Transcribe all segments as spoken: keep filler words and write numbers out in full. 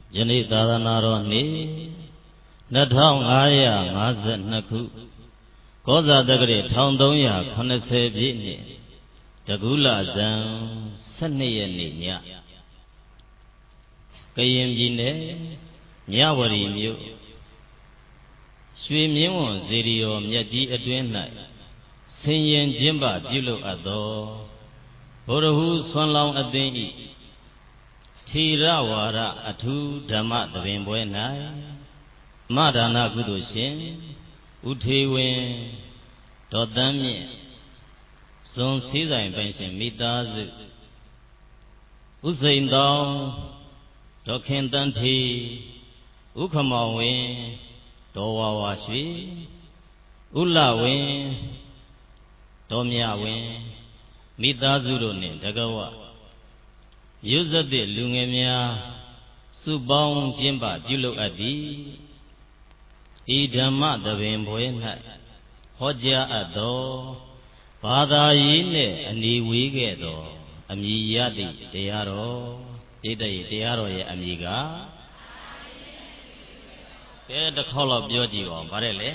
ယနေ့သာသနာတော်နေ့နှစ်ထောင်ငါးရာငါးဆယ်နှစ်ခုကောဇာတက္ကရာတစ်ထောင်သုံးရာခုနှစ်ဆယ်ပြည့်နှစ်တကူလဇန်ဆယ်နှစ်ရက်နေ့ညကရင်ပြည်နယ်မြဝတီမြို့ရွှေမြင်းဝံစေတီတော်မြတ်ကြီးအတွင်း၌ဆင်ရင်ကျင်းပပြုလုပ်အပ်သောဘုရဟုဆွမ်းလောင်းအသင်း၏ထေရဝါဒအထူးဓမ္မသဘင်ပွဲ၌မဒါနကုသိုလ်ရှင်ဥထေဝင်းဒေါ်တန်းမြင့်ဇွန်စည်းဆိုင်ပိုင်ရှင်မိသားစုဥစိန်တောင်ဒေါ်ခင်တန်းထေဥခမောင်ဝင်းဒေါ်ဝါဝါရွှေဥလဝင်းဒေါ်မြဝင်းမိသားစုတို့နှင့်တကဝရုပ်စသည့်လူငယ်များစုပေါင်းကျင်းပပြုလုပ်အပ်သည်ဤဓမ္မသဘင်ပွဲ၌ဟောကြားအပ်သောဘာသာရေးနှင့်အနီဝေးခဲ့သောအမည်ရသည့်တရားတော်ဣတ္တရေတရားတော်ရဲ့အမည်ကကဲတစ်ခေါက်လောက်ပြောကြည့်ပါဦးဗါတဲ့လေ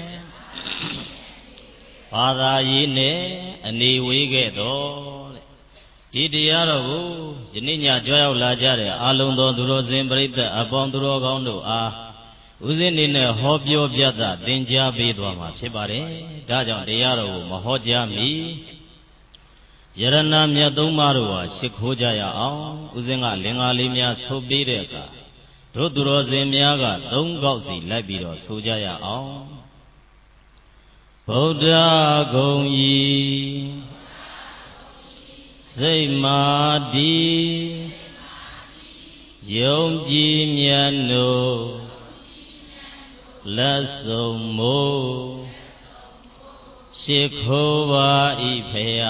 ဘာသာရေးနဲ့အနေဝေးခဲ့တော့တဲ့ဒီတရားတော်ကိုယနေ့ညကြွရောက်လာကြတဲ့အာလုံသောသူတော်စင်ပရိသတ်အပေါင်းသူတော်ကောင်းတို့အားဦးဇင်းနေနဲ့ဟောပြောပြသသင်ကြားပေးသွားမှာဖြစ်ပါတယ်ဒါကြောင့်တရားတော်ကိုမဟောကြားမီယရဏမြတ်သုံးပါးတို့ဟာရှ िख ိုးကြရအောင်ဦးဇင်းကလင်္ကာလေးများဆိုပေးတဲ့အခါတို့သူတော်စင်များကသုံးကောက်စီလိုက်ပြီးတော့ဆိုကြရအောင်ဗုဒ္ဓဂုံဤစိတ်မာတိယုံကြည်မြတ်တို့လက်စုံမို့ရှ िख ိုးပါဤဖေယ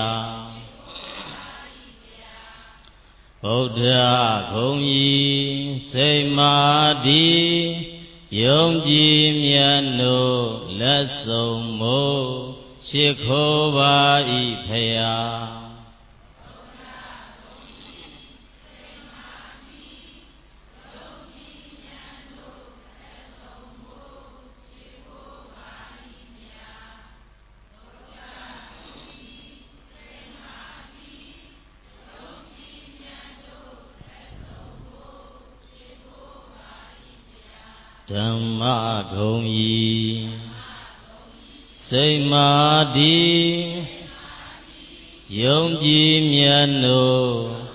ဗုဒ္ဓဂုံဤစိတ်မာတိယုံကြည်မြတ်တို့လက်စုံမို့ရှ िख ိုးပါဤဖေယဓမ္မဂုံဤစိတ်မာတိယုံကြည်မြတ်တို့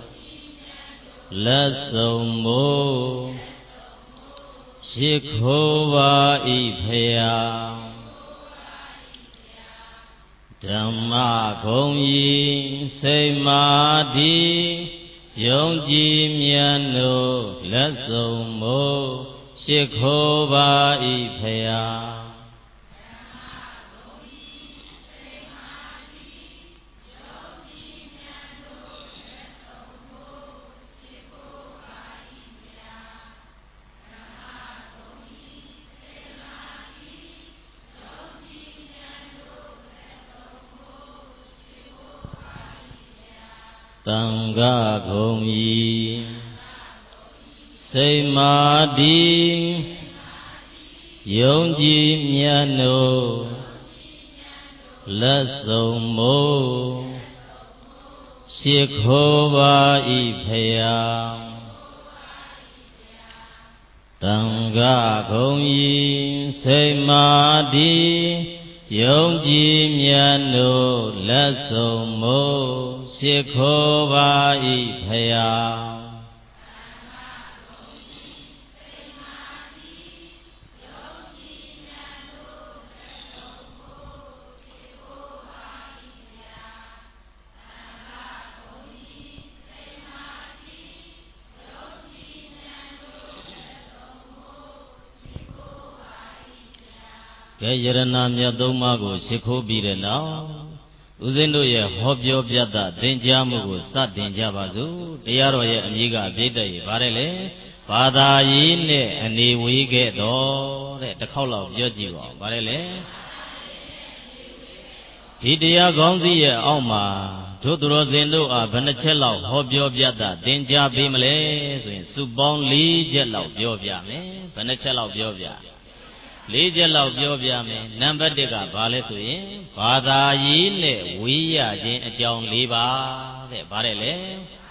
လက်စုံမို့ရှ िख ိုးပါဤဖေယဓမ္မဂုံဤစိတ်မာတိယုံကြည်မြတ်တို့လက်စုံမို့ရှ िख ိုးပါဤဖေယသံဃာဂုံဤစိတ်မာတိယုံကြည်မြတ်တို့လက်စုံမို့ရှ िख ိုးပါဤဖေယသံဃာဂုံဤစိတ်မာတိယုံကြည်မြတ်တို့လက်စုံမို့ရှ िख ိုးပါဤဖေယကဲယရဏမြတ်သုံးပါးကိုရှ िख ိုးပြီးတဲ့နောက်ဦးဇင်းတို့ရဲ့ဟောပြောပြသသင်ကြားမှုကိုစတင်ကြပါစို့တရားတော်ရဲ့အမည်ကပြည့်တဲ့ဗါတယ်လေဘာသာရေးနဲ့အနေဝေးခဲ့တော့တဲ့တစ်ခေါက်လောက်ပြောကြည့်ပါဦးဗါတယ်လေဒီတရားကောင်းစီရဲ့အောက်မှာတို့သူတော်စင်တို့အားဘယ်နှချက်လောက်ဟောပြောပြတာသင်ကြားပေးမလဲဆိုရင်စုပေါင်း၄ချက်လောက်ပြောပြမယ်ဘယ်နှချက်လောက်ပြောပြ၄ချက်လောက်ပြောပြမယ်နံပါတ်၁ကဘာလဲဆိုရင်ဘာသာရေးနဲ့ဝေးရခြင်းအကြောင်း၄ပါးတဲ့ဗါတယ်လေ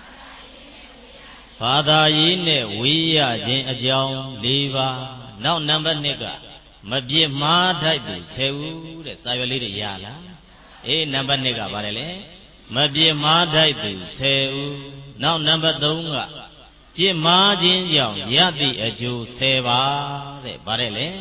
ဘာသာရေးနဲ့ဝေးရခြင်းအကြောင်း၄ပါးနောက်နံပါတ်၂ကမပြစ်မှားထိုက်သူ၁၀ဦးတဲ့စာရွက်လေးတွေရလားအေးနံပါတ်၂ကဗါတယ်လေမပြစ်မှားထိုက်သူ၁၀ဦးနောက်နံပါတ်၃ကပြစ်မှားခြင်းကြောင့်ရသည့်အကျိုး၁၀ပါးတဲ့ဗါတယ်လေ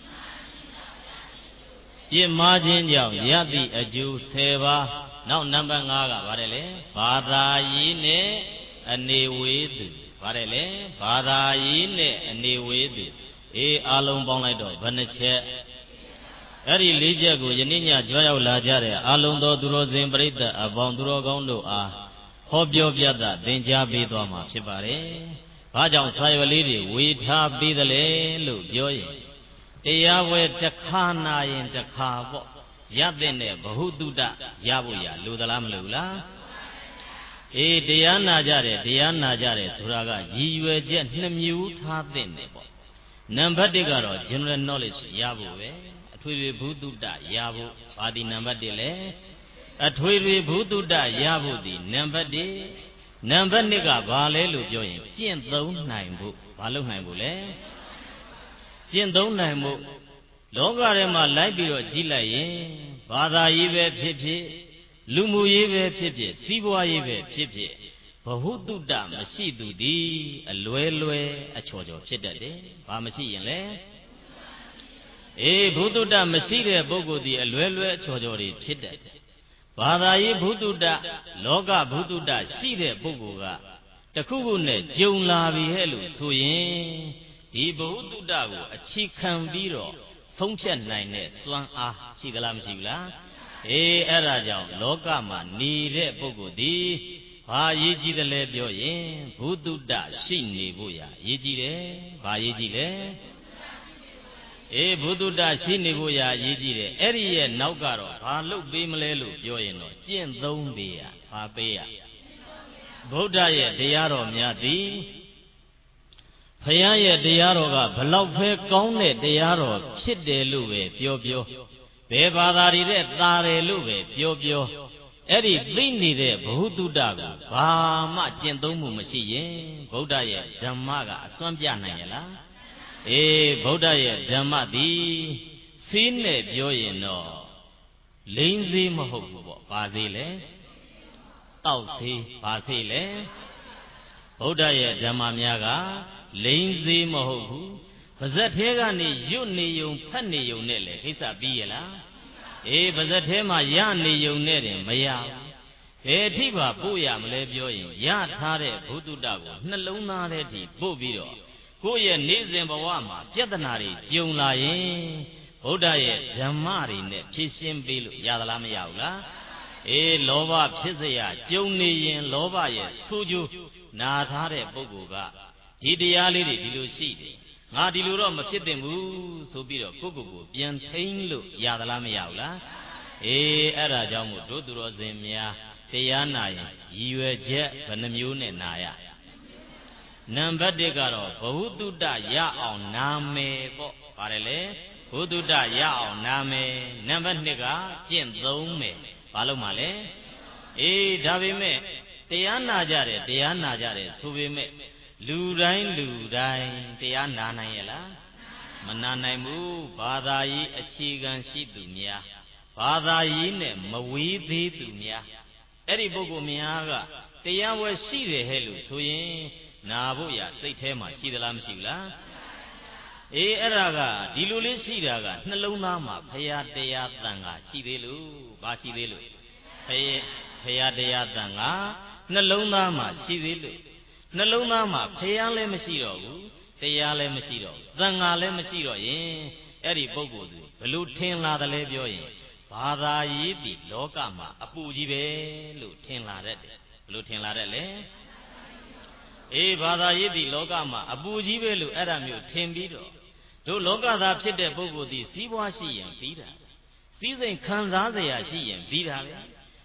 ပြစ်မှားခြင်းကြောင့်ရသည့်အကျိုး၁၀ပါးနောက်နံပါတ်၅ကဗါတယ်လေဘာသာရေးနဲ့အနေဝေးသူဗါတယ်လေဘာသာရေးနဲ့အနေဝေးသူအေးအလုံးပေါင်းလိုက်တော့ဘယ်နှချက်အဲ့ဒီ၄ချက်ကိုယနေ့ညကြွရောက်လာကြတဲ့အာလုံးသောသူတော်စင်ပရိသတ်အပေါင်းသူတော်ကောင်းတို့အားဟောပြောပြတာသင်ကြားပေးသွားမှာဖြစ်ပါတယ်။ဘာကြောင့်စာရွက်လေးတွေဝေထားပေးသလဲလို့ပြောရင်တရားဝဲတစ်ခါနာရင်တစ်ခါပေါ့ရတဲ့နဲ့ဘ ഹു တုတ္တရဖို့ရလိုသလားမလိုလားအေးတရားနာကြတယ်တရားနာကြတယ်ဆိုတာကရည်ရွယ်ချက်နှစ်မျိုးထားတဲ့နဲ့ပေါ့နံပါတ်၁ကတော့ general knowledge ရဖို့ပဲအထွေထွေဘုတုတ္တရဖို့ပါတီနံပါတ်၁လဲအထွေထွေဘုတုတ္တရဖို့ဒီနံပါတ်၁နံပါတ်၂ကဘာလဲလို့ပြောရင်ကျင့်သုံးနိုင်ဖို့ဘာလုပ်နိုင်ဖို့လဲကျင့်သုံးနိုင်ဖို့လောကထဲမှာလိုက်ပြီးတော့ကြည့်လိုက်ရင်ဘာသာရေးပဲဖြစ်ဖြစ်လူမှုရေးပဲဖြစ်ဖြစ်စီးပွားရေးပဲဖြစ်ဖြစ်ဘ ഹു တုတ္တမရှိသူသည်အလွဲလွဲအချော်ချော်ဖြစ်တတ်တယ်။ဘာမရှိရင်လဲအေးဘ ഹു တုတ္တမရှိတဲ့ပုဂ္ဂိုလ်သည်အလွဲလွဲအချော်ချော်တွေဖြစ်တတ်တယ်။ဘာသာရေးဘ ഹു တုတ္တလောကဘ ഹു တုတ္တရှိတဲ့ပုဂ္ဂိုလ်ကတခုခုနဲ့ကြုံလာပြီဟဲ့လို့ဆိုရင်ဒီဘ ഹു တုတ္တကိုအခြေခံပြီးတော့ဆုံးဖြတ်နိုင်တဲ့စွမ်းအားရှိသလားမရှိဘူးလားအေးအဲ့ဒါကြောင့်လောကမှာနေတဲ့ပုဂ္ဂိုလ်ဒီဘာရေးကြည့်တယ်လဲပြောရင်ဘုဒ္ဓတရှိနေဖို့ရရေးကြည့်တယ်ဘာရေးကြည့်လဲအေးဘုဒ္ဓတရှိနေဖို့ရရေးကြည့်တယ်အဲ့ဒီရဲ့နောက်ကတော့ဘာလုပ်ပေးမလဲလို့ပြောရင်တော့ကျင့်သုံးပေးရဘာပေးရဗုဒ္ဓရဲ့တရားတော်များသည်ဘုရားရဲ့တရားတော်ကဘလောက်ပဲကောင်းတဲ့တရားတော်ဖြစ်တယ်လို့ပဲပြောပြောဘယ်ဘာသာတွေတဲ့သာတယ်လို့ပဲပြောပြောအဲ့ဒီသိနေတဲ့ဘ ഹു တုတ္တကိုဘာမှကျင့်သုံးမှုမရှိရင်ဗုဒ္ဓရဲ့ဓမ္မကအစွမ်းပြနိုင်ရလားအေးဗုဒ္ဓရဲ့ဓမ္မသည်စီးနဲ့ပြောရင်တော့လိမ့်စေးမဟုတ်ဘူးပေါ့ဘာစေးလဲတောက်စေးဘာစေးလဲဗုဒ္ဓရဲ့ဓမ္မများကလိမ့်စေးမဟုတ်ဘူးပါဇက်သေးကနေရွတ်နေုံဖတ်နေုံနဲ့လေကိစ္စပြီးရလားအေးပါဇက်သေးမှာရနေုံနဲ့တင်မရဘယ်အထိပါပို့ရမလဲပြောရင်ရထားတဲ့ဘုဒ္ဓတကိုနှလုံးသားထဲထိပို့ပြီးတော့ကိုယ့်ရဲ့နေ့စဉ်ဘဝမှာပြဿနာတွေကြုံလာရင်ဗုဒ္ဓရဲ့ဓမ္မတွေနဲ့ဖြည့်ရှင်းပေးလို့ရသလားမရဘူးလားအေးလောဘဖြစ်เสียကြုံနေရင်လောဘရဲ့ဆိုးကျိုးနာထားတဲ့ပုဂ္ဂိုလ်ကဒီတရားလေးတွေဒီလိုရှိတယ်ငါဒီလိုတော့မဖြစ်သင့်ဘူးဆိုပြီးတော့ကိုယ့်ကိုယ်ကိုပြန်ထိန်းလို့ရသလားမရဘူးလားအေးအဲ့ဒါကြောင့်မို့တို့သူတော်စင်များတရားနာရင်ရည်ရွယ်ချက်ဘယ်နှမျိုးနဲ့နာရနံပါတ်၁ကတော့ဘ ഹു တုတ္တရအောင်နာမယ်ပေါ့ပါတယ်လေဘ ഹു တုတ္တရအောင်နာမယ်နံပါတ်၂ကကျင့်သုံးမယ်ဘာလို့မှလဲအေးဒါပေမဲ့တရားနာကြတယ်တရားနာကြတယ်ဆိုပေမဲ့လူတိုင်းလူတိုင်းတရားနာနိုင်ရဲ့လားမနာနိုင်ဘူးဘာသာရေးအခြေခံရှိသူများဘာသာရေးနဲ့မဝေးသေးသူများအဲ့ဒီပုဂ္ဂိုလ်များကတရားဝဲရှိတယ်ဟဲ့လို့ဆိုရင်နာဖို့ရစိတ်ထဲမှာရှိသလားမရှိဘူးလားအေးအဲ့ဒါကဒီလိုလေးရှိတာကနှလုံးသားမှာဖရာတရားတန်ခါရှိသေးလို့ဘာရှိသေးလို့ဖရာဖရာတရားတန်ခါနှလုံးသားမှာရှိသေးလို့နှလုံးသားမှာဖရာလည်းမရှိတော့ဘူးတရားလည်းမရှိတော့ဘူးသံဃာလည်းမရှိတော့ရင်အဲ့ဒီပုဂ္ဂိုလ်သူဘလို့ထင်လာတယ်လဲပြောရင်ဘာသာရေးဒီလောကမှာအပူကြီးပဲလို့ထင်လာတတ်တယ်ဘလို့ထင်လာတတ်လဲအေးဘာသာရေးဒီလောကမှာအပူကြီးပဲလို့အဲ့ဒါမျိုးထင်ပြီးတော့တို့လောကသားဖြစ်တဲ့ပုဂ္ဂိုလ်ဒီစီးပွားရှိရင်ပြီးတာစည်းစိမ်ခံစားเสียရှိရင်ပြီးတာလေ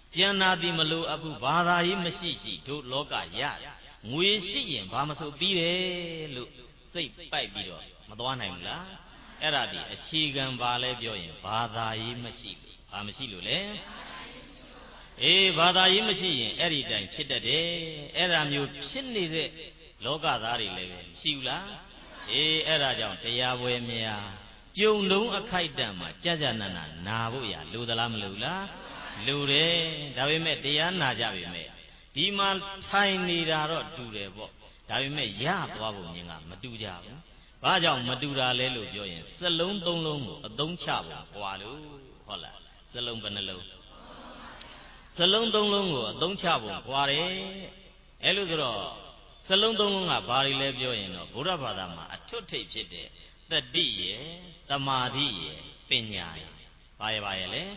ကျန်နာတိမလို့အပုဘာသာရေးမရှိရှိတို့လောကရငွေရှိရင်ဘာမဆိုပြီးတယ်လို့စိတ်ပိုက်ပြီးတော့မသွားနိုင်ဘူးလားအဲ့ဒါဒီအခြေခံပါလဲပြောရင်ဘာသာရေးမရှိဘာမရှိလို့လဲအေးဘာသာရေးမရှိရင်အဲ့ဒီတိုင်ဖြစ်တတ်တယ်အဲ့ဒါမျိုးဖြစ်နေတဲ့လောကသားတွေလည်းပဲရှိဘူးလားအေးအဲ့ဒါကြောင့်တရားပွဲများကြုံလုံးအခိုက်တန့်မှာကြာကြာနာနာနာဖို့ရလိုသလားမလိုလားလိုတယ်ဒါပေမဲ့တရားနာကြပေမဲ့ဒီမှာထိုင်နေတာတော့တူတယ်ပေါ့ဒါပေမဲ့ရသွားဖို့မြင်ကမတူကြဘူးဘာကြောင့်မတူတာလဲလို့ပြောရင်စလုံးသုံးလုံးကိုအသုံးချဖို့ပွာလို့ဟုတ်လားစလုံးဘယ်နှလုံးစလုံးသုံးလုံးကိုအသုံးချဖို့ပွာတယ်အဲ့လိုဆိုတော့စလုံးသုံးလုံးကဘာတွေလဲပြောရင်တော့ဗုဒ္ဓဘာသာမှာအထွတ်ထိပ်ဖြစ်တဲ့တတိရယ်တမာတိရယ်ပညာရယ်ဘာရယ်ဘာရယ်လဲ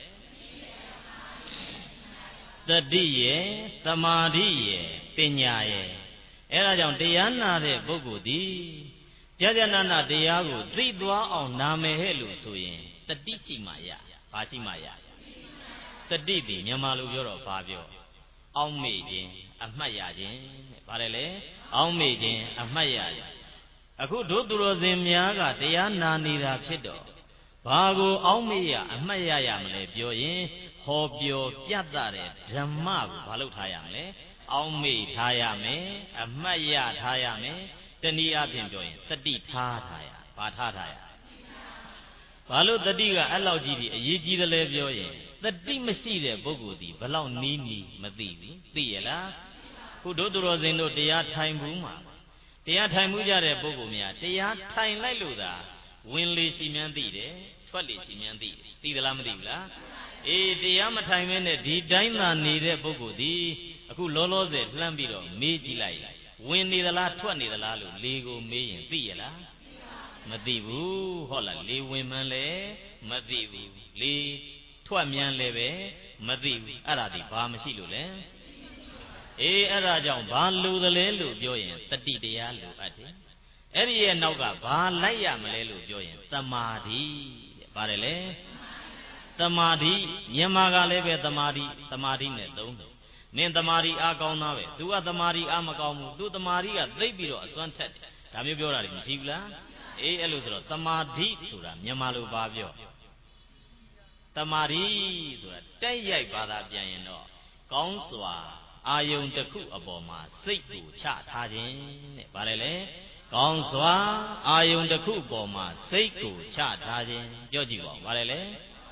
တတိရယ်တမာတိရယ်ပညာရယ်အဲ့ဒါကြောင့်တရားနာတဲ့ပုဂ္ဂိုလ်ဒီကြာကြာနာနာတရားကိုသိသွားအောင်နာမယ်ဟဲ့လို့ဆိုရင်တတိရှိမှရဘာရှိမှရတတိဒီမြန်မာလိုပြောတော့ဘာပြောအောက်မေ့ခြင်းအမှတ်ရခြင်းတဲ့ဘာလဲလဲအောက်မေ့ခြင်းအမှတ်ရခြင်းအခုတို့သူတော်စင်များကတရားနာနေတာဖြစ်တော့ဘာကိုအောက်မေ့ရအမှတ်ရရမလဲပြောရင်ဟောပြောပြတ်တဲ့ဓမ္မကိုဘာလို့ထားရမလဲအောက်မေ့ထားရမယ်အမှတ်ရထားရမယ်တနည်းအားဖြင့်ပြောရင်တတိထားထားရဘာထားထားရဘာလို့တတိကအဲ့လောက်ကြီးဒီအရေးကြီးတယ်လဲပြောရင်တတိမရှိတဲ့ပုဂ္ဂိုလ်ဒီဘလောက်နီးနီးမသိဘူးသိရလားခုတို့သူတော်စင်တို့တရားထိုင်ဘူးမှာတရားထိုင်မှုကြတဲ့ပုဂ္ဂိုလ်များတရားထိုင်လိုက်လို့သာဝင်လေရှိမှန်းသိတယ်ထွက်လေရှိမှန်းသိတယ်သိသလားမသိဘူးလားအေးတရားမထိုင်မဲနဲ့ဒီတိုင်းသာနေတဲ့ပုဂ္ဂိုလ်ဒီအခုလောလောဆယ်လှမ်းပြီးတော့မေးကြည့်လိုက်ဝင်နေသလားထွက်နေသလားလို့လေကိုမေးရင်သိရလားမသိဘူးဟုတ်လားလေဝင်မှန်းလဲမသိဘူးလေထွက်မြန်လည်းပဲမသိဘူးအဲ့ဒါဒီဘာမရှိလို့လဲအေးအဲ့ဒါကြောင့်ဘာလိုသလဲလို့ပြောရင်တတိတရားလိုအပ်တယ်အဲ့ဒီရဲ့နောက်ကဘာလိုက်ရမလဲလို့ပြောရင်သမာဓိတဲ့ပါတယ်လေသမာဓိမြန်မာကလည်းပဲသမာဓိသမာဓိနဲ့သုံးတယ်နင်းသမာဓိအားကောင်းသားပဲသူကသမာဓိအားမကောင်းဘူးသူသမာဓိကသိပ်ပြီးတော့အစွမ်းထက်တယ်ဒါမျိုးပြောတာတွေမရှိဘူးလားအေးအဲ့လိုဆိုတော့သမာဓိဆိုတာမြန်မာလိုဘာပြောသမာဓိဆိုတာတိုက်ရိုက်ဘာသာပြန်ရင်တော့ကောင်းစွာအာယုံတစ်ခုအပေါ်မှာစိတ်ကိုချထားခြင်းတဲ့ဗါလဲလေကောင်းစွာအာယုံတစ်ခုအပေါ်မှာစိတ်ကိုချထားခြင်းပြောကြည့်ပါဦးဗါလဲလေ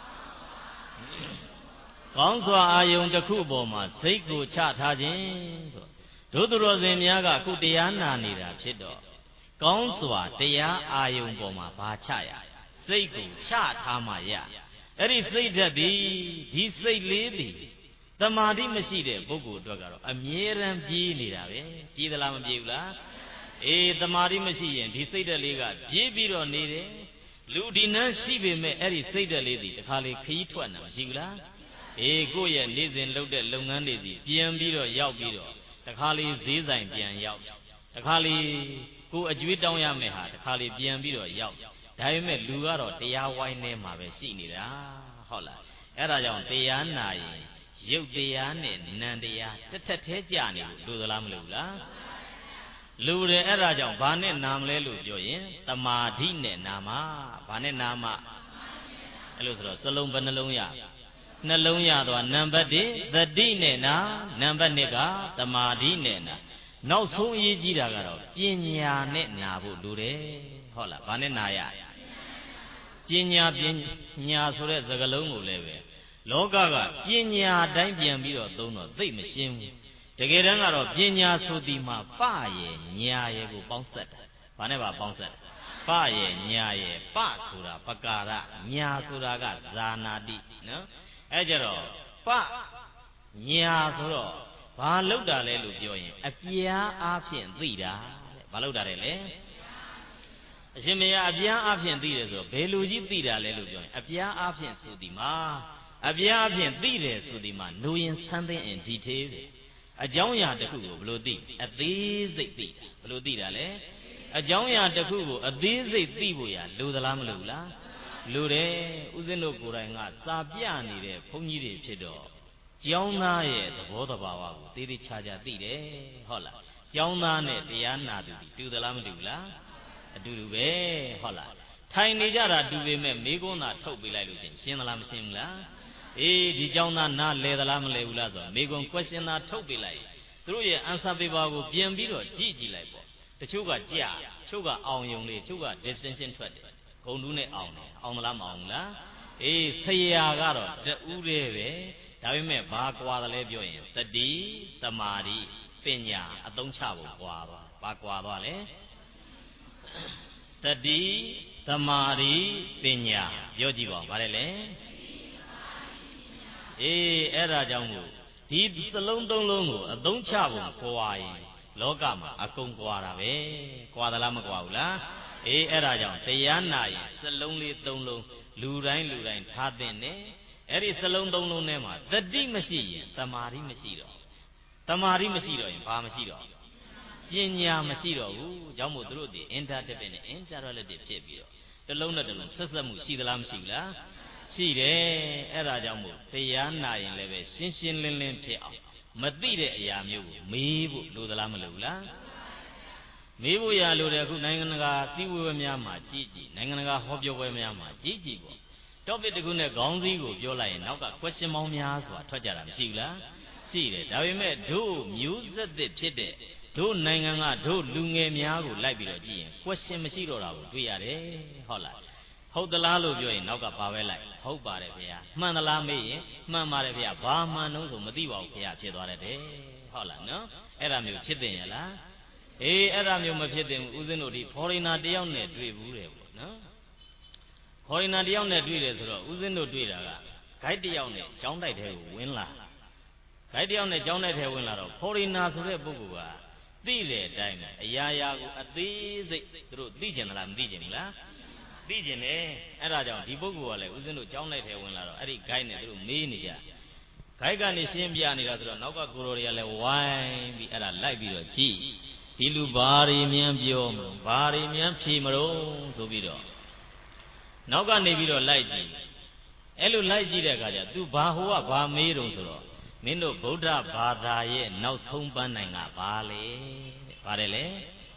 ကောင်းစွာအာယုံတစ်ခုအပေါ်မှာစိတ်ကိုချထားခြင်းဆိုတို့သူတော်စင်များကအခုတရားနာနေတာဖြစ်တော့ကောင်းစွာတရားအာယုံပေါ်မှာဘာချရစိတ်ကိုချထားမှရအဲ့ဒီစိတ်ဓာတ်ဒီဒီစိတ်လေးဒီသမာဓိမရှိတဲ့ပုဂ္ဂိုလ်အတွက်ကတော့အမြဲတမ်းပြေးနေတာပဲပြေးသလားမပြေးဘူးလားအေးသမာဓိမရှိရင်ဒီစိတ်ဓာတ်လေးကပြေးပြီးတော့နေတယ်လူဒီနန်းရှိပေမဲ့အဲ့ဒီစိတ်ဓာတ်လေးဒီတခါလေခရီးထွက်နေမရှိဘူးလားအေးကိုယ့်ရဲ့နေ့စဉ်လုပ်တဲ့လုပ်ငန်းတွေစီပြန်ပြီးတော့ရောက်ပြီးတော့တခါလေဈေးဆိုင်ပြန်ရောက်တခါလေကိုယ်အကျွေးတောင်းရမယ်ဟာတခါလေပြန်ပြီးတော့ရောက်ဒါပေမဲ့လူကတော့တရားဝိုင်းထဲမှာပဲရှိနေတာဟုတ်လားအဲ့ဒါကြောင့်တရားနာရင်ရုပ်တရားနဲ့နံတရားတစ်ထက်သေးကြနေလို့လူသလားမလို့လားလူတယ်အဲ့ဒါကြောင့်ဘာနဲ့နာမလဲလို့ပြောရင်တမာဓိနဲ့နာမဘာနဲ့နာမအဲ့လိုဆိုတော့စလုံးဘယ်နှလုံးရနှလုံးရတော့နံပါတ်တစ်သတိနဲ့နာနံပါတ်နှစ်ကတမာဓိနဲ့နာနောက်ဆုံးအရေးကြီးတာကတော့ပညာနဲ့နာဖို့လိုတယ်ဟုတ်လားဘာနဲ့နာရပညာပညာဆိုတဲ့စကားလုံးကိုလည်းပဲလောကကပညာတိုင်းပြန်ပြီးတော့သုံးတော့သိမရှင်းဘူးတကယ်တမ်းကတော့ပညာဆိုဒီမှာပရဲ့ညာရဲ့ကိုပေါင်းဆက်တာဘာနဲ့ပါပေါင်းဆက်ပရဲ့ညာရဲ့ပဆိုတာပကာရညာဆိုတာကဇာနာတိနော်အဲကြတော့ပညာဆိုတော့ဘာလောက်တာလဲလို့ပြောရင်အပြားအားဖြင့်သိတာတဲ့ဘာလောက်တာလဲလဲအရှင်မယားအပြားအားဖြင့်သိတယ်ဆိုတော့ဘယ်လိုကြီးသိတာလဲလို့ပြောရင်အပြားအားဖြင့်ဆိုဒီမှာအပြားအားဖြင့်သိတယ်ဆိုဒီမှာနိုရင် something in detail အကြောင်းအရာတစ်ခုကိုဘယ်လိုသိအသေးစိတ်သိတာဘယ်လိုသိတာလဲအကြောင်းအရာတစ်ခုကိုအသေးစိတ်သိဖို့ရလိုသလားမလိုဘူးလားလိုတယ်ဥစဉ်တို့ကိုယ်တိုင်ကစာပြနေတဲ့ဘုန်းကြီးတွေဖြစ်တော့ကျောင်းသားရဲ့သဘောတဘာဝကိုတေးသေးချာချာသိတယ်ဟုတ်လားကျောင်းသားနဲ့တရားနာသူတူသလားမတူဘူးလားအတူတူပဲဟုတ်လားထိုင်နေကြတာတူပေမဲ့မိကွန်းသာထုတ်ပေးလိုက်လို့ရှင်ရှင်းသလားမရှင်းဘူးလားအေးဒီကျောင်းသားနားလဲသလားမလဲဘူးလားဆိုတော့မိကွန်း question သာထုတ်ပေးလိုက်သူတို့ရဲ့ answer paper ကိုပြင်ပြီးတော့ကြည့်ကြည့်လိုက်ပေါ့တချို့ကကြာတချို့ကအောင်ယုံလေးတချို့က distinction ထွက်တယ်ဂုဏ်တူးနဲ့အောင်တယ်အောင်သလားမအောင်ဘူးလားအေးဆရာကတော့တူးသေးပဲဒါပေမဲ့ဘာကွာတယ်လဲပြောရင်တတိတမာတိပညာအသုံးချဖို့ကွာသွားဘာကွာသွားလဲတတိတမာတိပညာပြောကြည့်ပါဦးဗါတယ်လေအေးအဲ့ဒါကြောင့်မို့ဒီစလုံးသုံးလုံးကိုအသုံးချဖို့ကွာရင်လောကမှာအကုန်ကွာတာပဲကွာသလားမကွာဘူးလားအေးအဲ့ဒါကြောင့်တရားနာရင်စလုံးလေးသုံးလုံးလူတိုင်းလူတိုင်းထားတဲ့နဲ့အဲ့ဒီစလုံးသုံးလုံးထဲမှာတတိမရှိရင်တမာတိမရှိတော့တမာတိမရှိတော့ရင်ဘာမရှိတော့ပညာမရှိတော့ဘူးကြောင့်မို့သူတို့ဒီ interdependent နဲ့ interrelative ဖြစ်ပြီးတော့တစ်လုံးနဲ့တစ်လုံးဆက်ဆက်မှုရှိသလားမရှိဘူးလားရှိတယ်အဲ့ဒါကြောင့်မို့တရားနာရင်လည်းပဲရှင်းရှင်းလင်းလင်းဖြစ်အောင်မသိတဲ့အရာမျိုးကိုမေးဖို့လိုသလားမလိုဘူးလားမေးဖို့ရလိုတယ်အခုနိုင်ငံတကာသီးဝေပွဲများမှာကြည့်ကြည့်နိုင်ငံတကာဟောပြောပွဲများမှာကြည့်ကြည့်ပေါ့ topic တခုနဲ့ခေါင်းစည်းကိုပြောလိုက်ရင်နောက်က question ပေါင်းများစွာထွက်ကြတာမရှိဘူးလားရှိတယ်ဒါပေမဲ့တို့မျိုးဆက်သစ်ဖြစ်တဲ့တို့နိုင်ငံကတို့လူငယ်များကိုလိုက်ပြီးတော့ကြည့်ရင် question မရှိတော့တာကိုတွေ့ရတယ်ဟုတ်လားဟုတ်သလားလို့ပြောရင်နောက်ကပါပဲလိုက်ဟုတ်ပါတယ်ခင်ဗျာမှန်သလားမေးရင်မှန်ပါတယ်ခင်ဗျာဘာမှန်တော့ဆိုမသိပါဘူးခင်ဗျာဖြစ်သွားတယ်တဲ့ဟုတ်လားနော်အဲ့ဒါမျိုးဖြစ်တင်ရလားအေးအဲ့ဒါမျိုးမဖြစ်တင်ဘူးဦးဇင်းတို့ဒီ foreigner တယောက်နဲ့တွေ့ဘူးတယ်ပေါ့နော် foreigner တယောက်နဲ့တွေ့တယ်ဆိုတော့ဦးဇင်းတို့တွေ့တာက guide တယောက်နဲ့ကျောင်းတိုက်ထဲကိုဝင်လာ guide တယောက်နဲ့ကျောင်းတိုက်ထဲဝင်လာတော့ foreigner ဆိုတဲ့ပုဂ္ဂိုလ်ကသိတဲ့အတိုင်းအရာရာကိုအသေးစိတ်သူတို့သိကျင်သလားမသိကျင်ဘူးလားသိကျင်တယ်အဲ့ဒါကြောင့်ဒီပုဂ္ဂိုလ်ကလည်းဦးဇင်းတို့ကျောင်းလိုက်ထဲဝင်လာတော့အဲ့ဒီ guide နဲ့သူတို့မေးနေကြ guide ကနေရှင်းပြနေတာဆိုတော့နောက်ကကိုရိုတွေကလည်းဝိုင်းပြီးအဲ့ဒါလိုက်ပြီးတော့ကြည့်ဒီလူဘာတွေမြန်ပြောမလို့ဘာတွေမြန်ဖြေမလို့ဆိုပြီးတော့နောက်ကနေပြီးတော့လိုက်ကြည့်အဲ့လိုလိုက်ကြည့်တဲ့အခါကျသူဘာဟိုကဘာမေးတုံးဆိုတော့မင်းတို့ဗုဒ္ဓဘာသာရဲ့နောက်ဆုံးပန်းနိုင်ကဘာလဲပါတယ်လေ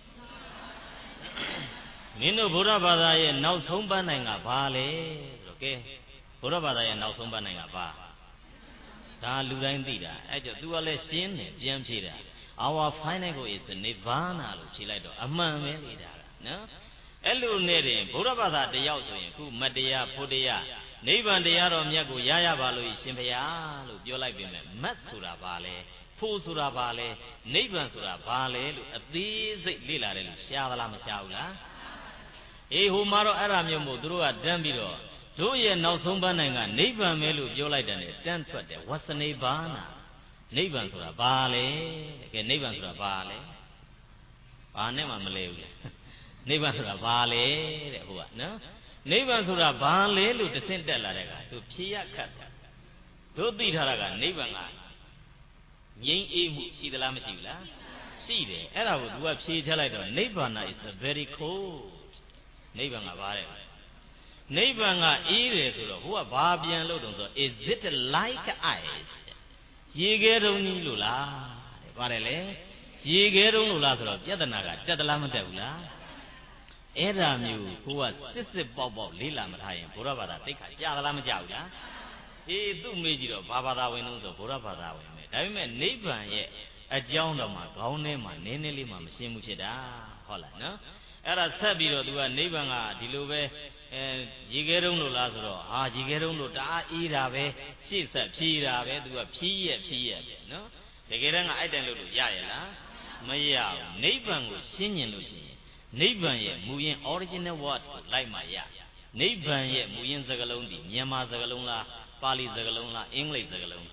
မင်းတို့ဗုဒ္ဓဘာသာရဲ့နောက်ဆုံးပန်းနိုင်ကဘာလဲဆိုတော့ကဲဗုဒ္ဓဘာသာရဲ့နောက်ဆုံးပန်းနိုင်ကဘာဒါလူတိုင်းသိတာအဲ့ကြောင့် तू ကလည်းရှင်းတယ်ပြန်ဖြေတာ our final goal is nirvana လို့ဖြေလိုက်တော့အမှန်ပဲလေဒါကနော်အဲ့လိုနဲ့တင်ဗုဒ္ဓဘာသာတယောက်ဆိုရင်ခုမတရားဖို့တရားနိဗ္ဗာန်တရားတော်မြတ်ကိုရရပါလို့ရှင်ဘုရားလို့ပြောလိုက်ပြင်မဲ့မတ်ဆိုတာဘာလဲဖို့ဆိုတာဘာလဲနိဗ္ဗာန်ဆိုတာဘာလဲလို့အသေးစိတ်လေ့လာတယ်လို့ရှားသလားမရှားဘူးလားအေးဟိုမှာတော့အဲ့ဒါမျိုးမို့သူတို့ကတန်းပြီးတော့တို့ရဲ့နောက်ဆုံးပန်းနိုင်ကနိဗ္ဗာန်ပဲလို့ပြောလိုက်တယ်တန်းထွက်တယ်ဝဆနေဘာနာနိဗ္ဗာန်ဆိုတာဘာလဲကဲနိဗ္ဗာန်ဆိုတာဘာလဲဘာနဲ့မှမလဲဘူးလေနိဗ္ဗာန်ဆိုတာဘာလဲတဲ့ဟိုကနော်နိဗ္ဗာန်ဆိုတာဘာလဲလို့တဆင့်တက်လာတဲ့ကသူဖြေရခတ်တယ်တို့သိထားတာကနိဗ္ဗာန်ကငြိမ်းအေးမှုရှိသလားမရှိဘူးလားရှိတယ်အဲ့ဒါကို तू ကဖြေချလိုက်တော့နိဗ္ဗာန် is very cold နိဗ္ဗာန်ကဘာလဲနိဗ္ဗာန်ကအေးတယ်ဆိုတော့ဟိုကဘာပြန်လို့တုံးဆို is it like ice ရေခဲတုံးကြီးလို့လားတဲ့ပါတယ်လေရေခဲတုံးလို့လားဆိုတော့ပြဿနာကတက်သလားမတက်ဘူးလားအဲ့ဒါမျိုးကိုကစစ်စစ်ပေါက်ပေါက်လေးလာမထားရင်ဘုရားဘာသာတိတ်ခါကြာသလားမကြာဘူးလားအေးသူ့မေးကြည့်တော့ဘာဘာသာဝင်လို့ဆိုဘုရားဘာသာဝင်ပဲဒါပေမဲ့နိဗ္ဗာန်ရဲ့အကြောင်းတော့မှခေါင်းထဲမှာနည်းနည်းလေးမှမရှင်းဘူးဖြစ်တာဟုတ်လားနော်အဲ့ဒါဆက်ပြီးတော့ तू ကနိဗ္ဗာန်ကဒီလိုပဲအဲရေခဲတုံးလို့လားဆိုတော့ဟာရေခဲတုံးလို့တအားအေးတာပဲရှေ့ဆက်ဖြီးတာပဲ तू ကဖြီးရဲ့ဖြီးရဲ့ပဲနော်တကယ်တမ်းကအဲ့တိုင်လို့လို့ရရဲ့လားမရဘူးနိဗ္ဗာန်ကိုရှင်းကျင်လို့ရှိရင်နိဗ္ဗာန်ရဲ့မူရင်း original word ကိုလိုက်မှရနိဗ္ဗာန်ရဲ့မူရင်းစကားလုံးဒီမြန်မာစကားလုံးလားပါဠိစကားလုံးလားအင်္ဂလိပ်စကားလုံး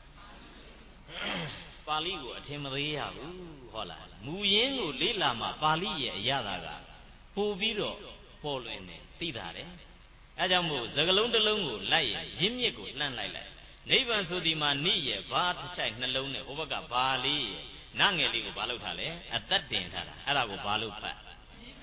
ပါဠိကိုအထင်မသေးရဘူးဟုတ်လားမူရင်းကိုလေ့လာမှပါဠိရဲ့အရသာကပို့ပြီးတော့ပေါ်လွင်တယ်သိတာတယ်အဲကြောင့်မို့စကားလုံးတစ်လုံးကိုလိုက်ရင်ရင်းမြစ်ကိုလှမ်းလိုက်လိုက်နိဗ္ဗာန်ဆိုဒီမှာနိရဲ့ဘာတစ်ချိုက်နှလုံးနဲ့ဟိုဘက်ကဘာလေးရဲ့နငယ်လေးကိုဘာလုပ်ထားလဲအသက်တင်ထားတာအဲ့ဒါကိုဘာလို့ဖတ်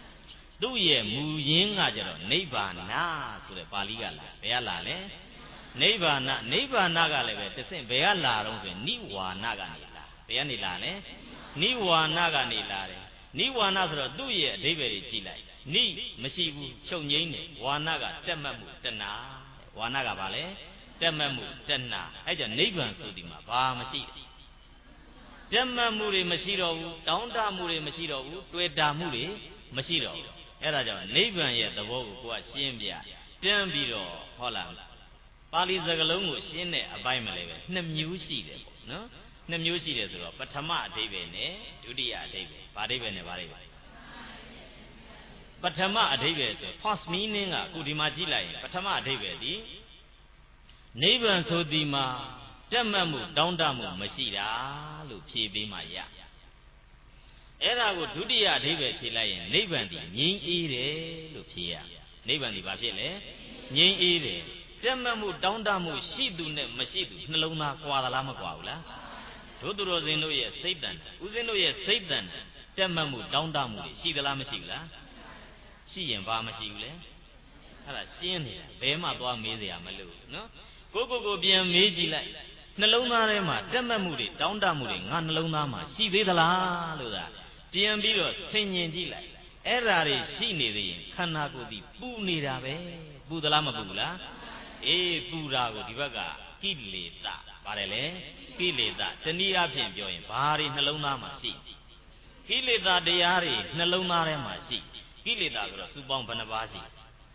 သူ့ရဲ့မူရင်းကကြတော့နိဗ္ဗာန်ဆိုတဲ့ပါဠိကလာဘယ်ကလာလဲနိဗ္ဗာန်နိဗ္ဗာန်ကလည်းပဲတဆင့်ဘယ်ကလာတော့ဆိုရင်နိဝါဏကနေလာဘယ်ကနေလာလဲနိဝါဏကနေလာတယ်နိဝါဏဆိုတော့သူ့ရဲ့အဓိပ္ပာယ်ကြီးကြည့်လိုက်နိမရှိဘူးချုပ်ငိမ့်တယ်ဝါဏကတက်မှတ်မှုတဏှာဝါဏကဘာလဲတက်မှတ်မှုတဏှာအဲ့ကြောင့်နိဗ္ဗာန်ဆိုဒီမှာဘာမရှိတက်မှတ်မှုတွေမရှိတော့ဘူးတောင်းတမှုတွေမရှိတော့ဘူးတွေ့တာမှုတွေမရှိတော့ဘူးအဲ့ဒါကြောင့်နိဗ္ဗာန်ရဲ့သဘောကိုကိုကရှင်းပြတန်းပြီးတော့ဟုတ်လားပါဠိစကားလုံးကိုရှင်းတဲ့အပိုင်းမလဲပဲနှစ်မျိုးရှိတယ်ပေါ့နော်နှစ်မျိုးရှိတယ်ဆိုတော့ပထမအဓိပ္ပာယ်နဲ့ဒုတိယအဓိပ္ပာယ်ဘာအဓိပ္ပာယ်နဲ့ဘာအဓိပ္ပာယ်ပထမအဓိပ္ပာယ်ဆို first meaning ကအခုဒီမှာကြည့်လိုက်ရင်ပထမအဓိပ္ပာယ်ဒီနိဗ္ဗာန်ဆိုဒီမှာတက်မှတ်မှုတောင်းတမှုမရှိတာလို့ဖြေပေးမှရအဲ့ဒါကိုဒုတိယအဓိပ္ပာယ်ဖြေလိုက်ရင်နိဗ္ဗာန်ဒီငြိမ်းအေးတယ်လို့ဖြေရနိဗ္ဗာန်ဒီဘာဖြစ်လဲငြိမ်းအေးတယ်တက်မှတ်မှုတောင်းတမှုရှိသူနဲ့မရှိသူနှလုံးသားကွာသလားမကွာဘူးလားတို့သူတော်စင်တို့ရဲ့စိတ်တန်ဦးစင်တို့ရဲ့စိတ်တန်တက်မှတ်မှုတောင်းတမှုရှိသလားမရှိဘူးလားရှိရင်ဘာမရှိဘူးလဲအဲ့ဒါရှင်းနေတာဘယ်မှသွားမေးစရာမလိုနော်ကိုကိုကိုပြန်မေးကြည့်လိုက်နှလုံးသားထဲမှာတက်မှတ်မှုတွေတောင်းတမှုတွေငါနှလုံးသားမှာရှိသေးသလားလို့သာပြန်ပြီးတော့ဆင်ញင်ကြည့်လိုက်အဲ့ဓာတွေရှိနေသေးရင်ခန္ဓာကိုယ်ဒီပူနေတာပဲပူသလားမပူဘူးလားအေးပူတာကိုဒီဘက်ကကိလေသာပါတယ်လေကိလေသာတနည်းအားဖြင့်ပြောရင်ဘာတွေနှလုံးသားမှာရှိကိလေသာတရားတွေနှလုံးသားထဲမှာရှိကိလေသာဆိုတော့စုပေါင်းဘယ်နှပါးရှိ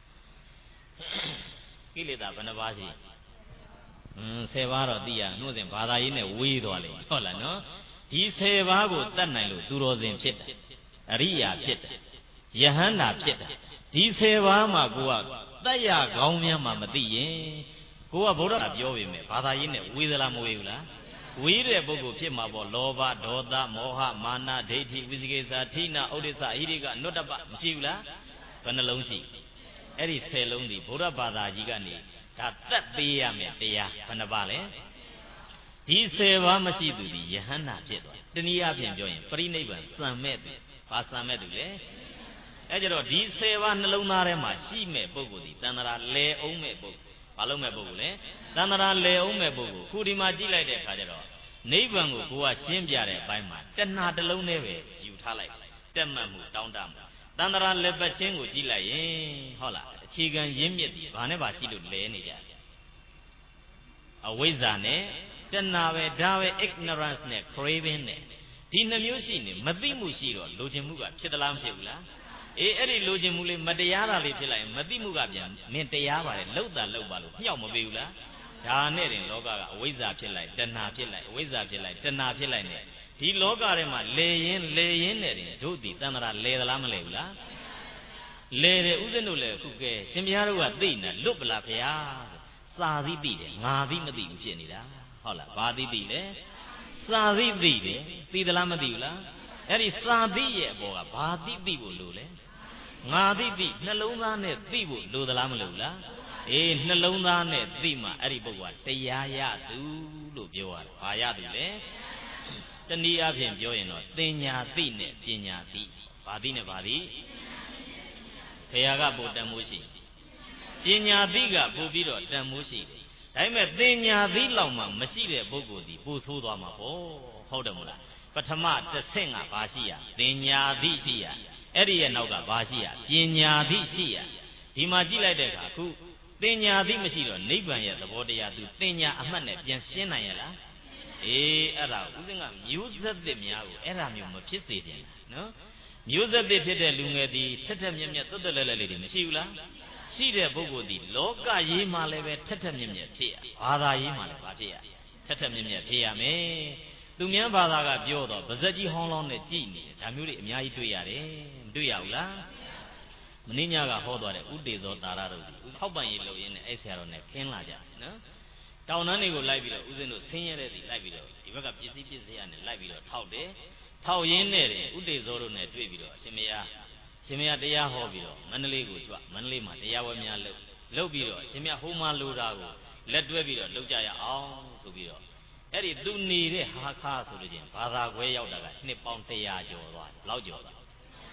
ကိလေသာဘယ်နှပါးရှိอืมဆယ်ပါးတော့သိရနှုတ်စဉ်ဘာသာရေးနဲ့ဝေးသွားလိမ့်ဟုတ်လားနော်ဒီဆယ်ပါးကိုတတ်နိုင်လို့သူတော်စင်ဖြစ်တယ်အရိယာဖြစ်တယ်ယဟန္တာဖြစ်တယ်ဒီဆယ်ပါးမှာကိုကတတ်ရကောင်းများမှမသိရင်ကိုကဗုဒ္ဓဘာသာပြောပေမဲ့ဘာသာရေးနဲ့ဝေးသလားမဝေးဘူးလားဝေးတဲ့ပုဂ္ဂိုလ်ဖြစ်မှာပေါ့လောဘဒေါသမောဟမာနဒိဋ္ဌိဝိသိကိစ္စထိနာဥဒိစ္စဟိရိကနုတ္တပမရှိဘူးလားဘယ်နှလုံးရှိအဲ့ဒီဆယ်လုံးဒီဗုဒ္ဓဘာသာကြီးကနေဒါတတ်ပေးရမယ်တရားဘယ်နှပါလဲဒီဆယ်ပါးမရှိသူဒီယဟန္တာဖြစ်သွားတနည်းအားဖြင့်ပြောရင်ပရိနိဗ္ဗာန်စံမဲ့သူဘာစံမဲ့သူလဲအဲ့ကြတော့ဒီဆယ်ပါးနှလုံးသားထဲမှာရှိမဲ့ပုဂ္ဂိုလ်ဒီတဏ္ဍာလဲအောင်မဲ့ပုဂ္ဂိုလ်ဘာလုံးမဲ့ပုဂ္ဂိုလ်လဲတဏ္ဍာလဲအောင်မဲ့ပုဂ္ဂိုလ်ခုဒီမှာကြည့်လိုက်တဲ့အခါကျတော့နိဗ္ဗာန်ကိုကိုကရှင်းပြတဲ့အပိုင်းမှာတဏှာတစ်လုံးနဲ့ပဲယူထားလိုက်တက်မှတ်မှုတောင်းတမှုတဏ္ဍာလက်ပတ်ချင်းကိုကြည့်လိုက်ရင်ဟုတ်လားအခြေခံရင်းမြစ်ဒီဘာနဲ့ပါရှိလို့လဲနေကြအဝိဇ္ဇာနဲ့တဏှာပဲဒါပဲ ignorance နဲ့ craving နဲ့ဒီနှမျိုးရှိနေမသိမှုရှိတော့လိုချင်မှုကဖြစ်သလားမဖြစ်ဘူးလားအေးအဲ့ဒီလိုချင်မှုလေးမတရားတာလေးဖြစ်လိုက်ရင်မသိမှုကပြန်မင်းတရားပါလေလှုပ်တာလှုပ်ပါလို့ညှောက်မပေးဘူးလားဒါနဲ့တင်လောကကအဝိဇ္ဇာဖြစ်လိုက်တဏှာဖြစ်လိုက်အဝိဇ္ဇာဖြစ်လိုက်တဏှာဖြစ်လိုက်နဲ့ဒီလောကထဲမှာလေရင်လေရင်နဲ့တင်တို့ဒီတဏ္ဍာလဲသလားမလဲဘူးလားလဲတယ်ဥစဉ်တို့လည်းအခုကဲရှင်ဘုရားတို့ကသိနေလွတ်ပလားဖရာစာသိသိတယ်ငါသိမသိဘူးဖြစ်နေတာဟုတ်လားဘာသိသိလဲစာသိသိတယ်သိသလားမသိဘူးလားအဲ့ဒီစာသိရဲ့အပေါ်ကဘာသိသိဖို့လိုလဲငါသိသိနှလုံးသားနဲ့သိဖို့လိုသလားမလိုဘူးလားအေးနှလုံးသားနဲ့သိမှအဲ့ဒီပုဂ္ဂိုလ်ကတရားရသူလို့ပြောရတယ်ဘာရသူလဲတနည်းအားဖြင့်ပြောရင်တော့တင်ညာသိနဲ့ပညာသိဘာသိနဲ့ဘာသိဘုရားကပို့တန်မိုးရှိပညာသိကပို့ပြီးတော့တန်မိုးရှိဒါပေမဲ့တင်ညာသိလောက်မှမရှိတဲ့ပုဂ္ဂိုလ်ဒီပို့ဆိုးသွားမှာပေါ့ဟုတ်တယ်မို့လားပထမတစ်ဆင့်ကဘာရှိရတင်ညာသိရှိရအဲ့ဒီရဲ့နောက်ကဘာရှိရပညာသိရှိရဒီမှာကြည့်လိုက်တဲ့အခါအခုတင်ညာသိမရှိတော့နိဗ္ဗာန်ရဲ့သဘောတရားသူတင်ညာအမှတ်နဲ့ပြန်ရှင်းနိုင်ရလားအေးအဲ့ဒါဥစဉ်ကမျိုးဆက်သစ်များကိုအဲ့ဒါမျိုးမဖြစ်စေတင်နော်မျိုးဆက်သစ်ဖြစ်တဲ့လူငယ်ဒီထက်ထက်မြက်မြက်သွတ်သွတ်လဲလဲလေးတွေမရှိဘူးလားရှိတဲ့ပုဂ္ဂိုလ်ဒီလောကရေးမှာလည်းပဲထက်ထက်မြက်မြက်ဖြစ်ရဘာသာရေးမှာလည်းဘာဖြစ်ရထက်ထက်မြက်မြက်ဖြစ်ရမယ်သူများဘာသာကပြောတော့ဗဇက်ကြီးဟောင်းလောင်းနဲ့ကြည်နေဒါမျိုးတွေအများကြီးတွေ့ရတယ်မတွေ့ရဘူးလားမင်းညကဟောသွားတဲ့ဥတေဇောတာရတို့ဒီထောက်ပံ့ရေးလုပ်ရင်းနဲ့အဲ့ဆရာတော်နဲ့ခင်းလာကြနော်တောင်တန်းတွေကိုလိုက်ပြီးတော့ဦးဇင်းတို့ဆင်းရဲတဲ့စီလိုက်ပြီးတော့ဒီဘက်ကပစ္စည်းပစ္စည်းရနဲ့လိုက်ပြီးတော့ထောက်တယ်ထောက်ရင်းနဲ့ဥတေဇောတို့နဲ့တွေ့ပြီးတော့ရှင်မယားရှင်မယားတရားဟောပြီးတော့မန္တလေးကိုကြွမန္တလေးမှာတရားဝဲများလုပ်လုပ်ပြီးတော့ရှင်မယားဟိုးမလိုတာကိုလက်တွဲပြီးတော့လုပ်ကြရအောင်ဆိုပြီးတော့အဲ့ဒီသူနေတဲ့ဟာခါဆိုလို့ချင်းဘာသာခွဲရောက်တာကနှစ်ပေါင်းတရာကျော်သွားဘယ်လောက်ကျော်သွား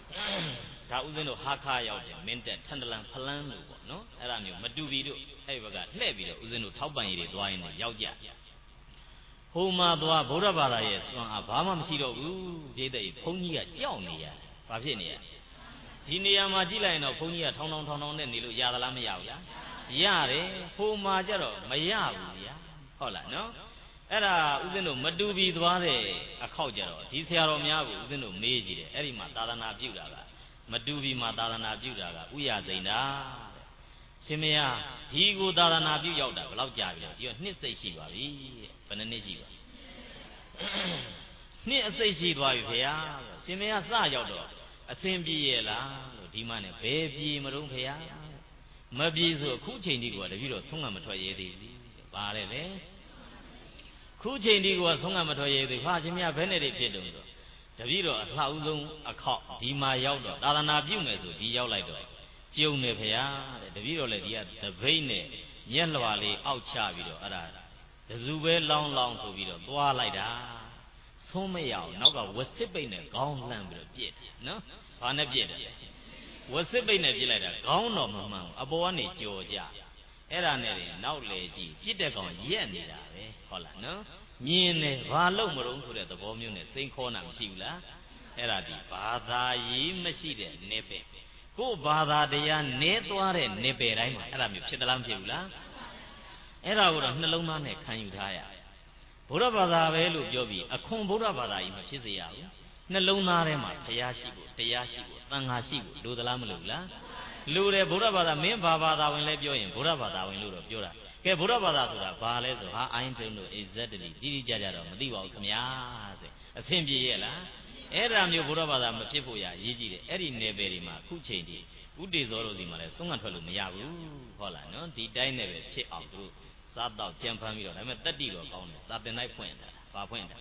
ဒါဥစဉ်တို့ဟာခါရောက်တယ်မင်းတက်ထန်တလန်ဖလန်းလို့ပေါ့နော်အဲ့ဒါမျိုးမတူပြီတို့အဲ့ဘက်ကလှည့်ပြီးတော့ဥစဉ်တို့ထောက်ပံ့ရည်တွေသွားရင်လည်းရောက်ကြဟိုမှာသွားဗုဒ္ဓဘာသာရဲ့စွမ်းအားဘာမှမရှိတော့ဘူးပြိတ္တိဘုန်းကြီးကကြောက်နေရဘာဖြစ်နေရဒီနေရာမှာကြည့်လိုက်ရင်တော့ဘုန်းကြီးကထောင်းထောင်းထောင်းထောင်းနဲ့နေလို့ရသလားမရဘူးလားရတယ်ဟိုမှာကြတော့မရဘူးဗျာဟုတ်လားနော်အဲ့ဒါဥစဉ်တို့မတူပြီသွားတဲ့အခောက်ကြတော့ဒီဆရာတော်များကိုဥစဉ်တို့မေးကြည့်တယ်အဲ့ဒီမှာသာသနာပြုတာကမတူပြီမှာသာသနာပြုတာကဥရစိန်တာရှင်မယားဒီကိုသာသနာပြုရောက်တာဘယ်လောက်ကြာပြီလဲဒီတော့နှစ်စိတ်ရှိပါပြီဘယ်နှစ်နှစ်ရှိပါနှစ်အစိတ်ရှိသွားပြီဖေဟာရှင်မယားစရောက်တော့အစဉ်ပြေရဲ့လားလို့ဒီမှနဲ့ဘယ်ပြေမတော့ဖေဟာမပြေဆိုအခုချိန်ဒီကတပည့်တော်ဆုံးကမထွက်ရဲသေးဘူးပါလေလေခုချိန်ဒီကဆုံးကမထွက်ရဲသေးဟာရှင်မယားဘယ်နဲ့တည်းဖြစ်တုံးဆိုတပည့်တော်အလှဦးဆုံးအခောက်ဒီမှာရောက်တော့သာသနာပြုမယ်ဆိုဒီရောက်လိုက်တော့ကျုံနေဖေဟာတဲ့တပည့်တော်လည်းဒီကတပိတ်နဲ့ညက်လွာလေးအောက်ချပြီးတော့အဲ့ဒါတစုပဲလောင်းလောင်းဆိုပြီးတော့သွားလိုက်တာဆုံးမရအောင်နောက်ကဝစစ်ပိတ်နဲ့ခေါင်းလှမ်းပြီးတော့ပြစ်တယ်နော်ဘာနဲ့ပြစ်တယ်ဝစစ်ပိတ်နဲ့ပြစ်လိုက်တာခေါင်းတော့မမှန်ဘူးအပေါ်ကနေကြော်ကြအဲ့ဒါနဲ့နောက်လေကြည့်ပြစ်တဲ့ကောင်ရက်နေတာပဲဟုတ်လားနော်မြင်တယ်ဘာလို့မလို့ဆိုတဲ့သဘောမျိုးနဲ့စိန်ခေါ်တာမရှိဘူးလားအဲ့ဒါဒီဘာသာရေးမရှိတဲ့နေပဲကိုယ်ဘာသာတရားနဲသွားတဲ့နေပဲတိုင်းမှာအဲ့ဒါမျိုးဖြစ်သလားမဖြစ်ဘူးလားအဲ့ဒါကိုတော့နှလုံးသားနဲ့ခံယူထားရဗုဒ္ဓဘာသာပဲလို့ပြောပြီးအခွန်ဗုဒ္ဓဘာသာကြီးမဖြစ်စေရဘူးနှလုံးသားထဲမှာဘုရားရှိဖို့တရားရှိဖို့သံဃာရှိဖို့လိုသလားမလိုဘူးလားလိုတယ်ဗုဒ္ဓဘာသာမင်းဘာဘာသာဝင်လဲပြောရင်ဗုဒ္ဓဘာသာဝင်လို့တော့ပြောတာကဲဗုဒ္ဓဘာသာဆိုတာဘာလဲဆိုဟာအိုင်းတုံတို့ exactly တိတိကျကျတော့မသိပါဘူးခင်ဗျာဆိုအဆင်ပြေရဲ့လားအဲ့ဒါမျိုးဗုဒ္ဓဘာသာမဖြစ်ဖို့ရရေးကြည့်တယ်အဲ့ဒီနယ်ပယ်တွေမှာခုချိန်ထိဥတေဇောတို့စီမှာလဲဆုံးခံထွက်လို့မရဘူးဟုတ်လားနော်ဒီတိုင်းနဲ့ပဲဖြစ်အောင်သူတို့စားတော့ကြံဖမ်းပြီးတော့ဒါပေမဲ့တက်တိတော့ကောင်းတယ်စာသင်တိုင်းဖွင့်တာဘာဖွင့်တာ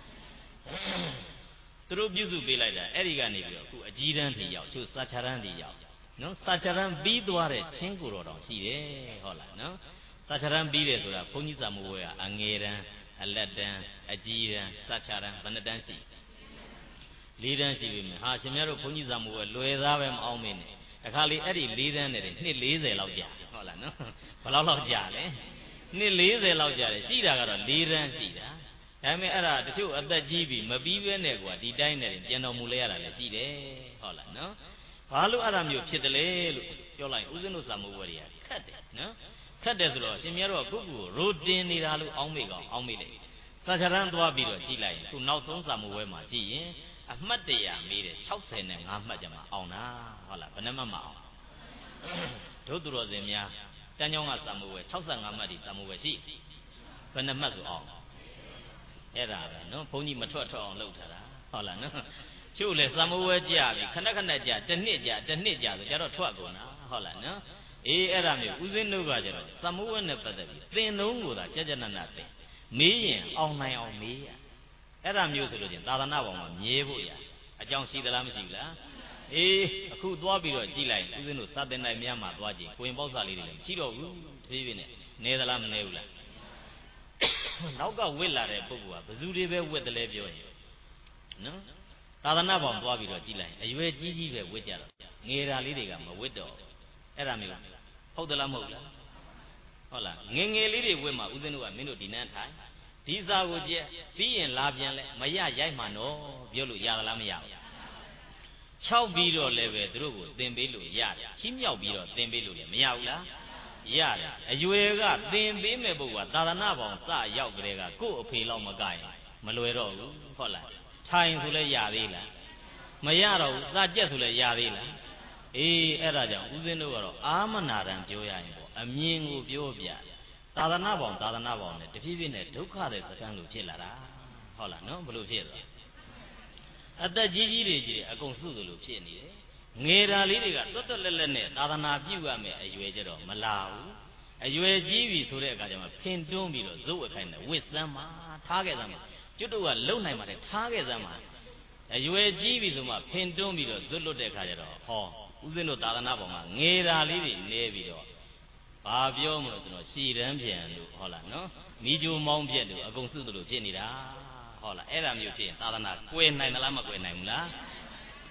သူတို့ပြုစုပေးလိုက်တာအဲ့ဒီကနေပြီးတော့အခုအကြီးတန်းထိရောက်သူစာချရန်ထိရောက်နော်စာချရန်ပြီးသွားတဲ့ချင်းကိုတော်တောင်ရှိတယ်ဟုတ်လားနော်စာချရန်ပြီးတယ်ဆိုတာဘုန်းကြီးစာမိုးဝဲကအငယ်တန်းအလက်တန်းအကြီးတန်းစာချရန်ဘယ်နှတန်းရှိလေးတန်းရှိပြီမယ်ဟာရှင်များတို့ဘုန်းကြီးစာမိုးဝဲလွယ်သားပဲမအောင်မင်းနဲ့တခါလေအဲ့ဒီလေးတန်းနဲ့နှစ်လေးဆယ်လောက်ကြာဟုတ်လားနော်ဘယ်လောက်လောက်ကြာလဲနှစ်လေးဆယ်လောက်ကြာတယ်ရှိတာကတော့လေးတန်းရှိတာဒါပေမဲ့အဲ့ဒါတချို့အသက်ကြီးပြီမပြီးပဲနဲ့ကွာဒီတိုင်းနဲ့ပြန်တော်မူလဲရတာလည်းရှိတယ်ဟုတ်လားနော်ဘာလို့အဲ့ဒါမျိုးဖြစ်တယ်လဲလို့ပြောလိုက်ဦးဇင်းတို့စာမိုးဝဲတွေကခတ်တယ်နော်ခတ်တယ်ဆိုတော့ရှင်မြတ်တို့ကကိုယ့်ကိုယ်ရိုတင်နေတာလို့အောင်းမိကောင်အောင်းမိလိုက်စာချရန်သွားပြီးတော့ကြည့်လိုက်ရင်ခုနောက်ဆုံးစာမိုးဝဲမှာကြည့်ရင်အမှတ်တရမေးတယ်၆၀နဲ့၅မှတ်ကြမှာအောင်တာဟုတ်လားဘယ်နှမှတ်မအောင်တို့သူတော်စင်များတန်းချောင်းကစာမိုးဝဲ၆၅မှတ်ဒီစာမိုးဝဲရှိဘယ်နှမှတ်ဆိုအောင်အဲ့ဒါပဲနော်ဘုန်းကြီးမထွက်ထွက်အောင်လုပ်ထားတာဟုတ်လားနော်ချို့လေစာမိုးဝဲကြပြီခဏခဏကြာတစ်နှစ်ကြာတစ်နှစ်ကြာဆိုကြတော့ထွက်ကုန်တာဟုတ်လားနော်အေးအဲ့ဒါမျိုးဦးဇင်းတို့ကကြတော့စာမိုးဝဲနဲ့ပတ်သက်ပြီးသင်လုံးကိုသာကြကြနနသင်မေးရင်အောင်နိုင်အောင်မေးရအဲ့ဒါမျိုးဆိုလို့ချင်းသာသနာ့ဘောင်မှာမြဲဖို့ရအကြောင်းရှိသလားမရှိဘူးလားအေးအခုသွားပြီးတော့ကြည့်လိုက်ဦးဇင်းတို့စာသင်တိုင်းများမှာသွားကြည့်ကိုရင်ပေါက်စာလေးတွေလည်းရှိတော့ဘူးတဖြည်းဖြည်းနဲ့နေသလားမနေဘူးလားနောက်ကဝစ်လာတဲ့ပုဂ္ဂိုလ်ကဘယ်သူတွေပဲဝစ်တယ်လဲပြောရင်နော်သာသနာ့ဘောင်သွားပြီးတော့ကြည့်လိုက်အရွယ်ကြီးကြီးပဲဝစ်ကြတော့ငယ်တာလေးတွေကမဝစ်တော့အဲ့ဒါမျိုးဟုတ်သလားမဟုတ်လားဟုတ်လားငယ်ငယ်လေးတွေဝစ်မှာဦးဇင်းတို့ကမင်းတို့ဒီနန်းထိုင်ဒီစာကိုကြည့်ပြီးရင်လာပြန်လဲမရရိုက်မှနော်ပြောလို့ရသလားမရဘူး၆ပြီးတော့လည်းပဲသူတို့ကိုသင်ပေးလို့ရတယ်ချီးမြှောက်ပြီးတော့သင်ပေးလို့လည်းမရဘူးလားရတယ်အရွယ်ကသင်ပေးမဲ့ပုဂ္ဂိုလ်ကသာသနာ့ဘောင်စရောက်ကြတဲ့ကကို့အဖေလောက်မကရင်မလွယ်တော့ဘူးဟုတ်လားထိုင်ဆိုလဲရသေးလားမရတော့ဘူးစာကြက်ဆိုလဲရသေးလားအေးအဲ့ဒါကြောင့်ဦးဇင်းတို့ကတော့အာမနာရံပြောရရင်ပေါ့အမြင်ကိုပြောပြသာသနာ့ဘောင်သာသနာ့ဘောင်နဲ့တဖြည်းဖြည်းနဲ့ဒုက္ခတဲ့စကန်းလို့ဖြစ်လာတာဟုတ်လားနော်ဘလို့ဖြစ်သွားအသက်ကြီးကြီးတွေကြီးအကုန်စုသလိုဖြစ်နေတယ်ငယ်တာလေးတွေကတွတ်တွတ်လက်လက်နဲ့သာသနာပြုရမယ်အရွယ်ကြတော့မလာဘူးအရွယ်ကြီးပြီဆိုတဲ့အခါကျမှဖင်တွန်းပြီးတော့ဇုတ်အခိုင်နဲ့ဝစ်စမ်းမှာထားခဲ့စမ်းမှာကျွတ်တို့ကလုံနိုင်ပါတယ်ထားခဲ့စမ်းမှာအရွယ်ကြီးပြီဆိုမှဖင်တွန်းပြီးတော့ဇွတ်လွတ်တဲ့အခါကျတော့ဟောဦးဇင်းတို့သာသနာ့ဘောင်မှာငယ်တာလေးတွေနေပြီးတော့ဘာပြောမလို့ကျွန်တော်ရှည်တန်းပြန်လို့ဟုတ်လားနော်မိကြိုမောင်းပြက်လို့အကုန်စုသလိုဖြစ်နေတာဟုတ်လားအဲ့ဒါမျိုးဖြစ်ရင်သာသနာကွယ်နိုင်သလားမကွယ်နိုင်ဘူးလား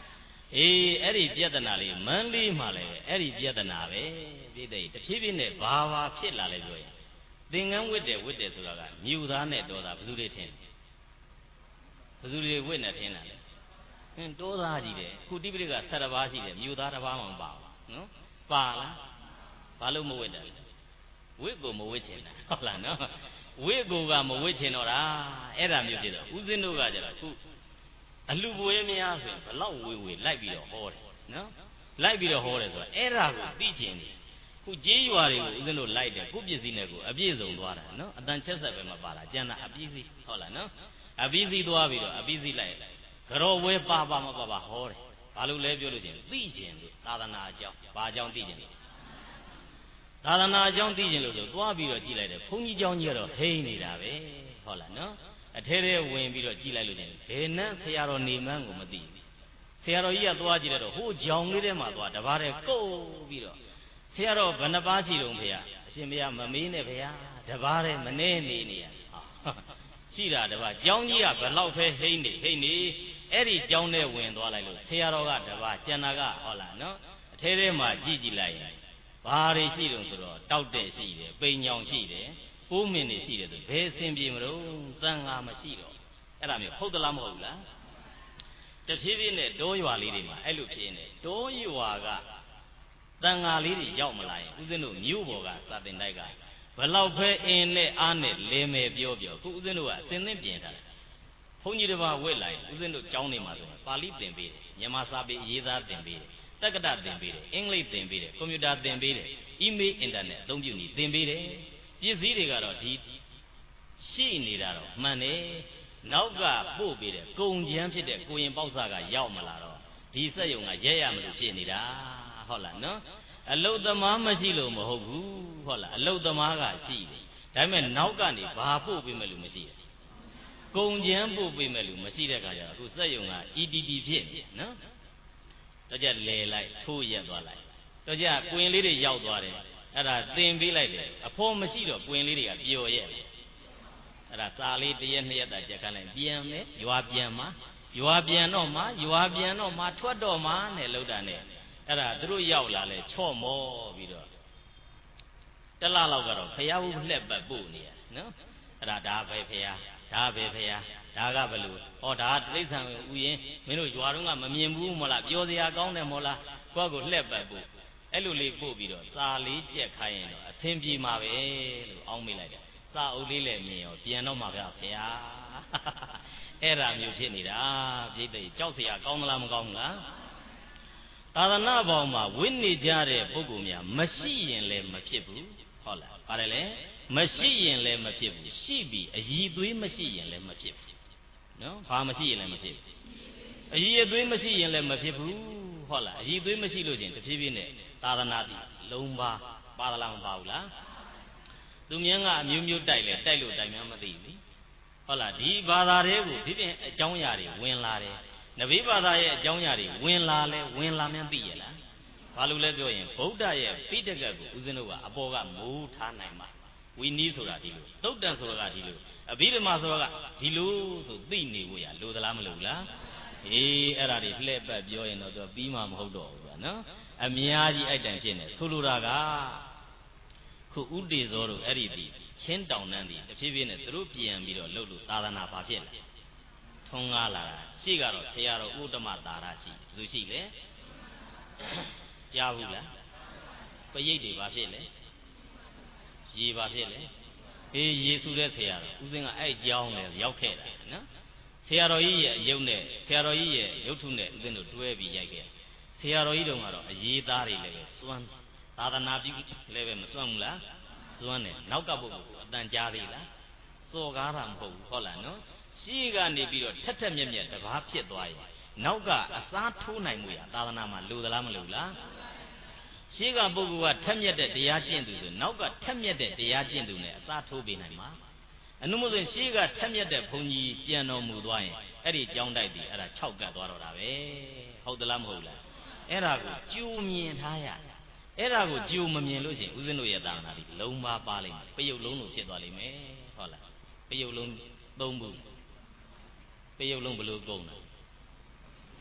အေးအဲ့ဒီပြဿနာလေးမန်းလေးမှလည်းအဲ့ဒီပြဿနာပဲပြည့်တဲ့တဖြည်းဖြည်းနဲ့ဘာဘာဖြစ်လာလဲဆိုရင်သင်္ကန်းဝတ်တယ်ဝတ်တယ်ဆိုတာကမြူသားနဲ့တော်သားဘယ်သူတွေထင်ဘယ်သူတွေဝတ်နေထင်တာလဲအင်းတော်သားကြီးတယ်ခုတိပိဋကဆယ်ပါးရှိတယ်မြူသားတစ်ပါးမှမပါဘူးနော်ပါလားဘာလို့မဝတ်တယ်ဝတ်ကိုမဝတ်ချင်တာဟုတ်လားနော်ဝိကိုကမဝစ်ချင်တော့တာအဲ့ဒါမျိုးဖြစ်တော့ဦးဇင်းတို့ကကြတော့ခုအလူပွေးများဆိုရင်ဘလောက်ဝေဝေလိုက်ပြီးတော့ဟောတယ်နော်လိုက်ပြီးတော့ဟောတယ်ဆိုတော့အဲ့ဒါကိုသိကျင်တယ်ခုကြေးရွာတွေကိုဦးဇင်းတို့လိုက်တယ်ခုပစ္စည်းနဲ့ကိုအပြည့်စုံသွားတာနော်အတန်ချက်ဆက်ပဲမပါတာကျန်တာအပြည့်စီဟုတ်လားနော်အပြည့်စီသွားပြီးတော့အပြည့်စီလိုက်ကြောဝဲပါပါမပါပါဟောတယ်ဘာလို့လဲပြောလို့ရှိရင်သိကျင်လို့သာသနာအကြောင်းဘာအကြောင်းသိကျင်လဲသာသနာအကြောင်းသိခြင်းလို့ဆိုသွားပြီးတော့ကြည့်လိုက်တယ်ဘုန်းကြီးเจ้าကြီးကတော့ဟိန်းနေတာပဲဟုတ်လားနော်အထဲထဲဝင်ပြီးတော့ကြည့်လိုက်လို့ချင်းဘယ်နဲ့ဆရာတော်နေမှန်းကိုမသိဘူးဆရာတော်ကြီးကသွားကြည့်တော့ဟိုးကြောင်လေးထဲမှာသွားတပါးတည်းကုတ်ပြီးတော့ဆရာတော်ဘယ်နှပါးရှိတုံးဖေ။အရှင်ဘုရားမမေးနဲ့ဗျာတပါးတည်းမနေနေနေရရှိတာတပါးကြောင်ကြီးကဘယ်လောက်ပဲဟိန်းနေဟိန်းနေအဲ့ဒီကြောင်ထဲဝင်သွားလိုက်လို့ဆရာတော်ကတပါးကျန်တာကဟုတ်လားနော်အထဲထဲမှာကြည့်ကြည့်လိုက်ရင်ဘာတွေရှိတုံးဆိုတော့တောက်တဲ့ရှိတယ်ပိန်ညောင်ရှိတယ်ပိုးမင်းတွေရှိတယ်ဆိုဘယ်အစဉ်ပြေမလို့သံဃာမရှိတော့အဲ့ဒါမျိုးဟုတ်သလားမဟုတ်ဘူးလားတဖြည်းဖြည်းနဲ့တောရွာလေးတွေမှာအဲ့လိုဖြစ်နေတောရွာကသံဃာလေးတွေရောက်မလာရင်ဦးဇင်းတို့မြို့ပေါ်ကစာတင်တိုက်ကဘလောက်ပဲအင်းနဲ့အားနဲ့လဲမယ်ပြောပြောခုဦးဇင်းတို့ကအစင်သင့်ပြင်ထားတယ်ဘုန်းကြီးတစ်ပါးဝက်လိုက်ဦးဇင်းတို့ကျောင်းနေမှာဆိုရင်ပါဠိသင်ပေးတယ်မြန်မာစာပေရေးသားသင်ပေးတယ်တက္ကသသင်ပေးတယ်အင်္ဂလိပ်သင်ပေးတယ်ကွန်ပျူတာသင်ပေးတယ်အီးမေးလ်အင်တာနက်အသုံးပြုနေသင်ပေးတယ်ပစ္စည်းတွေကတော့ဒီရှိနေတာတော့မှန်တယ်နောက်ကပို့ပေးတယ်ကုံချမ်းဖြစ်တဲ့ကိုရင်ပေါက်စားကရောက်မလာတော့ဒီစက်ယုံကရဲရမလို့ဖြစ်နေတာဟုတ်လားနော်အလုတ်သမားမရှိလို့မဟုတ်ဘူးဟုတ်လားအလုတ်သမားကရှိတယ်ဒါပေမဲ့နောက်ကနေဘာပို့ပေးမယ်လို့မရှိဘူးကုံချမ်းပို့ပေးမယ်လို့မရှိတဲ့ခါကျတော့အခုစက်ယုံက E T T ဖြစ်နေနော်တော့ကြလဲလိုက်ထိုးရက်သွားလိုက်တော့ကြကွင်လေးတွေရောက်သွားတယ်အဲ့ဒါသင်ပေးလိုက်တယ်အဖို့မရှိတော့ကွင်လေးတွေကပျော်ရက်တယ်အဲ့ဒါစာလေးတစ်ရက်နှစ်ရက်တာကြက်ခန်းလိုက်ပြန်မယ်ရွာပြန်မှာရွာပြန်တော့မှရွာပြန်တော့မှထွက်တော့မှနဲ့လှုပ်တာနဲ့အဲ့ဒါသူတို့ရောက်လာလဲချော့မောပြီးတော့တလလောက်ကတော့ဖျားဘူးလှက်ပတ်ပို့နေရနော်အဲ့ဒါဒါပဲဖျားဒါပဲဖျားဒါကဘလို့ဟောဒါတိဋ္ဌံဥယျင်မင်းတို့ရွာတုန်းကမမြင်ဘူးမလားပြောစရာကောင်းတယ်မဟုတ်လားကိုယ့်ကိုလှက်ပတ်ဖို့အဲ့လိုလေးပို့ပြီးတော့စာလေးကြက်ခိုင်းရင်တော့အဆင်ပြေမှာပဲလို့အောင်းမိလိုက်တယ်စာအုပ်လေးလည်းမြင်ရောပြန်တော့မှာဗျာဖေဟာအဲ့ဒါမျိုးဖြစ်နေတာပြိတ္တိကြောက်เสียကောင်းမလားမကောင်းဘူးလားသာသနာပေါင်းမှာဝိနေကြတဲ့ပုဂ္ဂိုလ်များမရှိရင်လည်းမဖြစ်ဘူးဟုတ်လားပါတယ်လေမရှိရင်လည်းမဖြစ်ဘူးရှိပြီအည်သွေးမရှိရင်လည်းမဖြစ်ဘူးနော်ဘာမရှိရင်လည်းမဖြစ်ဘူးအည်အသွေးမရှိရင်လည်းမဖြစ်ဘူးဟုတ်လားအည်သွေးမရှိလို့ချင်းတဖြည်းဖြည်းနဲ့သာသနာတိလုံးပါပါသလားမပါဘူးလားသူမြန်းကအမျိုးမျိုးတိုက်လဲတိုက်လို့တိုင်များမသိဘူးဟုတ်လားဒီဘာသာတွေကိုဒီပြင်အကြောင်းအရာတွေဝင်လာတယ်နဗေဘာသာရဲ့အကြောင်းအရာတွေဝင်လာလဲဝင်လာမြန်သိရလားဘာလို့လဲပြောရင်ဗုဒ္ဓရဲ့ပိဋကတ်ကိုဦးဇင်းတို့ကအပေါ်ကမိုးထားနိုင်မှာဝီနီးဆိုတာဒီလိုသုတ်တန်ဆိုတာကဒီလိုအဘိဓမ္မာဆိုတာကဒီလိုဆိုသိနေဖို့ရလိုသလားမလိုဘူးလားအေးအဲ့ဒါတွေလှည့်ပတ်ပြောရင်တော့သူပြီးမှမဟုတ်တော့ဘူးကွာနော်အများကြီးအဲ့တိုင်ဖြစ်နေဆိုလိုတာကခုဥတေဇောတို့အဲ့ဒီဒီချင်းတောင်တန်းဒီတဖြည်းဖြည်းနဲ့သူတို့ပြန်ပြီးတော့လှုပ်လို့သာသနာဘာဖြစ်လဲထုံးကားလာတာရှိကတော့ဆရာတော်ဥဒ္ဓမသာရရှိဘယ်သူရှိလဲကြားဘူးလားပရိတ်တွေဘာဖြစ်လဲရေဘာဖြစ်လဲအေးရေစုတဲ့ဆရာတော်ဦးစင်းကအဲ့ကြောင်းလေရောက်ခဲ့တာနော်ဆရာတော်ကြီးရဲ့ရုပ်နဲ့ဆရာတော်ကြီးရဲ့ရုပ်ထုနဲ့ဦးစင်းတို့တွဲပြီးရိုက်ခဲ့ဆရာတော်ကြီးတုန်းကတော့အရေးသားတွေလည်းပဲစွမ်းသာသနာပြုလည်းပဲမစွမ်းဘူးလားစွမ်းတယ်နောက်ကပုဂ္ဂိုလ်ကအတန်ကြားသေးလားစော်ကားတာမဟုတ်ဘူးဟုတ်လားနော်ရှေ့ကနေပြီးတော့ထက်ထက်မြက်မြက်တဘာဖြစ်သွားရင်နောက်ကအစားထိုးနိုင်မှုရသာသနာမှာလိုသလားမလိုလားရှေ့ကပုဂ္ဂိုလ်ကထက်မြက်တဲ့တရားကျင့်သူဆိုနောက်ကထက်မြက်တဲ့တရားကျင့်သူနဲ့အစားထိုးပေးနိုင်မှာအနုမဆိုရင်ရှေ့ကထက်မြက်တဲ့ဘုန်းကြီးပြန်တော်မူသွားရင်အဲ့ဒီကြောင်းတိုက်ပြီးအဲ့ဒါ၆ကတ်သွားတော့တာပဲဟုတ်သလားမဟုတ်လားအဲ့ဒါကိုကြိုမြင်ထားရအဲ့ဒါကိုကြိုမမြင်လို့ရှိရင်ဦးဇင်းတို့ရဲ့သာသနာဒီလုံးပါပါလိမ့်မယ်ပယုတ်လုံးလို့ဖြစ်သွားလိမ့်မယ်ဟုတ်လားပယုတ်လုံးသုံးခုပယုတ်လုံးဘယ်လိုကုန်လဲဟ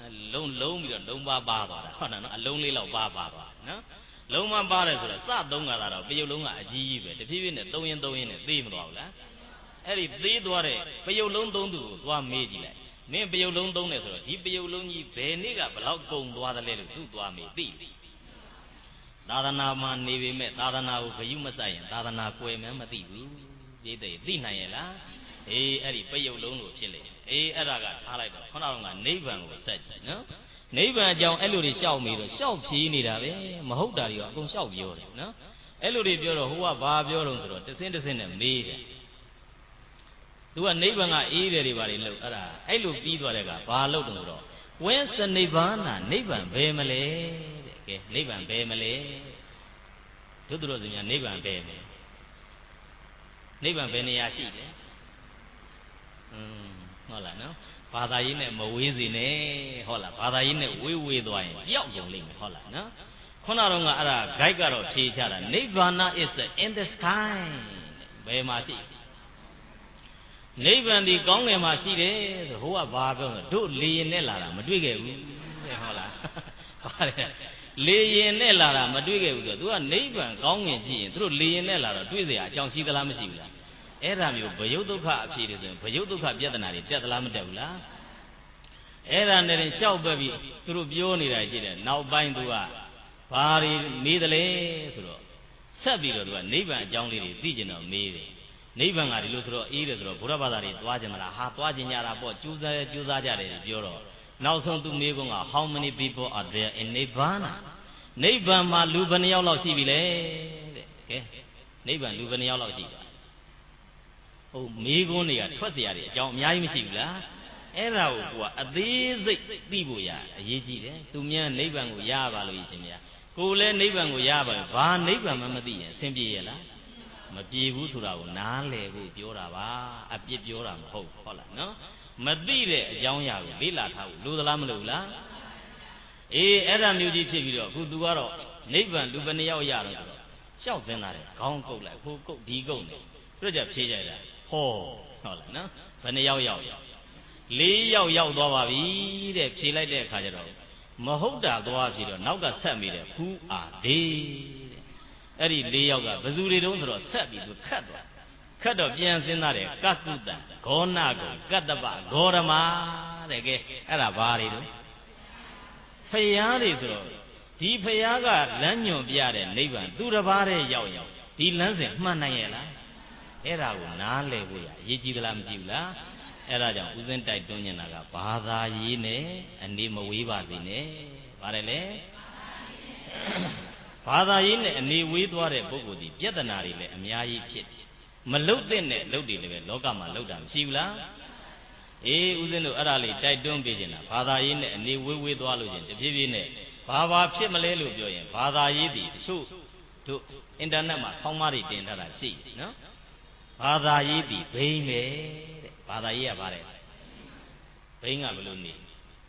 လုံးလုံးပြီးတော့လုံးပါပါသွားတာဟုတ်တယ်နော်အလုံးလေးလောက်ပါပါသွားနော်လုံးမပါတယ်ဆိုတော့စသုံးကသာတော့ပယုတ်လုံးကအကြီးကြီးပဲတဖြည်းဖြည်းနဲ့သုံးရင်သုံးရင်နဲ့သေးမသွားဘူးလားအဲ့ဒီသေးသွားတဲ့ပယုတ်လုံးသုံးသူကိုသွားမေးကြည့်လိုက်မင်းပယုတ်လုံးသုံးတယ်ဆိုတော့ဒီပယုတ်လုံးကြီးဘယ်နေ့ကဘလောက်ကုန်သွားတယ်လဲလို့သူ့သွားမေးသိသာသနာမှာနေပေမဲ့သာသနာကိုဂယုမဆိုင်ရင်သာသနာကွယ်မှန်းမသိဘူးပြည့်တဲ့သိနိုင်ရဲ့လားအေးအဲ့ဒီပယုတ်လုံးလို့ဖြစ်လေအေးအဲ့ဒါကထားလိုက်တော့ခုနကနိဗ္ဗာန်ကိုဆက်ကြည့်နော်နိဗ္ဗာန်အကြောင်းအဲ့လိုတွေရှောက်မိတော့ရှောက်ဖြေးနေတာပဲမဟုတ်တာတွေကအကုန်ရှောက်ပြောတယ်နော်အဲ့လိုတွေပြောတော့ဟိုကဘာပြောတော့ဆိုတော့တစင်းတစင်းနဲ့မေးတယ်သူကနိဗ္ဗာန်ကအေးတယ်တွေပါလေလို့အဲ့ဒါအဲ့လိုပြီးသွားတဲ့ကဘာလို့တုံးတော့ဝဲစနိဗ္ဗာန်နိဗ္ဗာန်ဘယ်မလဲတဲ့ကဲနိဗ္ဗာန်ဘယ်မလဲတို့တို့ဆိုများနိဗ္ဗာန်ဘယ်မလဲနိဗ္ဗာန်ဘယ်နေရာရှိတယ်อืมဟုတ်လားနော်ဘာသာရေးနဲ့မဝေးစေနဲ့ဟုတ်လားဘာသာရေးနဲ့ဝေးဝေးသွားရင်ပျောက်ကုန်လိမ့်မယ်ဟုတ်လားနော်ခုနတော့ကအဲ့ဒါ guide ကတော့ဖြေချတာနိဗ္ဗာန် is in the sky ဘယ်မှာရှိနိဗ္ဗာန်ဒီကောင်းငယ်မှာရှိတယ်ဆိုဟိုကဘာပြောလဲတို့လေရင်နဲ့လာတာမတွေ့ခဲ့ဘူးတဲ့ဟုတ်လားဟာလေရင်နဲ့လာတာမတွေ့ခဲ့ဘူးဆိုတော့ तू ကနိဗ္ဗာန်ကောင်းငယ်ရှိရင်တို့လေရင်နဲ့လာတော့တွေ့เสียအကြောင်းရှိသလားမရှိဘူးလားအဲ့ဒါမျိုးဘယုတ်ဒုက္ခအဖြစ်တွေဆိုရင်ဘယုတ်ဒုက္ခပြဿနာတွေတက်သလားမတက်ဘူးလားအဲ့ဒါနဲ့ရင်ရှောက်ပဲပြီးသူတို့ပြောနေတာကြည့်တယ်နောက်ပိုင်း तू ကဘာတွေမေးတယ်လဲဆိုတော့ဆက်ပြီးတော့ तू ကနိဗ္ဗာန်အကြောင်းလေးတွေသိကျင်တော့မေးတယ်နိဗ္ဗာန်ကဒီလိုဆိုတော့အေးတယ်ဆိုတော့ဘုရားဘာသာတွေသွားကြမလားဟာသွားကြင်ကြတာပေါ့ကျူးစားကျူးစားကြတယ်ပြောတော့နောက်ဆုံး तू မေးကုန်က how many people are there in Nibbana နိဗ္ဗာန်မှာလူဘယ်နှယောက်လောက်ရှိပြီလဲတဲ့ကဲနိဗ္ဗာန်လူဘယ်နှယောက်လောက်ရှိပါဟုတ်မေးခွန်းတွေကထွက်เสียရတယ်အကြောင်းအများကြီးမရှိဘူးလားအဲ့ဒါကိုကိုကအသေးစိတ်သိဖို့ရအရေးကြီးတယ်သူများနိဗ္ဗာန်ကိုရပါလို့ရှင်ဗျာကိုလည်းနိဗ္ဗာန်ကိုရပါဘာနိဗ္ဗာန်မှမသိရင်အဆင်ပြေရလားမပြေဘူးဆိုတာကိုနားလည်ဖို့ပြောတာပါအပြစ်ပြောတာမဟုတ်ဟုတ်လားနော်မသိတဲ့အကြောင်းအရာကိုလေ့လာထားဖို့လိုသလားမလိုဘူးလားအေးအဲ့ဒါမျိုးကြီးဖြစ်ပြီးတော့အခုသူကတော့နိဗ္ဗာန်လူဘယ်နှယောက်ရတော့ဆိုတော့ရှောက်စင်းလာတယ်ခေါင်းကုတ်လိုက်ဟိုကုတ်ဒီကုတ်နေသူကြဖြေးကြတာဟောဟုတ်လားနော်ဘယ်နှယောက်ရောက်လေးယောက်ရောက်သွားပါပြီတဲ့ဖြေလိုက်တဲ့အခါကျတော့မဟုတ်တာသွားဖြေတော့နောက်ကဆက်မိတယ်ဟူအာဒေတဲ့အဲ့ဒီလေးယောက်ကဘယ်သူတွေတုံးဆိုတော့ဆက်ပြီးသူခတ်သွားခတ်တော့ပြန်စဉ်းစားတယ်ကကုတ္တဂောနကုကတ္တပဂေါရမတဲ့ကဲအဲ့ဒါဘာတွေတုံးဖယားတွေဆိုတော့ဒီဖယားကလမ်းညွန်ပြတဲ့နိဗ္ဗာန်သူတစ်ပါးတည်းရောက်ရောက်ဒီလမ်းစဉ်မှန်နိုင်ရဲ့လားအဲ့ဒါကိုနားလည်ဖို့ရအရေးကြီးသလားမကြည့်ဘူးလားအဲ့ဒါကြောင့်ဦးဇင်းတိုက်တွန်းနေတာကဘာသာရေးနဲ့အနေမဝေးပါစေနဲ့ပါတယ်လေဘာသာရေးနဲ့အနေဝေးသွားတဲ့ပုဂ္ဂိုလ်ဒီပြဿနာတွေလည်းအများကြီးဖြစ်မလုတ်တဲ့နဲ့လုတ်တွေလည်းပဲလောကမှာလုတ်တာမရှိဘူးလားအေးဦးဇင်းတို့အဲ့ဒါလေးတိုက်တွန်းပေးနေတာဘာသာရေးနဲ့အနေဝေးဝေးသွားလို့ရှင်တဖြည်းဖြည်းနဲ့ဘာဘာဖြစ်မလဲလို့ပြောရင်ဘာသာရေးဒီတချို့တို့အင်တာနက်မှာခေါင်းမတွေတင်ထားတာရှိနော်ဘာသာရေးဒီဘိန်းပဲတဲ့ဘာသာရေးကဘာလဲဘိန်းကဘယ်လိုနေ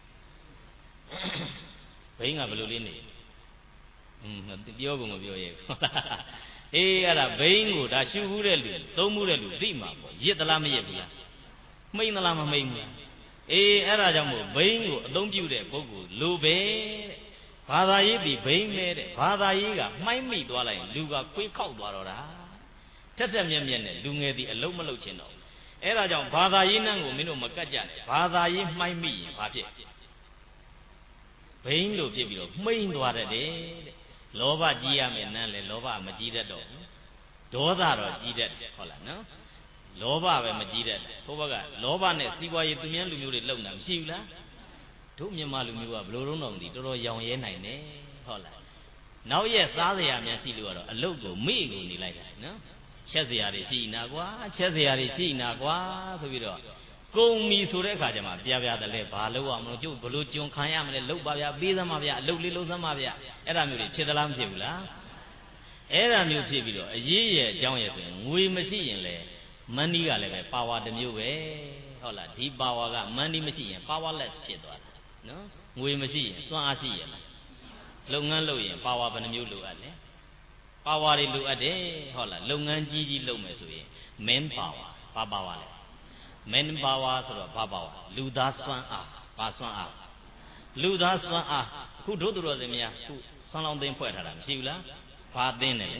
ဘိန်းကဘယ်လိုလေးနေอืมပြောကုန်မပြောရဲအေးအဲ့ဒါဘိန်းကိုဒါရှုဘူးတဲ့လူသုံးမှုတဲ့လူသိမှာပေါ့ရစ်သလားမရစ်ဘူးလားမိန်သလားမမိန်ဘူးလားအေးအဲ့ဒါကြောင့်မို့ဘိန်းကိုအသုံးပြုတဲ့ပုဂ္ဂိုလ်လိုပဲတဲ့ဘာသာရေးဒီဘိန်းပဲတဲ့ဘာသာရေးကမှိုင်းမိသွားလိုက်လူကခွေးခောက်သွားတော့တာထက်ထက်မြက်မြက်နဲ့လူငယ်ဒီအလုံးမလုံးချင်တော့အဲ့ဒါကြောင့်ဘာသာရေးနှံကိုမင်းတို့မကတ်ကြနဲ့ဘာသာရေးမှိုင်းမိရင်ဘာဖြစ်ဘိန်းလို့ဖြစ်ပြီးတော့မှိန်သွားတတ်တယ်တဲ့လောဘကြီးရမယ်နန်းလေလောဘမကြီးတတ်တော့ဘူးဒေါသတော့ကြီးတတ်တယ်ဟုတ်လားနော်လောဘပဲမကြီးတတ်တယ်ဘုဘကလောဘနဲ့စီးပွားရေးသူများလူမျိုးတွေလုံတာမရှိဘူးလားတို့မြန်မာလူမျိုးကဘယ်လိုလုံးတော့မသိတော်တော်ရောင်ရဲနိုင်တယ်ဟုတ်လားနောက်ရက်စားစရာများရှိလို့ကတော့အလုတ်ကိုမေ့ကိုနေလိုက်တာနော်ချက်စရာတွေရှိနာကွာချက်စရာတွေရှိနာကွာဆိုပြီးတော့ကုံမီဆိုတဲ့အခါကျမှပြပြတယ်လေဘာလို့ရမလို့ကျုပ်ဘလို့ကြုံခံရမလဲလုတ်ပါဗျာပေးသမှာဗျာအလုတ်လေးလုံးသမှာဗျာအဲ့ဒါမျိုးတွေဖြစ်သလားမဖြစ်ဘူးလားအဲ့ဒါမျိုးဖြစ်ပြီးတော့အရေးရဲ့အကြောင်းရဲ့ဆိုရင်ငွေမရှိရင်လေမန်နီကလည်းပဲပါဝါတစ်မျိုးပဲဟုတ်လားဒီပါဝါကမန်နီမရှိရင် powerless ဖြစ်သွားတာနော်ငွေမရှိရင်စွမ်းအားရှိရလားလုပ်ငန်းလုပ်ရင်ပါဝါဘယ်နှမျိုးလိုအပ်လဲပါဝါတွေလိုအပ်တယ်ဟုတ်လားလုပ်ငန်းကြီးကြီးလုပ်မယ်ဆိုရင် man power ဘာပါဝါလဲ man power ဆိုတော့ဘာပါဝါလူသားစွမ်းအားဘာစွမ်းအားလူသားစွမ်းအားခုတို့သူတော်စင်များခုဆွမ်းလောင်းသိန်းဖွဲ့ထားတာမရှိဘူးလားဘာအသင်းနဲ့လဲ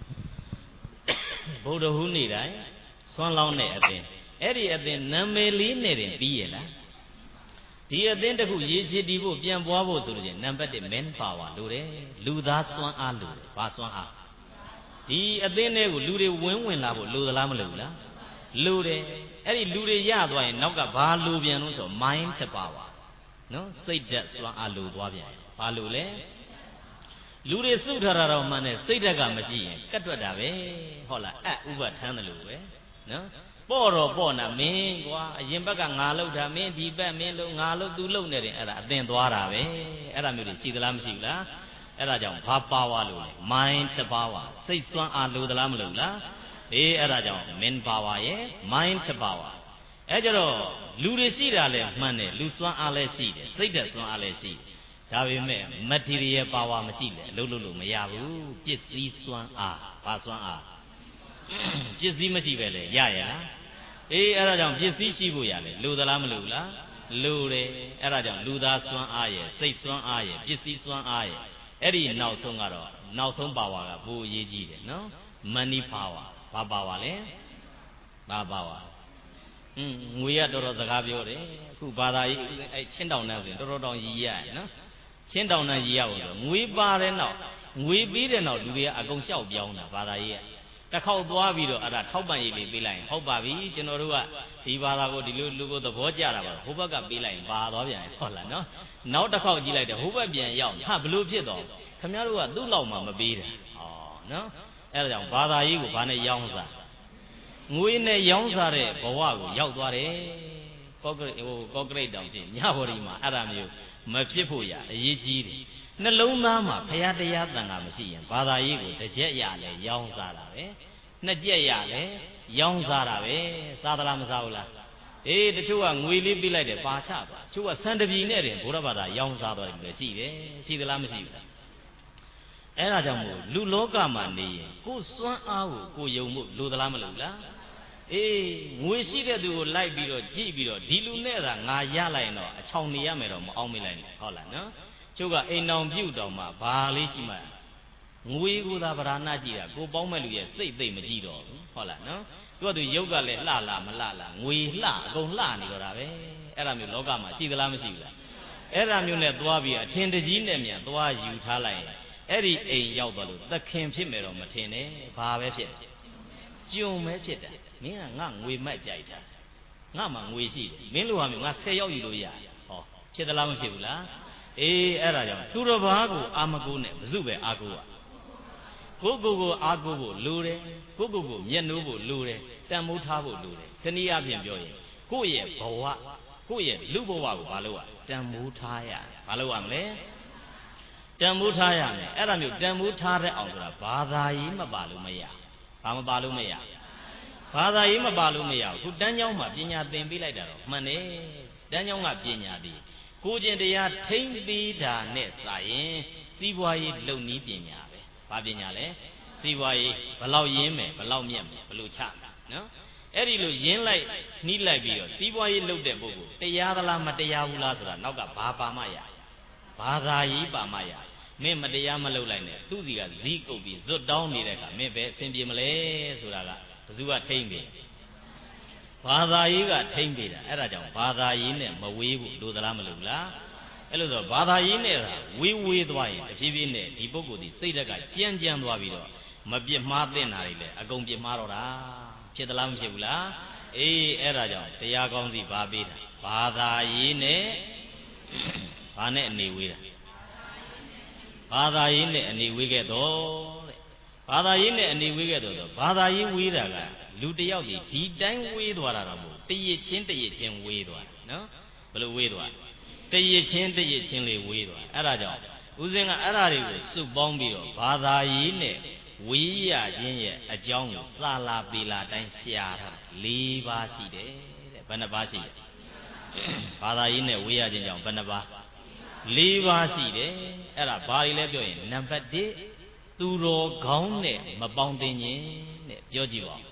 ဗုဒ္ဓဟူးနေ့တိုင်းဆွမ်းလောင်းတဲ့အသင်းအဲ့ဒီအသင်းနာမည်လေးနဲ့တင်ပြီးရလားဒီအသင်းတစ်ခုရေရှည်တည်ဖို့ပြန်ပွားဖို့ဆိုလို့ချင်းနံပါတ်one မန်ပါဝါလိုတယ်လူသားစွမ်းအားလိုတယ်ဘာစွမ်းအားဒီအသင်းတွေကိုလူတွေဝင်ဝင်လာဖို့လိုသလားမလိုဘူးလားလိုတယ်အဲ့ဒီလူတွေရသွားရင်နောက်ကဘာလိုပြန်လို့ဆို mind ဖြစ်ပါပါနော်စိတ်ဓာတ်စွမ်းအားလိုသွားပြန်ဘာလိုလဲလူတွေစုထားတာတော့မှန်တယ်စိတ်ဓာတ်ကမရှိရင်ကတ်တွက်တာပဲဟုတ်လားအဥပထမ်းတယ်လို့ပဲနော်ပေါ့တော့ပေါ့နာမင်းကွာအရင်ဘက်ကငါလှုပ်တာမင်းဒီဘက်မင်းလှုပ်ငါလှုပ်သူလှုပ်နေတယ်အဲ့ဒါအသင်သွားတာပဲအဲ့ဒါမျိုးတွေရှိသလားမရှိဘူးလားအဲ့ဒါကြောင့်ဘာပါဝါလို့လဲ mind တစ်ပါဝါစိတ်စွမ်းအားလိုသလားမလိုလားအေးအဲ့ဒါကြောင့် man power ရဲ့ mind တစ်ပါဝါအဲ့ကြတော့လူတွေရှိတာလဲမှန်တယ်လူစွမ်းအားလည်းရှိတယ်စိတ်ဓာတ်စွမ်းအားလည်းရှိတယ်ဒါပေမဲ့ material power မရှိလေအလုပ်လုပ်လို့မရဘူးပစ္စည်းစွမ်းအားဘာစွမ်းအားပစ္စည်းမရှိပဲလေရရလားအေးအဲ့ဒါကြောင့်ပစ္စည်းရှိဖို့ရလေလိုသလားမလိုဘူးလားလိုတယ်အဲ့ဒါကြောင့်လူသားစွမ်းအားရဲ့စိတ်စွမ်းအားရဲ့ပစ္စည်းစွမ်းအားရဲ့အဲ့ဒီနောက်ဆုံးကတော့နောက်ဆုံးပါဝါကဘိုးအရေးကြီးတယ်နော် money power ဘာပါဝါလဲဘာပါဝါอืมငွေရတော်တော်စကားပြောတယ်အခုဘာသာရေးအဲ့ချင်းတောင်တန်းဆိုရင်တော်တော်တောင်ရည်ရရနော်ချင်းတောင်တန်းရည်ရဖို့ဆိုငွေပါတဲ့နောက်ငွေပြီးတဲ့နောက်လူတွေကအကုန်လျှောက်ပြောင်းတာဘာသာရေးကတစ်ခေါက်သွားပြီးတော့အဲ့ဒါထောက်ပံ့ရေးလေးပေးလိုက်ရင်ဟုတ်ပါပြီကျွန်တော်တို့ကဒီဘာသာကိုဒီလိုလူကိုသဘောကျတာပါဟိုဘက်ကပေးလိုက်ရင်ပါသွားပြန်ဟုတ်လားနော်နောက်တစ်ခေါက်ကြည့်လိုက်တယ်ဟိုဘက်ပြန်ရောက်ဟာဘလို့ဖြစ်တော့ခင်ဗျားတို့ကသူ့လောက်မှမပေးတာဩနော်အဲ့ဒါကြောင့်ဘာသာရေးကိုဘာနဲ့ရောင်းစားငွေနဲ့ရောင်းစားတဲ့ဘဝကိုရောက်သွားတယ်ကော့ကရိတ်ဟိုကော့ကရိတ်တောင်ဖြစ်ညဘော်ဒီမှာအဲ့ဒါမျိုးမဖြစ်ဖို့ရအရေးကြီးတယ်နှလုံးသားမှာဘုရားတရားတန်ခါမရှိရင်ဘာသာရေးကိုတစ်ချက်ရလဲရောင်းစားတာပဲနှစ်ချက်ရလဲရောင်းစားတာပဲစားသလားမစားဘူးလားအေးတချို့ကငွေလေးပေးလိုက်တယ်ပါချသွားတချို့ကစံတပြီနဲ့တင်ဘုရားဘာသာရောင်းစားသွားတယ်လို့ရှိတယ်ရှိသလားမရှိဘူးလားအဲ့ဒါကြောင့်မို့လူလောကမှာနေရင်ကိုယ်စွမ်းအားကိုကိုယ်ယုံမှုလိုသလားမလိုလားအေးငွေရှိတဲ့သူကိုလိုက်ပြီးတော့ကြည့်ပြီးတော့ဒီလူနဲ့သာငါရလိုက်ရင်တော့အချောင်နေရမယ်တော့မအောင်မေးလိုက်နဲ့ဟုတ်လားနော်ကျုပ်ကအိမ်တော်ပြုတ်တော်မှာဘာလေးရှိမှငွေကိုသာဗราဏကြည့်တာကိုပေါင်းမဲ့လူရဲ့စိတ်သိမ့်မကြည့်တော့ဘူးဟုတ်လားနော်သူကသူရုပ်ကလည်းလှလာမလှလာငွေလှအကုန်လှနေတော့တာပဲအဲ့ဒါမျိုးလောကမှာရှိသလားမရှိဘူးလားအဲ့ဒါမျိုးနဲ့သွားပြီးအထင်တကြီးနဲ့မြန်သွားယူထားလိုက်ရင်အဲ့ဒီအိမ်ရောက်သွားလို့သခင်ဖြစ်မယ်တော့မထင်နဲ့ဘာပဲဖြစ်ကျွံပဲဖြစ်တယ်မင်းကငါငွေမိုက်ကြိုက်တာငါမှငွေရှိတယ်မင်းလိုဟာမျိုးငါဆယ်ယောက်ယူလို့ရဟောဖြစ်သလားမဖြစ်ဘူးလားအေးအဲ့ဒါကြောင့်သူတော်ဘာကိုအာမကိုနဲ့ဘဇုပဲအာကိုอ่ะကိုကိုကိုအာကိုဖို့လိုတယ်ကိုကိုကိုမျက်နှိုးဖို့လိုတယ်တန်မိုးထားဖို့လိုတယ်တနည်းအားဖြင့်ပြောရင်ကိုယ့်ရဲ့ဘဝကိုယ့်ရဲ့လူဘဝကိုဘာလို့อ่ะတန်မိုးထားရဘာလို့ရမလဲတန်မိုးထားရမယ်အဲ့ဒါမျိုးတန်မိုးထားတဲ့အောင်ဆိုတာဘာသာရေးမပါလို့မရဘာမပါလို့မရဘာသာရေးမပါလို့မရဘူးခုတန်းကျောင်းမှာပညာသင်ပေးလိုက်တာတော့မှန်တယ်တန်းကျောင်းကပညာသည်ကိုကျင်တရားထိမ့်ပြီးတာနဲ့စာရင်စီးပွားရေးလုပ်နည်းပညာပဲဘာပညာလဲစီးပွားရေးဘလောက်ရင်းမယ်ဘလောက်မြက်မယ်ဘလို့ချနော်အဲ့ဒီလိုရင်းလိုက်နှီးလိုက်ပြီးတော့စီးပွားရေးလုပ်တဲ့ပုဂ္ဂိုလ်တရားသလားမတရားဘူးလားဆိုတာနောက်ကဘာပါမရဘာသာရေးပါမရမင်းမတရားမလုပ်လိုက်နဲ့သူ့စီကဇီးကုတ်ပြီးဇွတ်တောင်းနေတဲ့အခါမင်းပဲအဆင်ပြေမလဲဆိုတာကဘယ်သူကထိမ့်ပြီဘာသာရေးကထိမ့်ပေးတာအဲ့ဒါကြောင့်ဘာသာရေးနဲ့မဝေးဘူးလို့သလားမလို့လားအဲ့လိုဆိုဘာသာရေးနဲ့ဝေးဝေးသွားရင်တဖြည်းဖြည်းနဲ့ဒီပုဂ္ဂိုလ်ဒီစိတ်ဓာတ်ကကြမ်းကြမ်းသွားပြီးတော့မပြစ်မှားတဲ့နာတွေလေအကုန်ပြစ်မှားတော့တာဖြစ်သလားမဖြစ်ဘူးလားအေးအဲ့ဒါကြောင့်တရားကောင်းစီဘာပေးတာဘာသာရေးနဲ့ဘာနဲ့အနေဝေးတာဘာသာရေးနဲ့အနေဝေးခဲ့တော့တဲ့ဘာသာရေးနဲ့အနေဝေးခဲ့တော့ဘာသာရေးဝေးတာကလူတယောက်ကြီးဒီတိုင်းဝေးသွားတာတော့မဟုတ်တရစ်ချင်းတရစ်ချင်းဝေးသွားနော်ဘယ်လိုဝေးသွားတရစ်ချင်းတရစ်ချင်းလေးဝေးသွားအဲ့ဒါကြောင့်ဦးဇင်းကအဲ့ဒါတွေကိုစုပေါင်းပြီးတော့ဘာသာရေးနဲ့ဝေးရခြင်းရဲ့အကြောင်းကိုစာလာပေလာတိုင်းရှာတာ၄ပါးရှိတယ်တဲ့ဘယ်နှပါးရှိလဲဘာသာရေးနဲ့ဝေးရခြင်းကြောင့်ဘယ်နှပါး၄ပါးရှိတယ်အဲ့ဒါဘာတွေလဲပြောရင်နံပါတ်၁သူတော်ကောင်းနဲ့မပေါင်းတင်ခြင်းတဲ့ပြောကြည့်ပါ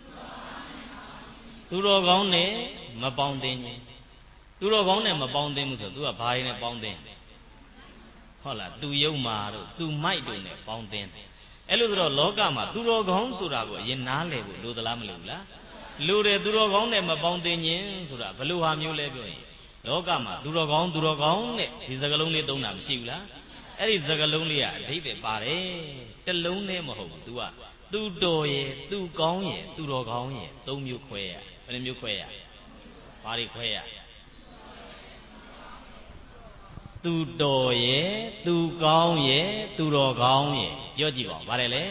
သူတော်ကောင်းနဲ့မပေါင်းတင်ခြင်းသူတော်ကောင်းနဲ့မပေါင်းတင်ဘူးဆိုသူကဘာရင်းနဲ့ပေါင်းတင်ဟုတ်လားသူယုံမာတို့သူမိုက်တို့နဲ့ပေါင်းတင်အဲ့လိုဆိုတော့လောကမှာသူတော်ကောင်းဆိုတာကိုအရင်နားလည်ဖို့လိုသလားမလိုဘူးလားလိုတယ်သူတော်ကောင်းနဲ့မပေါင်းတင်ခြင်းဆိုတာဘယ်လိုဟာမျိုးလဲပြောရင်လောကမှာသူတော်ကောင်းသူတော်ကောင်းနဲ့ဒီစကားလုံးလေးသုံးတာမရှိဘူးလားအဲ့ဒီစကားလုံးလေးကအဓိပ္ပာယ်ပါတယ်တစ်လုံးနဲ့မဟုတ်ဘူး तू ကသူတော်ရဲ့သူကောင်းရဲ့သူတော်ကောင်းရဲ့သုံးမျိုးခွဲရဘယ်နှမျိုးခွဲရဘာတွေခွဲရသူတော်ရဲ့သူကောင်းရဲ့သူတော်ကောင်းရဲ့ပြောကြည့်ပါဦးဗါတယ်လေ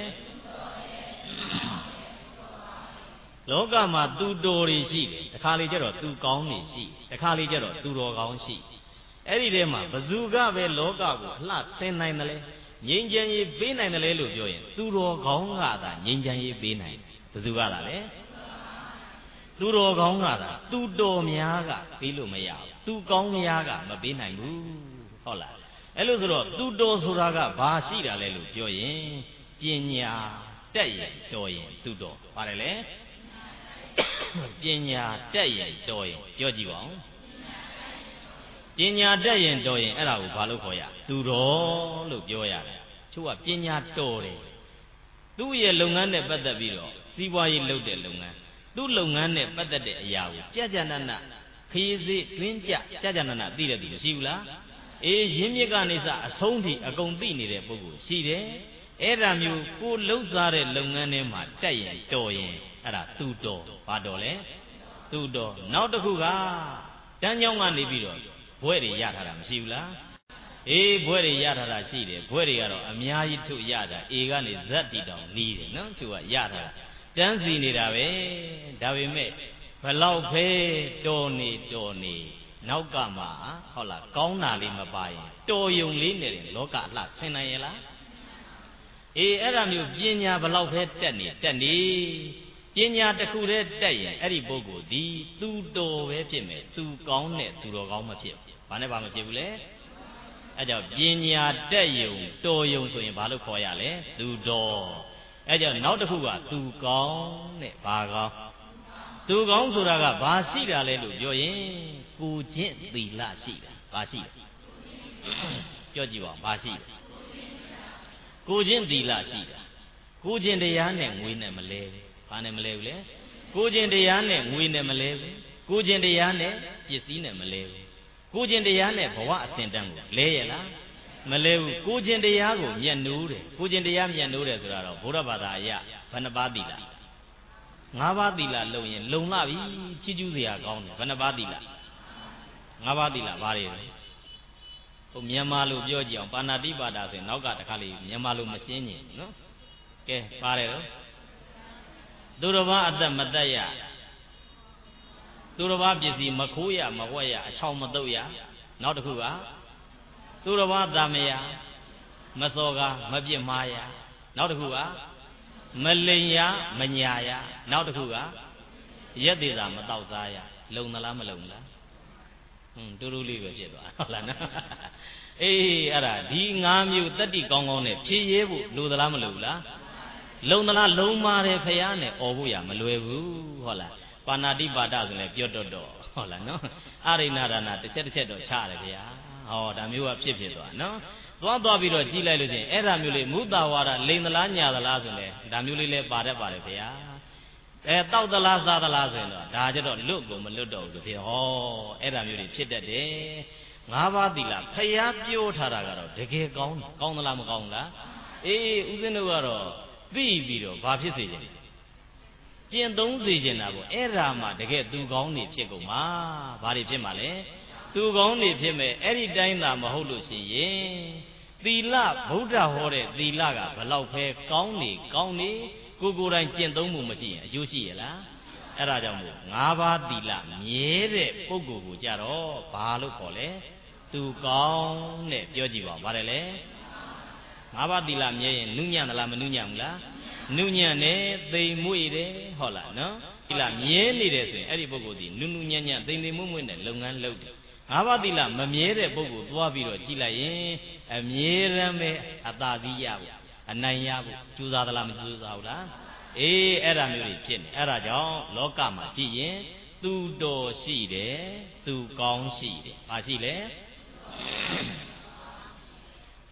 လောကမှာသူတော်တွေရှိတယ်တခါလေကျတော့သူကောင်းတွေရှိတခါလေကျတော့သူတော်ကောင်းရှိအဲ့ဒီထဲမှာဘဇူကပဲလောကကိုအလှဆင်းနိုင်တယ်လေငြိမ်းချမ်းရေးပေးနိုင်တယ်လေလို့ပြောရင်သူတော်ကောင်းကသာငြိမ်းချမ်းရေးပေးနိုင်ဘဇူကသာလေသူတော်ကောင်းကသာသူတော်များကပေးလို့မရဘူးသူကောင်းများကမပေးနိုင်ဘူးဟုတ်လားအဲ့လိုဆိုတော့သူတော်ဆိုတာကဘာရှိတာလဲလို့ပြောရင်ပညာတက်ရင်တော်ရင်သူတော်ပါတယ်လေပညာတက်ရင်တော်ရင်ပြောကြည့်ပါဦးပညာတက်ရင်တော်ရင်အဲ့ဒါကိုဘာလို့ခေါ်ရသူတော်လို့ပြောရတယ်ချို့ကပညာတော်တယ်သူ့ရဲ့လုပ်ငန်းနဲ့ပတ်သက်ပြီးတော့စီးပွားရေးလုပ်တဲ့လုပ်ငန်းသူ့လုပ်ငန်းနဲ့ပတ်သက်တဲ့အရာကိုကြကြနနခရီးစေးတွင်းကြကြကြနနသိတဲ့သူမရှိဘူးလားအေးရင်းမြစ်ကနေစအဆုံးထိအကုန်သိနေတဲ့ပုဂ္ဂိုလ်ရှိတယ်အဲ့ဒါမျိုးကိုလှုပ်ရှားတဲ့လုပ်ငန်းထဲမှာတက်ရင်တော်ရင်အဲ့ဒါသူတော်ဘာတော်လဲသူတော်နောက်တစ်ခုကတန်းကြောင်းကနေပြီးတော့ဘွဲ့တွေရထားတာမရှိဘူးလားအေးဘွဲ့တွေရထားတာရှိတယ်ဘွဲ့တွေကတော့အများကြီးထုတ်ရတာအေကနေဇက်တီတောင်နီးတယ်နော်သူကရထားတာတန်းစီနေတာပဲဒါပေမဲ့ဘလောက်ပဲတော်နေတော်နေနောက်ကမှဟုတ်လားကောင်းတာလေးမပါရင်တော်ယုံလေးနဲ့လောကအလှဆင်နိုင်ရဲ့လားအေးအဲ့ဒါမျိုးပညာဘလောက်ပဲတက်နေတက်နေပညာတစ်ခုတည်းတက်ရင်အဲ့ဒီပုဂ္ဂိုလ်ဒီသူတော်ပဲဖြစ်မယ်သူကောင်းတဲ့သူတော်ကောင်းမဖြစ်ဘာနဲ့ဘာမဖြစ်ဘူးလဲအဲ့ကြောင့်ပညာတက်ယုံတော်ယုံဆိုရင်ဘာလို့ခေါ်ရလဲသူတော်အဲ့ကြောင့်နောက်တစ်ခုကသူကောင်းတဲ့ဘာကောင်းသူကောင်းဆိုတာကဘာရှိတာလဲလို့ပြောရင်ကိုချင်းသီလရှိတာဘာရှိလဲပြောကြည့်ပါဦးဘာရှိလဲကိုချင်းသီလရှိတာကိုချင်းတရားနဲ့ငွေနဲ့မလဲဘူးဘာနဲ့မလဲဘူးလဲကိုချင်းတရားနဲ့ငွေနဲ့မလဲဘူးကိုချင်းတရားနဲ့ပစ္စည်းနဲ့မလဲဘူးကိုချင်းတရားနဲ့ဘဝအစဉ်တန်းကိုလဲရလားမလဲဘူးကိုချင်းတရားကိုမျက်နှိုးတယ်ကိုချင်းတရားမျက်နှိုးတယ်ဆိုတာတော့ဘုရားဘာသာအရဘယ်နှပါးသီလငါးပါးသီလလုံရင်လုံလာပြီချီးကျူးစရာကောင်းတယ်ဘယ်နှပါးသီလငါးပါးသီလဘာတွေလဲဟိုမြန်မာလိုပြောကြည့်အောင်ပါဏာတိပါဒဆိုရင်နောက်ကတခါလေးမြန်မာလိုမရှင်းညင်နော်ကဲပါတယ်တော့သူတော်ဘာအသက်မသက်ရသူတော်ဘာပစ္စည်းမခိုးရမဝှက်ရအချောင်မတုပ်ရနောက်တစ်ခုကသူတော်ဘာသာမယမစော်ကားမပြစ်မှားရနောက်တစ်ခုကမလိန်ရမညာရနောက်တစ်ခုကရက်သေးတာမတောက်စားရလုံသလားမလုံလားဟွန်းတူတူလေးပဲဖြစ်သွားဟုတ်လားနော်အေးအဲ့ဒါဒီငါးမျိုးတတ္တိကောင်းကောင်းနဲ့ဖြည့်ရဲဖို့လိုသလားမလိုဘူးလားလုံသလားလုံပါတယ်ဖယားနဲ့អော်ဖို့ရမလွယ်ဘူးဟုတ်လားပါဏာတိပါဒဆိုလည်းပြောတော့တော့ဟုတ်လားနော်အရိဏဒါနတစ်ချက်တစ်ချက်တော့ချရတယ်ဗျာဟောဒါမျိုးကဖြစ်ဖြစ်သွားနော်သွားသွားပြီးတော့ကြည့်လိုက်လို့ချင်းအဲ့ဒါမျိုးလေးမုသာဝါဒလိန်သလားညာသလားဆိုလဲဒါမျိုးလေးလည်းပါတတ်ပါတယ်ဗျာအဲတောက်သလားစားသလားဆိုရင်တော့ဒါကြတော့လွတ်ကိုမလွတ်တော့ဘူးဆိုဖြစ်ဟောအဲ့ဒါမျိုးတွေဖြစ်တတ်တယ်ငါးပါးသီလဖယားပြောထားတာကတော့တကယ်ကောင်းတယ်ကောင်းသလားမကောင်းလားအေးဦးဇင်းတို့ကတော့သိပြီးတော့ဘာဖြစ်စေချင်ကျင့်သုံးစေချင်တာပေါ့အဲ့ဒါမှတကယ်သူကောင်းနေဖြစ်ကုန်မှာဘာတွေဖြစ်မှာလဲသူကောင်းနေဖြစ်မဲ့အဲ့ဒီတိုင်းသာမဟုတ်လို့ရှိရင်သီလဗုဒ္ဓဟောတဲ့သီလကဘလောက်ပဲကောင်းနေကောင်းနေကိုကိုယ်တိုင်ကျင့်သုံးမှုမရှိရင်အကျိုးရှိရလားအဲ့ဒါကြောင့်မို့ငါးပါးသီလမြဲတဲ့ပုဂ္ဂိုလ်ကိုကြတော့ဘာလို့ခေါ်လဲသူကောင်းတဲ့ပြောကြည့်ပါဦးပါတယ်လေငါးပါးသီလမြဲရင်နုညံ့သလားမနုညံ့ဘူးလားနုညံ့တယ်သိမ်မွေ့တယ်ဟုတ်လားနော်သီလမြဲနေတယ်ဆိုရင်အဲ့ဒီပုဂ္ဂိုလ်ဒီနုနုညံ့ညံ့သိမ်သိမ်မွေ့မွေ့နဲ့လုပ်ငန်းလုပ်တယ်ငါးပါးသီလမမြဲတဲ့ပုဂ္ဂိုလ်သွားပြီးတော့ကြည့်လိုက်ရင်အမြဲတမ်းပဲအသာစီးရဖို့အနိုင်ရဖို့ကြိုးစားသလားမကြိုးစားဘူးလားအေးအဲ့ဒါမျိုးတွေဖြစ်နေအဲ့ဒါကြောင့်လောကမှာကြည့်ရင်သူတော်ရှိတယ်သူကောင်းရှိတယ်ဘာရှိလဲ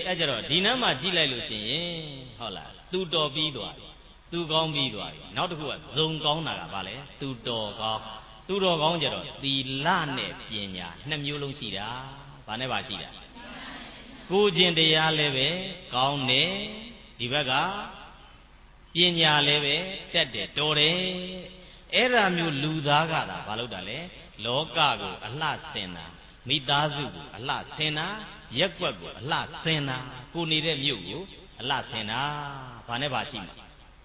အဲ့ကြတော့ဒီနမ်းမှာကြည့်လိုက်လို့ရှိရင်ဟုတ်လားသူတော်ပြီးသွားပြီသူကောင်းပြီးသွားပြီနောက်တစ်ခုကဇုံကောင်းတာကဘာလဲသူတော်ကောင်းသူတော်ကောင်းကြတော့သီလနဲ့ပညာနှစ်မျိုးလုံးရှိတာဘာနဲ့ပါရှိတာကိုခြင်းတရားလည်းပဲကောင်းတယ်ဒီဘက်ကပညာလည်းပဲတက်တယ်တော်တယ်အဲ့ဒါမျိုးလူသားကသာဘာလို့တာလဲလောကကိုအလှဆင်တာမိသားစုကိုအလှဆင်တာရက်ွက်ကိုအလှဆင်တာကိုနေတဲ့မြို့ကိုအလှဆင်တာဘာနဲ့ပါရှိမှာ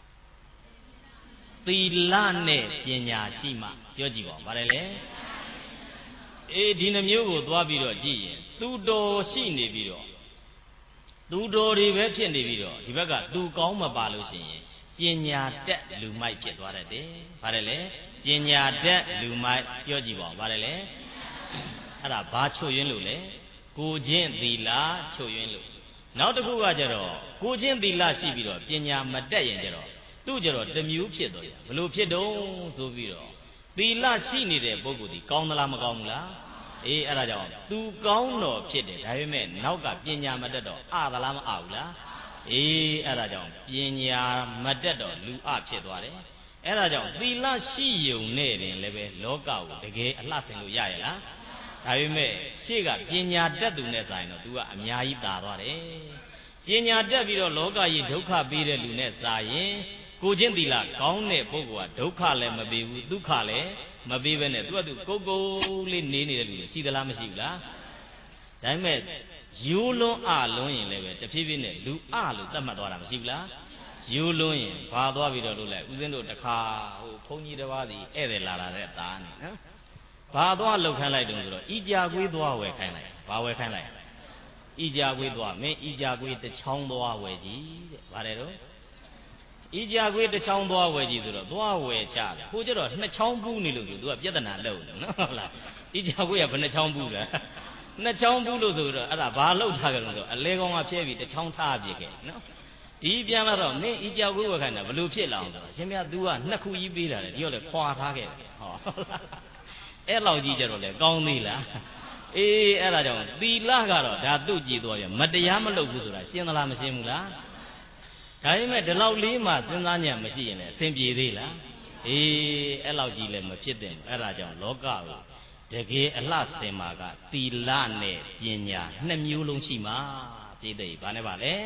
သီလနဲ့ပညာရှိမှပြောကြည့်ပါဦးဗါတယ်လေအေးဒီနှမျိုးကိုသွားပြီးတော့ကြည့်ရင်သူတော်ရှိနေပြီးတော့သူတော်တွေပဲဖြစ်နေပြီးတော့ဒီဘက်ကသူကောင်းမပါလို့ရှိရင်ပညာတက်လူမိုက်ဖြစ်သွားတတ်တယ်ဗါတယ်လေပညာတက်လူမိုက်ပြောကြည့်ပါဦးဗါတယ်လေအဲ့ဒါဘာချုပ်ရင်းလို့လဲကိုချင်းသီလချုပ်ရင်းလို့နောက်တစ်ခုကကြတော့ကိုချင်းသီလရှိပြီးတော့ပညာမတက်ရင်ကြတော့သူ့ကြတော့တမျိုးဖြစ်တော့ဘလို့ဖြစ်တော့ဆိုပြီးတော့သီလရှိနေတဲ့ပုဂ္ဂိုလ်ဒီကောင်းသလားမကောင်းဘူးလားအေးအဲ့ဒါကြောင့်သူကောင်းတော့ဖြစ်တယ်ဒါပေမဲ့နောက်ကပညာမတက်တော့အသလားမအဘူးလားအေးအဲ့ဒါကြောင့်ပညာမတက်တော့လူအဖြစ်သွားတယ်အဲ့ဒါကြောင့်သီလရှိယုံနဲ့တင်လည်းပဲလောကကိုတကယ်အလှဆင်လို့ရရဲ့လားဒါပေမဲ့ရှေ့ကပညာတက်သူနဲ့ဆိုင်တော့ तू ကအများကြီးသာသွားတယ်ပညာတက်ပြီးတော့လောကကြီးဒုက္ခပေးတဲ့လူနဲ့စာရင်ကိုချင်းသီလကောင်းတဲ့ပုဂ္ဂိုလ်ကဒုက္ခလည်းမပေးဘူးဒုက္ခလည်းမပေးဘဲနဲ့သူကသူကိုယ်ကိုယ်လေးနေနေတဲ့လူရှိသလားမရှိဘူးလားဒါပေမဲ့ယူလွန်းအလွန်းရင်လည်းပဲတဖြည်းဖြည်းနဲ့လူအလို့သတ်မှတ်သွားတာမရှိဘူးလားယူလွန်းရင်ဘာသွားပြီးတော့လို့လဲဦးဇင်းတို့တခါဟိုဘုန်းကြီးတစ်ပါးစီဧည့်သည်လာတာတဲ့သားနေနော်ဘာသွားလှုပ်ခိုင်းလိုက်တုံးဆိုတော့ဤကြာကွေးသွားဝယ်ခိုင်းလိုက်ဘာဝယ်ခိုင်းလိုက်ဤကြာကွေးသွားမင်းဤကြာကွေးတစ်ချောင်းသွားဝယ်ကြည့်တဲ့ဗါတယ်တော့ဤကြာကွေးတစ်ချောင်းသွားဝယ်ကြည့်ဆိုတော့သွားဝယ်ချတယ်ဟိုကျတော့နှစ်ချောင်းပူးနေလို့ဆိုသူကပြဿနာလုပ်တယ်နော်ဟုတ်လားဤကြာကွေးကဘယ်နှချောင်းပူးလဲနှစ်ချောင်းပူးလို့ဆိုတော့အဲ့ဒါဘာလှုပ်ထားကြလို့ဆိုအလဲကောင်းကဖြဲပြီးတစ်ချောင်းထားပြခဲ့နော်ဒီပြန်လာတော့မင်းဤကြာကွေးဝယ်ခိုင်းတာဘလို့ဖြစ်လာအောင်ဆိုတော့ရှင်မြတ် तू ကနှစ်ခုကြီးပေးတာလေဒီတော့လေခွာထားခဲ့တယ်ဟောအဲ့လောက်ကြီးကြတော့လေကောင်းသေးလားအေးအဲ့ဒါကြောင့်သီလကတော့ဒါသူ့ကြည်သွားရမတရားမလုပ်ဘူးဆိုတာရှင်းသလားမရှင်းဘူးလားဒါပေမဲ့ဒီလောက်လေးမှစဉ်းစားဉာဏ်မရှိရင်လည်းအဆင်ပြေသေးလားအေးအဲ့လောက်ကြီးလည်းမဖြစ်တဲ့အဲ့ဒါကြောင့်လောကကိုတကယ်အလှဆင်မှာကသီလနဲ့ပညာနှစ်မျိုးလုံးရှိမှာပြည့်တဲ့ဘာနဲ့ပါလဲ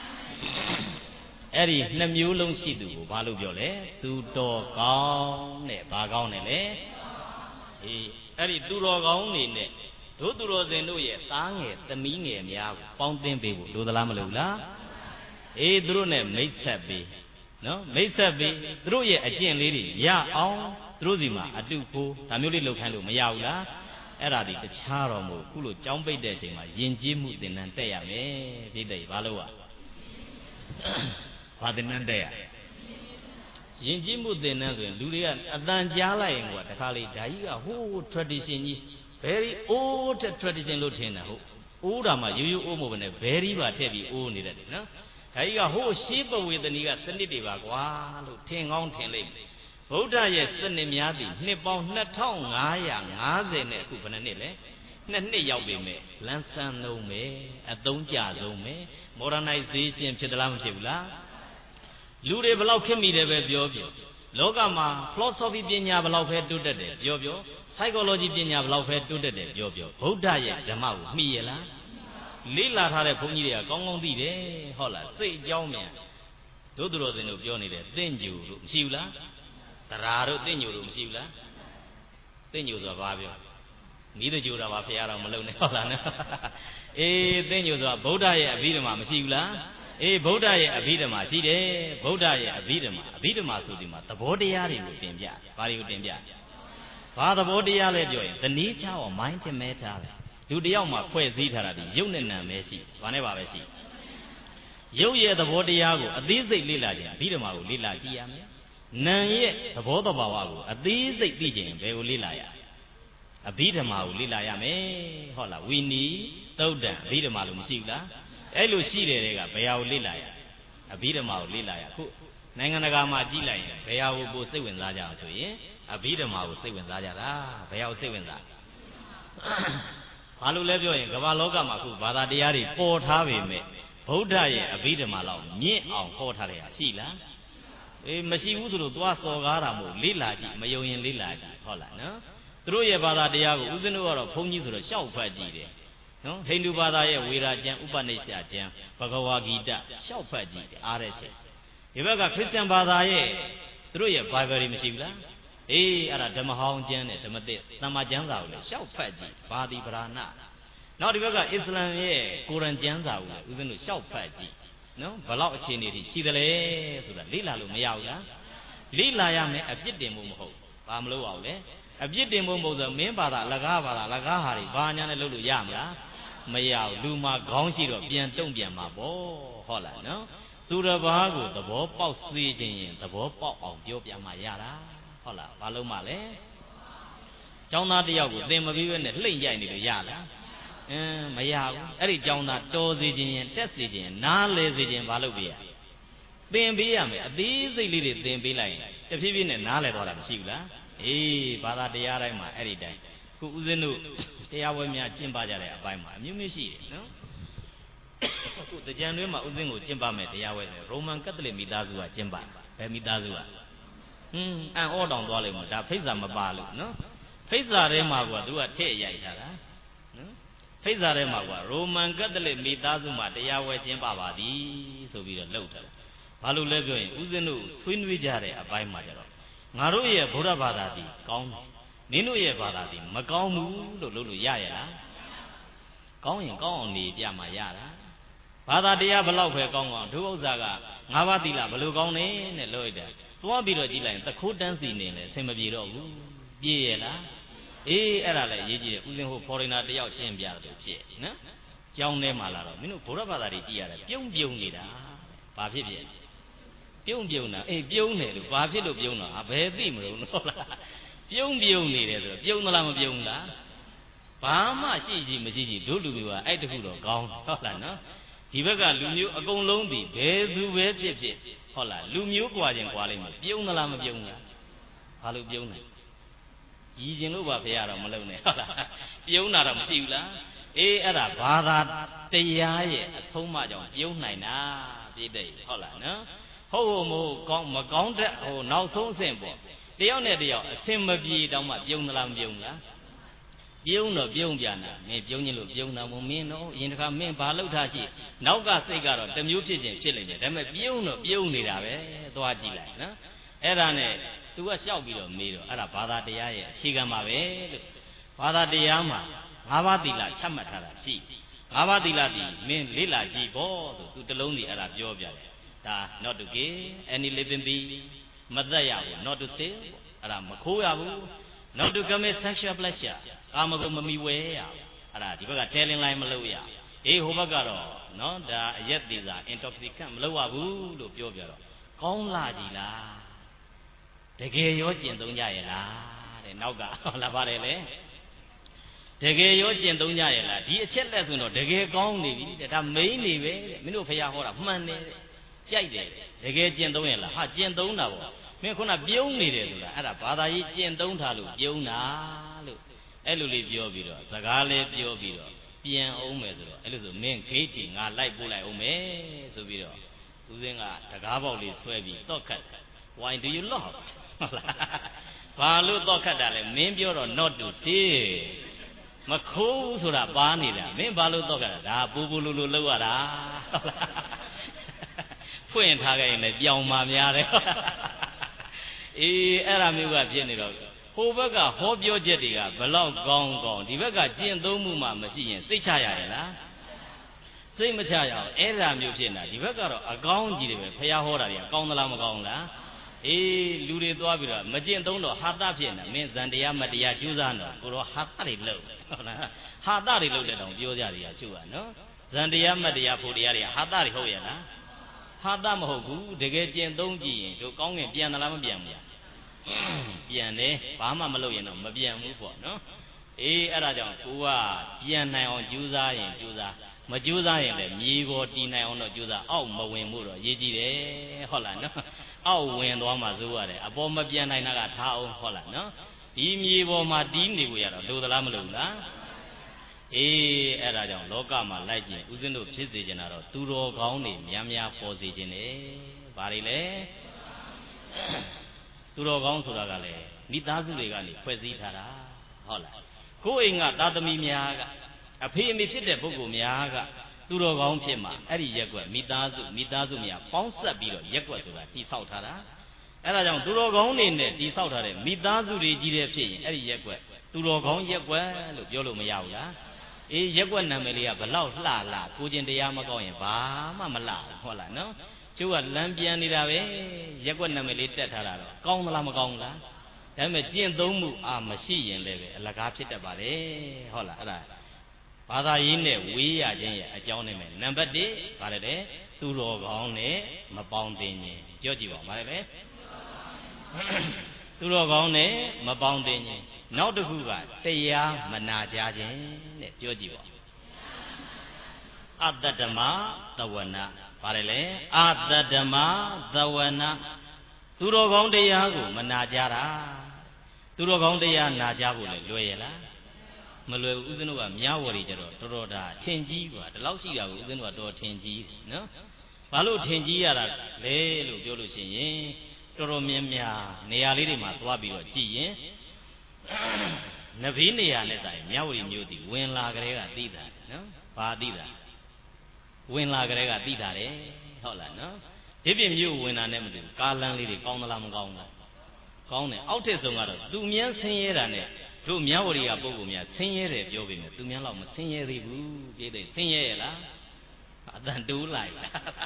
အဲ့ဒီနှစ်မျိုးလုံးရှိသူကိုဘာလို့ပြောလဲသူတော်ကောင်းနဲ့ဘာကောင်းနဲ့လဲအေးအဲ့ဒီသူတော်ကောင်းနေနဲ့တို့သူတော်စင်တို့ရဲ့သားငယ်သမီးငယ်များကိုပေါင်းသင်းပေးဖို့လိုသလားမလိုဘူးလားအေးသူတို့နဲ့မိတ်ဆက်ပေးနော်မိတ်ဆက်ပေးသူတို့ရဲ့အကျင့်လေးတွေရအောင်သူတို့စီမှာအတုကိုဒါမျိုးလေးလုပ်ခိုင်းလို့မရဘူးလားအဲ့ဒါဒီတခြားတော့မို့ခုလိုကြောင်းပိတ်တဲ့အချိန်မှာယဉ်ကျေးမှုသင်တန်းတက်ရမယ်ပြည့်တဲ့ဘာလို့ อ่ะဘာသင်တန်းတက်ရယဉ်ကျေးမှုသင်တန်းဆိုရင်လူတွေကအတန်ကြားလိုက်ရင်ကွာတခါလေဓာကြီးကဟိုး tradition ကြီး very old tradition လို့ထင်တာဟုတ်အိုးတာမှရိုးရိုးအိုးမဟုတ်ဘဲနဲ့ very ပါထည့်ပြီးအိုးနေတယ်နော်ဓာကြီးကဟိုးရှေးပဝေသနီကစနစ်တွေပါကွာလို့ထင်ကောင်းထင်လိမ့်မယ်ဗုဒ္ဓရဲ့စနစ်များသည်နှစ်ပေါင်းနှစ်ထောင်ငါးရာငါးဆယ်နဲ့အခုဘယ်နှစ်လဲနှစ်နှစ်ရောက်ပြီမဲ့လန်းဆန်းလုံးပဲအသုံးကျဆုံးပဲ modernization ဖြစ်သလားမဖြစ်ဘူးလားလူတွေဘလောက်ခင်မိတယ်ပဲပြောပြောလောကမှာ philosophy ပညာဘလောက်ပဲတိုးတက်တယ်ပြောပြော psychology ပညာဘလောက်ပဲတိုးတက်တယ်ပြောပြောဗုဒ္ဓရဲ့ဓမ္မကိုမှီရလားလေးလာထားတဲ့ဘုန်းကြီးတွေကကောင်းကောင်းသိတယ်ဟုတ်လားစိတ်အကြောင်းမြန်တို့သူတော်စင်တို့ပြောနေတယ်သင်္ကြူတို့မရှိဘူးလားတရားတို့သင်္ကြူတို့မရှိဘူးလားသင်္ကြူဆိုတာဘာပြောမိတကြူတာပါဖရာတော်မလုံနဲ့ဟုတ်လားနော်အေးသင်္ကြူဆိုတာဗုဒ္ဓရဲ့အဘိဓမ္မာမရှိဘူးလားအေးဗုဒ္ဓရဲ့အဘိဓမ္မာရှိတယ်ဗုဒ္ဓရဲ့အဘိဓမ္မာအဘိဓမ္မာဆိုဒီမှာသဘောတရားတွေကိုတင်ပြဘာတွေကိုတင်ပြဘာသဘောတရားလဲပြောရင် the nature of mind and matter လူတယောက်မှာဖွဲ့စည်းထားတာဒီရုပ်နဲ့နာမ်ပဲရှိဘာနဲ့ပါပဲရှိရုပ်ရဲ့သဘောတရားကိုအသေးစိတ်လေ့လာခြင်းအဘိဓမ္မာကိုလေ့လာကြည့်ရမယ်နာမ်ရဲ့သဘောတဘာဝကိုအသေးစိတ်သိခြင်းဘယ်ကိုလေ့လာရအဘိဓမ္မာကိုလေ့လာရမယ်ဟုတ်လားဝီနီသုတ်တံအဘိဓမ္မာလို့မရှိဘူးလားအဲ့လိုရှိတယ်တဲ့ကဘယ်ဟာကိုလေ့လာရအဘိဓမ္မာကိုလေ့လာရခုနိုင်ငံတကာမှာကြည့်လိုက်ရင်ဘယ်ဟာကိုပိုစိတ်ဝင်စားကြအောင်ဆိုရင်အဘိဓမ္မာကိုစိတ်ဝင်စားကြတာဘယ်ဟာကိုစိတ်ဝင်စားဘာလို့လဲပြောရင်ကမ္ဘာလောကမှာခုဘာသာတရားတွေပေါ်ထားပေမဲ့ဗုဒ္ဓရဲ့အဘိဓမ္မာလောက်မြင့်အောင်ဟောထားတယ်ဟာရှိလားအေးမရှိဘူးသူတို့သွားစော်ကားတာမဟုတ်လေ့လာကြည့်မယုံရင်လေ့လာကြည့်ဟုတ်လားနော်သူတို့ရဲ့ဘာသာတရားကိုဦးဇင်းတို့ကတော့ဘုန်းကြီးဆိုတော့ရှောက်ဖတ်ကြည့်တယ်နော်ဟိန္ဒူဘာသာရဲ့ဝေရာကျမ်းဥပနိရှကျမ်းဘဂဝါဂီတရှောက်ဖတ်ကြည့်တယ်အားတဲ့ချက်ဒီဘက်ကခရစ်ယာန်ဘာသာရဲ့သူတို့ရဲ့ Bible တွေမရှိဘူးလားအေးအဲ့ဒါဓမ္မဟောင်းကျမ်းနဲ့ဓမ္မသစ်သမ္မာကျမ်းစာကိုလည်းရှောက်ဖတ်ကြည့်ဘာတိပရဏနောက်ဒီဘက်ကအစ္စလမ်ရဲ့ကိုရန်ကျမ်းစာကိုလည်းဦးဇင်းတို့ရှောက်ဖတ်ကြည့်နော်ဘလောက်အခြေအနေတွေရှိသလဲဆိုတာလေ့လာလို့မရဘူးလားလေ့လာရမယ်အပြစ်တင်မှုမဟုတ်ဘာမလို့အောင်လဲအပြစ်တင်မှုမဟုတ်ဆိုမင်းဘာသာအလကားဘာသာအလကားဟာတွေဘာညာနဲ့လုပ်လို့ရမလားမရဘူးလူမှာခေါင်းရှိတော့ပြန်တုံ့ပြန်မှာပေါ့ဟုတ်လားနော်သူတစ်ပါးကိုသဘောပေါက်စေခြင်းရင်သဘောပေါက်အောင်ပြောပြမှရတာဟုတ်လားဘာလို့မှလဲကျောင်းသားတယောက်ကိုသင်မပြီးပဲနဲ့လှိမ့်ရိုက်နေလို့ရလားအင်းမရဘူးအဲ့ဒီကျောင်းသားတော်စေခြင်းရင်တက်စေခြင်းနားလဲစေခြင်းဘာလို့ပြရသင်ပေးရမယ်အသေးစိတ်လေးတွေသင်ပေးလိုက်ရင်တဖြည်းဖြည်းနဲ့နားလဲသွားတာမရှိဘူးလားအေးဘာသာတရားတိုင်းမှာအဲ့ဒီတိုင်းခုဦးဇင်းတို့တရားဝဲများကျင့်ပကြတဲ့အပိုင်းမှာအမျိုးမျိုးရှိတယ်နော်ခုတကြံတွင်းမှာဦးဇင်းကိုကျင့်ပမယ်တရားဝဲဆိုရိုမန်ကက်သလစ်မိသားစုကကျင့်ပဘယ်မိသားစုကဟင်းအန်အောတောင်သွားလိမ့်မယ်ဒါဖိတ်စာမပါလို့နော်ဖိတ်စာထဲမှာကသူကထည့်ရိုက်ထားတာနော်ဖိတ်စာထဲမှာကရိုမန်ကက်သလစ်မိသားစုမှာတရားဝဲကျင့်ပပါသည်ဆိုပြီးတော့လှုပ်ထားတယ်ဘာလို့လဲပြောရင်ဦးဇင်းတို့ဆွေးနွေးကြတဲ့အပိုင်းမှာကျတော့ငါတို့ရဲ့ဗုဒ္ဓဘာသာဒီကောင်းတယ်နင်တို့ရဲ့ဘာသာဒီမကောင်းဘူးလို့လုပ်လို့ရရလားကောင်းရင်ကောင်းအောင်နေပြမှရတာဘာသာတရားဘလောက်ပဲကောင်းကောင်းဒုဥစ္စာကငါးပါးသီလဘလို့ကောင်းနေနဲ့လို့ရတယ်သွားပြီးတော့ကြည့်လိုက်ရင်တခိုးတန်းစီနေလဲအဆင်မပြေတော့ဘူးပြေးရလားအေးအဲ့ဒါလည်းအရေးကြီးတယ်ဦးဇင်းဟို foreigner တယောက်ရှင်းပြတယ်သူဖြစ်နော်ကျောင်းထဲမှာလာတော့မင်းတို့ဗုဒ္ဓဘာသာတွေကြည့်ရတယ်ပြုံးပြုံးနေတာဘာဖြစ်ဖြစ်ပြုံးပြုံးတာအေးပြုံးတယ်လို့ဘာဖြစ်လို့ပြုံးတာဘယ်သိမလို့ဟုတ်လားပြုံးပြုံးနေတယ်ဆိုတော့ပြုံးသလားမပြုံးလားဘာမှရှိရှိမရှိရှိတို့လူမျိုးကအဲ့တခုတော့ကောင်းဟုတ်လားနော်ဒီဘက်ကလူမျိုးအကုန်လုံးဒီဘယ်သူပဲဖြစ်ဖြစ်ဟုတ်လားလူမျိုးကွာခြင်းကွာလိမ့်မယ်ပြုံးသလားမပြုံးလားဘာလို့ပြုံးလဲကြီးခြင်းလို့ပါဖေရတော့မလုံနဲ့ဟုတ်လားပြုံးတာတော့မရှိဘူးလားအေးအဲ့ဒါဘာသာတရားရဲ့အဆုံးအမကြောင့်ပြုံးနိုင်တာပြည့်တဲ့ဟုတ်လားနော်ဟုတ်ဟုတ်မို့ကောင်းမကောင်းတဲ့ဟိုနောက်ဆုံးအဆင့်ပေါ့တယောက်နဲ့တယောက်အဆင်မပြေတောင်မှပြုံးသလားမပြုံးလားပြုံးတော့ပြုံးပြန်တာမင်းပြုံးခြင်းလို့ပြုံးတာမို့မင်းတော့အရင်တစ်ခါမင်းဘာလုပ်ထားရှိနောက်ကစိတ်ကတော့တမျိုးဖြစ်ခြင်းဖြစ်နေတယ်ဒါပေမဲ့ပြုံးတော့ပြုံးနေတာပဲသွားကြည့်လိုက်နော်အဲ့ဒါနဲ့သူကလျှောက်ပြီးတော့မေးတော့အဲ့ဒါဘာသာတရားရဲ့အခြေခံပါပဲလို့ဘာသာတရားမှာငါးပါးသီလချမှတ်ထားတာရှိငါးပါးသီလဒီမင်းလေးလာကြည့်ပေါ့ဆိုသူတလုံးစီအဲ့ဒါပြောပြတယ်ဒါ not to kill any living being မသက်ရဘူး not to steal အဲ့ဒါမခိုးရဘူး not to commit sexual pleasure ကာမဂုဏ်မမီဝဲရအဲ့ဒါဒီဘက်က telling line မလုပ်ရအေးဟိုဘက်ကတော့နော်ဒါအရက်သေးစာ intoxicant မလုပ်ရဘူးလို့ပြောပြတော့ကောင်းလာကြည်လားတကယ်ရောကျင့်သုံးကြရဲ့လားတဲ့နောက်ကဟုတ်လားပါတယ်လေတကယ်ရောကျင့်သုံးကြရဲ့လားဒီအချက်လက်ဆိုတော့တကယ်ကောင်းနေပြီတဲ့ဒါမိန်နေပဲတဲ့မင်းတို့ဖခင်ဟောတာမှန်တယ်တဲ့ကြိုက်တယ်တကယ်ကျင့်သုံးရဲ့လားဟာကျင့်သုံးတာပေါ့မင်းခုနပြုံးနေတယ်ဆိုတာအဲ့ဒါဘာသာရေးကျင့်သုံးထားလို့ပြုံးတာလို့အဲ့လိုလေးပြောပြီးတော့စကားလေးပြောပြီးတော့ပြန်အောင်မယ်ဆိုတော့အဲ့လိုဆိုမင်းဂိတ်ကြီးငါလိုက်ပို့လိုက်အောင်မယ်ဆိုပြီးတော့ဦးစင်းကတကားပေါက်လေးဆွဲပြီးတော့ခတ် why do you love ဟုတ်လားဘာလို့တော့ခတ်တာလဲမင်းပြောတော့ not to steal မခိုးဆိုတာပါနေတာမင်းဘာလို့တော့ခတ်တာဒါပူပူလူလူလောက်ရတာဟုတ်လားဖွင့်ထားခဲ့ရင်လည်းပြောင်မာများတယ်အေးအဲ့ဒါမျိုးကဖြစ်နေတော့ဟိုဘက်ကဟောပြောချက်တွေကဘလောက်ကောင်းကောင်းဒီဘက်ကကျင့်သုံးမှုမှမရှိရင်စိတ်ချရရဲ့လားစိတ်မချရအောင်အဲ့ဒါမျိုးဖြစ်နေတာဒီဘက်ကတော့အကောင်းကြီးတွေပဲဖះဟောတာတွေကကောင်းသလားမကောင်းလားအေးလူတွေသွားပြီးတော့မကျင့်သုံးတော့ဟာတဖြစ်နေမင်းဇန်တရားမတရားကျူးစားတော့ကိုတော့ဟာတတွေလုပ်ဟုတ်လားဟာတတွေလုပ်တဲ့တောင်ပြောကြတယ်ကျူอ่ะနော်ဇန်တရားမတရားဖို့တရားတွေကဟာတတွေဟုတ်ရဲ့လားဟာတမဟုတ်ဘူးတကယ်ကျင့်သုံးကြည့်ရင်တို့ကောင်းငင်ပြန်သလားမပြန်ဘူးပြန်တယ်ဘာမှမလုပ်ရင်တော့မပြန်ဘူးပေါ့နော်အေးအဲ့ဒါကြောင့်ကိုကပြန်နိုင်အောင်ကြိုးစားရင်ကြိုးစားမကြိုးစားရင်လည်းမြေပေါ်တည်နိုင်အောင်တော့ကြိုးစားအောက်မဝင်မှုတော့ရေးကြည့်တယ်ဟုတ်လားနော်အောက်ဝင်သွားမှစိုးရတယ်အပေါ်မပြန်နိုင်တာကထားအောင်ဟုတ်လားနော်ဒီမြေပေါ်မှာတည်နေကိုရတော့လိုသလားမလိုဘူးလားအေးအဲ့ဒါကြောင့်လောကမှာလိုက်ကြည့်ဦးဇင်းတို့ဖြစ်စေချင်တာတော့သူတော်ကောင်းတွေများများပေါ်စေခြင်းနဲ့ဘာတွေလဲသူတော်ကောင်းဆိုတာကလည်းမိသားစုတွေကနေဖွဲ့စည်းထားတာဟုတ်လားကိုယ်အိမ်ကသားသမီးများကအဖေအမေဖြစ်တဲ့ပုဂ္ဂိုလ်များကသူတော်ကောင်းဖြစ်မှာအဲ့ဒီရက်ွက်မိသားစုမိသားစုများပေါင်းဆက်ပြီးတော့ရက်ွက်ဆိုတာတိဆောက်ထားတာအဲ့ဒါကြောင့်သူတော်ကောင်းတွေနဲ့တိဆောက်ထားတဲ့မိသားစုတွေကြီးတဲ့ဖြစ်ရင်အဲ့ဒီရက်ွက်သူတော်ကောင်းရက်ွက်လို့ပြောလို့မရဘူးလားအေးရက်ွက်နာမည်လေးကဘလောက်လှလှကိုကျင်တရားမကောင်းရင်ဘာမှမလှဘူးဟုတ်လားနော်ကျိုးကလမ်းပြန်နေတာပဲရက်ွက်နာမည်လေးတက်ထားတာတော့ကောင်းသလားမကောင်းဘူးလားဒါပေမဲ့ကျင့်သုံးမှုအာမရှိရင်လည်းပဲအလကားဖြစ်တတ်ပါလေဟုတ်လားအဲ့ဒါဘာသာရေးနဲ့ဝေးရခြင်းရဲ့အကြောင်းနဲ့မယ်နံပါတ်တစ်ဗါတယ်လေသူတော်ကောင်းနဲ့မပေါင်းတင်ခြင်းပြောကြည့်ပါဗါတယ်လေသူတော်ကောင်းနဲ့မပေါင်းတင်ခြင်းနောက်တစ်ခုကတရားမနာကြခြင်းတဲ့ပြောကြည့်ပါအတ္တဓမ္မသဝနာဗါတယ်လေအတ္တဓမ္မသဝနာသူတော်ကောင်းတရားကိုမနာကြတာသူတော်ကောင်းတရားနာကြဖို့လေလွယ်ရလားမလွယ်ဘူးဦးဇင်းတို့ကမြဝရီကြတော့တော်တော်ဒါထင်ကြီးกว่าဒီလောက်ရှိတာကိုဦးဇင်းတို့ကတော်ထင်ကြီးနော်ဘာလို့ထင်ကြီးရတာလဲလို့ပြောလို့ရှိရင်တော်တော်များများနေရာလေးတွေမှာသွားပြီးတော့ကြည်ရင်နဗီးနေရာနဲ့ဆိုင်မြဝရီမြို့တည်ဝင်လာကြတဲ့ကသိတာနော်ဘာသိတာဝင်လာကြတဲ့ကသိတာတယ်ဟုတ်လားနော်ဒီပြင်မြို့ဝင်တာနဲ့မတူကားလမ်းလေးတွေကောင်းသလားမကောင်းဘူးလားကောင်းတယ်အောက်ထစ်ဆုံးကတော့သူမြန်းဆင်းရဲတာနဲ့တို့မြဝရီကပုဂ္ဂိုလ်များဆင်းရဲတယ်ပြောပေမဲ့သူများတော့မဆင်းရဲသေးဘူးပြည့်တဲ့ဆင်းရဲရလားအတန်တူးလိုက်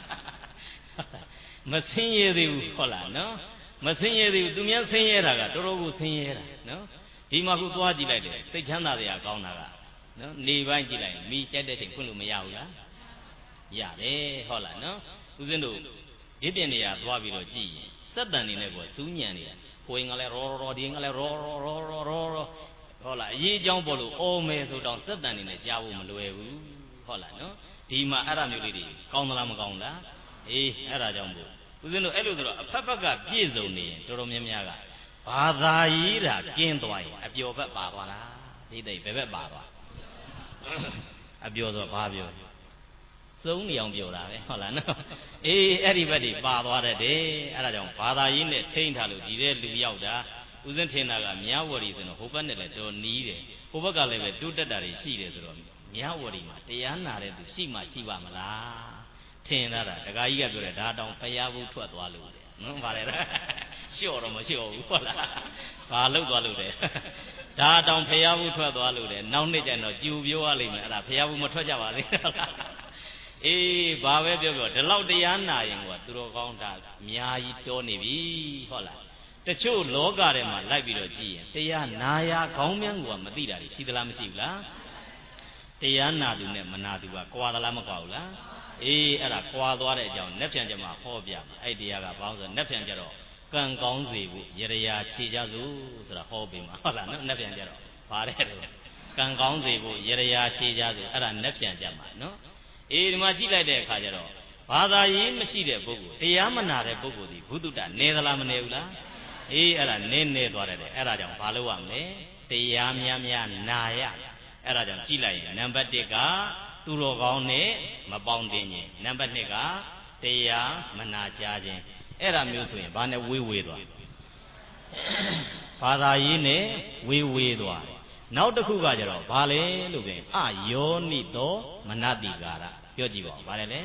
မဆင်းရဲသေးဘူးဟုတ်လားနော်မဆင်းရဲသေးဘူးသူများဆင်းရဲတာကတော်တော်ကိုဆင်းရဲတာနော်ဒီမှာခုသွားကြည့်လိုက်တယ်စိတ်ချမ်းသာစရာကောင်းတာကနော်နေပိုင်းကြည့်လိုက်မိကြက်တဲ့ချိန်ဖွင့်လို့မရဘူးလားရတယ်ဟုတ်လားနော်ဦးဇင်းတို့ဒီပြင်နေရာသွားပြီးတော့ကြည့်ရင်စက်တန်နေနဲ့ပေါ့စူးညံနေတာကိုယ်ကလည်းရောရောဒီကလည်းရောရောရောရောရောဟုတ်လားအရေးအကြောင်းပေါ်လို့အော်မယ်ဆိုတော့စက်တန်နေနဲ့ကြားဖို့မလွယ်ဘူးဟုတ်လားနော်ဒီမှာအဲ့ဒါမျိုးလေးတွေကောင်းသလားမကောင်းလားအေးအဲ့ဒါကြောင့်မို့ဦးဇင်းတို့အဲ့လိုဆိုတော့အဖက်ဖက်ကပြည့်စုံနေရင်တော်တော်များများကဘာသာရေးတာကျင်းသွားရင်အပျော်ဘက်ပါသွားလားဒီတိတ်ဘယ်ဘက်ပါသွားအပျော်ဆိုဘာပြောစုံနေအောင်ပြောတာပဲဟုတ်လားနော်အေးအဲ့ဒီဘက်တွေပါသွားတဲ့တဲ့အဲ့ဒါကြောင့်ဘာသာရေးနဲ့ထိန်းထားလို့ဒီတဲ့လူရောက်တာဦးဇင်းထင်တာကမြဝရီဆိုတော့ဟိုဘက်နဲ့လည်းတော်နီးတယ်ဟိုဘက်ကလည်းပဲတိုးတက်တာတွေရှိတယ်ဆိုတော့မြဝရီမှာတရားနာတဲ့သူရှိမှရှိပါမလားထင်တာဒကာကြီးကပြောတယ်ဒါတောင်ဖျားဘူးထွက်သွားလို့တဲ့နော်ဗါတယ်လားလျှော့တော့မလျှော့ဘူးဟုတ်လားဘာလုတ်သွားလို့တဲ့ဒါတောင်ဖျားဘူးထွက်သွားလို့တဲ့နောက်နှစ်ကျရင်တော့ကျူပြောရလိမ့်မယ်အဲ့ဒါဖျားဘူးမထွက်ကြပါသေးဘူးလားအေးဘာပဲပြောပြောဒီလောက်တရားနာရင်ကသူတော်ကောင်းတာအများကြီးတောနေပြီဟုတ်လားတချို့လောကထဲမှာလိုက်ပြီးတော့ကြည့်ရင်တရားနာရခေါင်းမြန်းကမသိတာရှိသလားမရှိဘူးလားတရားနာသူနဲ့မနာသူကကွာသလားမကွာဘူးလားအေးအဲ့ဒါကွာသွားတဲ့အကြောင်းနက်ပြန်ကြမှာဟောပြအဲ့တရားကဘာလို့ဆိုနက်ပြန်ကြတော့ကံကောင်းစေဖို့ရရခြေကြစို့ဆိုတာဟောပေးမှာဟုတ်လားနော်နက်ပြန်ကြတော့ဗါတဲ့ကံကောင်းစေဖို့ရရခြေကြစို့အဲ့ဒါနက်ပြန်ကြမှာနော်အေးဒီမှာကြည့်လိုက်တဲ့အခါကျတော့ဘာသာရေးမရှိတဲ့ပုဂ္ဂိုလ်တရားမနာတဲ့ပုဂ္ဂိုလ်ဒီဘုဒ္ဓတာနေသလားမနေဘူးလားအေးအဲ့ဒါနင်းနေသွားတယ်အဲ့ဒါကြောင့်ဘာလို့ရမလဲတရားများများနာရအဲ့ဒါကြောင့်ကြည့်လိုက်ရင်နံပါတ်တစ်ကသူတော်ကောင်းနဲ့မပေါင်းတင်ခြင်းနံပါတ်နှစ်ကတရားမနာကြခြင်းအဲ့ဒါမျိုးဆိုရင်ဘာနဲ့ဝေးဝေးသွားဘာသာရေးနဲ့ဝေးဝေးသွားနောက်တစ်ခုကကြတော့ဘာလဲလို့ပြန်အယောနိတောမနတိကာရပြောကြည့်ပါဦးဘာလဲလဲ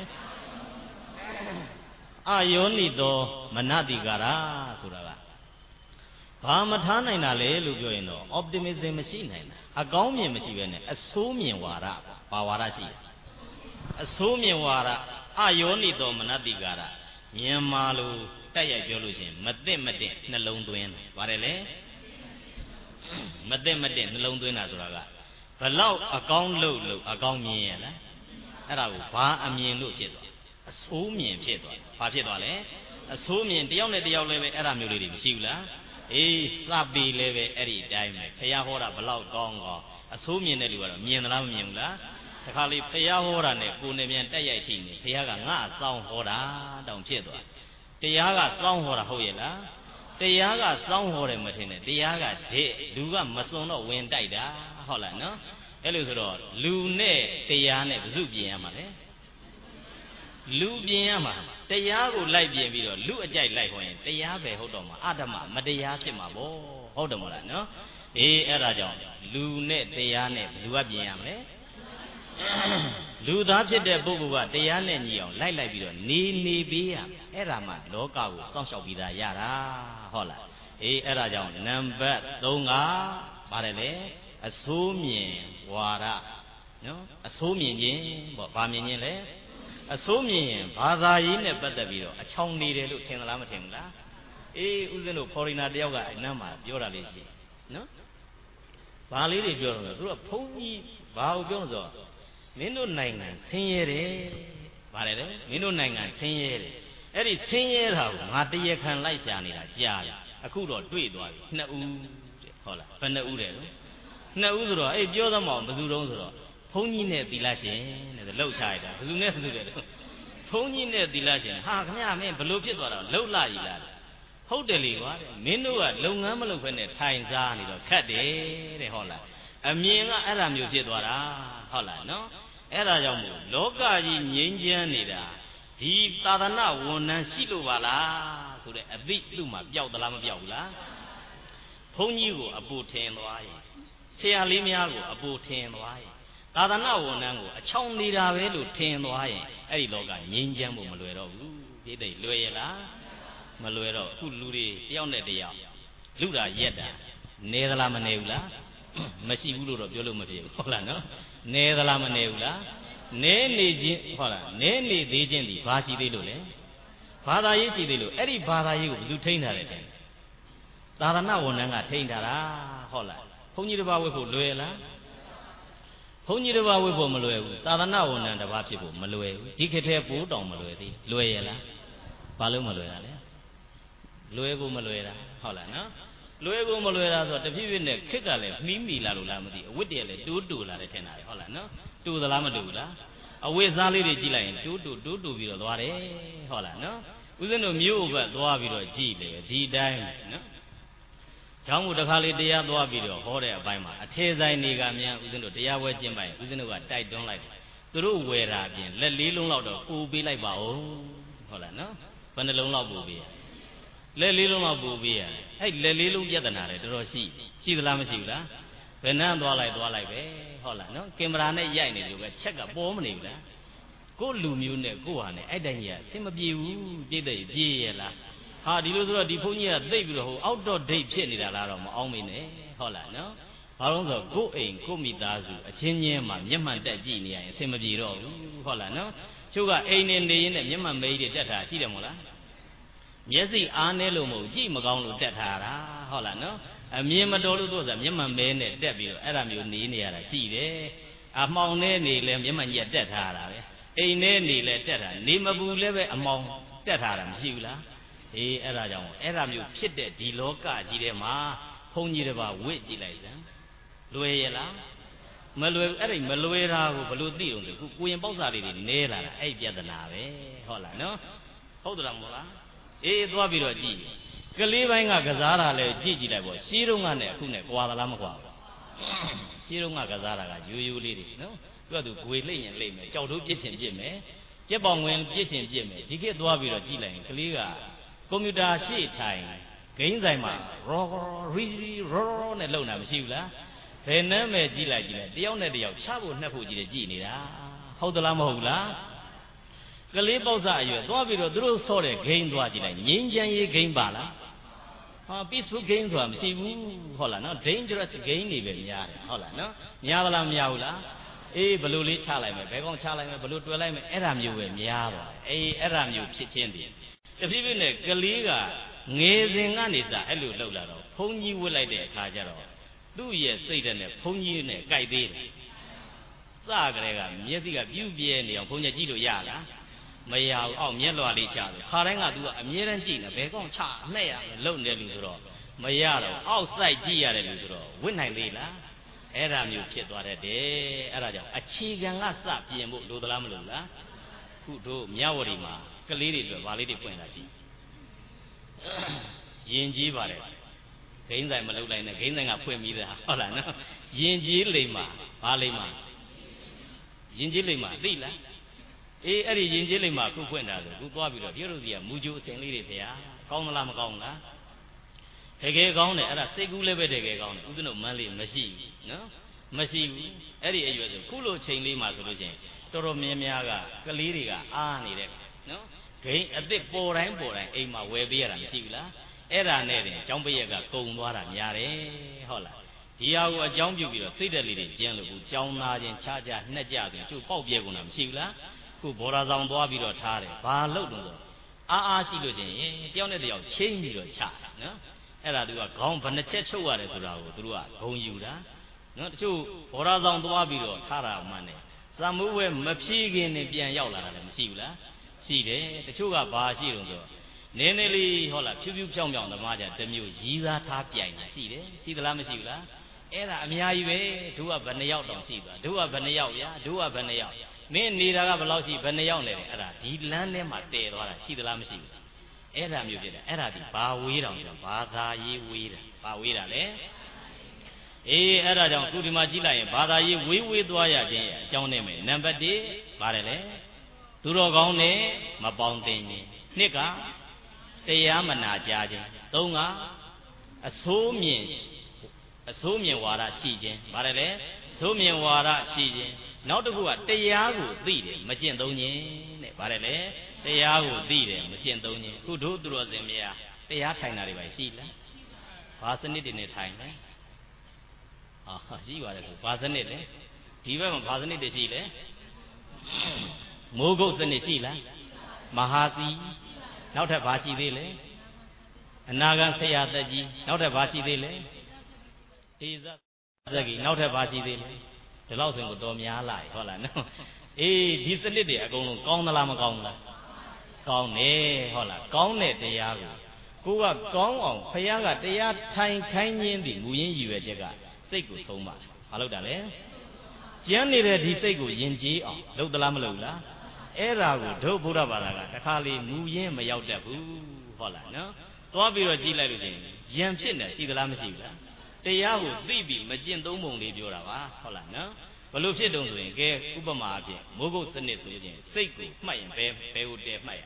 အယောနိတောမနတိကာရဆိုတာကဘာမထားနိုင်တာလဲလို့ပြောရင်တော့ optimism မရှိနိုင်တာအကောင်းမြင်မရှိဘဲနဲ့အဆိုးမြင်ဝါဒဘာဝါဒရှိအဆိုးမြင်ဝါဒအယောနိတောမနတိကာရမြန်မာလိုတက်ရိုက်ပြောလို့ရှိရင်မသိမသိနှလုံးသွင်းတယ်ပါတယ်လေမသိမသိနှလုံးသွင်းတာဆိုတာကဘလောက်အကောင်းလို့လို့အကောင်းမြင်ရလားအဲ့ဒါကိုဘာအမြင်လို့ဖြစ်သွားအဆိုးမြင်ဖြစ်သွားဘာဖြစ်သွားလဲအဆိုးမြင်တယောက်နဲ့တယောက်လည်းပဲအဲ့ဒါမျိုးလေးတွေမရှိဘူးလားအေးစပီလည်းပဲအဲ့ဒီအတိုင်းပဲဖះဟောတာဘလောက်ကောင်းကောင်းအဆိုးမြင်တဲ့လူကတော့မြင်သလားမမြင်ဘူးလားတခါလေဖះဟောတာနဲ့ကိုယ်နဲ့ပြန်တက်ရိုက်ထိနေဖះကငါအဆောင်ဟောတာတောင်ဖြစ်သွားတရားကစောင်းဟောတာဟုတ်ရဲ့လားတရားကစောင်းဟောတယ်မထင်နဲ့တရားကဒိလူကမစွန်တော့ဝင်တိုက်တာဟုတ်လားနော်အဲ့လိုဆိုတော့လူနဲ့တရားနဲ့ဘယ်သူပြင်ရမှာလဲလူပြင်ရမှာတရားကိုလိုက်ပြင်ပြီးတော့လူအကြိုက်လိုက်ဟောရင်တရားပဲဟုတ်တော့မှာအဓမ္မမတရားဖြစ်မှာပေါ့ဟုတ်တယ်မလားနော်အေးအဲ့ဒါကြောင့်လူနဲ့တရားနဲ့ဘယ်သူကပြင်ရမလဲလူသားဖြစ်တဲ့ပုဂ္ဂိုလ်ကတရားနဲ့ညီအောင်လိုက်လိုက်ပြီးတော့နေနေပေးရအဲ့ဒါမှလောကကိုစောင့်ရှောက်ပြီးသားရတာဟုတ်လားအေးအဲ့ဒါကြောင့်နံပါတ်သုံးကပါတယ်လေအဆိုးမြင်ဝါဒနော်အဆိုးမြင်ခြင်းပေါ့ဗာမြင်ခြင်းလေအဆိုးမြင်ရင်ဘာသာရေးနဲ့ပတ်သက်ပြီးတော့အချောင်နေတယ်လို့ထင်သလားမထင်ဘူးလားအေးဦးဇင်းတို့ foreigner တယောက်ကအနမ်းမှာပြောတာလေးရှိနော်ဘာလေးတွေပြောတော့သူကဘုန်းကြီးဘာကိုပြောလို့ဆိုတော့မင်းတို့နိုင်ငံဆင်းရဲတယ်ဗါတယ်လေမင်းတို့နိုင်ငံဆင်းရဲတယ်အဲ့ဒီဆင်းရဲတာကိုငါတရခံလိုက်ရှာနေတာကြားရအခုတော့တွေ့သွားပြီနှစ်ဦးတဲ့ဟုတ်လားဘယ်နှစ်ဦးတယ်လို့နှစ်ဦးဆိုတော့အေးပြောသမောင်ဘယ်သူတုံးဆိုတော့ဘုန်းကြီးနဲ့သီလရှင်တဲ့လှုပ်ချရတာဘယ်သူနဲ့ဘယ်သူတဲ့ဘုန်းကြီးနဲ့သီလရှင်ဟာခင်ဗျာမင်းဘလို့ဖြစ်သွားတာလှုပ်လာကြီးလားဟုတ်တယ်လေကွာတဲ့မင်းတို့ကလုပ်ငန်းမလုပ်ဖက်နဲ့ထိုင်စားနေတော့ခက်တယ်တဲ့ဟုတ်လားအမြင်ကအဲ့ဒါမျိုးဖြစ်သွားတာဟုတ်လားနော်အဲ့ဒါကြောင့်မို့လောကကြီးငြိမ်းချမ်းနေတာဒီသာသနာဝန်ထမ်းရှိလို့ပါလားဆိုတဲ့အသိသူ့မှာပျောက်သလားမပျောက်ဘူးလားဘုန်းကြီးကိုအပူထင်သွားရင်ဆရာလေးများကိုအပူထင်သွားရင်သာသနာဝန်ထမ်းကိုအချောင်နေတာပဲလို့ထင်သွားရင်အဲ့ဒီလောကငြိမ်းချမ်းဖို့မလွယ်တော့ဘူးဒီတိတ်လွယ်ရလားမလွယ်တော့ခုလူတွေတယောက်နဲ့တယောက်လူတာရက်တာနေသလားမနေဘူးလားမရှိဘူးလို့တော့ပြောလို့မဖြစ်ဘူးဟုတ်လားနော်နေသလားမနေဘူးလားနေနေချင်းဟုတ်လားနေနေသေးချင်းဒီဘာရှိသေးလို့လဲဘာသာရေးရှိသေးလို့အဲ့ဒီဘာသာရေးကိုဘယ်သူထိန်းထားတယ်တဲ့သာသနာဝန်ထမ်းကထိန်းထားတာဟုတ်လားဘုန်းကြီးတစ်ပါးဝတ်ဖို့လွယ်လားဘုန်းကြီးတစ်ပါးဝတ်ဖို့မလွယ်ဘူးသာသနာဝန်ထမ်းတစ်ပါးဖြစ်ဖို့မလွယ်ဘူးဒီခေတ်ထဲပိုးတောင်မလွယ်သေးလွယ်ရလားဘာလို့မလွယ်တာလဲလွယ်ဖို့မလွယ်တာဟုတ်လားနော်လွယ်ဖို့မလွယ်တာဆိုတော့တဖြည်းဖြည်းနဲ့ခစ်ကလည်းမှီးမိလာလို့လားမသိအဝတ်တည်းလည်းတိုးတူလာတယ်ထင်တာလေဟုတ်လားနော်တူသလားမတူဘူးလားအဝတ်စားလေးတွေကြည့်လိုက်ရင်တိုးတူတိုးတူပြီးတော့သွားတယ်ဟုတ်လားနော်ဦးဇင်းတို့မြို့ဘက်သွားပြီးတော့ကြည့်လေဒီတိုင်းနော်เจ้าမှုတစ်ခါလေးတရားသွားပြီးတော့ဟောတဲ့အပိုင်းမှာအထေဆိုင်တွေကမြန်ဦးဇင်းတို့တရားဝဲကျင့်ပိုင်ဦးဇင်းတို့ကတိုက်တွန်းလိုက်တယ်သူတို့ဝယ်တာအပြင်လက်လေးလုံးလောက်တော့ပူပေးလိုက်ပါဦးဟုတ်လားနော်ဘယ်နှလုံးလောက်ပူပေးရလက်လေးလုံးလောက်ပူပေးရအဲ့လက်လေးလုံးပြဿနာတွေတော်တော်ရှိရှိသလားမရှိဘူးလားဘယ်နှမ်းသွားလိုက်သွားလိုက်ပဲဟုတ်လားနော်ကင်မရာနဲ့ရိုက်နေလို့ပဲချက်ကပေါ်မနေဘူးလားကိုလူမျိုးနဲ့ကိုဟာနဲ့အဲ့တိုင်းကြီးအဆင်မပြေဘူးပြည့်တဲ့ပြေးရလားဟာဒီလိုဆိုတော့ဒီဘုန်းကြီးကသိပြီးတော့ဟို outdoor date ဖြစ်နေတာလားတော့မအောင်မင်းနဲ့ဟုတ်လားနော်ဘာလို့ဆိုကိုအိမ်ကိုမိသားစုအချင်းချင်းမှမျက်မှန်တက်ကြည့်နေရရင်အဆင်မပြေတော့ဘူးဟုတ်လားနော်ချို့ကအိမ်နေနေရင်နဲ့မျက်မှန်မေးတွေတက်တာရှိတယ်မို့လားမျက်စိအားနဲလို့မဟုတ်ကြည့်မကောင်းလို့တက်ထားတာဟုတ်လားနော်အမြင်မတော်လို့တို့ဆိုမျက်မှန်မဲနဲ့တက်ပြီးတော့အဲ့ဒါမျိုးနေနေရတာရှိတယ်အမှောင်နဲ့နေလဲမျက်မှန်ကြီးတက်ထားတာပဲအိမ်နဲ့နေလဲတက်တာနေမပူလည်းပဲအမောင်တက်ထားတာမရှိဘူးလားအေးအဲ့ဒါကြောင့်အဲ့ဒါမျိုးဖြစ်တဲ့ဒီလောကကြီးထဲမှာဘုန်းကြီးတစ်ပါးဝစ်ကြည့်လိုက်စမ်းလွယ်ရလားမလွယ်အဲ့ဒီမလွယ်တာကိုဘလို့သိအောင်ဆိုခုကိုရင်ပေါက်စာလေးတွေနဲလာတာအဲ့ပြဿနာပဲဟုတ်လားနော်ဟုတ်တယ်မဟုတ်လားအေးသွားပြီးတော့ကြည့်ကလေးပိုင်းကကစားတာလဲကြည့်ကြည့်လိုက်ပေါ့ရှင်းတော့ကနဲ့အခုနဲ့ကွာသလားမကွာဘူးရှင်းတော့ကကစားတာကရိုးရိုးလေးတွေနော်သူကသူဂွေလိမ့်ရင်လိမ့်မယ်ကြောက်တို့ပြစ်ချင်ပြစ်မယ်ကြက်ပေါင်ဝင်ပြစ်ချင်ပြစ်မယ်ဒီခေတ်သွားပြီးတော့ကြည့်လိုက်ရင်ကလေးကကွန်ပျူတာရှေ့ထိုင်ဂိမ်းဆိုင်မှာရောရီရောနဲ့လုံတာမရှိဘူးလားဘယ်နှမ်းပဲကြည့်လိုက်ကြည့်လိုက်တယောက်နဲ့တယောက်ချဖို့နှက်ဖို့ကြည့်တယ်ကြည့်နေတာဟုတ်သလားမဟုတ်ဘူးလားကလေးပေါက်စားအရွယ်သွားပြီးတော့သူတို့ဆော့တဲ့ဂိမ်းသွားကြည့်လိုက်ငြိမ်းချမ်းရေးဂိမ်းပါလားဟာ peaceful game ဆိုတာမရှိဘူးဟုတ်လားနော် dangerous game တွေပဲများတယ်ဟုတ်လားနော်များသလားမများဘူးလားအေးဘလို့လေးချလိုက်မယ်ဘယ်ကောင်ချလိုက်မယ်ဘလို့တွယ်လိုက်မယ်အဲ့ဒါမျိုးပဲများပါအေးအဲ့ဒါမျိုးဖြစ်ချင်းတည်းတဖြည်းဖြည်းနဲ့ကလေးကငယ်စဉ်ကနေစအဲ့လိုလှုပ်လာတော့ဘုန်းကြီးဝတ်လိုက်တဲ့အခါကျတော့သူ့ရဲ့စိတ်ဓာတ်နဲ့ဘုန်းကြီးနဲ့ကြိုက်သေးတယ်စကလေးကမျက်စိကပြူးပြဲနေအောင်ဘုန်းကြီးကြည့်လို့ရလားမရဘူးအောက်မျက်လွှာလေးချတယ်ခါတိုင်းက तू ကအမြဲတမ်းကြည့်နေဘယ်ကောင်ချနှဲ့ရမယ်လုံနေလူဆိုတော့မရတော့အောက်စိုက်ကြည့်ရတယ်လူဆိုတော့ဝစ်နိုင်သေးလားအဲ့ဒါမျိုးဖြစ်သွားတတ်တယ်အဲ့ဒါကြောင့်အခြေခံကစပြင်ဖို့လိုသလားမလိုလားခုတို့မြဝတီမှာကလေးတွေအတွက်ဗာလေးတွေပွင့်လာရှိရင်ကြီးပါတယ်ဂိမ်းဆိုင်မလုပ်လိုက်နဲ့ဂိမ်းဆိုင်ကဖွင့်ပြီးသားဟုတ်လားနော်ရင်ကြီးလိမ်မှာဘာလိမ့်မှာရင်ကျေးလိမ့်မှာသိလားအေးအဲ့ဒီရင်ကျေးလိမ့်မှာခုဖွင့်တာဆိုခုသွားပြီးတော့တရုတ်တို့စီကမူဂျိုအစင်လေးတွေဖေဟာကောင်းမလားမကောင်းလားတကယ်ကောင်းတယ်အဲ့ဒါစိတ်ကူးလည်းပဲတကယ်ကောင်းတယ်ဥစဉ်တို့မန်းလေးမရှိဘူးနော်မရှိဘူးအဲ့ဒီအရွယ်ဆိုခုလိုချိန်လေးမှာဆိုလို့ချင်းတော်တော်များများကကလေးတွေကအားနေတဲ့နော်ဂိမ်းအစ်စ်ပေါ်တိုင်းပေါ်တိုင်းအိမ်မှာဝယ်ပေးရတာမရှိဘူးလားအဲ့ဒါနဲ့တင်ကျောင်းပရက်ကကုံသွားတာများတယ်ဟုတ်လားဒီဟာကိုအကြောင်းပြုပြီးတော့စိတ်တက်လေးတွေကျင်းလို့ခုကျောင်းသားချင်းခြားခြားနှက်ကြပြီးကျုပ်ပေါက်ပြဲကုန်တာမရှိဘူးလားခုဘော်ရာဆောင်သွားပြီးတော့ထားတယ်ဘာလို့တုံးဆိုအားအားရှိလို့ချင်းတယောက်နဲ့တယောက်ချင်းပြီးတော့ချတာနော်အဲ့ဒါသူကခေါင်းဘယ်နှချက်ချုပ်ရတယ်ဆိုတာကိုသူတို့ကဂုံယူတာနော်တချို့ဘော်ရာဆောင်သွားပြီးတော့ထားတာမှန်းတယ်သံမိုးဝဲမဖြီးခင်နဲ့ပြန်ရောက်လာတာလည်းမရှိဘူးလားရှိတယ်တချို့ကဘာရှိတုံးဆိုနည်းနည်းလေးဟုတ်လားဖြူးဖြူးဖြောင်းဖြောင်းသမားကြတမျိုးရီးသားထားပြိုင်တာရှိတယ်ရှိသလားမရှိဘူးလားအဲ့ဒါအများကြီးပဲတို့ကဘယ်နှယောက်တောင်ရှိသွားတို့ကဘယ်နှယောက်ဗျာတို့ကဘယ်နှယောက်မင်းနေတာကဘယ်လောက်ရှိဘယ်နှယောက်လဲအဲ့ဒါဒီလမ်းထဲမှာတည်သွားတာရှိသလားမရှိဘူးအဲ့ဒါမျိုးဖြစ်တယ်အဲ့ဒါဒီဘာဝေးတောင်ဆိုဘာသာရေးဝေးတာဘာဝေးတာလဲအေးအဲ့ဒါကြောင့်ခုဒီမှာကြည့်လိုက်ရင်ဘာသာရေးဝေးဝေးသွားရခြင်းရဲ့အကြောင်းနဲ့မယ်နံပါတ်တစ်ပါတယ်လေသူတော်ကောင်းနဲ့မပေါင်းတင်ခြင်းနှစ်ကတရားမနာကြခြင်းသုံးကအဆိုးမြင်အဆိုးမြင်ဝါဒရှိခြင်းပါတယ်လေအဆိုးမြင်ဝါဒရှိခြင်းနောက်တစ်ခုကတရားကိုသိတယ်မကျင့်သုံးခြင်းတဲ့ပါတယ်လေတရားကိုသိတယ်မကျင့်သုံးခြင်းခုတို့သူတော်စင်များတရားထိုင်တာတွေပဲရှိလားဘာစနစ်တွေနဲ့ထိုင်လဲဟာရှိပါတယ်ဆိုဘာစနစ်လဲဒီဘက်မှာဘာစနစ်တွေရှိလဲမိုးကုတ်စနစ်ရှိလားမဟာစီနောက်ထပ်ဘာရှိသေးလဲအနာဂံဆရာသက်ကြီးနောက်ထပ်ဘာရှိသေးလဲတေဇဇက်ကြီးနောက်ထပ်ဘာရှိသေးလဲဒီလောက်ဆိုရင်တော်များလာဟုတ်လားနော်အေးဒီစနစ်တွေအကုန်လုံးကောင်းသလားမကောင်းလားကောင်းတယ်ဟုတ်လားကောင်းတဲ့တရားကိုကိုကကောင်းအောင်ဖယားကတရားထိုင်ခိုင်းခြင်းသည်မူရင်းရည်ရွယ်ချက်ကစိတ်ကိုဆုံးပါဘာလို့တာလဲကျမ်းနေတဲ့ဒီစိတ်ကိုယဉ်ကျေးအောင်လုပ်သလားမလုပ်လားအဲ့ဒါကိုဒုဗုဒ္ဓဘာသာကတခါလေမူရင်းမရောက်တတ်ဘူးဟုတ်လားနော်သွားပြီးတော့ကြည့်လိုက်လို့ချင်းယံဖြစ်နေရှိသလားမရှိဘူးလားတရားကိုသိပြီးမကျင့်သုံးပုံလေးပြောတာပါဟုတ်လားနော်ဘလို့ဖြစ်တုံးဆိုရင်ကဲဥပမာအဖြစ်မိုးကုတ်စနစ်ဆိုရင်စိတ်ကိုမှတ်ရင်ဘယ်ဘယ်ကိုတည်မှတ်ရ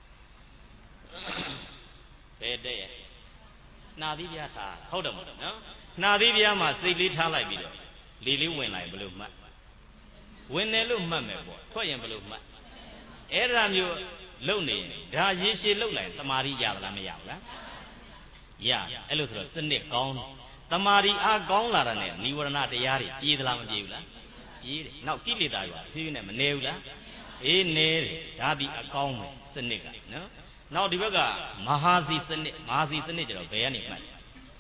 ဘယ်တည့်ရနှာသီးပြားထားဟုတ်တယ်မဟုတ်နော်နှာသီးပြားမှာစိတ်လေးထားလိုက်ပြီးတော့လေလေးဝင်လိုက်ဘလို့မှတ်ဝင်တယ်လို့မှတ်မယ်ပေါ့ထွက်ရင်ဘလို့မှတ်အဲ့ဒါမျိုးလုံနေရင်ဒါရေရှည်လုံလိုက်တမာရီရသလားမရဘူးလားရအဲ့လိုဆိုတော့စနစ်ကောင်းတယ်တမာရီအားကောင်းလာတာနဲ့နိဝရဏတရားတွေပြေးသလားမပြေးဘူးလားပြေးတယ်နောက်ကိလေသာတွေဖြည်းဖြည်းနဲ့မနေဘူးလားအေးနေတယ်ဒါဒီအကောင်းပဲစနစ်ကနော်နောက်ဒီဘက်ကမဟာစီစနစ်မဟာစီစနစ်ကျတော့ဘယ်ကနေမှတ်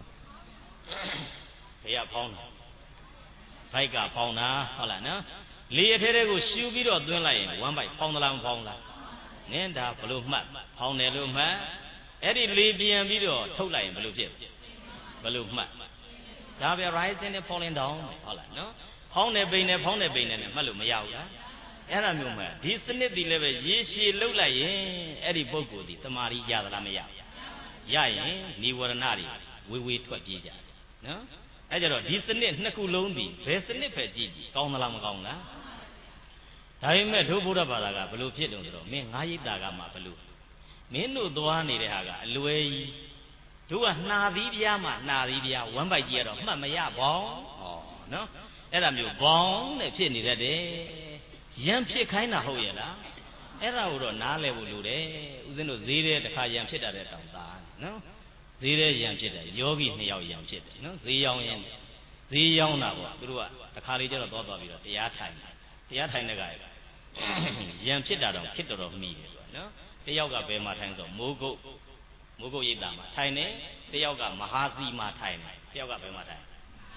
ဘယ်ကဖောင်းတာဘိုက်ကဖောင်းတာဟုတ်လားနော်လေအထဲထဲကိုရှူပြီးတော့သွင်းလိုက်ရင်ဝမ်းဘိုက်ဖောင်းသလားမဖောင်းလားနင်းဒါဘလို့မှတ်ဖောင်းတယ်လို့မှတ်အဲ့ဒီလေပြန်ပြီးတော့ထုတ်လိုက်ရင်ဘလို့ဖြစ်ဘလို့မှတ်ဒါပဲ rising and falling down ဟုတ်လားနော်ဖောင်းတယ်ပိန်တယ်ဖောင်းတယ်ပိန်တယ်နဲ့မှတ်လို့မရဘူးလားအဲ့ဒါမျိုးမှဒီစနစ်ဒီလည်းပဲရေရှည်လှုပ်လိုက်ရင်အဲ့ဒီပုဂ္ဂိုလ်ဒီတမာရီရသလားမရရရင်နိဝရဏတွေဝေဝေထွက်ပြေးကြတယ်နော်အဲ့ကြတော့ဒီစနစ်နှစ်ခုလုံးဒီဘယ်စနစ်ပဲကြည့်ကြည့်ကောင်းသလားမကောင်းလားဒါပေမဲ့ဒုဗုဒ္ဓဘာသာကဘလို့ဖြစ်တယ်ဆိုတော့မင်းငါးရိပ်တာကမှဘလို့မင်းတို့သွားနေတဲ့ဟာကအလွယ်ကြီးတို့ကနှာသီးပြားမှနှာသီးပြားဝမ်းပိုက်ကြီးကတော့မှတ်မရပါဘူးဟောနော်အဲ့ဒါမျိုးဘောင်းနဲ့ဖြစ်နေတတ်တယ်ရံဖြစ်ခိုင်းတာဟုတ်ရဲ့လားအဲ့ဒါကိုတော့နားလည်ဖို့လိုတယ်ဦးဇင်းတို့ဈေးတဲ့တစ်ခါရံဖြစ်တာတဲ့တောင်သားနော်ဈေးတဲ့ရံဖြစ်တယ်ယောဂီနှစ်ယောက်ရံဖြစ်တယ်နော်ဈေးရောင်းရင်ဈေးရောင်းတာပေါ့သူတို့ကတစ်ခါလေးကျတော့သွားသွားပြီးတော့တရားထိုင်တရားထိုင်တဲ့ကရံဖြစ်တာတော့ဖြစ်တော်တော်မိတယ်ပေါ့နော်တယောက်ကဘယ်မှာထိုင်ဆိုမိုးကုတ်မိုးကုတ်ရိပ်သာမှာထိုင်တယ်တယောက်ကမဟာစီမှာထိုင်တယ်တယောက်ကဘယ်မှာထိုင်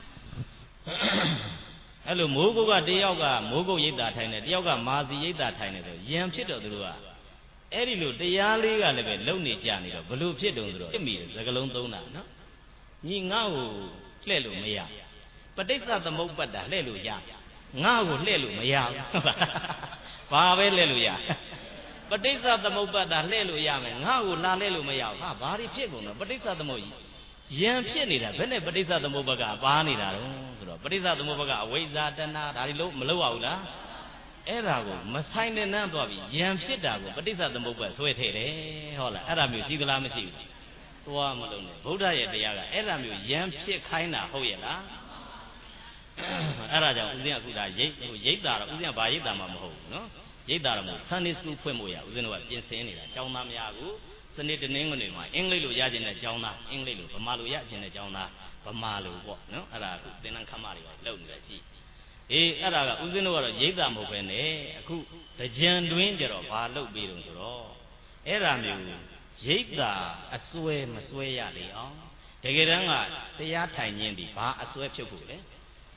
အဲ့လိုမိုးကုတ်ကတယောက်ကမိုးကုတ်ရိပ်သာထိုင်တယ်တယောက်ကမဟာစီရိပ်သာထိုင်တယ်ဆိုရံဖြစ်တော့သူတို့ကအဲ့ဒီလိုတရားလေးကလည်းပဲလုံနေကြနေတော့ဘလို့ဖြစ်တုံဆိုတော့ဖြစ်မိတယ်စကလုံးသုံးတာနော်ညီငါ့ကိုလှဲ့လို့မရပဋိစ္စသမုပ္ပါဒ်လှဲ့လို့ရငါ့ကိုလှဲ့လို့မရဘူးဘာပဲလှဲ့လို့ရပဋိစ္စသမုပ္ပါဒ်လှဲ့လို့ရမယ်ငါ့ကိုလာလှဲ့လို့မရဘူးဟာဘာတွေဖြစ်ကုန်တော့ပဋိစ္စသမုပ္ပါဒ်ယံဖြစ်နေတာဘယ်နဲ့ပဋိစ္စသမုပ္ပါကပါနေတာတော့ဆိုတော့ပဋိစ္စသမုပ္ပါကအဝိဇ္ဇာတဏှာဒါတွေလုံးမလုပ်ရဘူးလားအဲ့ဒါကိုမဆိုင်တဲ့နန်းသွားပြီးယံဖြစ်တာကိုပဋိစ္စသမုပ္ပါဆွဲထည့်တယ်ဟုတ်လားအဲ့ဒါမျိုးရှိသလားမရှိဘူးသွားမလုံးနဲ့ဗုဒ္ဓရဲ့တရားကအဲ့ဒါမျိုးယံဖြစ်ခိုင်းတာဟုတ်ရဲ့လားအဲ့ဒါကြောင့်ဦးဇင်းအခုဒါရိတ်ဟိုရိတ်တာတော့ဦးဇင်းကဘာရိတ်တာမှမဟုတ်ဘူးနော်ရိတ်တာတော့မဟုတ် Sunday School ဖွင့်ဖို့ရဦးဇင်းတို့ကပြင်ဆင်နေတာကျောင်းသားများကိုစနေတနင်္ဂနွေမှာအင်္ဂလိပ်လိုရကျင်တဲ့ကျောင်းသားအင်္ဂလိပ်လိုဗမာလိုရကျင်တဲ့ကျောင်းသားဗမာလိုပေါ့နော်အဲ့ဒါကသင်္นานခမတွေကလုပ်နေတာရှိအေးအဲ့ဒါကဦးဇင်းတို့ကတော့ရိတ်တာမဟုတ်ပဲနဲ့အခုတကြံတွင်းကြတော့ဘာလုပ်ပြီးတုံးဆိုတော့အဲ့ဒါမျိုးရိတ်တာအစွဲမစွဲရလေအောင်တကယ်တမ်းကတရားထိုင်ခြင်းဒီဘာအစွဲဖြုတ်ဖို့လဲ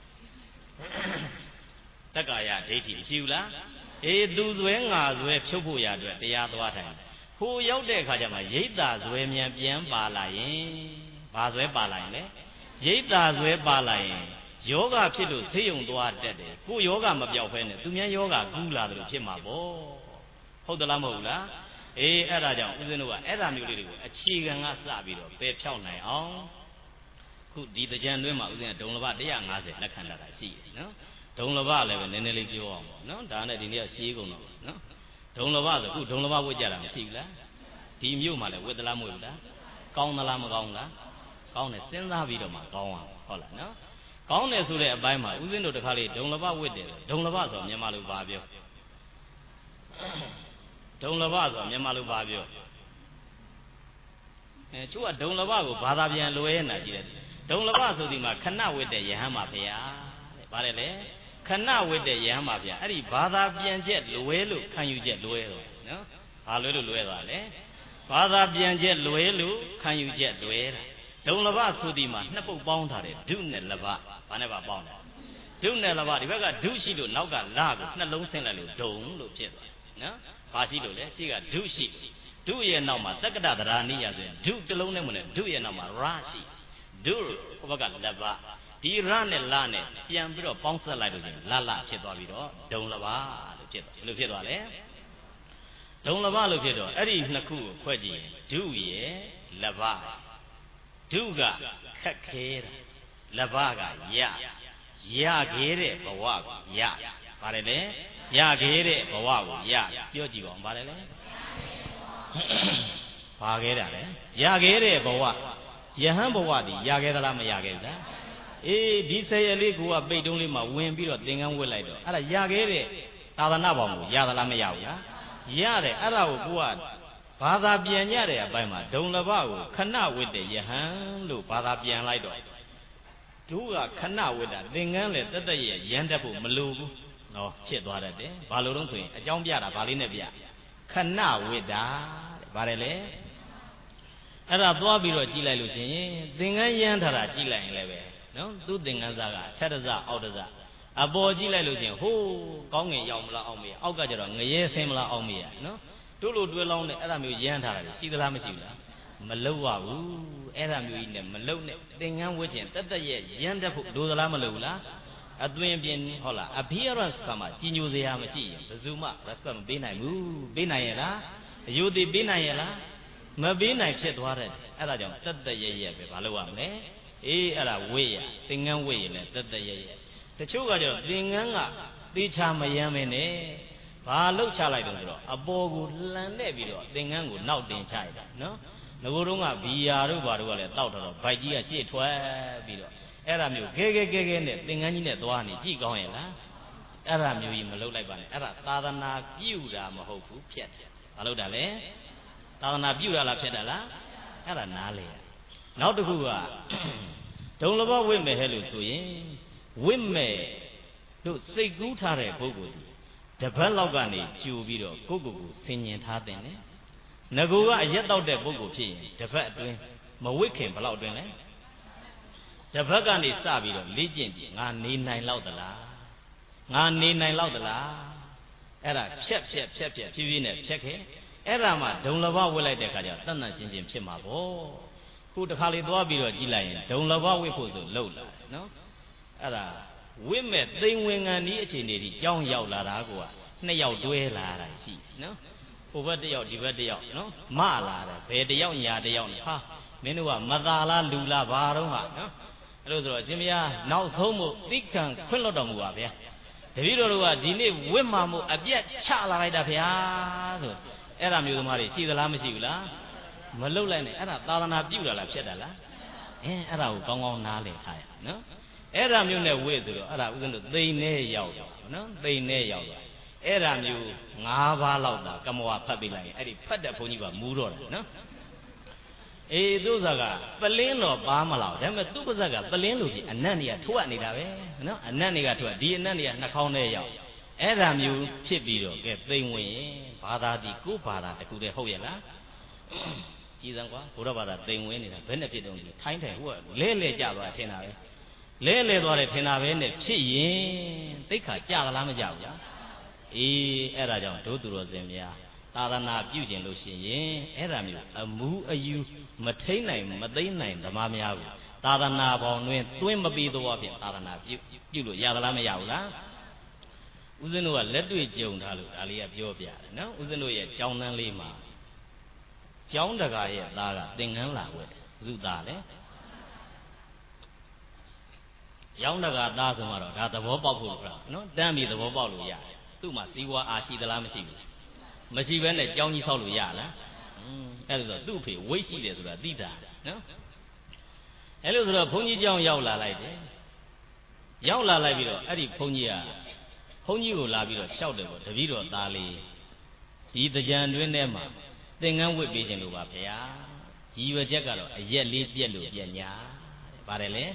တက္ကာယဒိဋ္ဌိရှိဘူးလားအေးသူစွဲငါစွဲဖြုတ်ဖို့ရအတွက်တရားသွားထိုင်ဟိုရောက်တဲ့အခါကျမှရိတ်တာစွဲမြန်ပြန်ပါလာရင်ဘာစွဲပါလာရင်လဲရိတ်တာစွဲပါလာရင်ယောဂဖြစ်လို့သိယုံသွားတတ်တယ်ကိုယောဂမပြောက်ဖဲနဲ့သူများယောဂကူးလာတယ်လို့ဖြစ်မှာပေါ့ဟုတ်သလားမဟုတ်လားအေးအဲ့ဒါကြောင့်ဦးဇင်းတို့ကအဲ့ဒါမျိုးလေးတွေကိုအခြေခံကစပြီးတော့ပယ်ဖြောက်နိုင်အောင်ခုဒီတကြံတွင်းမှာဦးဇင်းကဒုံလဘone hundred fiftyလက်ခံတာရှိတယ်နော်ဒုံလဘလည်းပဲနည်းနည်းလေးပြောအောင်ပေါ့နော်ဒါနဲ့ဒီနေ့ကရှင်းကုန်တော့နော်ဒုံလဘဆိုခုဒုံလဘဝတ်ကြတာမရှိဘူးလားဒီမြို့မှာလည်းဝတ်သလားမဝတ်ဘူးလားကောင်းသလားမကောင်းလားကောင်းတယ်စဉ်းစားပြီးတော့မှကောင်းအောင်ဟုတ်လားနော်ကောင်းတယ်ဆိုတဲ့အပိုင်းမှာဦးဇင်းတို့တခါလေးဒုံလဘဝတ်တယ်ဒုံလဘဆိုမြန်မာလိုပါပြောဒုံလဘဆိုမြန်မာလိုပါပြောအဲချို့ကဒုံလဘကိုဘာသာပြန်လွဲနေတာကြည့်တယ်ဒုံလဘဆိုဒီမှာခဏဝတ်တဲ့ယဟန်ပါဗျာတဲ့ဗါတယ်လေခဏဝတ်တဲ့ယဟန်ပါဗျာအဲ့ဒီဘာသာပြန်ချက်လွဲလို့ခံယူချက်လွဲတော့နော်ဘာလွဲလို့လွဲသွားလဲဘာသာပြန်ချက်လွဲလို့ခံယူချက်လွဲတာဒုံလဘဆိုဒီမှာနှစ်ပုတ်ပေါင်းထားတယ်ဒုနဲ့လဘဘာနဲ့ပါပေါင်းတယ်ဒုနဲ့လဘဒီဘက်ကဒုရှိလို့နောက်ကလကိုနှလုံးဆင်းလိုက်လို့ဒုံလို့ဖြစ်သွားနော်ဘာရှိလို့လဲရှိကဒုရှိဒုရဲ့နောက်မှာတက္ကတသရာနိယဆိုရင်ဒုတစ်လုံးနဲ့မနဲ့ဒုရဲ့နောက်မှာရရှိဒုဘက်ကလဘဒီရနဲ့လနဲ့ပြန်ပြီးတော့ပေါင်းဆက်လိုက်လို့ဆိုရင်လလဖြစ်သွားပြီးတော့ဒုံလဘလို့ဖြစ်သွားဘယ်လိုဖြစ်သွားလဲဒုံလဘလို့ဖြစ်တော့အဲ့ဒီနှစ်ခုကိုခွဲကြည့်ရင်ဒုရဲ့လဘဒုကခက်ခဲတာလဘကရရခဲ့တဲ့ဘဝကိုရပါတယ်လေရခဲ့တဲ့ဘဝကိုရပြောကြည့်ပါဦးပါတယ်လေဘာခဲ့တာလဲရခဲ့တဲ့ဘဝယဟန်ဘဝဒီရခဲ့သလားမရခဲ့ဘူးလားအေးဒီဆယ်ရက်လေးကိုကပိတ်တုံးလေးမှာဝင်ပြီးတော့သင်္ကန်းဝတ်လိုက်တော့အဲ့ဒါရခဲ့တဲ့သာသနာ့ဘောင်ကိုရသလားမရဘူးလားရတယ်အဲ့ဒါကိုကိုကဘာသာပြန်ကြတဲ့အပိုင်းမှာဒုံလဘကိုခဏဝတ်တဲ့ယဟန်လို့ဘာသာပြန်လိုက်တော့သူကခဏဝတ်တာသင်္ကန်းလေတသက်ရဲ့ရမ်းတတ်ဖို့မလိုဘူးနော်ဖြစ်သွားတတ်တယ်ဘာလို့တော့ဆိုရင်အကြောင်းပြတာဘာလေးနဲ့ပြခဏဝတ်တာတဲ့ဗါတယ်လေအဲ့ဒါသွားပြီးတော့ကြည့်လိုက်လို့ရှိရင်သင်္ကန်းရမ်းထားတာကြည့်လိုက်ရင်လည်းပဲနော်သူ့သင်္ကန်းစားကထက်တစအောက်တစအပေါ်ကြည့်လိုက်လို့ရှိရင်ဟိုးကောင်းငင်ရောက်မလားအောင်မေးအောက်ကကျတော့ငရဲဆင်းမလားအောင်မေးရနော်တို့လိုတွဲလောင်းနဲ့အဲ့ဒါမျိုးရမ်းထားတာရှိသလားမရှိဘူးလားမလုပ်ရဘူးအဲ့ဒါမျိုးကြီးနဲ့မလုပ်နဲ့သင်္ကန်းဝတ်ခြင်းတသက်ရဲ့ရမ်းတတ်ဖို့လိုသလားမလိုဘူးလားအသွင်ပြင်းဟုတ်လား appearance ကမှကြီးညိုစရာမရှိရင်ဘယ်သူမှ respect မပေးနိုင်ဘူးပေးနိုင်ရဲ့လားအယုတိပေးနိုင်ရဲ့လားမပေးနိုင်ဖြစ်သွားတဲ့အဲ့ဒါကြောင့်တသက်ရဲ့ရဲ့ပဲမလုပ်ရမလဲအေးအဲ့ဒါဝေးရသင်္ကန်းဝေးရင်လည်းတသက်ရဲ့ရဲ့တချို့ကကျတော့သင်္ကန်းကသေချာမယမ်းမင်းနဲ့ဘာလှုပ်ချလိုက်တယ်ဆိုတော့အပေါ်ကိုလှန်နဲ့ပြီးတော့သင်္ကန်းကိုနောက်တင်ချလိုက်တာနော်ငကိုတုံးကဘီယာတို့ဘာတို့ကလည်းတောက်တော့ဗိုက်ကြီးကရှေ့ထွက်ပြီးတော့အဲ့ဒါမျိုးခဲခဲခဲခဲနဲ့သင်္ကန်းကြီးနဲ့သွားနေကြည့်ကောင်းရဲ့လားအဲ့ဒါမျိုးကြီးမလုပ်လိုက်ပါနဲ့အဲ့ဒါသာသနာပြုတာမဟုတ်ဘူးဖြတ်တယ်မလုပ်တာလေသာသနာပြုတာလားဖြတ်တာလားအဲ့ဒါနားလေနောက်တစ်ခုကဒုံလဘဝိမဲ့ဟဲ့လို့ဆိုရင်ဝိမဲ့တို့စိတ်ကူးထားတဲ့ပုဂ္ဂိုလ်တပတ်လောက်ကနေကြိုပြီးတော့ကိုယ့်ကိုယ်ကိုဆင်ញင်ထားတဲ့နဲ့ငကိုကအရက်တောက်တဲ့ပုဂ္ဂိုလ်ဖြစ်ရင်တပတ်အတွင်းမဝိခင်ဘယ်လောက်အတွင်းလဲတပတ်ကနေစပြီးတော့လေ့ကျင့်ကြည့်ငါနေနိုင်လောက်သလားငါနေနိုင်လောက်သလားအဲ့ဒါဖြက်ဖြက်ဖြက်ဖြက်ဖြည်းဖြည်းနဲ့ဖြက်ခဲ့အဲ့ဒါမှဒုံလဘဝတ်လိုက်တဲ့အခါကျတန်တန်ရှင်းရှင်းဖြစ်မှာပေါ့ခုတစ်ခါလေးသွားပြီးတော့ကြည့်လိုက်ရင်ဒုံလဘဝတ်ဖို့ဆိုလှုပ်လာတယ်နော်အဲ့ဒါဝိမဲ့သိမ်ဝင်ငံဒီအခြေအနေကြီးကြောင်းရောက်လာတာကနှစ်ယောက်တွဲလာတာရှိနော်ဟိုဘက်တစ်ယောက်ဒီဘက်တစ်ယောက်နော်မလာတယ်ဘယ်တစ်ယောက်ညာတစ်ယောက်နဲ့ဟာမင်းတို့ကမသာလားလူလားဘာတော့ဟာနော်အဲ့လိုဆိုတော့ရှင်မယားနောက်ဆုံးမို့သိခံခွင့်လွတ်တော်မူပါဗျာတပည့်တော်တို့ကဒီနေ့ဝိမာမှုအပြက်ချလာလိုက်တာဗျာဆိုအဲ့ဒါမျိုးသမားတွေရှိသလားမရှိဘူးလားမလုတ်လိုက်နဲ့အဲ့ဒါသာသနာပြုတာလားဖြစ်တာလားအင်းအဲ့ဒါကိုကောင်းကောင်းနားလည်ထားရနော်အဲ့ဒါမျိုးနဲ့ဝိဆိုတော့အဲ့ဒါဥစဉ်တို့သိနေရောက်တော့နော်သိနေရောက်တော့အဲ့ဒါမျိုး၅ပါးလောက်သာကမဝဖတ်ပြလိုက်ရင်အဲ့ဒီဖတ်တဲ့ဘုန်းကြီးကမူးတော့တယ်နော်အေးသူ့ဇာကပလင်းတော့ပါမလားဒါပေမဲ့သူ့ပါဇက်ကပလင်းလို့ကြီးအနတ်တွေကထွက်နေတာပဲနော်အနတ်တွေကထွက်ဒီအနတ်တွေကနှာခေါင်းထဲရောက်အဲ့ဒါမျိုးဖြစ်ပြီးတော့ကဲသိမ့်ဝင်ဘာသာဒီကိုဘာသာတခုတည်းဟုတ်ရဲ့လားကြည်စံကွာဘုရားဘာသာသိမ့်ဝင်နေတာဘယ်နဲ့ဖြစ်တော့ဒီထိုင်းတယ်ဟိုကလဲလဲကြသွားထင်တာပဲလဲလဲသွားတယ်ထင်တာပဲနဲ့ဖြစ်ရင်သိခါကြသလားမကြဘူးလားအေးအဲ့ဒါကြောင့်ဒုသူတော်စင်များသာသနာပြုကျင်လို့ရှိရင်အဲ့ဒါမျိုးအမူအယူမထိန်နိုင်မသိမ့်နိုင်ဓမ္မများဘူးသာသနာပေါင်းတွင်တွင်းမပြီးတော့ဖြင့်သာသနာပြုပြုလို့ရသလားမရဘူးလားဦးဇင်းတို့ကလက်တွေ့ကြုံထားလို့ဒါလေးကပြောပြတယ်နော်ဦးဇင်းတို့ရဲ့ကျောင်းတန်းလေးမှာကျောင်းတကာရဲ့သားကသင်္ကန်းလာဝတ်တယ်ဇုသားလေကျောင်းတကာသားဆိုမှတော့ဒါသဘောပေါက်ဖို့ပြောနော်တန်းပြီးသဘောပေါက်လို့ရတယ်သူ့မှာစီးပွားအားရှိသလားမရှိဘူးမရှိဘဲနဲ့ကြောင်းကြီးဆောက်လို့ရလားအဲ့လိုဆိုသူ့ဖေဝိတ်ရှိတယ်ဆိုတာသိတာနော်အဲ့လိုဆိုတော့ဘုန်းကြီးကျောင်းရောက်လာလိုက်တယ်ရောက်လာလိုက်ပြီးတော့အဲ့ဒီဘုန်းကြီးကဘုန်းကြီးကိုလာပြီးတော့ရှောက်တယ်ပေါ့တပည့်တော်သားလေးဒီတကြံတွင်းထဲမှာသင်္ကန်းဝတ်ပေးခြင်းလို့ပါဗျာရည်ရွယ်ချက်ကတော့အရက်လေးပြက်လို့ပြက်ညာပါတယ်လေ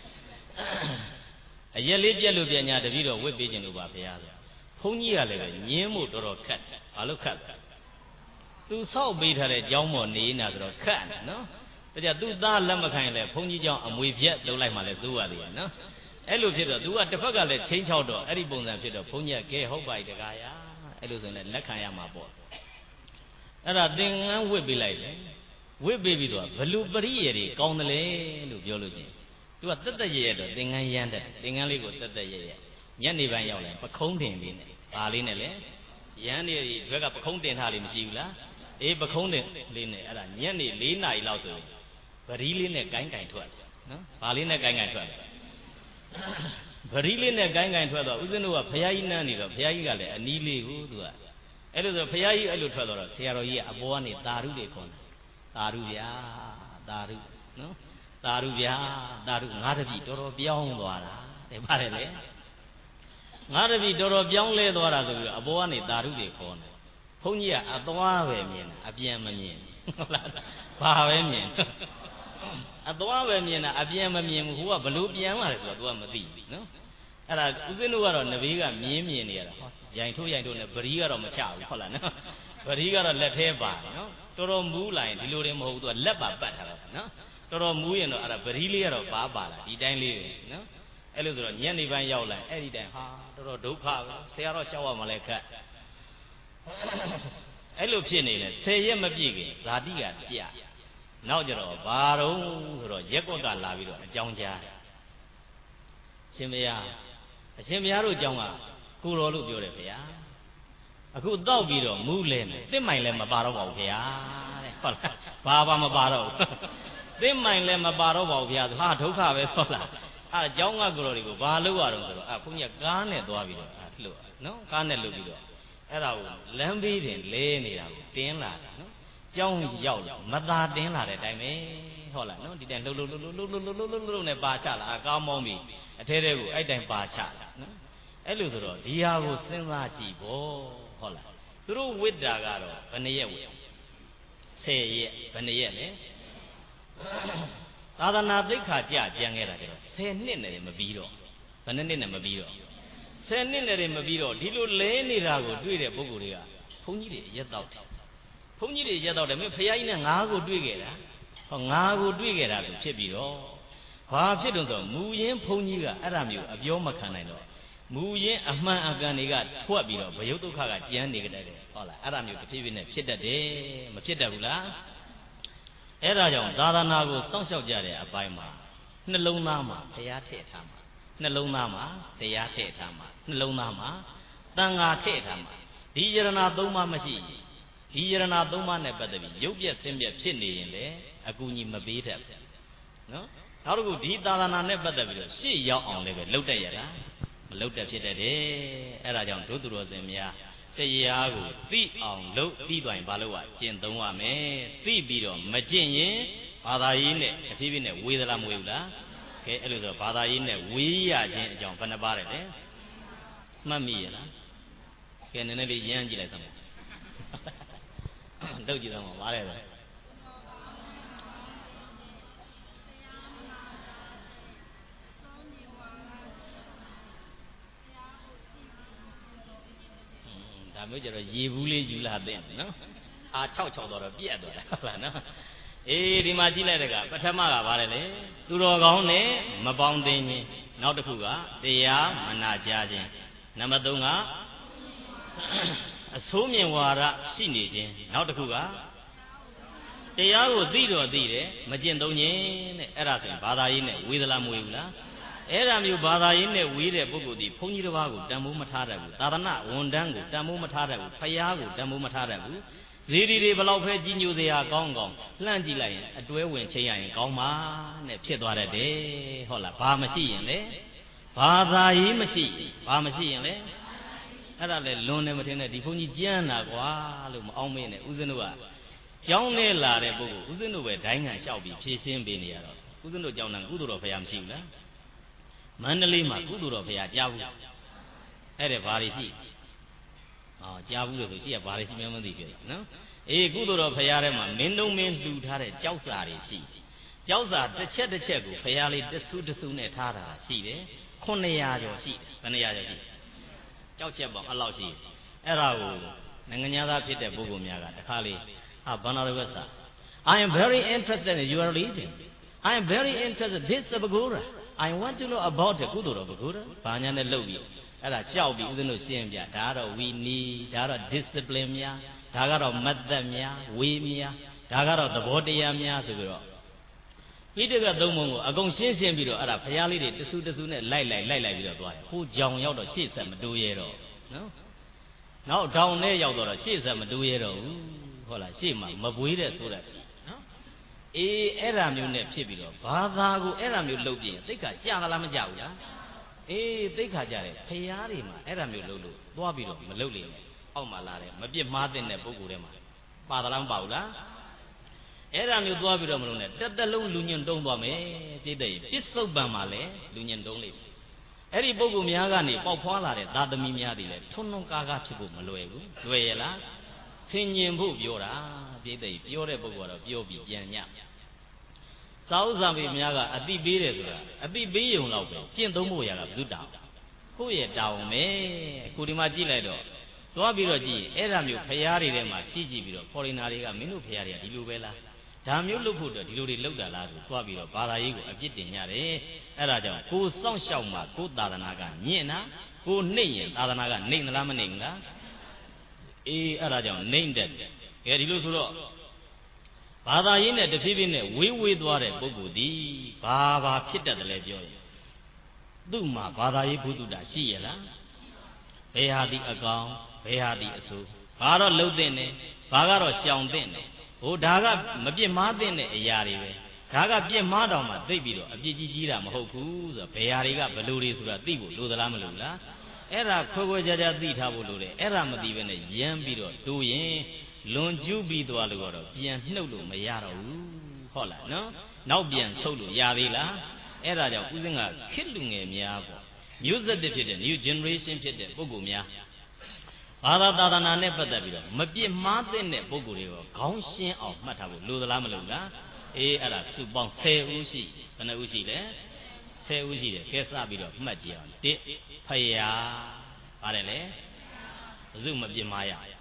အရက်လေးပြက်လို့ပြက်ညာတပည့်တော်ဝတ်ပေးခြင်းလို့ပါဗျာဆိုဘုန်းကြီးကလည်းပဲညင်းမှုတော်တော်ခတ်တယ်ဘာလို့ခတ်လဲသူဆောက်ပေးထားတဲ့ကျောင်းပေါ်နေနေတာဆိုတော့ခတ်တယ်နော်ဒါကြသူ့သားလက်မခံရင်လည်းဘုန်းကြီးကျောင်းအမွေပြက်လုပ်လိုက်မှလည်းသိုးရသေးတယ်နော်အဲ့လိုဖြစ်တော့သူကတစ်ဖက်ကလည်းချင်းချောက်တော့အဲ့ဒီပုံစံဖြစ်တော့ဘုန်းကြီးကကဲဟုတ်ပါ යි တကားရအဲ့လိုဆိုရင်လည်းလက်ခံရမှာပေါ့အဲ့ဒါသင်္ကန်းဝတ်ပေးလိုက်တယ်ဝတ်ပေးပြီးတော့ဘလူပရိယေတွေကောင်းတယ်လေလို့ပြောလို့ရှိရင်သူကတက်တက်ရရတော့သင်္ကန်းရမ်းတယ်သင်္ကန်းလေးကိုတက်တက်ရရညနေပိုင်းရောက်လာပခုံးတင်လေးနဲ့ဘာလေးနဲ့လဲရမ်းနေဘက်ကပခုံးတင်ထားလေးမရှိဘူးလားအေးပခုံးတင်လေးနဲ့အဲ့ဒါညနေ၄နာရီလောက်ဆိုရင်ဗရီးလေးနဲ့ကိုင်းကိုင်းထွက်နော်ဘာလေးနဲ့ကိုင်းကိုင်းထွက်ဗရီးလေးနဲ့ကိုင်းကိုင်းထွက်တော့ဦးဇင်းတို့ကဘုရားကြီးနန်းနေတော့ဘုရားကြီးကလည်းအနီးလေးကိုသူကအဲ့လိုဆိုဘုရားကြီးအဲ့လိုထွက်တော့ဆရာတော်ကြီးကအပေါ်ကနေတာရုတွေခေါ်တယ်တာရုဗျာတာရုနော်တာရုဗျာတာရုငါးတပည့်တော်တော်ပြောင်းသွားတာတဲ့ပါတယ်လေငါတပည့်တော်တော်ပြောင်းလဲသွားတာဆိုပြီးတော့အပေါ်ကနေတာရုတွေခေါ်တယ်ဘုန်းကြီးကအသွားပဲမြင်တာအပြန်မမြင်ဟုတ်လားဘာပဲမြင်အသွားပဲမြင်တာအပြန်မမြင်ဘူးဟိုကဘလို့ပြန်လာတယ်ဆိုတော့ तू ကမသိဘူးနော်အဲ့ဒါဦးဇင်းတို့ကတော့နဘေးကမြင်းမြင်နေရတာဟောရိုင်ထိုးရိုင်ထိုးနဲ့ဗရီးကတော့မချဘူးဟုတ်လားနော်ဗရီးကတော့လက်သေးပါတယ်နော်တော်တော်မူးလာရင်ဒီလိုတွေမဟုတ်ဘူး तू ကလက်ပါပတ်ထားတာနော်တော်တော်မူးရင်တော့အဲ့ဒါဗရီးလေးကတော့ပါပါလာဒီတိုင်းလေးပဲနော်အဲ့လိုဆိုတော့ညနေပိုင်းရောက်လာအဲ့ဒီတိုင်းဟာတော်တော်ဒုက္ခပဲဆရာတော်ရှောက်ရမှလည်းခက်အဲ့လိုဖြစ်နေလေဆယ်ရက်မပြည့်ခင်ဇာတိကပြနောက်ကြတော့ဘာတော့ဆိုတော့ရက်ကွက်ကလာပြီးတော့အကြောင်းကြားရှင်မယားအရှင်မယားတို့အကြောင်းကကိုတော်လို့ပြောတယ်ဗျာအခုတောက်ပြီးတော့မူးလဲမယ်တစ်မိုင်လည်းမပါတော့ပါဘူးဗျာတဲ့ဟုတ်လားဘာဘာမပါတော့ဘူးတစ်မိုင်လည်းမပါတော့ပါဘူးဗျာဟာဒုက္ခပဲဟုတ်လားအဲအကြောင်းကကိုတော်တွေကိုဘာလို့ရတော့ဆိုတော့အဲဘုန်းကြီးကကားနဲ့သွားပြီးတော့အဲလှုပ်နော်ကားနဲ့လှုပ်ပြီးတော့အဲ့ဒါကိုလမ်းဘေးတင်လဲနေတာကိုတင်းလာတာနော်ကျောင်းရောက်လာမသာတင်းလာတဲ့အတိုင်းပဲဟုတ်လားနော်ဒီတိုင်းလှုပ်လှုပ်လှုပ်လှုပ်လှုပ်လှုပ်လှုပ်လှုပ်လှုပ်နဲ့ပါချလာအကောင်းမောင်းပြီးအထဲထဲကိုအဲ့တိုင်းပါချလာနော်အဲ့လိုဆိုတော့ဒီဟာကိုစဉ်းစားကြည့်ပေါ့ဟုတ်လားသူတို့ဝိတ္တာကတော့ဘယ်နှရက်ဝိဆယ်ရက်ဘယ်နှရက်လဲသာသနာသိက္ခာကြကြံခဲ့တာကြတော့ဆယ်နှစ်နဲ့မပြီးတော့ဘယ်နှစ်နှစ်နဲ့မပြီးတော့ဆယ်နှစ်နဲ့မပြီးတော့ဒီလိုလဲနေတာကိုတွေ့တဲ့ပုဂ္ဂိုလ်တွေကဘုန်းကြီးတွေရက်တော့တယ်ဘုန်းကြီးတွေရက်တော့တယ်မင်းဖရာကြီးနဲ့ငါးကိုတွေ့ခဲ့တာဟောငါးကိုတွေ့ခဲ့တာသူဖြစ်ပြီးတော့ဘာဖြစ်တုံးဆိုမူရင်းဘုန်းကြီးကအဲ့ဒါမျိုးအပြောမခံနိုင်တော့မူရင်းအမှန်အကန်တွေကထွက်ပြီးတော့ဘယုတ်ဒုက္ခကကြမ်းနေကြတယ်ဟုတ်လားအဲ့ဒါမျိုးတစ်ဖြည်းဖြည်းနဲ့ဖြစ်တတ်တယ်မဖြစ်တတ်ဘူးလားအဲ့ဒါကြောင့်သာသနာကိုစောင့်ရှောက်ကြတဲ့အပိုင်းမှာနှလုံးသားမှာတရားထည့်ထားမှာနှလုံးသားမှာတရားထည့်ထားမှာနှလုံးသားမှာတန်ခါထည့်ထားမှာဒီယရဏသုံးပါးမရှိဒီယရဏသုံးပါးနဲ့ပတ်သက်ပြီးရုပ်ပြက်ဆင်းပြက်ဖြစ်နေရင်လေအအကူညီမပေးတတ်နော်နောက်တစ်ခုဒီသာသနာနဲ့ပတ်သက်ပြီးတော့ရှေ့ရောက်အောင်လည်းပဲလှုပ်တတ်ရတာမလှုပ်တတ်ဖြစ်တတ်တယ်အဲ့ဒါကြောင့်ဒုသူတော်စင်များတရားကိုသိအောင်လုပ်ပြီးသွားရင်ဘာလို့ ကျင့်သုံးရမယ်သိပြီးတော့မကျင့်ရင်ဘာသာရေးနဲ့အဖြစ်ဖြစ်နဲ့ဝေသလားမဝေဘူးလားကဲအဲ့လိုဆိုဘာသာရေးနဲ့ဝေးရခြင်းအကြောင်းဘယ်နှပါတယ်လဲမှတ်မိရလားကဲနည်းနည်းလေးရမ်းကြည့်လိုက်သမ်းတုတ်ကြည့်သမ်းပါပါတယ်ပဲဒါမျိုးကြတော့ရေဘူးလေးယူလာတဲ့နော်အာ၆၆တော့ပြက်သွားတာဟုတ်လားနော်အေးဒီမှာကြည့်လိုက်တဲ့ကပထမကဘာလဲလေသူတော်ကောင်းနဲ့မပေါင်းသိခြင်းနောက်တစ်ခုကတရားမနာကြခြင်းနံပါတ်သုံးကအဆိုးမြင်ဝါဒရှိနေခြင်းနောက်တစ်ခုကတရားကိုသိတော့သိတယ်မကျင့်သုံးခြင်းတဲ့အဲ့ဒါဆိုရင်ဘာသာရေးနဲ့ဝေသလားမဝေဘူးလားအဲ့ဒါမျိုးဘာသာရေးနဲ့ဝေးတဲ့ပုဂ္ဂိုလ်ဒီဘုန်းကြီးတစ်ပါးကိုတန်ဖိုးမထားတတ်ဘူးသာသနာဝန်တန်းကိုတန်ဖိုးမထားတတ်ဘူးဖယားကိုတန်ဖိုးမထားတတ်ဘူးဇေဒီတွေဘလောက်ပဲကြီးညိုစရာကောင်းကောင်းလှမ်းကြည့်လိုက်ရင်အတွဲဝင်ချိန်ရရင်ကောင်းပါနဲ့ဖြစ်သွားတတ်တယ်ဟုတ်လားဘာမရှိရင်လေဘာသာရေးမရှိဘာမရှိရင်လေအဲ့ဒါလေလွန်နေမထင်နဲ့ဒီဘုန်းကြီးကြမ်းတာကွာလို့မအောင်မင်းနဲ့ဦးဇင်းတို့ကကျောင်းထဲလာတဲ့ပုဂ္ဂိုလ်ဦးဇင်းတို့ပဲဒိုင်းငံလျှောက်ပြီးဖြည့်ရှင်းပေးနေရတော့ဦးဇင်းတို့ကျောင်းนั้นကုသိုလ်တော်ဖယားမရှိဘူးလားမန္တလေးမှာကုသိုလ်တော်ဖယားကြားဘူးအဲ့ဒါဘာတွေရှိဟောကြားဘူးလို့ဆိုရှိရဘာတွေရှိမှမသိဖြစ်နော်အေးကုသိုလ်တော်ဖယားထဲမှာမင်းတုံးမင်းလှူထားတဲ့ကြောက်စာတွေရှိကြောက်စာတစ်ချက်တစ်ချက်ကိုဖယားလေးတဆူတဆူနဲ့ထားတာရှိတယ်ခုနှစ်ရာကျော်ရှိဘယ်နှစ်ရာကျော်ရှိကြောက်ချက်ပေါ့အဲ့လောက်ရှိအဲ့ဒါကိုနိုင်ငံသားဖြစ်တဲ့ပုဂ္ဂိုလ်များကတခါလေးအာဘာနာရဝတ်စာ I am very interested in your religion I am very interested this Sabagura I want to know about the ကုသိုလ်တော်Baguraဘာညာနဲ့လုပ်ပြီးအဲ့ဒါရှောက်ပြီးဦးဇင်းတို့ရှင်းပြဒါကတော့ဝီနီဒါကတော့ discipline များဒါကတော့မတ်သက်များဝေများဒါကတော့သဘောတရားများဆိုပြီးတော့ဣတိကသုံးပုံကိုအကုန်ရှင်းရှင်းပြီးတော့အဲ့ဒါဖျားလေးတွေတဆူတဆူနဲ့လိုက်လိုက်လိုက်လိုက်ပြီးတော့သွားတယ်ဟိုကြောင်ရောက်တော့ရှေ့ဆက်မတိုးရဲတော့နော်နောက်တောင်နဲ့ရောက်တော့ရှေ့ဆက်မတိုးရဲတော့ဘူးဟုတ်လားရှေ့မှာမပွေးတဲ့ဆိုတဲ့နော်အေးအဲ့ဒါမျိုးနဲ့ဖြစ်ပြီးတော့ဘာသာကိုအဲ့ဒါမျိုးလုပ်ပြရင်သိက္ခာကြာသလားမကြာဘူးလားအေးသိက္ခာကြတယ်ဖျားတွေမှာအဲ့ဒါမျိုးလုပ်လို့သွားပြီးတော့မလုပ်လိမ့်မယ်အောက်မှာလာတယ်မပြစ်မှားတဲ့ပုဂ္ဂိုလ်တွေမှာပါသလားမပါဘူးလားအဲ့ဒါမျိုးသွားပြီးတော့မလုပ်နဲ့တက်တက်လုံးလူညွန့်တုံးသွားမယ်ပြည့်တဲ့ပစ္စုပန်မှာလည်းလူညွန့်တုံးလိမ့်မယ်အဲ့ဒီပုဂ္ဂိုလ်များကနေပေါက်ဖွားလာတဲ့သာသမီများတွေလည်းထွန်းထွန်းကားကားဖြစ်ဖို့မလွယ်ဘူးလွယ်ရလားဆင်ញင်ဖို့ပြောတာပြည့်တဲ့ပြောတဲ့ပုဂ္ဂိုလ်ကတော့ပြောပြီးပြန်ညစာဥစ္စာပေများကအတိပေးတယ်ဆိုတာအတိပေးရုံတော့ပဲကျင့်သုံးဖို့ရတာဘုဒ္ဓကိုယ့်ရဲ့တောင်းမယ်အခုဒီမှာကြည့်လိုက်တော့သွားပြီးတော့ကြည့်အဲ့ဒါမျိုးဖျားတွေထဲမှာရှိကြည့်ပြီးတော့ foreigner တွေကမင်းတို့ဖျားတွေကဒီလိုပဲလားဒါမျိုးလုပ်ဖို့တော့ဒီလိုတွေလုပ်တာလားဆိုသွားပြီးတော့ဘာသာရေးကိုအပြစ်တင်ကြတယ်အဲ့ဒါကြောင့်ကိုစောင့်ရှောက်မှကိုသာသနာကညင့်နာကိုနှိမ့်ရင်သာသနာကနှိမ့်သလားမနှိမ့်ဘူးလားအေးအဲ့ဒါကြောင့်နှိမ့်တဲ့ကဲဒီလိုဆိုတော့ဘာသာရေးနဲ့တဖြည်းဖြည်းနဲ့ဝေးဝေးသွားတဲ့ပုဂ္ဂိုလ်ဒီဘာဘာဖြစ်တတ်တယ်လဲပြောရင်သူ့မှာဘာသာရေးဘုဒ္ဓတာရှိရလားဘယ်ဟာဒီအကောင်ဘယ်ဟာဒီအဆိုးဘာတော့လှုပ်တဲ့နဲ့ဘာကတော့ရှောင်တဲ့နဲ့ဟိုဒါကမပြစ်မှားတဲ့အရာတွေပဲဒါကပြစ်မှားတော့မှသိပြီးတော့အပြစ်ကြီးကြီးတာမဟုတ်ဘူးဆိုတော့ဘယ်ဟာတွေကဘလို့တွေဆိုတာသိဖို့လိုသလားမလိုလားအဲ့ဒါခွဲခွဲခြားခြားသိထားဖို့လိုတယ်အဲ့ဒါမသိဘဲနဲ့ရမ်းပြီးတော့တိုးရင်လွန်ကျူးပြီးသွားလို့တော့ပြန်နှုတ်လို့မရတော့ဘူးဟုတ်လားနော်နောက်ပြန်ဆုပ်လို့ရသေးလားအဲ့ဒါကြောင့်ဦးစင်းကခေတ်လူငယ်များပေါ့မျိုးဆက်တစ်ဖြစ်တဲ့ new generation ဖြစ်တဲ့ပုဂ္ဂိုလ်များဘာသာသာသနာနဲ့ပတ်သက်ပြီးတော့မပြစ်မှားတဲ့ပုဂ္ဂိုလ်တွေကိုခေါင်းရှင်းအောင်မှတ်ထားဖို့လိုသလားမလိုလားအေးအဲ့ဒါစုပေါင်းဆယ်ဦးရှိဘယ်နှဦးရှိလဲဆယ်ဦးရှိတယ်ကဲစပြီးတော့မှတ်ကြည့်အောင်တစ်ဖယားပါတယ်လေဘယ်သူမပြစ်မှားရဘယ်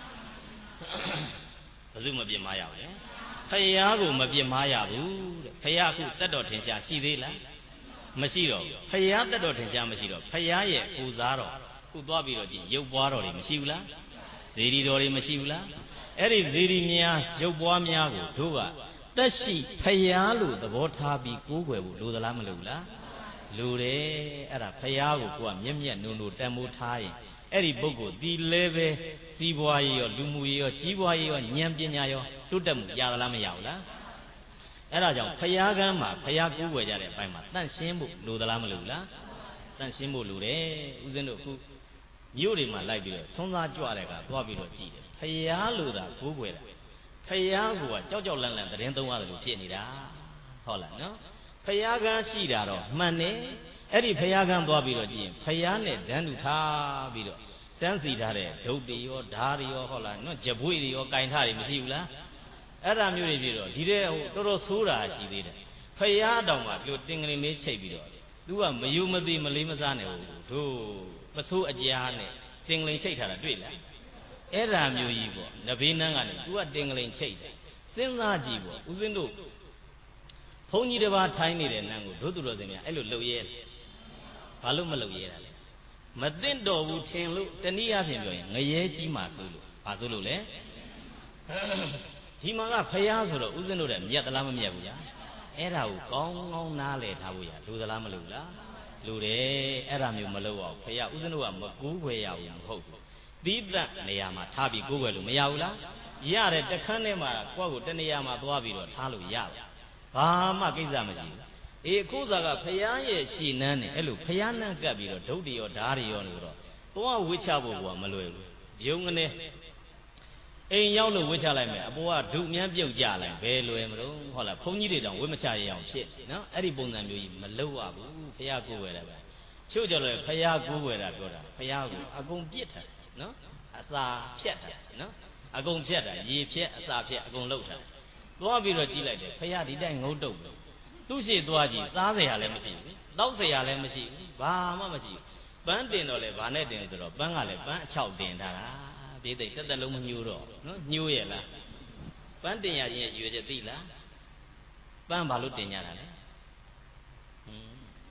သူမပြစ်မှားရလဲဖယားကိုမပြစ်မှားရဘူးတဲ့ဖယားအခုတက်တော်ထင်ရှားရှိသေးလားမရှိတော့ဘူးဖယားတက်တော်ထင်ရှားမရှိတော့ဖယားရဲ့ပူဇာတော်ခုသွားပြီးတော့ကြည့်ရုပ်ပွားတော်တွေမရှိဘူးလားဇေဒီတော်တွေမရှိဘူးလားအဲ့ဒီဇေဒီများရုပ်ပွားများကိုတို့ကတက်ရှိဖယားလို့သဘောထားပြီးကိုးကွယ်ဖို့လိုသလားမလိုဘူးလားလိုတယ်အဲ့ဒါဖယားကိုကိုကမျက်မျက်နှုံနှုံတန်မိုးထားရင်အဲ့ဒီပုဂ္ဂိုလ်ဒီလဲပဲစီးပွားရေးရောလူမှုရေးရောကြီးပွားရေးရောဉာဏ်ပညာရောတိုးတက်မှုရသလားမရဘူးလားအဲ့ဒါကြောင့်ဖယားကမ်းမှာဖယားကိုးကွယ်ကြတဲ့အပိုင်းမှာတန့်ရှင်းဖို့လိုသလားမလိုဘူးလားတန့်ရှင်းဖို့လိုတယ်ဦးဇင်းတို့အခုမြို့တွေမှာလိုက်ပြီးတော့ဆွမ်းသားကြွတဲ့ကသွားပြီးတော့ကြည့်တယ်ဖယားလိုတာကိုးကွယ်တာဖယားကကြောက်ကြောက်လန့်လန့်သတင်းသုံးရတယ်လို့ဖြစ်နေတာဟုတ်လားနော်ဖယားကမ်းရှိတာတော့မှန်တယ်အဲ့ဒီဖယားကမ်းသွားပြီးတော့ကြည့်ရင်ဖယားနဲ့တန်းတူထားပြီးတော့တန်းစီထားတဲ့ဒုတ်တွေရောဓာတွေရောဟုတ်လားနော်ကြပွေတွေရောကင်ထားတွေမရှိဘူးလားအဲ့ဒါမျိုးတွေပြတော့ဒီတဲ့ဟိုတော်တော်ဆိုးတာရှိသေးတယ်ဖယားတောင်မှတို့တင်ကလေးလေးချိတ်ပြီးတော့သူကမယူမသိမလေးမစားနဲ့ဟုတ်တို့ပစိုးအကြားနဲ့တင်ကလေးချိတ်ထားတာတွေ့လားအဲ့ဒါမျိုးကြီးပေါ့နဘေးနန်းကနေသူကတင်ကလေးချိတ်တယ်စဉ်းစားကြည့်ပေါ့ဦးဇင်းတို့ဘုန်းကြီးတစ်ပါးထိုင်းနေတဲ့နန်းကိုတို့သူတော်စင်များအဲ့လိုလှုပ်ရဲဘာလို့မလှုပ်ရဲတာလဲမသိတော်ဘူးထင်လို့တနည်းအားဖြင့်ပြောရင်ငရဲကြီးမှဆိုလို့ဘာဆိုလို့လဲဒီမှာကဖယားဆိုတော့ဦးဇင်းတို့တဲ့မြတ်သလားမမြတ်ဘူးညာအဲ့ဒါကိုကောင်းကောင်းနားလည်ထားဖို့ရလူသလားမလူလားလူတယ်အဲ့ဒါမျိုးမလုပ်အောင်ဖယားဦးဇင်းတို့ကမကူးခွဲရဘူးမဟုတ်ဘူးသီးသန့်နေရာမှာထားပြီးကိုးခွဲလို့မရဘူးလားရတယ်တခန်းထဲမှာကိုယ့်ကိုတနေရာမှာသွားပြီးတော့ထားလို့ရပါဘာမှကိစ္စမရှိဘူးအေးအခုစားကဖယားရဲ့ရှည်နန်းနဲ့အဲ့လိုဖယားနန်းကပ်ပြီးတော့ဒုတ်တွေရောဓာတ်တွေရောလို့တော့သွားဝစ်ချဖို့ကမလွယ်ဘူးယုံကနေအိမ်ရောက်လို့ဝစ်ချလိုက်မယ်အပေါ်ကဒုမြန်းပြုတ်ကြလိုက်ဘယ်လွယ်မလို့ဟုတ်လားဘုန်းကြီးတွေတောင်ဝစ်မချရအောင်ဖြစ်နော်အဲ့ဒီပုံစံမျိုးကြီးမလုပ်ရဘူးဖယားကိုယ်ဝယ်တယ်ပဲချို့ကြလို့ဖယားကိုယ်ဝယ်တာပြောတာဖယားကိုအကုန်ပြစ်ထားနော်အစာဖြတ်ထားနော်အကုန်ဖြတ်တာရေဖြတ်အစာဖြတ်အကုန်လုပ်ထားသွားပြီးတော့ကြည့်လိုက်တယ်ဖယားဒီတိုင်းငုတ်တုတ်ပဲသူ့ရှိသွားကြည့်စားเสียရလည်းမရှိဘူးတောက်เสียရလည်းမရှိဘူးဘာမှမရှိဘူးပန်းတင်တော့လေဘာနဲ့တင်ဆိုတော့ပန်းကလည်းပန်းအချောက်တင်ထားတာဒီသိတက်တက်လုံးမညှိုးတော့နော်ညှိုးရဲ့လားပန်းတင်ရခြင်းရဲ့ရွေချက်သိလားပန်းဘာလို့တင်ကြတာလဲဟင်း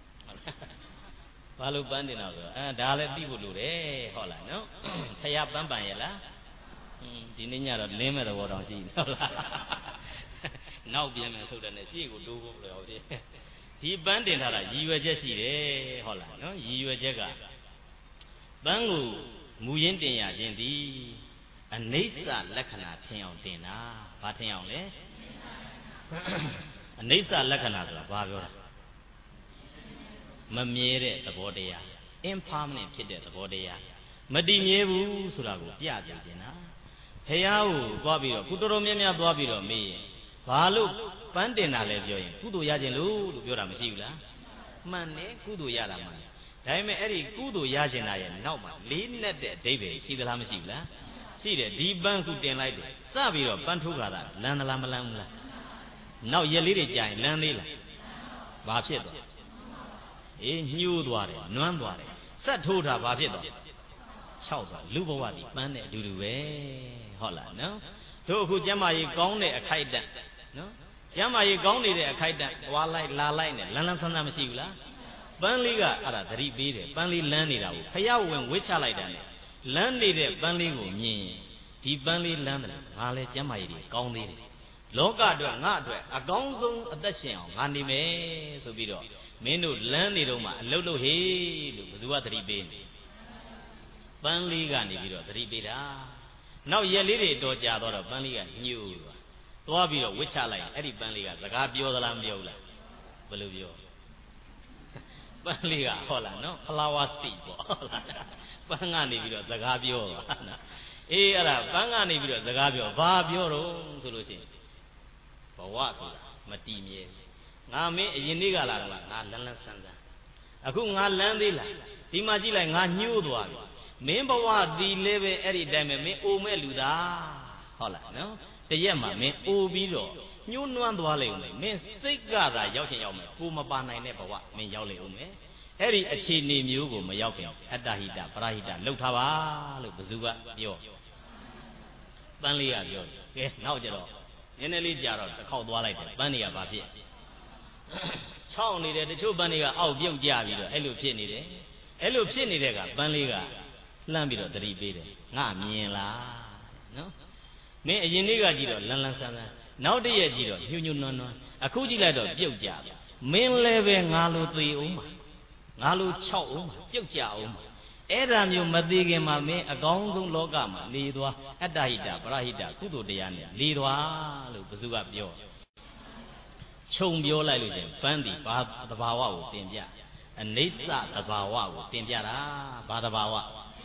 ဘာလို့ပန်းတင်တော့ဆိုအဲဒါလည်းသိဖို့လိုတယ်ဟုတ်လားနော်ဖယားပန်းပန်ရဲ့လားဟင်းဒီနေ့ညတော့လင်းမဲ့သဘောတောင်ရှိဟုတ်လားနောက်ပြန်မယ်ဆိုတဲ့နဲ့ရှေ့ကိုတိုးဖို့လို့ဟုတ်တယ်ဒီပန်းတင်ထားတာရည်ရွယ်ချက်ရှိတယ်ဟုတ်လားနော်ရည်ရွယ်ချက်ကပန်းကိုမူရင်းတင်ရခြင်းဒီအနိစ္စလက္ခဏာထင်အောင်တင်တာဘာထင်အောင်လဲအနိစ္စလက္ခဏာဆိုတာဘာပြောတာမမြဲတဲ့သဘောတရား impermanent ဖြစ်တဲ့သဘောတရားမတည်မြဲဘူးဆိုတာကိုပြပြခြင်းတာဖယားကိုသွားပြီးတော့ကုတော်တော်များများသွားပြီးတော့မေးရင်ဘာလို့ပန်းတင်တာလဲပြောရင်ကုသိုလ်ရခြင်းလို့လို့ပြောတာမရှိဘူးလားမှန်တယ်ကုသိုလ်ရတာမှန်တယ်ဒါပေမဲ့အဲ့ဒီကုသိုလ်ရခြင်းတာရဲ့နောက်မှာလေးနဲ့တဲ့အဓိပ္ပာယ်ရှိသလားမရှိဘူးလားရှိတယ်ဒီပန်းခုတင်လိုက်တယ်စပြီးတော့ပန်းထိုးခါတာလန်းသလားမလန်းဘူးလားနောက်ရက်လေးတွေကြာရင်လန်းသေးလားဘာဖြစ်သွားအေးညှိုးသွားတယ်နွမ်းသွားတယ်စက်ထိုးတာဘာဖြစ်သွားခြောက်သွားလူဘဝတည်ပန်းတဲ့အတူတူပဲဟုတ်လားနော်တို့အခုကျမ်းမာရေးကောင်းတဲ့အခိုက်အတန့်နော်ကျမ်းမာရေးကောင်းနေတဲ့အခိုက်အတန့်ဝါလိုက်လာလိုက်နဲ့လန်းလန်းဆန်းဆန်းမရှိဘူးလားပန်းလေးကအဲ့ဒါသတိပေးတယ်ပန်းလေးလန်းနေတာကိုဖယားဝင်ဝစ်ချလိုက်တာနဲ့လန်းနေတဲ့ပန်းလေးကိုမြင်ရင်ဒီပန်းလေးလန်းတယ်ငါလဲကျမ်းမာရေးတွေကောင်းသေးတယ်လောကအတွက်ငါအတွက်အကောင်းဆုံးအသက်ရှင်အောင်ငါနေမယ်ဆိုပြီးတော့မင်းတို့လန်းနေတော့မှအလုတ်လို့ဟေးလို့ဘယ်သူကသတိပေးနေပန်းလေးကနေပြီးတော့သတိပေးတာနောက်ရက်လေးတွေတော်ကြာတော့ပန်းလေးကညှို့သွားပြီးတော့ဝစ်ချလိုက်အဲ့ဒီပန်းလေးကစကားပြောသလားမပြောဘူးလားဘယ်လိုပြောပန်းလေးကဟုတ်လားနော် flower speech ပေါ့ဟုတ်လားပန်းကနေပြီးတော့စကားပြောပါနော်အေးအဲ့ဒါပန်းကနေပြီးတော့စကားပြောဘာပြောတော့ဆိုလို့ရှိရင်ဘဝဆိုတာမတည်မြဲငါမင်းအရင်နေ့ကလာတော့ငါလန်းလန်းဆန်းဆန်းအခုငါလန်းသေးလားဒီမှာကြည့်လိုက်ငါညှိုးသွားပြီမင်းဘဝဒီလည်းပဲအဲ့ဒီတိုင်းပဲမင်းအိုမဲ့လူသားဟုတ်လားနော်တရက်မှာမင်းအိုပြီးတော့ညှိုးနွမ်းသွားလိမ့်မယ်မင်းစိတ်ကသာရောက်ချင်ရောက်မယ်ကိုမပါနိုင်တဲ့ဘဝမင်းရောက်လိမ့်ဦးမယ်အဲ့ဒီအခြေအနေမျိုးကိုမရောက်ခင်အတ္တဟိတပရဟိတလှုပ်ထားပါလို့ဘယ်သူကပြောပန်းလေးကပြောကဲနောက်ကြတော့နည်းနည်းလေးကြာတော့တစ်ခေါက်သွားလိုက်တယ်ပန်းတွေကဘာဖြစ်ချောင်းနေတယ်တချို့ပန်းတွေကအောက်ပြုတ်ကြပြီးတော့အဲ့လိုဖြစ်နေတယ်အဲ့လိုဖြစ်နေတဲ့ကပန်းလေးကလှမ်းပြီးတော့သတိပေးတယ်ငါမြင်လားနော်မင်းအရင်နေ့ကကြည့်တော့လန်းလန်းဆန်းဆန်းနောက်တည့်ရက်ကြည့်တော့ညှို့ညှို့နွမ်းနွမ်းအခုကြည့်လိုက်တော့ပြုတ်ကြပြီမင်းလည်းပဲငါလိုသေအောင်ပါငါလိုခြောက်အောင်ပါပြုတ်ကြအောင်ပါအဲ့ဒါမျိုးမသေးခင်မှာမင်းအကောင်းဆုံးလောကမှာနေသွားအတ္တဟိတပရဟိတကုသိုလ်တရားနဲ့နေသွားလို့ဘုသူကပြောခြုံပြောလိုက်လို့ရှင်ပန်းဒီဘာသဘာဝကိုတင်ပြအနိစ္စသဘာဝကိုတင်ပြတာဘာသဘာဝ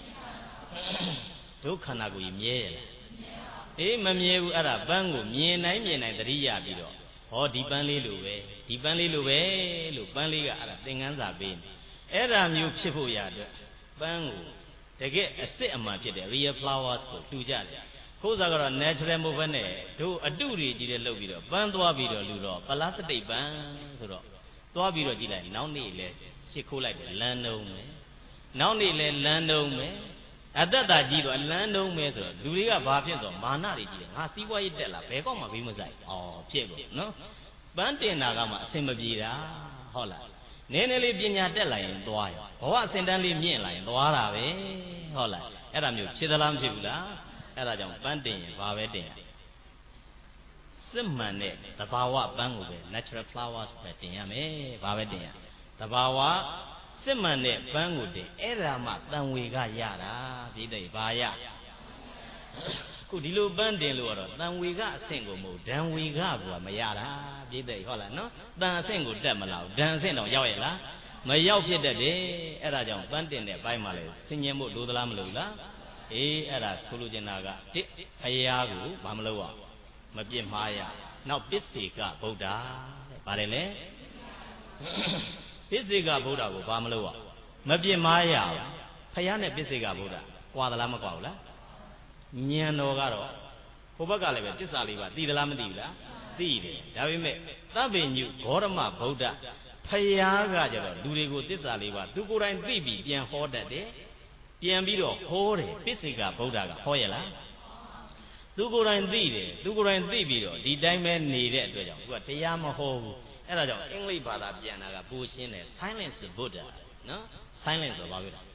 ဒုက္ခနာကိုမြဲရလားအေးမမြဲဘူးအဲ့ဒါပန်းကိုမြင်နိုင်မြင်နိုင်သတိရပြီးတော့ဟောဒီပန်းလေးလိုပဲဒီပန်းလေးလိုပဲလို့ပန်းလေးကအဲ့ဒါသင်္ကန်းစာပေးနေအဲ့ဒါမျိုးဖြစ်ဖို့ရအတွက်ပန်းကိုတကယ်အစ်စ်အမှန်ဖြစ်တဲ့ real flowers ကိုတူကြတယ်ခိုးစားကတော့ natural မဟုတ်ဘဲနဲ့တို့အတုတွေကြီးတဲ့လုပ်ပြီးတော့ပန်းသွားပြီးတော့လူတော့ပလားစတိတ်ပန်းဆိုတော့သွားပြီးတော့ကြည့်လိုက်နောက်နေ့လဲရှစ်ခိုးလိုက်တယ်လမ်းတုံးမယ်နောက်နေ့လဲလမ်းတုံးမယ်အတ္တတာကြီးတော့လမ်းတုံးမယ်ဆိုတော့လူတွေကဘာဖြစ်ဆိုမာနတွေကြီးတယ်ငါစီးပွားရေးတက်လာဘယ်ကောက်မှဘေးမဆိုင်အော်ဖြစ်လို့နော်ပန်းတင်တာကမှအဆင်မပြေတာဟုတ်လားနည်းနည်းလေးပညာတက်လာရင်သွားရောဘဝအစဉ်တန်းလေးမြင့်လာရင်သွားတာပဲဟုတ်လားအဲ့ဒါမျိုးဖြစ်သလားမဖြစ်ဘူးလားအဲ့ဒါကြောင့်ပန်းတင်ရင်ဘာပဲတင်ရစစ်မှန်တဲ့သဘာဝပန်းကိုပဲ natural flowers ပဲတင်ရမယ်ဘာပဲတင်ရသဘာဝစစ်မှန်တဲ့ပန်းကိုတင်အဲ့ဒါမှတန်ဝေကရတာပြည့်တဲ့ဘာရခုဒီလိုပန်းတင်လို့ကတော့တန်ဝေကအဆင့်ကိုမဟုတ်ဒံဝေကကမရတာပြည့်တဲ့ဟုတ်လားနော်တန်အဆင့်ကိုတက်မလာဘူးဒံအဆင့်တော့ရောက်ရဲ့လားမရောက်ဖြစ်တတ်တယ်အဲ့ဒါကြောင့်ပန်းတင်တဲ့ဘိုင်းမှာလဲဆင်ញင်ဖို့လိုသလားမလိုလားအေးအဲ့ဒါဆိုလိုချင်တာကတစ်အရာကိုဘာမလုပ်ရမပြစ်မှားရနောက်ပစ္စေကဗုဒ္ဓတဲ့ဗါတယ်လေပစ္စေကဗုဒ္ဓကိုဘာမလုပ်ရမပြစ်မှားရဖယားနဲ့ပစ္စေကဗုဒ္ဓကွာသလားမကွာဘူးလားဉာဏ်တော်ကတော့ဟိုဘက်ကလည်းပဲသစ္စာလေးပါသိသလားမသိဘူးလားသိတယ်ဒါပေမဲ့သဗ္ဗညုဂေါရမဗုဒ္ဓဖယားကကြတော့လူတွေကိုသစ္စာလေးပါသူကိုယ်တိုင်သိပြီးပြန်ဟောတတ်တယ်ပြန်ပြီးတော့ဟောတယ်ပစ္စေကဗုဒ္ဓကဟောရလားသူကိုယ်တိုင်သိတယ်သူကိုယ်တိုင်သိပြီးတော့ဒီတိုင်းပဲနေတဲ့အတွက်ကြောင့်သူကတရားမဟောဘူးအဲ့ဒါကြောင့်အင်္ဂလိပ်ဘာသာပြန်တာကပိုရှင်းတယ် silence Buddha နော် silence ဆိုပါပြီလား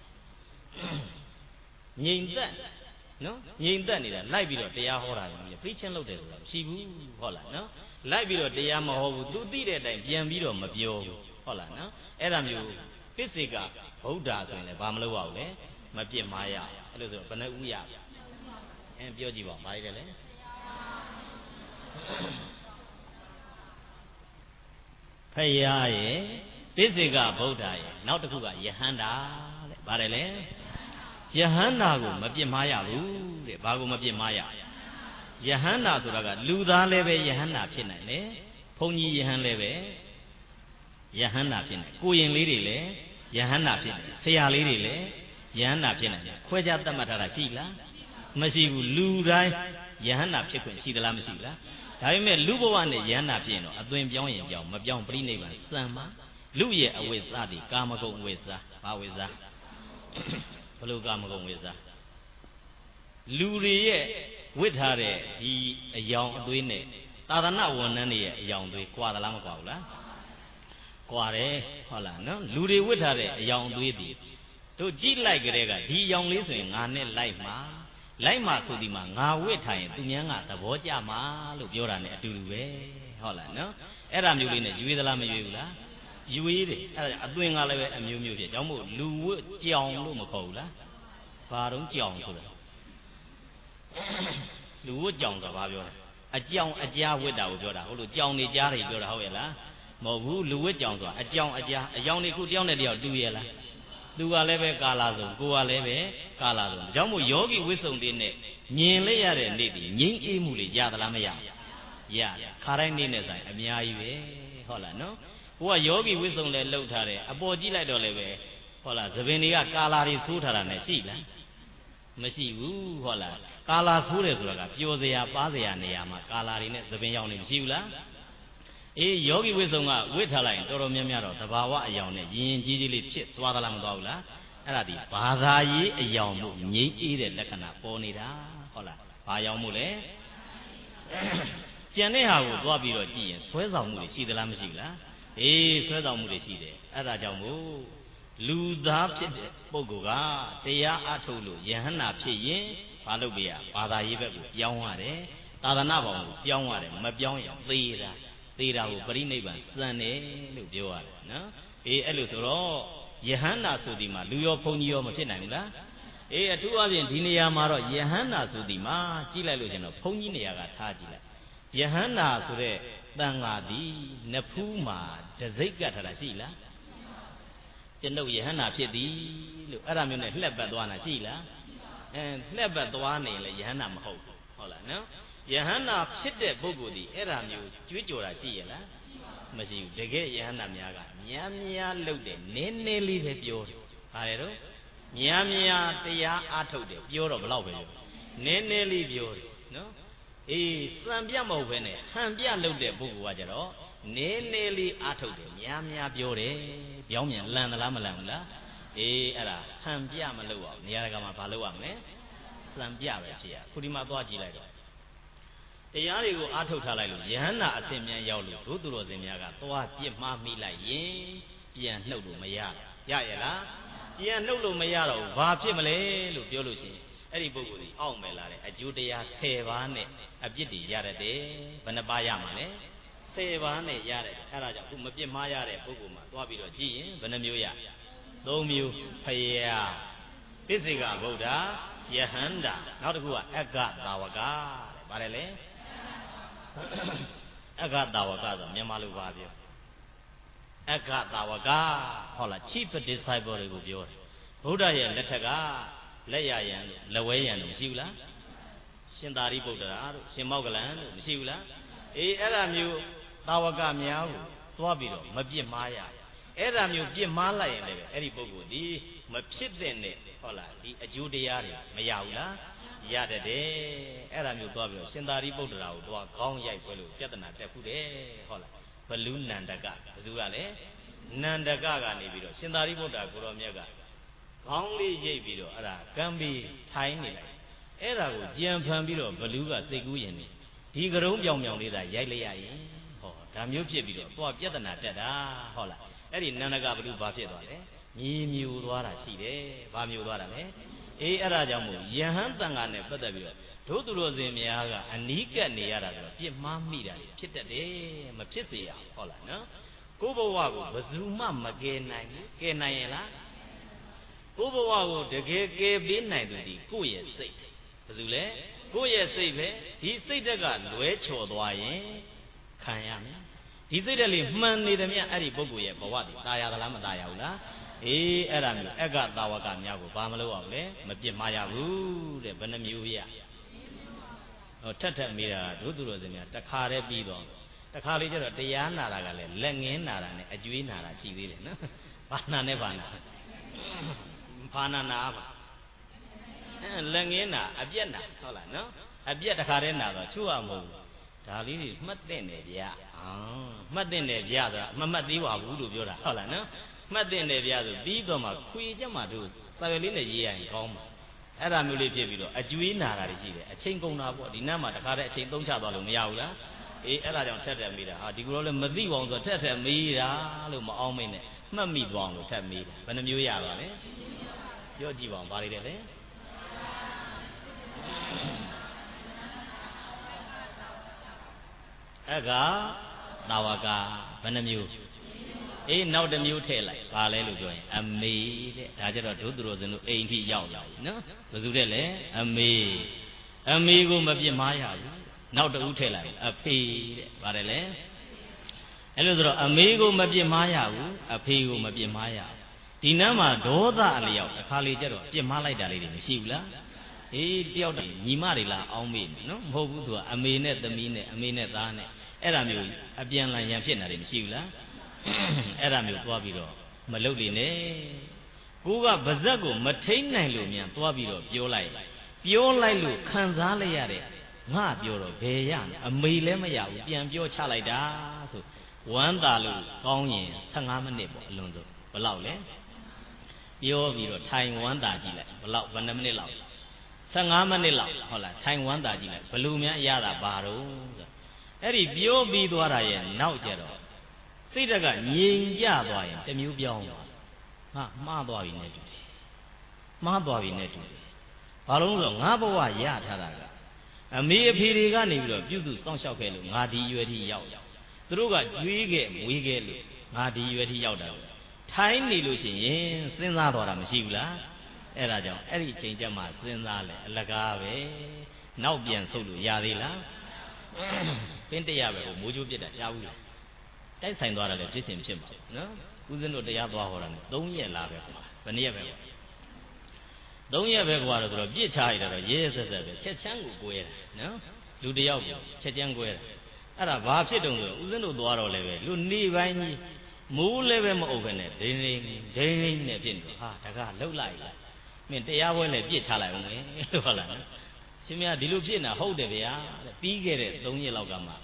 ငြိမ်သက်နော်ငြိမ်သက်နေတာလိုက်ပြီးတော့တရားဟောတာလေ preaching လုပ်တယ်ဆိုတာမရှိဘူးဟုတ်လားနော်လိုက်ပြီးတော့တရားမဟောဘူးသူသိတဲ့အတိုင်းပြန်ပြီးတော့မပြောဘူးဟုတ်လားနော်အဲ့ဒါမျိုးပစ္စေကဗုဒ္ဓဆိုရင်လည်းဘာမလုပ်ရဘူးလေမပြစ်မှားရအဲ့လိုဆိုဘယ်နှဦးရအဲပြောကြည့်ပါဘာလဲလဲဖယားရဲ့ပစ္စေကဗုဒ္ဓရဲ့နောက်တစ်ခုကယဟန္တာတဲ့ဘာလဲလဲယဟန္တာကိုမပြစ်မှားရဘူးတဲ့ဘာကိုမပြစ်မှားရယဟန္တာဆိုတာကလူသားလည်းပဲယဟန္တာဖြစ်နိုင်တယ်ဘုန်းကြီးယဟန်လည်းပဲယဟန္တာဖြစ်နိုင်ကိုရင်လေးတွေလည်းယဟန္တာဖြစ်နိုင်ဆရာလေးတွေလည်းယဟန္တာဖြစ်နိုင်တယ်ခွဲခြားသတ်မှတ်ထားတာရှိလားမရှိဘူးလူတိုင်းယဟန္တာဖြစ်ခွင့်ရှိသလားမရှိဘူးလားဒါပေမဲ့လူဘဝနဲ့ယဟန္တာဖြစ်ရင်တော့အသွင်ပြောင်းရင်ပြောင်းမပြောင်းပြိနိဗ္ဗာန်စံမှာလူရဲ့အဝိဇ္ဇာတိကာမဂုဏ်အဝိဇ္ဇာဘာဝိဇ္ဇာဘလို့ကာမဂုဏ်ဝိဇ္ဇာလူတွေရဲ့ဝစ်ထားတဲ့ဒီအယောင်အသွေးနဲ့သာသနာဝန်ထမ်းတွေရဲ့အယောင်အသွေးကွာသလားမကွာဘူးလားကွာတယ်ဟုတ်လားနော်လူတွေဝစ်ထားတဲ့အယောင်အသွေးဒီတို့ကြည့်လိုက်ကြတဲ့ကဒီအယောင်လေးဆိုရင်ငါနဲ့လိုက်မှာလိုက်မှာဆိုဒီမှာငါဝစ်ထားရင်သူများကသဘောကျမှာလို့ပြောတာ ਨੇ အတူတူပဲဟုတ်လားနော်အဲ့ဒါမျိုးလေးနဲ့ရွေးသလားမရွေးဘူးလားရွေးတယ်အဲ့ဒါအသွင်ကလည်းပဲအမျိုးမျိုးဖြစ်ကြောင့်မို့လူဝတ်ကြောင်လို့မခေါ်ဘူးလားဘာတော့ကြောင်ဆိုတော့လူဝတ်ကြောင်ဆိုတာဘာပြောလဲအကြောင်အကြားဝတ်တာကိုပြောတာဟုတ်လို့ကြောင်နေကြားတွေပြောတာဟုတ်ရဲ့လားမဟုတ်ဘူးလူဝတ်ကြောင်ဆိုတာအကြောင်အကြားအယောင်တွေခုတယောက်နဲ့တယောက်တူရဲ့လားသူကလည်းပဲကာလာဆုံးကိုကလည်းပဲကာလာဆုံးဒါကြောင့်မို့ယောဂီဝိစုံတွေနဲ့မြင်လိုက်ရတဲ့နေ့ဒီငြိမ်းအေးမှုတွေရသလားမရရခါတိုင်းနေ့နဲ့ဆိုင်အများကြီးပဲဟုတ်လားနော်ကိုကယောဂီဝိစုံလည်းလှုပ်ထားတယ်အပေါ်ကြည့်လိုက်တော့လည်းပဲဟုတ်လားသပင်တွေကကာလာတွေဆိုးထားတာနဲ့ရှိလားမရှိဘူးဟုတ်လားကာလာဆိုးတယ်ဆိုတာကပျော်စရာပါးစရာနေရာမှာကာလာတွေနဲ့သပင်ရောင်တွေမရှိဘူးလားအေးယောဂီဝိစုံကဝိထားလိုက်ရင်တော်တော်များများတော့သဘာဝအယောင်နဲ့ရင်ရင်ကြီးကြီးလေးဖြစ်သွားသလားမသွားဘူးလားအဲ့ဒါဒီဘာသာရေးအယောင်မှုငြိမ့်အေးတဲ့လက္ခဏာပေါ်နေတာဟုတ်လားဘာယောင်မှုလဲကျန်တဲ့ဟာကိုသွားပြီးတော့ကြည့်ရင်ဆွဲဆောင်မှုတွေရှိသလားမရှိဘူးလားအေးဆွဲဆောင်မှုတွေရှိတယ်အဲ့ဒါကြောင့်မို့လူသားဖြစ်တဲ့ပုဂ္ဂိုလ်ကတရားအထုတ်လို့ယဟန္တာဖြစ်ရင်ဘာလုပ်ပြရဘာသာရေးဘက်ကိုပြောင်းရတယ်သာသနာဘောင်ကိုပြောင်းရတယ်မပြောင်းရင်သေတာသေတာကိုပရိနိဗ္ဗာန်စံတယ်လို့ပြောရတယ်နော်အေးအဲ့လိုဆိုတော့ယဟန္တာဆိုဒီမှာလူရောဘုန်းကြီးရောမဖြစ်နိုင်ဘူးလားအေးအထူးအဖြင့်ဒီနေရာမှာတော့ယဟန္တာဆိုဒီမှာကြည့်လိုက်လို့ရှင်တော့ဘုန်းကြီးနေရာကထားကြည့်လိုက်ယဟန္တာဆိုတဲ့တန်ဃာသည်နဖူးမှာတစိတ်ကတ်ထားတာရှိလားကျွန်ုပ်ယဟန္တာဖြစ်သည်လို့အဲ့ဒါမျိုးနဲ့လှက်ပတ်သွားတာရှိလားအဲလှက်ပတ်သွားနေလေယဟန္တာမဟုတ်ဘူးဟုတ်လားနော်ယဟန္တာဖြစ်တဲ့ပုဂ္ဂိုလ်ဒီအဲ့ဒါမျိုးကြွေးကြော်တာရှိရလားမရှိဘူးတကယ်ယဟန္တာများကများများလှုပ်တယ်နည်းနည်းလေးပဲပြောတယ်ဟာလေတော့များများတရားအားထုတ်တယ်ပြောတော့ဘလောက်ပဲပြောနည်းနည်းလေးပြောတယ်နော်အေးစံပြမဟုတ်ပဲနဲ့ဟန်ပြလှုပ်တဲ့ပုဂ္ဂိုလ်ကကြတော့နည်းနည်းလေးအားထုတ်တယ်များများပြောတယ်ပြောင်းမြန်လန်သလားမလန်ဘူးလားအေးအဲ့ဒါဟန်ပြမလုပ်အောင်နေရာကမှာဘာလုပ်ရမလဲစံပြပဲဖြစ်ရခုဒီမှာသွားကြည့်လိုက်တော့တရားတွေကိုအားထုတ်ထားလိုက်လို့ယဟန္တာအစဉ်မြန်ရောက်လို့ဒုသူတော်စင်များကသွားပြစ်မှားမိလိုက်ရင်ပြန်နှုတ်လို့မရရရလားပြန်နှုတ်လို့မရတော့ဘာဖြစ်မလဲလို့ပြောလို့ရှိရင်အဲ့ဒီပုဂ္ဂိုလ်ကြီးအောက်မယ်လာတဲ့အကျိုးတရားဆယ်ပါးနဲ့အပြစ်တွေရတတ်တယ်ဘယ်နှပါးရမှာလဲဆယ်ပါးနဲ့ရတယ်အဲ့ဒါကြောင့်ခုမပြစ်မှားရတဲ့ပုဂ္ဂိုလ်မှာသွားပြီးတော့ကြည့်ရင်ဘယ်နှမျိုးရသုံးမျိုးဖယားပိစိကဗုဒ္ဓယဟန္တာနောက်တစ်ခုကအက္ခသာဝကတဲ့ဗါတယ်လေအက္ခသာဝကဆိုမြန်မာလိုပါပြောအက္ခသာဝကဟုတ်လား chief disciple တွေကိုပြောတယ်ဗုဒ္ဓရဲ့လက်ထက်ကလက်ရယံတို့လက်ဝဲယံတို့မရှိဘူးလားရှင်သာရိပုတ္တရာတို့ရှင်မောက္ကလန်တို့မရှိဘူးလားအေးအဲ့ဒါမျိုးသာဝကများကိုသွားပြီးတော့မပြစ်မှားရအဲ့ဒါမျိုးပြစ်မှားလိုက်ရင်လည်းအဲ့ဒီပုဂ္ဂိုလ်ဒီမဖြစ်တဲ့နဲ့ဟုတ်လားဒီအကျိုးတရားတွေမရဘူးလားရတတ်တယ်အဲ့ဒါမျိုးသွားပြီးတော့ရှင်သာရိပုတ္တရာကိုသွားခေါင်းရိုက်ပွဲလို့ပြဿနာတက်ခုတယ်ဟုတ်လားဘလူနန္ဒကဘယ်သူကလဲနန္ဒကကနေပြီးတော့ရှင်သာရိပုတ္တရာကိုရောမြတ်ကခေါင်းလေးရိပ်ပြီးတော့အဲ့ဒါကံပြီးထိုင်းနေလိုက်အဲ့ဒါကိုကြံဖန်ပြီးတော့ဘလူးကစိတ်ကူးရင်ဒီကရုံးပြောင်ပြောင်လေးသာရိုက်လိုက်ရရင်ဟောဒါမျိုးဖြစ်ပြီးတော့သွားပြဿနာတက်တာဟုတ်လားအဲ့ဒီနန္ဒကဘလူးဘာဖြစ်သွားလဲညီမြူသွားတာရှိတယ်ဘာမြူသွားတာလဲအေးအဲ့ဒါကြောင့်မို့ယဟန်တန်ဃာနဲ့ပတ်သက်ပြီးတော့ဒုသူတော်စင်များကအနီးကပ်နေရတာဆိုတော့ပြစ်မှားမိတာဖြစ်တတ်တယ်မဖြစ်စေရဟုတ်လားနော်ကိုယ့်ဘဝကိုဘယ်သူမှမကယ်နိုင်ဘူးကယ်နိုင်ရင်လားကိုယ့်ဘဝကိုတကယ်ကယ်ပေးနိုင်သူဒီကိုယ့်ရဲ့စိတ်ဘယ်သူလဲကိုယ့်ရဲ့စိတ်ပဲဒီစိတ်တက်ကလွဲချော်သွားရင်ခံရမယ်ဒီစိတ်တက်လေးမှန်နေတယ်မြတ်အဲ့ဒီပုဂ္ဂိုလ်ရဲ့ဘဝတည်ตายရသလားမตายရဘူးလားအေးအဲ့ဒါမျိုးအက္ခသာဝကများကိုဘာမလုပ်အောင်လဲမပြစ်မှားရဘူးတဲ့ဘယ်နှမျိုးရဟောထက်ထက်မိတာဒုသူတော်စင်များတခါတည်းပြီးတော့တခါလေးကျတော့တရားနာတာကလည်းလက်ငင်းနာတာနဲ့အကျွေးနာတာရှိသေးတယ်နော်ဘာနာနဲ့ဘာနာဘာနာနာပါအဲလက်ငင်းနာအပြက်နာဟုတ်လားနော်အပြက်တခါတည်းနာတော့ချို့ရမဟုတ်ဒါလေးတွေမှတ်တဲ့နေဗျာအာမှတ်တဲ့နေဗျာဆိုတာမမှတ်သေးပါဘူးလို့ပြောတာဟုတ်လားနော်မှတ်တဲ့နေဗျာဆိုပြီးတော့မှခွေကြမှာတို့စာရွက်လေးနဲ့ရေးရရင်ကောင်းမှာအဲ့ဒါမျိုးလေးဖြစ်ပြီးတော့အကျွေးနာတာတွေရှိတယ်အချိန်ကုန်တာပေါ့ဒီနတ်မှာတခါတည်းအချိန်သုံးချသွားလို့မရဘူးလားအေးအဲ့ဒါကြောင့်ထက်ထက်မိတာဟာဒီကတော့လည်းမသိပါဘူးဆိုတော့ထက်ထက်မိတာလို့မအောင်မိနဲ့မှတ်မိသွားအောင်လို့ထက်မိတာဘယ်နှမျိုးရပါလဲပြောကြည့်ပါဦးဘာတွေလဲလဲအက္ခသာဝကဘယ်နှမျိုးအေးနောက်တစ်မျိုးထည့်လိုက်ဘာလဲလို့ပြောရင်အမေတဲ့ဒါကြတော့ဒုသူတော်စင်တို့အိမ်ထိရောက်လာပြီနော်ဘယ်သူတဲ့လဲအမေအမေကိုမပြစ်မှားရဘူးနောက်တဦးထည့်လိုက်အဖေတဲ့ဗါတယ်လေအဲ့လိုဆိုတော့အမေကိုမပြစ်မှားရဘူးအဖေကိုမပြစ်မှားရဘူးဒီနန်းမှာဒေါသအလျောက်တစ်ခါလေကျတော့ပြစ်မှားလိုက်တာလေးတွေမရှိဘူးလားအေးတယောက်တည်းညီမတွေလားအောင်းမေးနော်မဟုတ်ဘူးသူကအမေနဲ့သမီးနဲ့အမေနဲ့သားနဲ့အဲ့ဒါမျိုးအပြန်လန်ရန်ဖြစ်နေတာတွေမရှိဘူးလားအဲ့ဒါမျိုးသွားပြီးတော့မလုပ်လေနဲ့ကိုကဗဇက်ကိုမထိန်နိုင်လို့မြန်သွားပြီးတော့ပြောလိုက်ပြောလိုက်လို့ခံစားလိုက်ရတဲ့ငါပြောတော့ဘယ်ရအမေလည်းမရဘူးပြန်ပြောချလိုက်တာဆိုဝမ်းသာလို့ကောင်းရင်ဆယ်ငါးမိနစ်ပေါ့အလွန်ဆုံးဘယ်လောက်လဲပြောပြီးတော့ထိုင်ဝမ်းသာကြည့်လိုက်ဘယ်လောက်ဘယ်နှမိနစ်လောက်ဆယ်ငါးမိနစ်လောက်ဟုတ်လားထိုင်ဝမ်းသာကြည့်လိုက်ဘလူများရတာဘာတော့ဆိုအဲ့ဒီပြောပြီးသွားတာရဲ့နောက်ကျတော့စိတ်တက်ကငြိမ်ကြသွားရင်တမျိုးပြောင်းသွားဟာမှားသွားပြီနဲ့တူတယ်မှားသွားပြီနဲ့တူတယ်ဘာလို့လဲဆိုတော့ငါဘဝရထားတာကအမေအဖေတွေကနေပြီးတော့ပြုစုစောင့်ရှောက်ခဲ့လို့ငါဒီရွယ်ထိရောက်သူတို့ကကြွေးခဲ့မွေးခဲ့လို့ငါဒီရွယ်ထိရောက်တာထိုင်းနေလို့ရှိရင်စဉ်းစားတော့တာမရှိဘူးလားအဲ့ဒါကြောင့်အဲ့ဒီအချိန်ကျမှစဉ်းစားလဲအလကားပဲနောက်ပြန်ဆုတ်လို့ရသေးလားပင်တရားပဲဟိုမိုးချိုးပြစ်တာကြားဘူးလားတိုက်ဆိုင်သွားတယ်လေဖြစ်စဉ်ဖြစ်မှာနော်ဦးဇင်းတို့တရားသွားဟောတာနဲ့သုံးရက်လာပဲကွာဘယ်နည်းပဲကွာသုံးရက်ပဲကွာတော့ဆိုတော့ပြစ်ချရတော့ရဲရဲဆက်ဆက်ပဲချက်ချမ်းကိုကိုဲတာနော်လူတယောက်ကိုချက်ချမ်းကိုဲတာအဲ့ဒါဘာဖြစ်တုံးဆိုဦးဇင်းတို့သွားတော့လည်းပဲလူနေပိုင်းကြီးမိုးလည်းပဲမအုပ်ပဲနဲ့ဒိန်းဒိန်းဒိန်းဒိန်းနဲ့ဖြစ်နေတော့ဟာတကားလှုပ်လိုက်လားမင်းတရားပွဲနဲ့ပြစ်ချလိုက်အောင်လေလို့ဟုတ်လားနော်ရှင်မဒီလိုဖြစ်နေတာဟုတ်တယ်ဗျာပြီးခဲ့တဲ့သုံးရက်လောက်ကမှ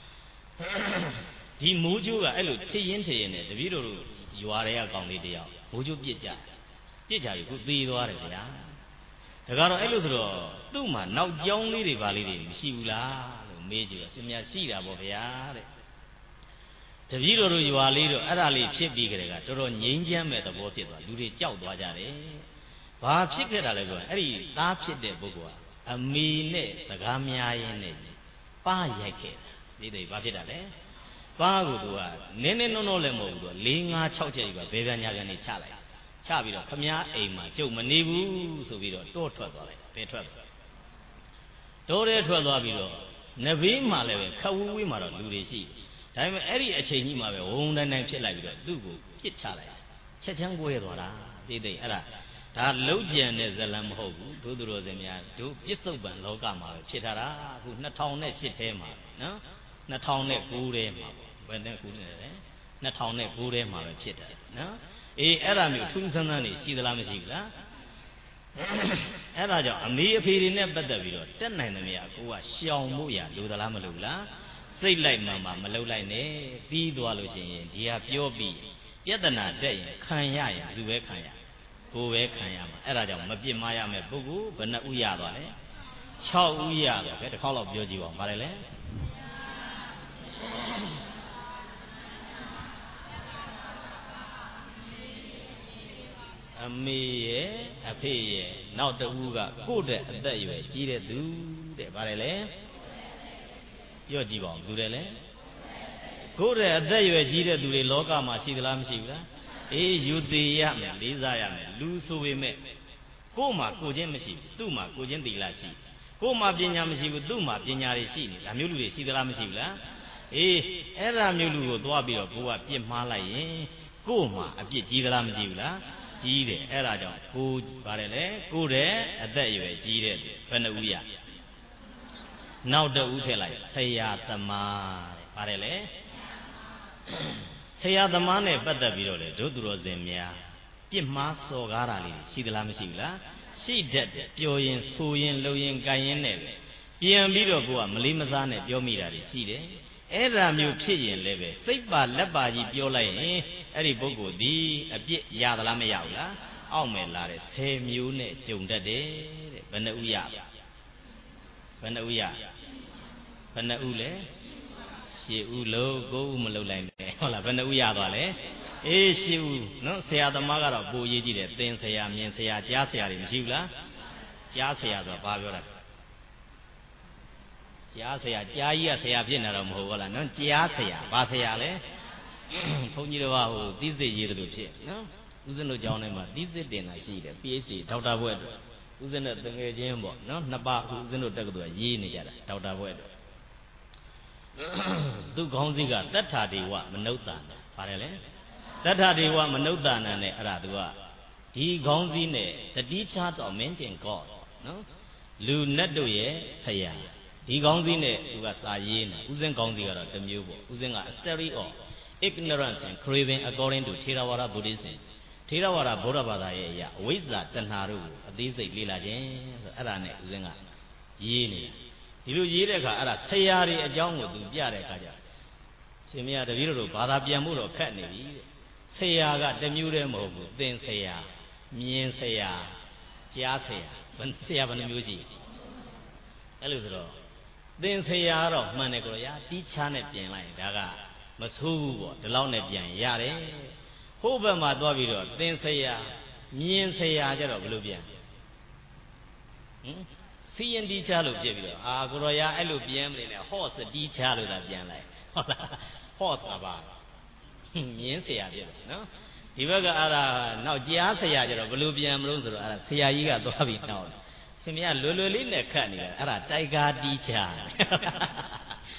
ဒီမိုးချိုးကအဲ့လိုထစ်ရင်ထစ်ရင်နဲ့တပည့်တော်တို့ရွာတွေကကောင်းလေးတယောက်မိုးချိုးပြစ်ကြပြစ်ကြပြီခုသေသွားတယ်ဗျာဒါကတော့အဲ့လိုဆိုတော့သူ့မှာနောက်ကြောင်းလေးတွေပါလေးတွေမရှိဘူးလားလို့မေးကြည့်တော့ရှင်မရှိတာပေါ့ဗျာတဲ့တပည့်တော်တို့ရွာလေးတော့အဲ့ဒါလေးဖြစ်ပြီးကြတဲ့ကတော်တော်ငြိမ်းချမ်းမဲ့သဘောဖြစ်သွားလူတွေကြောက်သွားကြတယ်ဘာဖြစ်ခဲ့တာလဲဆိုတော့အဲ့ဒီသားဖြစ်တဲ့ပုဂ္ဂိုလ်ကအမေနဲ့စကားများရင်းနဲ့ပါရိုက်ခဲ့တာဒီသိဘာဖြစ်တာလဲပါကိုသူကနင်းနေနှုံနှုံလည်းမဟုတ်ဘူးသူက၄၅၆ချက်ကြီးပဲဘယ်ပြန်ညာပြန်နေချလိုက်ချပြီးတော့ခမားအိမ်မှာကျုပ်မနေဘူးဆိုပြီးတော့တောထွက်သွားလိုက်ဘယ်ထွက်သွားတောထဲထွက်သွားပြီးတော့နဘေးမှာလည်းပဲခဝူးဝေးမှာတော့လူတွေရှိဒါပေမဲ့အဲ့ဒီအချိန်ကြီးမှာပဲဝုန်းတိုင်းတိုင်းဖြစ်လိုက်ပြီးတော့သူ့ကိုပြစ်ချလိုက်ချက်ချမ်းကွဲသွားတာဒီသိအဲ့ဒါဒါလုံးကျန်တဲ့ဇလံမဟုတ်ဘူးတို့သူတော်စင်များတို့ပြစ္ဆုတ်ပံလောကမှာပဲဖြစ်ထားတာအခု၂၀၀၈ထဲမှာနော်၂၀၀၉ထဲမှာဘယ်နဲ့ခုနေလဲ၂၀၀၉ထဲမှာပဲဖြစ်တယ်နော်အေးအဲ့ဒါမျိုးထူးဆန်းဆန်းနေရှိသလားမရှိဘူးလားအဲ့ဒါကြောင့်အမေအဖေတွေနဲ့ပတ်သက်ပြီးတော့တက်နိုင်တယ်မြတ်ကိုကရှောင်ဖို့ရလိုသလားမလိုဘူးလားစိတ်လိုက်မှမှမလုံလိုက်နဲ့ပြီးသွားလို့ရှိရင်ဒီဟာပြောပြီးပြဿနာတက်ရင်ခံရရင်ဘယ်သူပဲခံရကိုယ်ပဲခံရမှာအဲ့ဒါကြောင့်မပြစ်မှားရမယ်ပုဂ္ဂိုလ်ဘယ်နှဥရသွားလဲ၆ဥရတော့ပဲတစ်ခေါက်လောက်ပြောကြည့်ပါဦးဗါတယ်လဲအမေရဲ့အဖေရဲ့နောက်တဦးကကိုယ့်တဲ့အသက်အရွယ်ကြီးတဲ့သူတဲ့ဗါတယ်လဲပြောကြည့်ပါဦးသူတယ်လဲကိုယ့်တဲ့အသက်အရွယ်ကြီးတဲ့သူတွေလောကမှာရှိသလားမရှိဘူးလားအေးယူသေးရမယ်လေးစားရမယ်လူဆိုပေမဲ့ကို့မှာကိုချင်းမရှိဘူးသူ့မှာကိုချင်းသီလရှိကို့မှာပညာမရှိဘူးသူ့မှာပညာတွေရှိနေဒါမျိုးလူတွေရှိသလားမရှိဘူးလားအေးအဲ့ဒါမျိုးလူကိုသွားပြီးတော့ကိုကပြစ်မှားလိုက်ရင်ကို့မှာအပြစ်ကြီးသလားမကြီးဘူးလားကြီးတယ်အဲ့ဒါကြောင့်ကိုပါတယ်လေကိုတဲ့အသက်အရွယ်ကြီးတဲ့ဘယ်နှဦးရနောက်တဦးထည့်လိုက်ဆရာသမားပါတယ်လေဆရာသမားနဲ့ပတ်သက်ပြီးတော့လေတို့သူတော်စင်များပြစ်မှားစော်ကားတာလေးရှိသလားမရှိဘူးလားရှိတတ်တယ်ပြောရင်ဆိုရင်လှုပ်ရင်ကြိုင်ရင်နဲ့ပဲပြန်ပြီးတော့ကိုကမလေးမစားနဲ့ပြောမိတာတွေရှိတယ်အဲ့ဒါမျိုးဖြစ်ရင်လည်းပဲစိတ်ပါလက်ပါကြီးပြောလိုက်ရင်အဲ့ဒီပုဂ္ဂိုလ်ဒီအပြစ်ရသလားမရဘူးလားအောက်မယ်လာတဲ့ဆယ်မျိုးနဲ့ကြုံတတ်တယ်တဲ့ဘယ်နှဥရဘယ်နှဥရဘယ်နှဥလဲရှစ်ဥလို့ကိုယ်ဥမလုပ်လိုက်နဲ့ဟုတ်လားဘယ်နှဥရသွားလဲအေးရှစ်ဥနော်ဆရာသမားကတော့ပိုရေးကြည့်တယ်သင်ဆရာမြင်ဆရာကြားဆရာတွေမရှိဘူးလားကြားဆရာဆိုတာဘာပြောတာကြားဆရာကြားကြီးကဆရာဖြစ်နေတော့မဟုတ်ဘူးလားနော်ကြားဆရာဘာဆရာလဲဘုန်းကြီးတို့ကဟိုသီးစစ်ရေးတယ်လို့ဖြစ်နော်ဦးဇင်းတို့ကျောင်းထဲမှာသီးစစ်တင်တာရှိတယ် P H D ဒေါက်တာဘွဲ့အတွက်ဦးဇင်းနဲ့တငယ်ချင်းပေါ့နော်နှစ်ပါးဦးဇင်းတို့တက္ကသိုလ်ကရေးနေကြတာဒေါက်တာဘွဲ့အတွက်သူခေါင်းစည်းကတတ္ထာဒေဝမနုဿာနပါတယ်လေတတ္ထာဒေဝမနုဿာနနဲ့အဲ့ဒါသူကဒီခေါင်းစည်းနဲ့တတိချတော်မင်းတင်ကောနော်လူနတ်တို့ရဲ့ဆရာဒီကောင်းစည်းနဲ့သူကစာရေးနေဥစဉ်ကောင်းစည်းကတော့တစ်မျိုးပေါ့ဥစဉ်က a study of ignorance and craving according to Theravada Buddhism Theravada ဗုဒ္ဓဘာသာရဲ့အရာအဝိဇ္ဇာတဏှာတို့ကိုအသေးစိတ်လေ့လာခြင်းဆိုအဲ့ဒါနဲ့ဥစဉ်ကရေးနေတာဒီလိုရေးတဲ့အခါအဲ့ဒါဆရာတွေအကြောင်းကိုသူပြတဲ့အခါကျရှင်မရတပည့်တို့ဘာသာပြန်ဖို့တော့ခက်နေပြီတဲ့ဆရာကတစ်မျိုးတည်းမဟုတ်ဘူးသင်ဆရာမြင်ဆရာကြားဆရာဘယ်ဆရာဘယ်နှမျိုးရှိအဲ့လိုဆိုတော့သင်ဆရာတော့မှန်တယ်ကိုရာတီးချားနဲ့ပြင်လိုက်ရင်ဒါကမဆိုးဘူးပေါ့ဒီလောက်နဲ့ပြန်ရတယ်ဟိုဘက်မှာသွားပြီးတော့သင်ဆရာမြင်ဆရာကြတော့ဘယ်လိုပြန်ဟင်စီရင်တီးချားလို့ဖြစ်ပြီးတော့အာကိုရာအဲ့လိုပြန်မနေနဲ့ဟော့စတီးချားလို့သာပြန်လိုက်ဟုတ်လားဟော့တာပါမြင်ဆရာဖြစ်တယ်နော်ဒီဘက်ကအဲ့ဒါနောက်ကြားဆရာကြတော့ဘယ်လိုပြန်မလို့ဆိုတော့အဲ့ဒါဆရာကြီးကသွားပြီးနောက်ရှင်မရလွယ်လွယ်လေးနဲ့ခတ်နေတယ်အဲ့ဒါတိုက်ကားတီးချ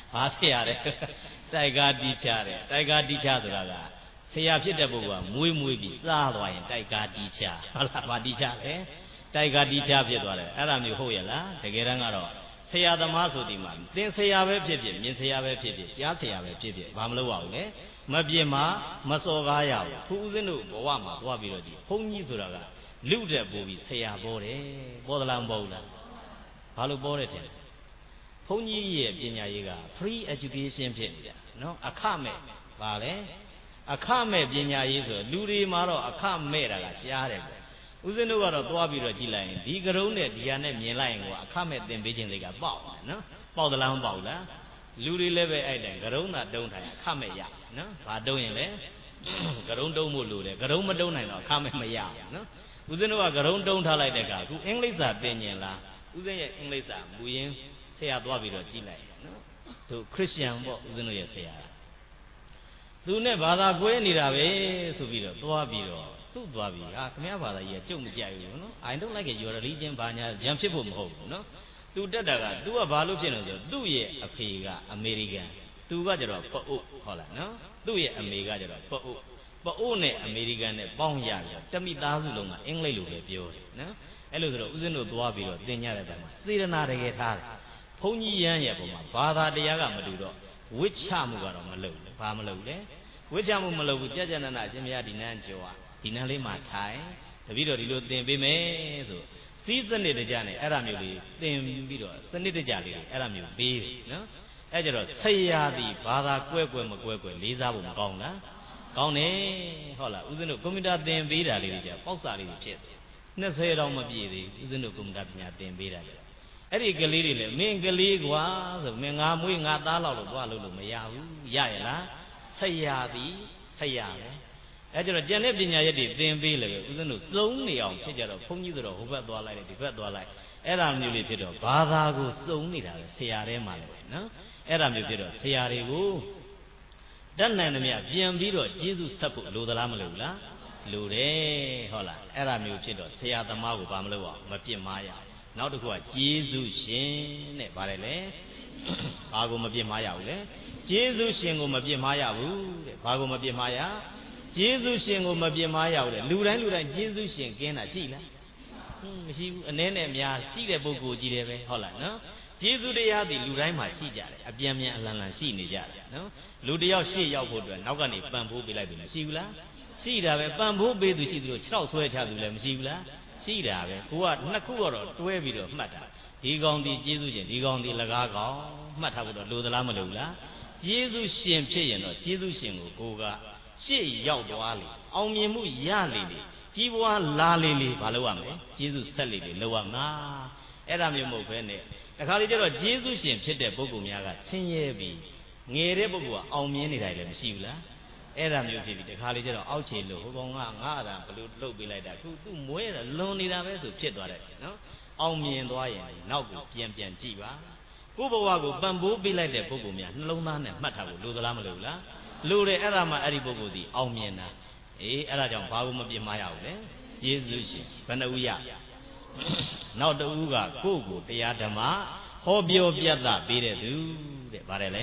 ဘာဖြစ်ရတယ်တိုက်ကားတီးချတယ်တိုက်ကားတီးချဆိုတာကဆရာဖြစ်တဲ့ပုဂ္ဂိုလ်ကမွေးမွေးပြီးစားသွားရင်တိုက်ကားတီးချဟုတ်လားဘာတီးချလဲတိုက်ကားတီးချဖြစ်သွားတယ်အဲ့ဒါမျိုးဟုတ်ရဲ့လားတကယ်တမ်းကတော့ဆရာသမားဆိုဒီမှာသင်ဆရာပဲဖြစ်ဖြစ်မြင်ဆရာပဲဖြစ်ဖြစ်ကြားဆရာပဲဖြစ်ဖြစ်ဘာမလုပ်ရဘူးလေမပြစ်မှာမစော်ကားရဘူးခုဦးဇင်းတို့ဘဝမှာသွားပြီးတော့ဒီဘုန်းကြီးဆိုတာကလူတဲ့ပို့ပြီးဆရာပေါ်တယ်ပေါ်သလားမပေါ်ဘူးလားဘာလို့ပေါ်တယ်တဲ့ဘုန်းကြီးရဲ့ပညာရေးက free education ဖြစ်နေတာနော်အခမဲ့ပါလေအခမဲ့ပညာရေးဆိုလူတွေမှာတော့အခမဲ့တာကရှားတယ်ပေါ့ဦးဇင်းတို့ကတော့သွားပြီးတော့ကြည်လိုက်ရင်ဒီကရုံးနဲ့ဒီဟာနဲ့မြင်လိုက်ရင်ကအခမဲ့သင်ပေးခြင်းတွေကပေါက်တယ်နော်ပေါက်သလားမပေါက်လားလူတွေလည်းပဲအဲ့တိုင်ကရုံးသာတုံးထိုင်အခမဲ့ရနော်ဘာတုံးရင်လဲကရုံးတုံးဖို့လိုတယ်ကရုံးမတုံးနိုင်တော့အခမဲ့မရဘူးနော်ဦးဇင်းတို့ကကရုံးတုံးထားလိုက်တဲ့အခါအခုအင်္ဂလိပ်စာသင်ញင်လားဦးဇင်းရဲ့အင်္ဂလိပ်စာမူရင်းဆရာသွားပြီးတော့ကြည်လိုက်နော်သူခရစ်ယာန်ပေါ့ဦးဇင်းတို့ရဲ့ဆရာသူနဲ့ဘာသာကွဲနေတာပဲဆိုပြီးတော့သွားပြီးတော့သူ့သွားပြီးဟာခမည်းဘာသာကြီးကကြုံမကြိုက်ဘူးနော် I don't like your religion ဘာညာရံဖြစ်ဖို့မဟုတ်ဘူးနော်သူတက်တာကသူကဘာလို့ဖြစ်နေဆိုသူ့ရဲ့အဖေကအမေရိကန်သူကကျတော့ပအို့ဟုတ်လားနော်သူ့ရဲ့အမေကကျတော့ပအို့ပအို့နဲ့အမေရိကန်နဲ့ပေါင်းရပြီးတမိသားစုလုံးကအင်္ဂလိပ်လိုပဲပြောတယ်နော်အဲ့လိုဆိုတော့ဦးဇင်းတို့သွားပြီးတော့သင်ကြတဲ့ဘက်မှာစေတနာတကယ်ထားတယ်ဘုန်းကြီးရမ်းရဲ့ပုံမှာဘာသာတရားကမတူတော့ဝိချမှုကတော့မလုပ်ဘူးဘာမလုပ်လဲဝိချမှုမလုပ်ဘူးကြကြနနာအရှင်ဘုရားဒီနန်းကြောอ่ะဒီနန်းလေးမှာထိုင်တပည့်တော်ဒီလိုသင်ပေးမယ်ဆိုစီးစနစ်တကျနဲ့အဲ့ဒါမျိုးလေးသင်ပြီးတော့စနစ်တကျလေးအဲ့ဒါမျိုးပေးတယ်နော်အဲ့ကြတော့ဆရာသည်ဘာသာကွဲကွဲမကွဲကွဲလေးစားဖို့မကောင်းလားကောင်းတယ်ဟုတ်လားဦးဇင်းတို့ကွန်ပျူတာသင်ပေးတာလေးတွေကြာပေါက်စာလေးတွေဖြစ်တယ်နှစ်ဆယ်တောင်မပြည့်သေးဦးဇင်းတို့ကွန်ပျူတာပညာသင်ပေးတာကြာအဲ့ဒီကလေးတွေလည်းမင်းကလေးကွာဆိုမင်းငါမွေးငါသားလောက်လို့သွားလို့လို့မရဘူးရရဲ့လားဆရာသည်ဆရာပဲအဲ့ကြတော့ကျန်တဲ့ပညာရက်တွေသင်ပေးလေဦးဇင်းတို့စုံနေအောင်ဖြစ်ကြတော့ဘုန်းကြီးဆိုတော့ဟိုဘက်သွားလိုက်တယ်ဒီဘက်သွားလိုက်အဲ့ဒါမျိုးလေးဖြစ်တော့ဘာသာကိုစုံနေတာလေဆရာထဲမှာလေနော်အဲ့ဒါမျိုးဖြစ်တော့ဆရာတွေကိုတတ်နိုင်သမျှပြန်ပြီးတော့ကျေးဇူးဆက်ဖို့လိုသလားမလိုဘူးလားလိုတယ်ဟုတ်လားအဲ့ဒါမျိုးဖြစ်တော့ဆရာသမားကိုဘာမလုပ်အောင်မပြစ်မှားရနောက်တစ်ခုကကျေးဇူးရှင်တဲ့ဗါတယ်လေဘာကိုမပြစ်မှားရဘူးလေကျေးဇူးရှင်ကိုမပြစ်မှားရဘူးတဲ့ဘာကိုမပြစ်မှားရကျေးဇူးရှင်ကိုမပြစ်မှားရဘူးလေလူတိုင်းလူတိုင်းကျေးဇူးရှင်ကင်းတာရှိလားဟင်းမရှိဘူးအနည်းနဲ့အများရှိတဲ့ပုဂ္ဂိုလ်ကြီးတယ်ပဲဟုတ်လားနော်ကျေးဇူးတရားသည်လူတိုင်းမှာရှိကြတယ်အပြန်ပြန်အလန်လန်ရှိနေကြတယ်နော်လူတယောက်ရှေ့ရောက်ဖို့အတွက်နောက်ကနေပံ့ပိုးပေးလိုက်ပြီမရှိဘူးလားရှိတာပဲပံ့ပိုးပေးသူရှိသူတို့ခြေထောက်ဆွဲချသူလည်းမရှိဘူးလားရှိတာပဲကိုကနှစ်ခုကတော့တွဲပြီးတော့မှတ်တာဒီကောင်ဒီကျေးဇူးရှင်ဒီကောင်ဒီလကားကောင်မှတ်ထားဖို့တော့လိုသလားမလိုဘူးလားကျေးဇူးရှင်ဖြစ်ရင်တော့ကျေးဇူးရှင်ကိုကိုကရှေ့ရောက်သွားလေအောင်မြင်မှုရလေလေကြီးပွားလာလေလေဘာလို့ရမလဲကျေးဇူးဆက်လေလေလောက်ရမှာအဲ့ဒါမျိုးမဟုတ်ဘဲနဲ့တခါလေကျတော့ကျေးဇူးရှင်ဖြစ်တဲ့ပုဂ္ဂိုလ်များကဆင်းရဲပြီးငယ်တဲ့ပုဂ္ဂိုလ်ကအောင်မြင်နေတာလည်းမရှိဘူးလားအဲ့ဒါမျိုးဖြစ်ပြီးတခါလေကျတော့အောက်ခြေလို့ဟိုကောင်ကငါ့အတာဘလို့လှုပ်ပေးလိုက်တာခုသူ့မွဲတာလွန်နေတာပဲဆိုဖြစ်သွားတယ်နော်အောင်မြင်သွားရင်နောက်ကိုပြန်ပြန်ကြည့်ပါကိုယ့်ဘဝကိုပံ့ပိုးပေးလိုက်တဲ့ပုဂ္ဂိုလ်များနှလုံးသားနဲ့မှတ်ထားဖို့လိုသလားမလိုဘူးလားလိုတယ်အဲ့ဒါမှအဲ့ဒီပုဂ္ဂိုလ်ဒီအောင်မြင်တာအေးအဲ့ဒါကြောင့်ဘာကိုမပြစ်မှားရဘူးလေကျေးဇူးရှင်ဘယ်နှဦးရနောက်တဦးကကိုယ့်ကိုတရားဓမ္မဟောပြောပြတ်တာပေးတဲ့သူတဲ့ဗါတယ်လေ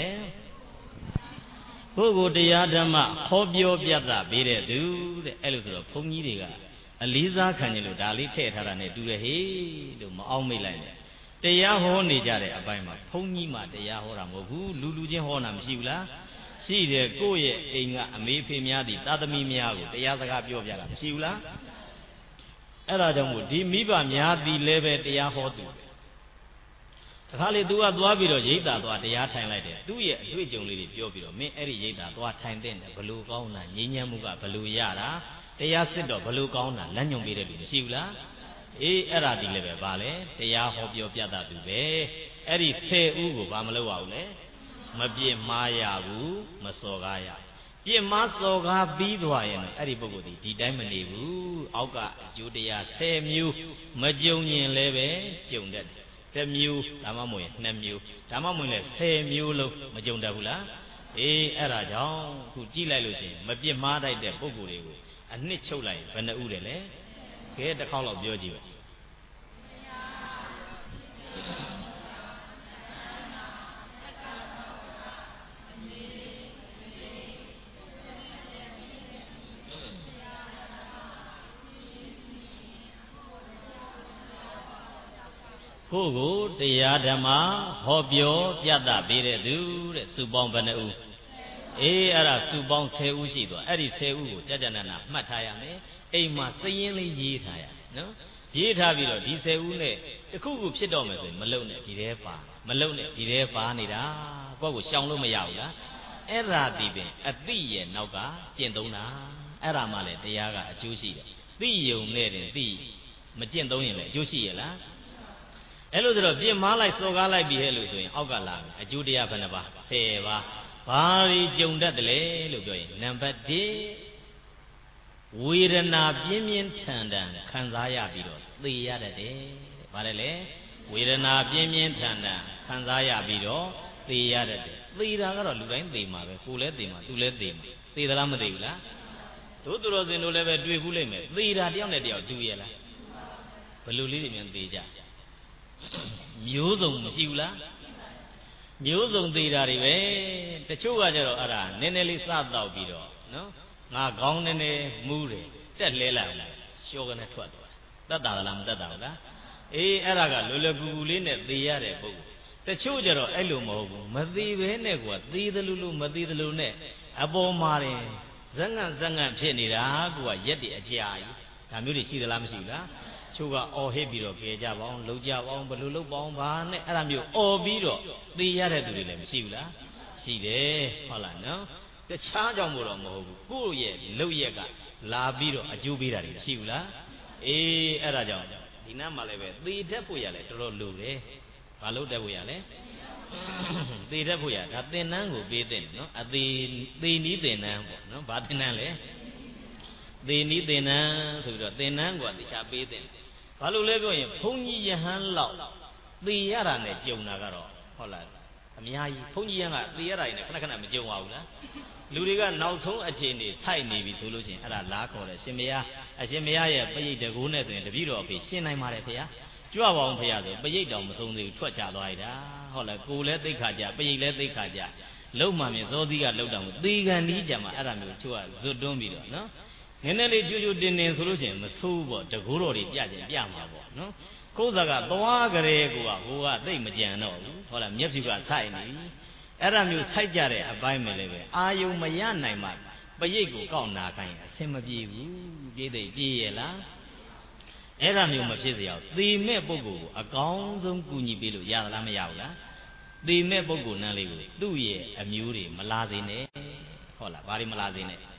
ကိုယ့်ကိုတရားဓမ္မဟောပြောပြတ်တာပေးတဲ့သူတဲ့အဲ့လိုဆိုတော့ဘုန်းကြီးတွေကအလေးစားခံကြလို့ဒါလေးထည့်ထားတာနဲ့တူတယ်ဟေးလို့မအောင်မိတ်လိုက်နဲ့တရားဟောနေကြတဲ့အပိုင်းမှာဘုန်းကြီးမှတရားဟောတာမဟုတ်ဘူးလူလူချင်းဟောတာမရှိဘူးလားရှိတယ်ကိုယ့်ရဲ့အိမ်ကအမေဖေများသည်သာသမီများကိုတရားစကားပြောပြတာမရှိဘူးလားအဲ့ဒါကြောင့်မို့ဒီမိဘများသည်လည်းပဲတရားဟောသူတခါလေ तू ကသွားပြီးတော့ရိတ်တာသွားတရားထိုင်လိုက်တယ်သူ့ရဲ့အတွေ့အကြုံလေးတွေပြောပြီးတော့မင်းအဲ့ဒီရိတ်တာသွားထိုင်တဲ့ဘလို့ကောင်းတာငြိမ်းချမ်းမှုကဘလို့ရတာတရားစစ်တော့ဘလို့ကောင်းတာလမ်းညွှန်ပေးတဲ့လူမရှိဘူးလားအေးအဲ့ဒါဒီလည်းပဲဗာလဲတရားဟောပြောပြတာသူပဲအဲ့ဒီဆယ်ဦးကိုဘာမလုပ်ရဘူးလဲမပြစ်မှားရဘူးမစော်ကားရပြစ်မှားစော်ကားပြီးသွားရင်အဲ့ဒီပုဂ္ဂိုလ်ဒီဒီတိုင်းမနေဘူးအောက်ကအကျိုးတရားဆယ်မျိုးမကြုံရင်လည်းပဲကြုံတတ်တယ်တစ်မျိုးဒါမှမဟုတ်ရင်နှစ်မျိုးဒါမှမဟုတ်ရင်ဆယ်မျိုးလုံးမကြုံတတ်ဘူးလားအေးအဲ့ဒါကြောင့်ခုကြည့်လိုက်လို့ရှိရင်မပြစ်မှားတတ်တဲ့ပုဂ္ဂိုလ်တွေကိုအနှစ်ချုပ်လိုက်ဘယ်နှဦးတယ်လဲကဲတစ်ခေါက်လောက်ပြောကြည့်ပါကိုကိုတရားဓမ္မဟောပြောပြသပေးတဲ့သူတဲ့စုပေါင်းဘယ်နှဦးအေးအဲ့ဒါစုပေါင်းဆယ်ဦးရှိသွားအဲ့ဒီဆယ်ဦးကိုကြာကြာနာနာမှတ်ထားရမယ်အိမ်မှာစည်ရင်းလေးရေးထားရနော်ရေးထားပြီးတော့ဒီဆယ်ဦးနဲ့တခုခုဖြစ်တော့မယ်ဆိုရင်မလုံနဲ့ဒီထဲပါမလုံနဲ့ဒီထဲပါနေတာကိုယ့်ကိုရှောင်လို့မရဘူးလားအဲ့ဒါဒီပင်အတိရဲ့နောက်ကကျင့်သုံးတာအဲ့ဒါမှလည်းတရားကအကျိုးရှိတယ်သိယုံနဲ့တင်သိမကျင့်သုံးရင်လည်းအကျိုးရှိရလားအဲ့လိုဆိုတော့ပြင်မားလိုက်စော်ကားလိုက်ပြီးဟဲ့လို့ဆိုရင်အောက်ကလာမယ်အကျိုးတရားဘယ်နှပါဆယ်ပါဘာတွေကြုံတတ်တယ်လဲလို့ပြောရင်နံပါတ်တစ်ဝေဒနာပြင်းပြင်းထန်ထန်ခံစားရပြီးတော့သိရတတ်တယ်။ဘာလဲလဲဝေဒနာပြင်းပြင်းထန်ထန်ခံစားရပြီးတော့သိရတတ်တယ်။သိတာကတော့လူတိုင်းသိမှာပဲကိုယ်လည်းသိမှာသူလည်းသိမှာသိသလားမသိဘူးလား။တို့သူတော်စင်တို့လည်းပဲတွေ့ဘူးလိမ့်မယ်။သိတာတယောက်နဲ့တယောက်တူရဲ့လား။ဘယ်လိုလေးတွေမြန်သိကြ။မျိုးစုံမရှိဘူးလား။မျိုးစုံသိတာတွေပဲတချို့ကကြတော့အဲ့ဒါနည်းနည်းလေးစတော့ပြီးတော့နော်ငါကောင်းနေနေမူးတယ်တက်လဲလိုက်ရှောကနေထွက်သွားတတ်တာလားမတတ်တာဘူးလားအေးအဲ့ဒါကလွယ်လွယ်ကူကူလေးနဲ့သိရတဲ့ပုဂ္ဂိုလ်တချို့ကြတော့အဲ့လိုမဟုတ်ဘူးမသိဘဲနဲ့ကွာသိသလိုလိုမသိသလိုနဲ့အပေါ်မှာရင်ဇက်ငန့်ဇက်ငန့်ဖြစ်နေတာကွာရက်တည်းအကြာကြီးဒါမျိုးတွေရှိသလားမရှိဘူးလားချို့ကအော်ဟစ်ပြီးတော့ကြဲကြပါအောင်လှုပ်ကြပါအောင်ဘယ်လိုလှုပ်ပါအောင်ဘာနဲ့အဲ့ဒါမျိုးအော်ပြီးတော့သိရတဲ့သူတွေလည်းမရှိဘူးလားရှိတယ်ဟုတ်လားနော်တခြားကြောင့်မို့တော့မဟုတ်ဘူးကိုယ့်ရဲ့လုပ်ရက်ကလာပြီးတော့အကျိုးပေးတာတွေရှိဘူးလားအေးအဲ့ဒါကြောင့်ဒီနားမှာလည်းပဲသေတတ်ဖို့ရလဲတော်တော်လိုတယ်ဘာလို့တက်ဖို့ရလဲသေတတ်ဖို့ရဒါသင်္นานကိုပေးတဲ့နော်အသေးသေနီးသင်္นานပေါ့နော်ဘာသင်္นานလဲသေနီးသင်္นานဆိုပြီးတော့သင်္นานကတခြားပေးတဲ့ဘာလို့လဲပြောရင်ဘုန်းကြီးယဟန်လောက်သေရတာနဲ့ကြုံတာကတော့ဟုတ်လားအများကြီးဘုန်းကြီးယဟန်ကသေရတာနဲ့ခဏခဏမကြုံပါဘူးလားလူတွေကနောက်ဆုံးအခြေအနေစိုက်နေပြီဆိုလို့ရှိရင်အဲ့ဒါလားခေါ်တယ်ရှင်မယားအရှင်မယားရဲ့ပရိတ်တကူနဲ့ဆိုရင်တပည့်တော်အဖေရှင်းနိုင်ပါတယ်ဖေ။ကြွပါအောင်ဖေဆိုပရိတ်တော်မဆုံးသေးဘူးထွက်ချသွားရတာဟုတ်လားကိုယ်လည်းသိခါကြပရိတ်လည်းသိခါကြလုံမှမြင်သောသီးကလှုပ်တော်မူသေကန်နီးကြမှာအဲ့ဒါမျိုးချို့ကဇွတ်တွန်းပြီးတော့နော်နည်းနည်းလေးချူချူတင်တင်ဆိုလို့ရှိရင်မဆိုးဘူးပေါ့တကူတော်တွေပြကြပြမှာပေါ့နော်ကိုယ်စားကသွားကြရဲကိုကဟိုကသိမကြံတော့ဘူးဟုတ်လားမျက်ဖြူကဆိုက်နေအဲ့ဒါမျိုးဆိုက်ကြတဲ့အပိုင်းပဲလေပဲအာယုံမရနိုင်မှပရိတ်ကိုကောက်နာခိုင်းအဆင်မပြေဘူးပြေးတဲ့ပြေးရလားအဲ့ဒါမျိုးမဖြစ်စေအောင်သေမဲ့ပုဂ္ဂိုလ်ကိုအကောင်းဆုံးကူညီပေးလို့ရသလားမရဘူးလားသေမဲ့ပုဂ္ဂိုလ်နန်းလေးကိုသူ့ရဲ့အမျိုးတွေမလာစေနဲ့ဟုတ်လားဘာတွေမလာစေနဲ့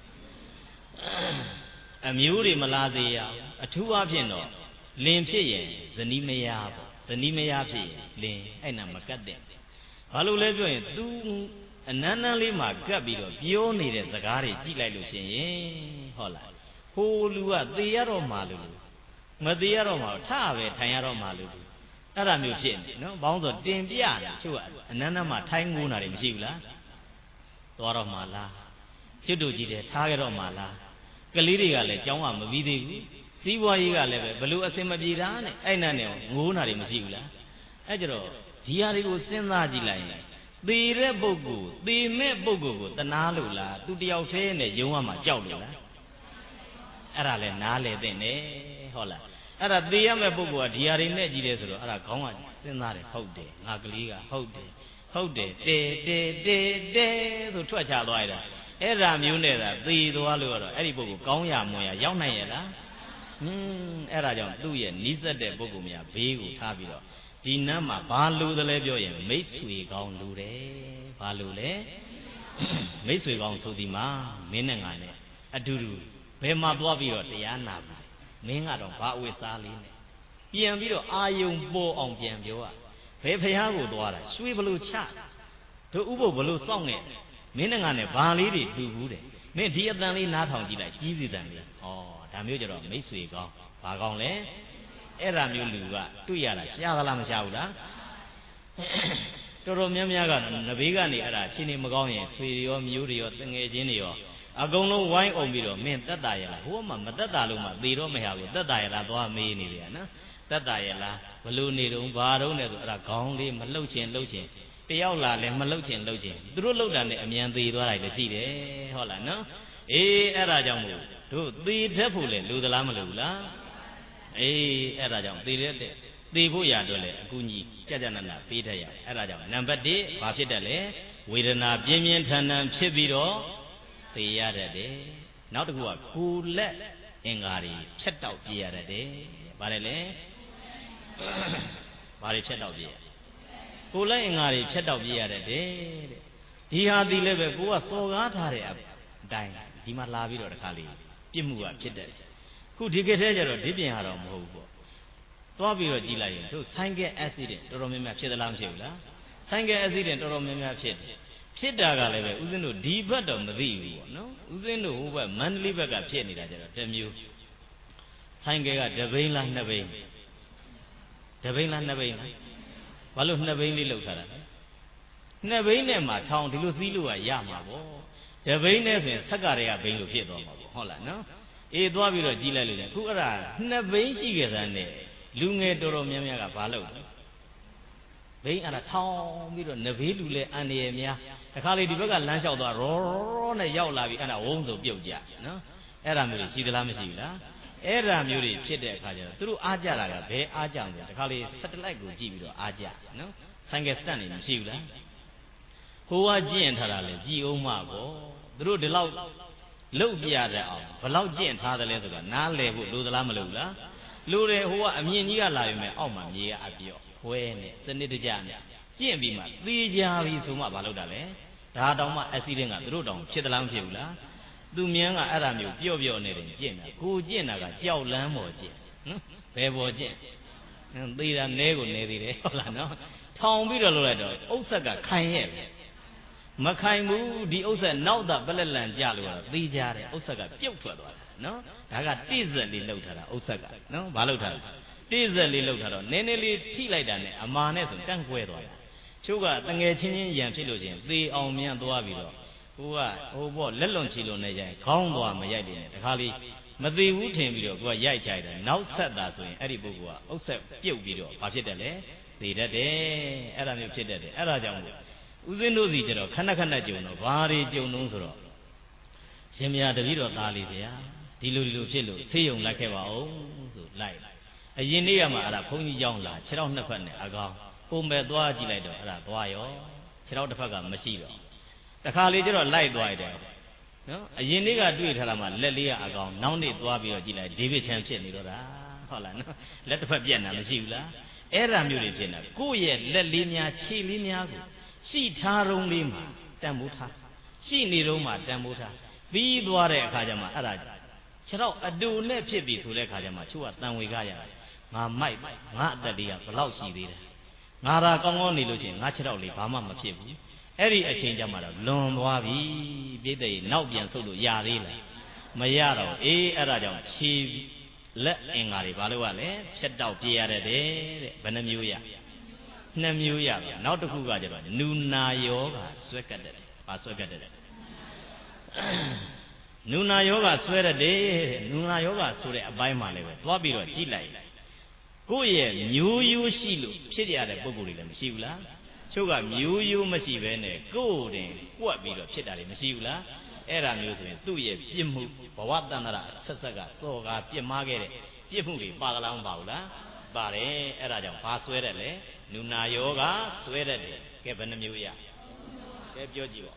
အမျိုးတွေမလာစေရအထူးအဖြင့်တော့လင်ဖြစ်ရင်ဇနီးမယားပေါ့ဇနီးမယားဖြစ်ရင်လင်အဲ့နာမကတ်တဲ့ဘာလို့လဲပြောရင် तू အနန်းနန်းလေးမှာကပ်ပြီးတော့ပြောနေတဲ့စကားတွေကြည့်လိုက်လို့ရှင်ရင်ဟုတ်လားဟိုလူကသေရတော့မှလို့မသေရတော့မှထပဲထိုင်ရတော့မှလို့အဲ့ဒါမျိုးဖြစ်နေနော်ဘောင်းဆိုတင်ပြတာချို့ကအနန်းနန်းမှာထိုင်ငိုးတာတွေမရှိဘူးလားသွားတော့မှလားကျွတ်တူကြီးတယ်ထားခဲ့တော့မှလားကလေးတွေကလည်းကြောင်းကမပြီးသေးဘူးစီးပွားရေးကလည်းပဲဘလို့အစင်မပြေတာနဲ့အဲ့နဲ့နဲ့ငိုးတာတွေမရှိဘူးလားအဲ့ကြတော့ဒီဟာတွေကိုစဉ်းစားကြည့်လိုက်ရင်သေတဲ့ပုဂ္ဂိုလ်သေမဲ့ပုဂ္ဂိုလ်ကိုတနာလို့လားသူတယောက်တည်းနဲ့ယုံရမှာကြောက်လို့လားအဲ့ဒါလဲနားလေတဲ့နဲ့ဟုတ်လားအဲ့ဒါသေရမဲ့ပုဂ္ဂိုလ်ကဒီဟာတွေနဲ့ကြီးတယ်ဆိုတော့အဲ့ဒါခေါင်းကစဉ်းစားတယ်ဟုတ်တယ်ငါကလေးကဟုတ်တယ်ဟုတ်တယ်တဲတဲတဲတဲဆိုထွက်ချသွားရတာအဲ့ဒါမျိုးနဲ့သာသေသွားလို့တော့အဲ့ဒီပုဂ္ဂိုလ်ကောင်းရမွန်ရရောက်နိုင်ရဲ့လားဟင်းအဲ့ဒါကြောင့်သူ့ရဲ့နီးစပ်တဲ့ပုဂ္ဂိုလ်များဘေးကိုထားပြီးတော့ဒီနမ်းမှာဘာလို့တလဲပြောရင်မိတ်ဆွေကောင်းလူတယ်ဘာလို့လဲမိတ်ဆွေကောင်းဆိုဒီမှာမင်းနဲ့ငါနဲ့အတူတူဘယ်မှာသွားပြီးတော့တရားနာပြီမင်းကတော့ဘာအဝိစားလေးနဲ့ပြန်ပြီးတော့အာယုံပေါ်အောင်ပြန်ပြောอ่ะဘယ်ဖះကိုသွားတာရွှေဘလို့ချတို့ဥပုပ်ဘလို့စောင့်နေမင်းနဲ့ငါနဲ့ဘာလေးတွေတူဘူးတယ်မင်းဒီအတန်လေးနားထောင်ကြည့်လိုက်ကြီးစီတန်လေးဩဒါမျိုးကြတော့မိတ်ဆွေကောင်းဘာကောင်းလဲအဲ့ဒါမျိုးလူကတွေ့ရတာရှားသလားမရှားဘူးလားတော်တော်များများကနဘေးကနေအဲ့ဒါချင်းနေမကောင်းရင်ဆွေရောမျိုးတွေရောတငယ်ချင်းတွေရောအကုန်လုံးဝိုင်းအောင်ပြီးတော့မင်းတက်တာရလားဟိုကမှမတက်တာလို့မှသေတော့မရဘူးတက်တာရလားသွားမေးနေတယ်နော်တက်တာရလားဘလို့နေတုံးဘာတုံးလဲဆိုအဲ့ဒါခေါင်းလေးမလှုပ်ချင်လှုပ်ချင်တယောက်လာလဲမလှုပ်ချင်လှုပ်ချင်သူတို့လှုပ်တာနဲ့အမြန်သေသွားတာလည်းရှိတယ်ဟုတ်လားနော်အေးအဲ့ဒါကြောင့်မို့တို့သေတတ်ဖို့လေလူသလားမလူလားအေးအဲ့ဒါကြောင့်သေတဲ့သေဖို့ရတော့လေအကူကြီးကြကြနနပေးတတ်ရအဲ့ဒါကြောင့်နံပါတ်တစ်ဘာဖြစ်တတ်လဲဝေဒနာပြင်းပြင်းထန်ထန်ဖြစ်ပြီးတော့သေရတတ်တယ်နောက်တစ်ခုကကိုယ်လက်အင်္ဂါတွေဖြတ်တောက်ပြရတတ်တယ်ဗါတယ်လေဘာတွေဖြတ်တောက်ပြရကိုယ်လက်အင်္ဂါတွေဖြတ်တောက်ပြရတတ်တယ်တဲ့ဒီဟာဒီလည်းပဲကိုကစော်ကားထားတဲ့အတိုင်းဒီမှာလာပြီးတော့တခါလေးပြစ်မှုကဖြစ်တတ်တယ်ခုဒီကဲထဲကျတော့ဒီပြင်ဟာတော့မဟုတ်ဘူးပေါ့သွားပြီးတော့ကြည်လိုက်ရင်တို့ဆိုင်ကယ်အက်ဆီဒင့်တော်တော်များများဖြစ်သလားမဖြစ်ဘူးလားဆိုင်ကယ်အက်ဆီဒင့်တော်တော်များများဖြစ်တယ်ဖြစ်တာကလည်းပဲဦးဇင်းတို့ဒီဘက်တော့မသိဘူးပေါ့နော်ဦးဇင်းတို့ဟိုဘက်မန္တလေးဘက်ကဖြစ်နေတာကျတော့တစ်မျိုးဆိုင်ကယ်ကတဘိန်းလားနှစ်ဘိန်းတဘိန်းလားနှစ်ဘိန်းလားဘာလို့နှစ်ဘိန်းလေးလောက်ထားတာလဲနှစ်ဘိန်းနဲ့မှထောင်ဒီလိုသီးလို့ကရမှာပေါ့တဘိန်းနဲ့ဆိုရင်ဆက်ကတွေကဘိန်းလို့ဖြစ်သွားမှာပေါ့ဟုတ်လားနော်အေးသွားပြီးတော့ကြီးလိုက်လို့လေခုအဲ့ဒါနှစ်ဘိန်းရှိခဲ့တဲ့နဲ့လူငယ်တော်တော်များများကဘာလုပ်လဲဘိန်းအဲ့ဒါထောင်ပြီးတော့နဘေးလူလဲအန်ရယ်များတခါလေဒီဘက်ကလမ်းလျှောက်သွားရောရောနဲ့ရောက်လာပြီးအဲ့ဒါဝုန်းဆိုပြုတ်ကြနော်အဲ့ဒါမျိုးတွေရှိသလားမရှိဘူးလားအဲ့ဒါမျိုးတွေဖြစ်တဲ့အခါကျတော့သူတို့အားကြတာကဘယ်အားကြအောင်လဲတခါလေစက်တလိုက်ကိုကြည့်ပြီးတော့အားကြနော်ဆိုင်ကယ်စတန့်နေမရှိဘူးလားဟိုကကျင့်ထားတာလေကြည်အောင်မှာပေါ့သူတို့ဒီလောက်လုတ်ပြတဲ့အောင်ဘလောက်ကျင့်ထားတယ်လဲဆိုတာနားလည်ဖို့လိုသလားမလိုဘူးလားလိုတယ်ဟိုကအမြင့်ကြီးကလာပြီမဲ့အောက်မှာမြေကအပြော့ခွဲနဲ့စနစ်တကျနဲ့ကျင့်ပြီးမှသေချာပြီဆိုမှဘာလုပ်တာလဲဒါတောင်မှအက်ဆီဒင့်ကသူတို့တောင်ဖြစ်သလားမဖြစ်ဘူးလားသူမြန်းကအဲ့ဒါမျိုးပြော့ပြော့နေတယ်ကျင့်တာကိုကျင့်တာကကြောက်လန်းပေါ်ကျင့်နော်ဘယ်ပေါ်ကျင့်သေတာနဲကိုနေသေးတယ်ဟုတ်လားနော်ထောင်ပြီးတော့လုပ်လိုက်တော့ဥစ္စာကခိုင်ရဲ့မခိုင်ဘူးဒီဥစ္စာနောက်တာပလက်လန်ကြလို့တော့သေကြတယ်ဥစ္စာကပြုတ်ထွက်သွားတယ်နော်ဒါကတိဇက်လေးလှုပ်ထားတာဥစ္စာကနော်ဘာလှုပ်ထားလဲတိဇက်လေးလှုပ်ထားတော့နည်းနည်းလေးထိလိုက်တာနဲ့အမာနဲ့ဆိုတန့်ကွဲသွားတာချို့ကတငယ်ချင်းချင်းရံဖြစ်လို့ရှိရင်သေအောင်မြန်သွားပြီးတော့ဟိုကဟိုပေါ့လက်လွန်ချီလွန်နေကြရင်ခေါင်းသွားမရိုက်တယ်နဲ့တခါလေးမသေးဘူးထင်ပြီးတော့ကိုကရိုက်ချိုက်တယ်နောက်ဆက်တာဆိုရင်အဲ့ဒီပုဂ္ဂိုလ်ကဥစ္စာပြုတ်ပြီးတော့ဘာဖြစ်တယ်လဲသေတတ်တယ်အဲ့ဒါမျိုးဖြစ်တတ်တယ်အဲ့ဒါကြောင့်မို့ဦးဇင်းတို့စီကျတော့ခဏခဏကြုံတော့ဘာတွေကြုံတော့ဆိုတော့ရှင်မယားတပည့်တော်သားလေးဗျာဒီလိုဒီလိုဖြစ်လို့ဆေးရုံလိုက်ခဲ့ပါဦးဆိုလိုက်အရင်နေ့ကမှအဲ့ဒါဘုန်းကြီးကြောင်းလာခြေထောက်နှစ်ဖက်နဲ့အကောင်ပုံပဲသွားကြည့်လိုက်တော့အဲ့ဒါသွားရောခြေထောက်တစ်ဖက်ကမရှိတော့တခါလေကျတော့လိုက်သွားရတယ်နော်အရင်နေ့ကတွေ့ထားတာမှလက်လေးကအကောင်နောက်နေ့သွားပြီးတော့ကြည့်လိုက်ဒေးဗစ်ချန်ဖြစ်နေတော့တာဟုတ်လားနော်လက်တစ်ဖက်ပြက်တာမရှိဘူးလားအဲ့ဒါမျိုးတွေဖြစ်နေတာကိုယ့်ရဲ့လက်လေးများခြေလေးများကိုရှိထားတုံးလေးမှာတန်ဖိုးထားရှိနေတုံးမှာတန်ဖိုးထားပြီးသွားတဲ့အခါကျမှအဲ့ဒါခြေတော့အတူနဲ့ဖြစ်ပြီဆိုတဲ့အခါကျမှချို့ကတန်ဝေကရတယ်ငါမိုက်ငါအသက်လေးကဘလောက်ရှိသေးတယ်ငါသာကောင်းကောင်းနေလို့ရှိရင်ငါခြေတော့လေးဘာမှမဖြစ်ဘူးအဲ့ဒီအချိန်ကျမှတော့လွန်သွားပြီပြည့်တဲ့နောက်ပြန်ဆုပ်လို့ရသေးလားမရတော့အေးအဲ့ဒါကြောင့်ခြေလက်အင်္ဂါတွေဘာလို့ ਆ လဲဖြတ်တောက်ပြေးရတဲ့တဲ့ဘယ်နှမျိုးရနှစ်မျိုးရပါနောက်တစ်ခုကကျတော့နူနာယောဂဆွဲကတ်တယ်ဘာဆွဲကတ်တယ်နူနာယောဂဆွဲရတယ်နူနာယောဂဆိုတဲ့အပိုင်းမှာလည်းပဲသွားပြီးတော့ကြည့်လိုက်ကိုယ့်ရဲ့မျိုးရိုးရှိလို့ဖြစ်ရတဲ့ပုံကိုယ်တွေလည်းမရှိဘူးလားချို့ကမျိုးရိုးမရှိဘဲနဲ့ကိုယ်တင်ကွက်ပြီးတော့ဖြစ်တာတွေမရှိဘူးလားအဲ့ဒါမျိုးဆိုရင်သူ့ရဲ့ပြစ်မှုဘဝတန္တရဆက်ဆက်ကစော်ကားပြစ်မှားခဲ့တဲ့ပြစ်မှုတွေပါကလားမပါဘူးလားပါတယ်အဲ့ဒါကြောင့်ဘာဆွဲတယ်လဲနုနာယောဂဆွဲတတ်တယ်ကဲဘယ်နှမျိုးရကဲပြောကြည့်ပါ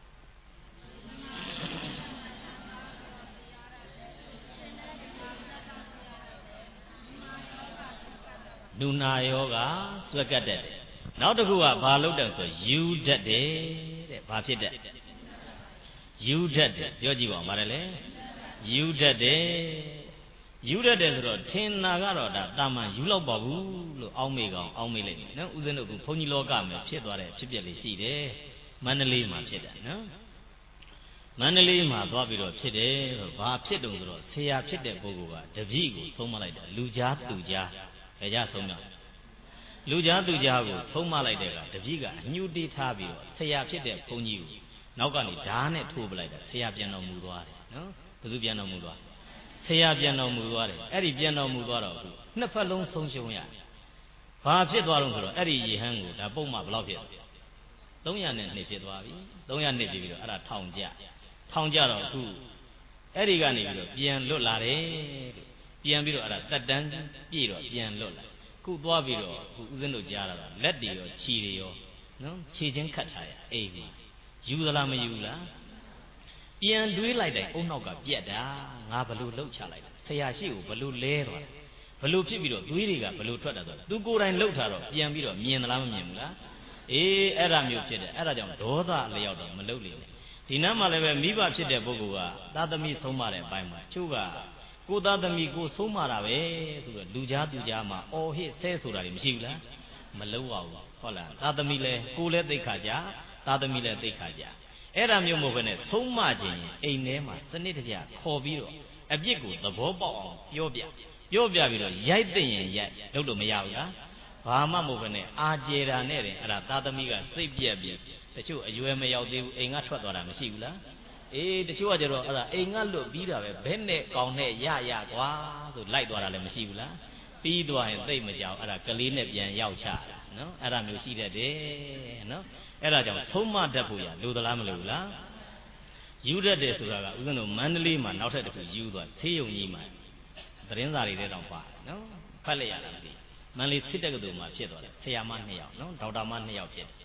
နုနာယောဂဆွဲကတ်တတ်တယ်နောက်တစ်ခုကဘာလုပ်တယ်ဆိုယူတတ်တယ်တဲ့ဘာဖြစ်တတ်ယူတတ်တယ်ပြောကြည့်ပါဦးပါတယ်လေယူတတ်တယ်ယူတတ်တယ်ဆိုတော့ထင်တာကတော့ဒါတာမန်ယူလောက်ပါဘူးလို့အောင်းမေကောင်အောင်းမေလိုက်တယ်နော်ဦးဇင်းတို့ကဘုန်းကြီးလောကမှာဖြစ်သွားတဲ့ဖြစ်ပျက်လေးရှိတယ်မန္တလေးမှာဖြစ်တယ်နော်မန္တလေးမှာသွားပြီးတော့ဖြစ်တယ်ဆိုတော့ဘာဖြစ်တုံဆိုတော့ဆရာဖြစ်တဲ့ပုဂ္ဂိုလ်ကတပည့်ကိုဆုံးမလိုက်တာလူကြားသူကြားဘယ်ကြဆုံးတာလူကြားသူကြားကိုဆုံးမလိုက်တဲ့ကတပည့်ကအညှို့တေးထားပြီးတော့ဆရာဖြစ်တဲ့ဘုန်းကြီးကိုနောက်ကနေဓာတ်နဲ့ထိုးပလိုက်တာဆရာပြန်တော်မူသွားတယ်နော်ဘယ်သူပြန်တော်မူသွားဆရာပြန်တော်မူသွားတယ်အဲ့ဒီပြန်တော်မူသွားတော့အခုနှစ်ဖက်လုံးဆုံးရှုံးရဘာဖြစ်သွားလို့ဆိုတော့အဲ့ဒီရေဟန်းကိုဒါပုံမှန်ဘယ်လောက်ဖြစ်သုံးရာနဲ့နှစ်ဖြစ်သွားပြီသုံးရာနှစ်ဖြစ်ပြီးတော့အဲ့ဒါထောင်ကြထောင်ကြတော့အခုအဲ့ဒီကနေပြီးတော့ပြန်လွတ်လာတယ်ပြန်ပြီးတော့အဲ့ဒါတက်တန်းပြည့်တော့ပြန်လွတ်လာခုသွားပြီးတော့ခုဦးဇင်းတို့ကြားလာတာလက်တွေရောခြေတွေရောနော်ခြေချင်းခတ်ထားရအိမ်မှာယူသလားမယူလားပြန်တွေးလိုက်တဲ့အုံနောက်ကပြက်တာငါဘလို့လှုပ်ချလိုက်ဆရာရှိကိုဘလို့လဲသွားဘလို့ဖြစ်ပြီးတော့သွေးတွေကဘလို့ထွက်တာဆိုတာသူကိုယ်တိုင်လှုပ်ထားတော့ပြန်ပြီးတော့မြင်သလားမမြင်ဘူးလားအေးအဲ့ဒါမျိုးဖြစ်တယ်အဲ့ဒါကြောင့်ဒေါသအလျောက်တော့မလှုပ်လေနဲ့ဒီနားမှာလည်းပဲမိဘဖြစ်တဲ့ပုဂ္ဂိုလ်ကသာသမီဆုံးမတဲ့အပိုင်းမှာချို့ကကိုသားသမီးကိုဆုံးမတာပဲဆိုတော့လူကြားသူကြားမှာအော်ဟစ်ဆဲဆိုတာတွေမရှိဘူးလားမလုံးပါဘူးဟုတ်လားသာသမီလည်းကိုလည်းသိခါကြသာသမီလည်းသိခါကြအဲ့ဒါမျိုးမဟုတ်ဘဲနဲ့ဆုံးမခြင်းအိမ်ထဲမှာစနစ်တကျခေါ်ပြီးတော့အပြစ်ကိုသဘောပေါက်အောင်ပြောပြပြောပြပြီးတော့ရိုက်သိရင်ရိုက်လုပ်လို့မရဘူးလားဘာမှမဟုတ်ဘဲနဲ့အာကျေတာနဲ့တင်အဲ့ဒါသာသမီကစိတ်ပြက်ပြီးတချို့အရွယ်မရောက်သေးဘူးအိမ်ကထွက်သွားတာမရှိဘူးလားအေးတချို့ကကျတော့အဲ့ဒါအိမ်ကလွတ်ပြီးတာပဲဘယ်နဲ့ကောင်းနဲ့ရရကွာဆိုလိုက်သွားတာလည်းမရှိဘူးလားပြီးသွားရင်သိမကြောက်အဲ့ဒါကလေးနဲ့ပြန်ရောက်ချတာနော်အဲ့ဒါမျိုးရှိတတ်တယ်နော်အဲ့ဒါကြောင့်ဆုံးမတတ်ဖို့ရလိုသလားမလိုဘူးလားယူတတ်တယ်ဆိုတာကဦးဇင်းတို့မန္တလေးမှာနောက်ထပ်တစ်ခုယူသွားဆေးရုံကြီးမှာသတင်းစာတွေထဲတောင်ပါနော်ဖတ်လိုက်ရတာမသိမန္တလေးစစ်တက္ကသိုလ်မှာဖြစ်သွားတယ်ဆရာမနှစ်ယောက်နော်ဒေါက်တာမနှစ်ယောက်ဖြစ်တယ်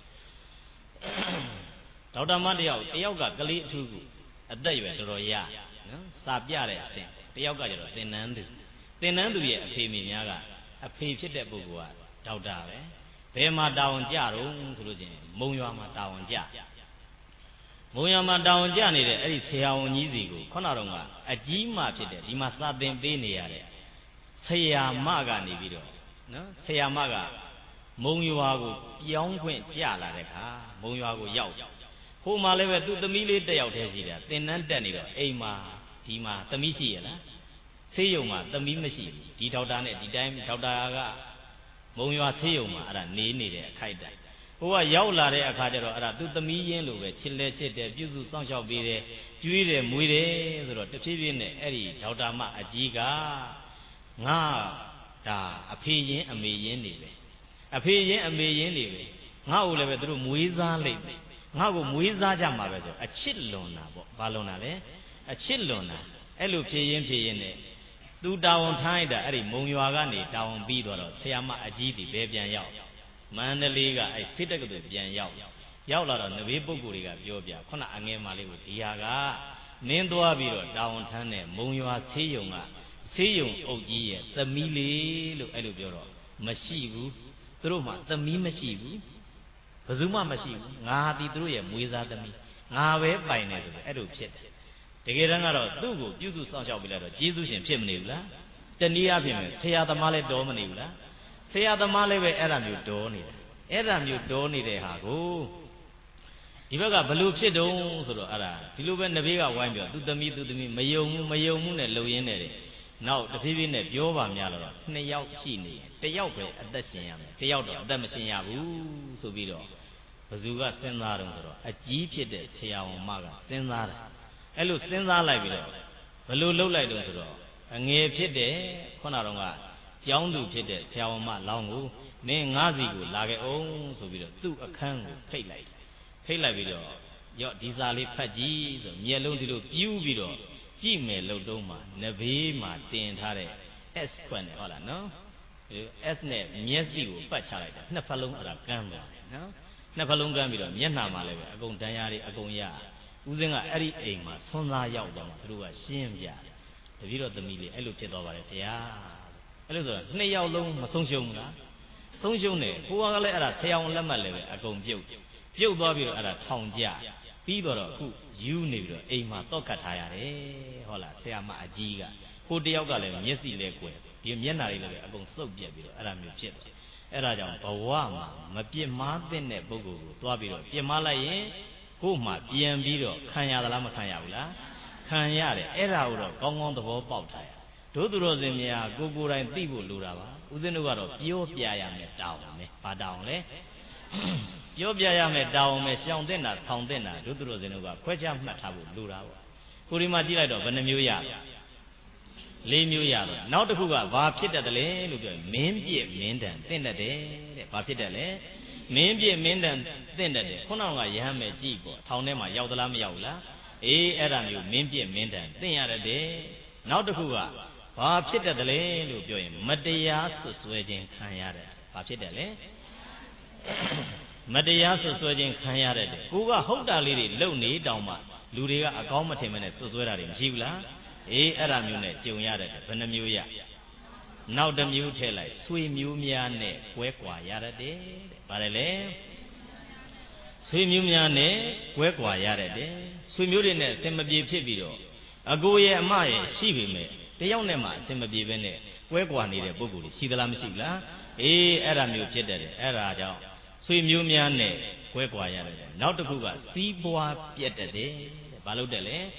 ဒေါက်တာမတစ်ယောက်တယောက်ကကလေးအထူးကိုအသက်အရွယ်တော်တော်ရနော်စာပြတဲ့အဆင့်တယောက်ကကျတော့သင်္นานသူသင်္นานသူရဲ့အဖေမိများကအဖေဖြစ်တဲ့ပုဂ္ဂိုလ်ကဒေါက်တာပဲဘယ်မှာတာဝန်ကြတော့ဆိုလို့ချင်းမုံရွာမှာတာဝန်ကြမုံရွာမှာတာဝန်ကြနေတဲ့အဲ့ဒီဆရာဝန်ကြီးစီကိုခုနတော့ကအကြီးမဖြစ်တဲ့ဒီမှာစာသင်ပေးနေရတဲ့ဆရာမကနေပြီးတော့နော်ဆရာမကမုံရွာကိုပြောင်းခွင့်ကြလာတဲ့ခါမုံရွာကိုရောက်ဟိုမှာလည်းပဲသူ့သမီးလေးတစ်ယောက်တည်းရှိတယ်သင်တန်းတက်နေတော့အိမ်မှာဒီမှာသမီးရှိရလားဆေးရုံမှာသမီးမရှိဘူးဒီဒေါက်တာနဲ့ဒီတိုင်းဒေါက်တာကမုံရွာဆေးရုံမှာအဲ့ဒါနေနေတဲ့အခိုက်အတန့်ဟိုကရောက်လာတဲ့အခါကျတော့အဲ့ဒါသူ့သမီးရင်းလိုပဲချစ်လဲချစ်တယ်ပြုစုစောင့်ရှောက်ပေးတယ်ကျွေးတယ်မွေးတယ်ဆိုတော့တဖြည်းဖြည်းနဲ့အဲ့ဒီဒေါက်တာမအကြီးကငါဒါအဖေရင်းအမေရင်းနေပဲအဖေရင်းအမေရင်းနေပဲငါ့ကိုလည်းပဲသူတို့မွေးစားလိုက်တယ်ငါ့ကိုမွေးစားကြမှာပဲဆိုအချစ်လွန်တာပေါ့ဘာလွန်တာလဲအချစ်လွန်တာအဲ့လိုဖြည့်ရင်ဖြည့်ရင်နဲ့သူတာဝန်ထားလိုက်တာအဲ့ဒီမုံရွာကနေတာဝန်ပြီးတော့ဆရာမအကြီးတီဘယ်ပြန်ရောက်မန္တလေးကအဲ့ဖိတက်ကတူပြန်ရောက်ရောက်လာတော့နဘေးပုဂ္ဂိုလ်တွေကပြောပြခုနအငယ်မလေးကိုဒီဟာကနင်းသွားပြီးတော့တာဝန်ထမ်းတဲ့မုံရွာဆေးရုံကဆေးရုံအုပ်ကြီးရဲ့သမီးလေးလို့အဲ့လိုပြောတော့မရှိဘူးသူတို့မှသမီးမရှိဘူးဘယ်သူမှမရှိဘူးငါဟာဒီသူတို့ရဲ့မွေးစားသမီးငါပဲပိုင်နေဆိုပြီးအဲ့လိုဖြစ်တယ်တကယ်တမ်းကတော့သူ့ကိုပြုစုစောင့်ရှောက်ပြီးလိုက်တော့ကျေးဇူးရှင်ဖြစ်မနေဘူးလားတနည်းအားဖြင့်ဆရာသမားလည်းတော်မနေဘူးလားဆရာသမားလည်းပဲအဲ့ဒါမျိုးတော်နေတာအဲ့ဒါမျိုးတော်နေတဲ့ဟာကိုဒီဘက်ကဘလို့ဖြစ်တုံးဆိုတော့အဲ့ဒါဒီလိုပဲနဘေးကဝိုင်းပြောသူသမီးသူသမီးမယုံဘူးမယုံမှုနဲ့လှုပ်ရင်းနေတယ်နောက်တဖြည်းဖြည်းနဲ့ပြောပါများတော့နှစ်ယောက်ရှိနေတယောက်ပဲအသက်ရှင်ရမယ်တယောက်တော့အသက်မရှင်ရဘူးဆိုပြီးတော့ဘယ်သူကစဉ်းစားတော့ဆိုတော့အကြီးဖြစ်တဲ့ဆရာဝန်မကစဉ်းစားတယ်အဲ့လိုစဉ်းစားလိုက်ပြီးတော့ဘယ်လိုလုပ်လိုက်တော့ဆိုတော့အငယ်ဖြစ်တဲ့ခုနတော့ကကျောင်းသူဖြစ်တဲ့ဆရာဝန်မလောင်းကိုမင်းငါးစီကိုလာခဲ့အောင်ဆိုပြီးတော့သူ့အခန်းကိုဖိတ်လိုက်ဖိတ်လိုက်ပြီးတော့ရော့ဒီစာလေးဖတ်ကြည့်ဆိုမျက်လုံးဒီလိုပြူးပြီးတော့ကြည့်မယ်လို့တုံးမှာနဘေးမှာတင်ထားတဲ့ S ခွန်းနဲ့ဟုတ်လားနော် S နဲ့မျက်စိကိုပတ်ချလိုက်တာနှစ်ဖက်လုံးအဲ့ဒါကမ်းသွားတယ်နော်နှစ်ဖက်လုံးကမ်းပြီးတော့မျက်နှာမှာလည်းပဲအကုန်တန်ရာတွေအကုန်ရဦးစင်းကအဲ့ဒီအိမ်မှာဆွမ်းသားရောက်တော့မှသူတို့ကရှင်းပြတယ်တပည့်တော်သမီးလေးအဲ့လိုဖြစ်သွားပါတယ်ဗျာအဲ့လိုဆိုတော့နှစ်ယောက်လုံးမဆုံးရှုံးဘူးလားဆုံးရှုံးတယ်ကိုကလည်းအဲ့ဒါဆရာဝန်လက်မှတ်လည်းပဲအကုန်ပြုတ်ပြုတ်သွားပြီးတော့အဲ့ဒါထောင်ကြပြီးတော့အခုယူနေပြီးတော့အိမ်မှာတော့ကတ်ထားရတယ်ဟုတ်လားဆရာမအကြီးကဟိုတယောက်ကလည်းမျက်စိလဲကွယ်ဒီမျက်နှာလေးလည်းအကုန်စုပ်ပြက်ပြီးတော့အဲ့ဒါမျိုးဖြစ်သွားအဲ့ဒါကြောင့်ဘဝမှာမပြစ်မှားတဲ့ပုဂ္ဂိုလ်ကိုသွားပြီးတော့ပြစ်မှားလိုက်ရင်ကို့မှာပြန်ပြီးတော့ခံရသလားမခံရဘူးလားခံရတယ်အဲ့ဒါကိုတော့ကောင်းကောင်းသဘောပေါက်ထားရတို့သူတော်စင်များကိုကိုယ်တိုင်သိဖို့လိုတာပါဦးဇင်းတို့ကတော့ပြောပြရမယ်တောင်းမယ်ဘာတောင်းလဲပြောပြရမယ်တောင်းမယ်ရှောင်တဲ့တာဆောင်းတဲ့တာတို့သူတော်စင်တို့ကခွဲခြားမှတ်ထားဖို့လိုတာပေါ့ကိုဒီမှာကြည့်လိုက်တော့ဘယ်နှမျိုးရလေးမျိုးရတော့နောက်တစ်ခုကဘာဖြစ်တတ်တယ်လဲလို့ပြောရင်မင်းပြည့်မင်းတန်တင့်တတ်တယ်တဲ့ဘာဖြစ်တတ်လဲမင်းပြည့်မင်းတန်တင့်တတ်တယ်ခုနကရဟန်းမယ်ကြည့်ပေါ့ထောင်ထဲမှာရောက်သလားမရောက်ဘူးလားအေးအဲ့ဒါမျိုးမင်းပြည့်မင်းတန်တင့်ရတတ်တယ်နောက်တစ်ခုကဘဘာဖြစ်တတ်တယ်လဲလို့ပြောရင်မတရားဆွဆွဲခြင်းခံရတယ်ဘာဖြစ်တယ်လဲမတရားဆွဆွဲခြင်းခံရတယ်ကိုကဟုတ်တာလေးတွေလုံနေတောင်မှလူတွေကအကောင်းမထင်မနဲ့ဆွဆွဲတာတွေမရှိဘူးလားအေးအဲ့ဒါမျိုးနဲ့ကြုံရတယ်ဘယ်နှမျိုးရနောက်တစ်မျိုးထည့်လိုက်ဆွေမျိုးများနဲ့ကွဲကွာရတဲ့တဲ့ဗါတယ်လေဆွေမျိုးများနဲ့ကွဲကွာရတဲ့တဲ့ဆွေမျိုးတွေနဲ့အစင်မပြေဖြစ်ပြီးတော့အကိုရဲ့အမရဲ့ရှိပေမဲ့တယောက်နဲ့မှအစင်မပြေဘဲနဲ့ကွဲကွာနေတဲ့ပုဂ္ဂိုလ်တွေရှိသလားမရှိဘူးလားအေးအဲ့ဒါမျိုးဖြစ်တတ်တယ်အဲ့ဒါကြောင့်ဆွေမျိုးများနဲ့ကွဲကွာရတယ်နောက်တစ်ခုကစီးပွားပြတ်တတ်တယ်ဘာလို့တက်လဲ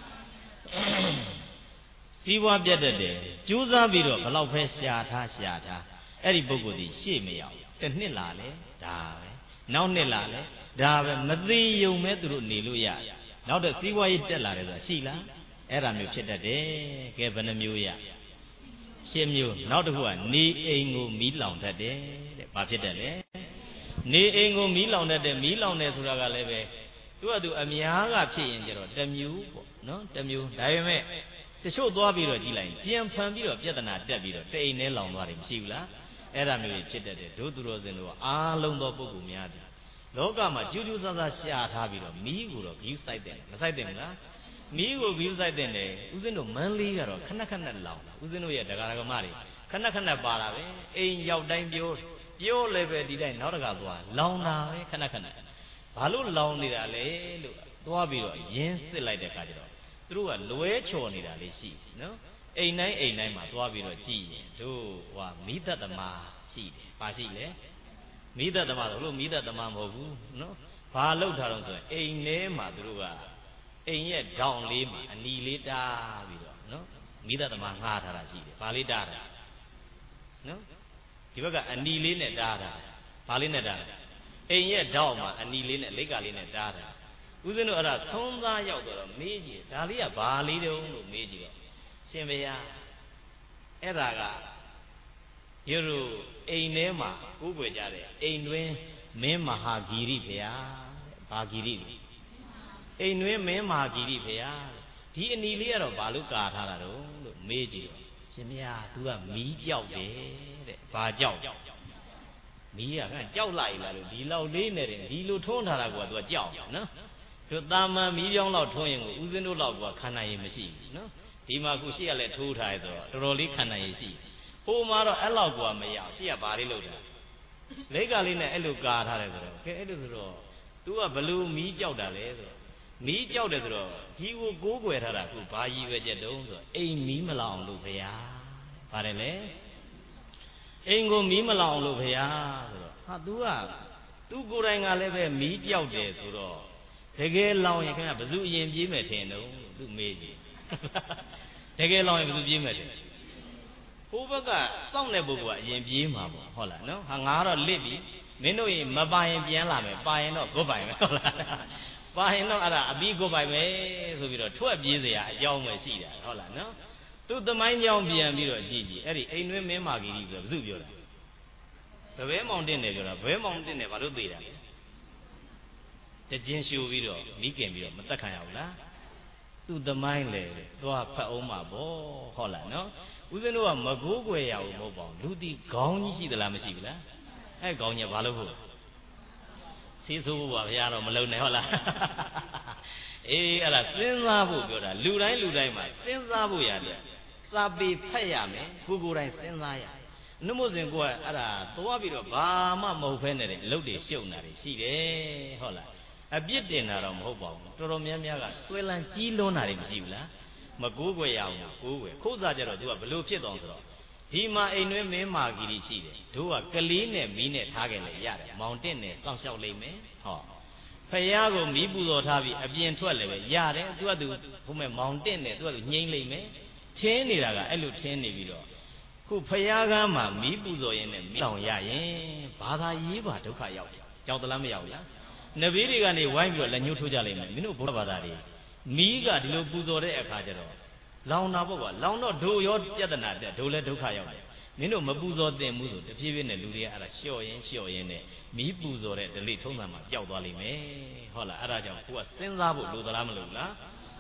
စီးပွားပြတ်တတ်တယ်ကြိုးစားပြီးတော့ဘလောက်ပဲရှာထားရှာထားအဲ့ဒီပုဂ္ဂိုလ်ဒီရှေ့မရောက်တစ်နှစ်လာလဲဒါပဲနောက်နှစ်လာလဲဒါပဲမသေးယုံမဲ့သူတို့နေလို့ရနောက်တော့စီးပွားရေးတက်လာတယ်ဆိုတာရှိလားအဲ့ဒါမျိုးဖြစ်တတ်တယ်ကဲဘယ်နှမျိုးရရှင်းမျိုးနောက်တစ်ခုကနေအိမ်ကိုမီးလောင်တတ်တယ်တဲ့ဘာဖြစ်တတ်လဲနေအိမ်ကိုမီးလောင်တတ်တယ်မီးလောင်တယ်ဆိုတာကလည်းပဲသူကသူအများကဖြစ်ရင်ကြတော့တစ်မျိုးပေါ့နော်တစ်မျိုးဒါပေမဲ့တချို့သွားပြီးတော့ကြည်လိုက်ကြံဖန်ပြီးတော့ပြဿနာတက်ပြီးတော့တိမ်နဲ့လောင်သွားတယ်မရှိဘူးလားအဲ့ဒါမျိုးတွေဖြစ်တတ်တယ်ဒုသူတော်စင်တို့ကအားလုံးသောပုဂ္ဂိုလ်များတယ်လောကမှာကျူးကျူးဆဆရှာထားပြီးတော့မီးကိုတော့ဂိူးစိုက်တယ်မစိုက်တယ်မလားမီးကိုဂိူးစိုက်တယ်လေဦးဇင်းတို့မန်းလေးကတော့ခဏခဏလောင်ဦးဇင်းတို့ရဲ့ဒကာဒကမတွေခဏခဏပါတာပဲအိမ်ရောက်တိုင်းပြောပြောလည်းပဲဒီတိုင်းနောက်တကသွားလောင်တာပဲခဏခဏဘာလို့လောင်နေတာလဲလို့သွားပြီးတော့ရင်းစစ်လိုက်တဲ့အခါကျတော့သူတို့ကလွဲချော်နေတာလေးရှိနော်အိမ်တိုင်းအိမ်တိုင်းမှာသွားပြီးတော့ကြည်ရင်တို့ဟွာမိသက်သမားရှိတယ်ဘာရှိလဲမိသက်သမားဆိုလို့မိသက်သမားမဟုတ်ဘူးနော်ဘာလောက်ထားတော့ဆိုရင်အိမ်ထဲမှာသူတို့ကအိမ်ရဲ့ဒေါင်လေးမှာအနီလေးတားပြီးတော့နော်မိသက်သမားငှားထားတာရှိတယ်ဘာလေးတားတာနော်ဒီဘက်ကအနီလေးနဲ့တားတာဘာလေးနဲ့တားတာအိမ်ရဲ့ဒေါင်မှာအနီလေးနဲ့လိပ်ကလေးနဲ့တားတာဦးဇင်းတို့အဲ့ဒါသုံးသားရောက်တော့မေးကြည့်ဒါလေးကဘာလေးတုံးလို့မေးကြည့်တော့ရှင်ဘုရားအဲ့ဒါကရုပ်တို့အိမ်ထဲမှာကိုးကွယ်ကြတဲ့အိမ်တွင်မင်းမဟာဂီရိဘုရားဘာဂီရိအိမ်တွင်မင်းမဟာဂီရိဘုရားဒီအနီလေးကတော့ဘာလို့ကာထားတာတော့လို့မေးကြည့်တော့ရှင်ဘုရား तू ကမီးကြောက်တယ်တဲ့ဘာကြောက်မီးကကြောက်လိုက်လားလို့ဒီလောက်လေးနဲ့တင်ဒီလိုထုံးထားတာက तू ကကြောက်နော်တို့တာမန်မီးပြောင်းလောက်ထုံးရင်ကိုဦးဇင်းတို့လောက်ကခန္ဓာရည်မရှိဘူးနော်ဒီမှာခုရှိရလဲထိုးထားရဆိုတော့တော်တော်လေးခန္ဓာရည်ရှိဟိုမှာတော့အဲ့လောက်ကမရရှိရဘာလေးလို့တာလိပ်ကလေးနဲ့အဲ့လိုကာထားတယ်ဆိုတော့ကဲအဲ့လိုဆိုတော့ तू ကဘလို့မီးကြောက်တာလဲဆိုတော့မီးကြောက်တယ်ဆိုတော့ဒီကိုကိုးကွယ်ထားတာခုဘာရည်ရွယ်ချက်တုံးဆိုတော့အိမ်မီးမလောင်လို့ဘုရားပါတယ်လေအိမ်ကိုမီးမလောင်လို့ဘုရားဆိုတော့ဟာ तू က तू ကိုယ်တိုင်ကလည်းပဲမီးကြောက်တယ်ဆိုတော့တကယ်လောင်ရင်ခင်ဗျာဘယ်သူအရင်ပြေးမယ်ထင်တော့သူမေးကြည့်တကယ်လောင်ရင်ဘယ်သူပြေးမယ်ထင်ဟိုဘက်ကစောင့်တဲ့ပုဂ္ဂိုလ်ကအရင်ပြေးမှာပေါ့ဟုတ်လားနော်ဟာငါတော့လစ်ပြီမင်းတို့ရင်မပါရင်ပြန်လာမယ်ပါရင်တော့ကိုယ်ပိုင်မယ်ဟုတ်လားပါရင်တော့အဲ့ဒါအပြီးကိုယ်ပိုင်မယ်ဆိုပြီးတော့ထွက်ပြေးစရာအကြောင်းပဲရှိတာဟုတ်လားနော်သူသမိုင်းကြောင်းပြန်ပြီးတော့ကြည့်ကြည့်အဲ့ဒီအိမ်တွင်းမင်းမာဂီရီဆိုဘယ်သူပြောတာဘယ်ဘဲမောင်တင်တယ်ပြောတာဘဲမောင်တင်တယ်ဘာလို့သေးတာလဲတကျင်းရှူပြီးတော့မိခင်ပြီးတော့မတက်ခံရဘူးလားသူသမိုင်းလေသွားဖတ်အောင်မှာပေါ့ဟုတ်လားနော်ဦးဇင်းတို့ကမကိုးကွယ်ရဘူးမဟုတ်ပါဘူးလူတီခေါင်းကြီးရှိသလားမရှိဘူးလားအဲခေါင်းကြီးဘာလို့ဖို့ဆေးဆိုးဖို့ပါဘုရားတော့မလုံနဲ့ဟုတ်လားအေးအဲ့ဒါစဉ်းစားဖို့ပြောတာလူတိုင်းလူတိုင်းမှာစဉ်းစားဖို့ရတယ်စာပေဖတ်ရမယ်ကိုကိုယ်တိုင်စဉ်းစားရနှမို့စဉ်ကိုကအဲ့ဒါသွားပြီးတော့ဘာမှမဟုတ်ဖဲနဲ့အလုပ်တွေရှုပ်နေတာတွေရှိတယ်ဟုတ်လားအပြစ်တင်တာတော့မဟုတ်ပါဘူးတော်တော်များများကဆွဲလန်းကြီးလွန်းတာတွေမရှိဘူးလားမကိုးကွယ်ရအောင်ကိုးကွယ်ခိုးစားကြတော့သူကဘလို့ဖြစ်တော့ဆိုတော့ဒီမှာအိမ်တွင်းမင်းမာဂီရီရှိတယ်တို့ကကလေးနဲ့မီးနဲ့ထားခဲ့လေရတယ်မောင်တက်နဲ့စောင့်ရှောက်လိမ့်မယ်ဟောဖယားကိုမီးပူဇော်ထားပြီးအပြင်ထွက်လည်းပဲရတယ်သူကသူဘုမဲ့မောင်တက်နဲ့သူကသူငြိမ့်လိမ့်မယ်ထင်းနေတာကအဲ့လိုထင်းနေပြီးတော့ခုဖယားကမှမီးပူဇော်ရင်းနဲ့မီးလောင်ရရင်ဘာသာရေးပါဒုက္ခရောက်တယ်ရောက်သလားမရောက်လားနဗီတွေကနေဝိုင်းပြီးတော့လက်ညှိုးထိုးကြလိမ့်မယ်မင်းတို့ဘုရားဘာသာတွေမီးကဒီလိုပူဇော်တဲ့အခါကျတော့လောင်တာပေါ့ကွာလောင်တော့ဒိုရောပြဿနာတက်ဒိုလည်းဒုက္ခရောက်တယ်မင်းတို့မပူဇော်သင့်ဘူးဆိုတဖြည်းဖြည်းနဲ့လူတွေကအဲ့ဒါလျှော့ရင်လျှော့ရင်နဲ့မီးပူဇော်တဲ့ဓလေ့ထုံးစံမှာပျောက်သွားလိမ့်မယ်ဟုတ်လားအဲ့ဒါကြောင့်ကိုကစဉ်းစားဖို့လိုသလားမလိုလား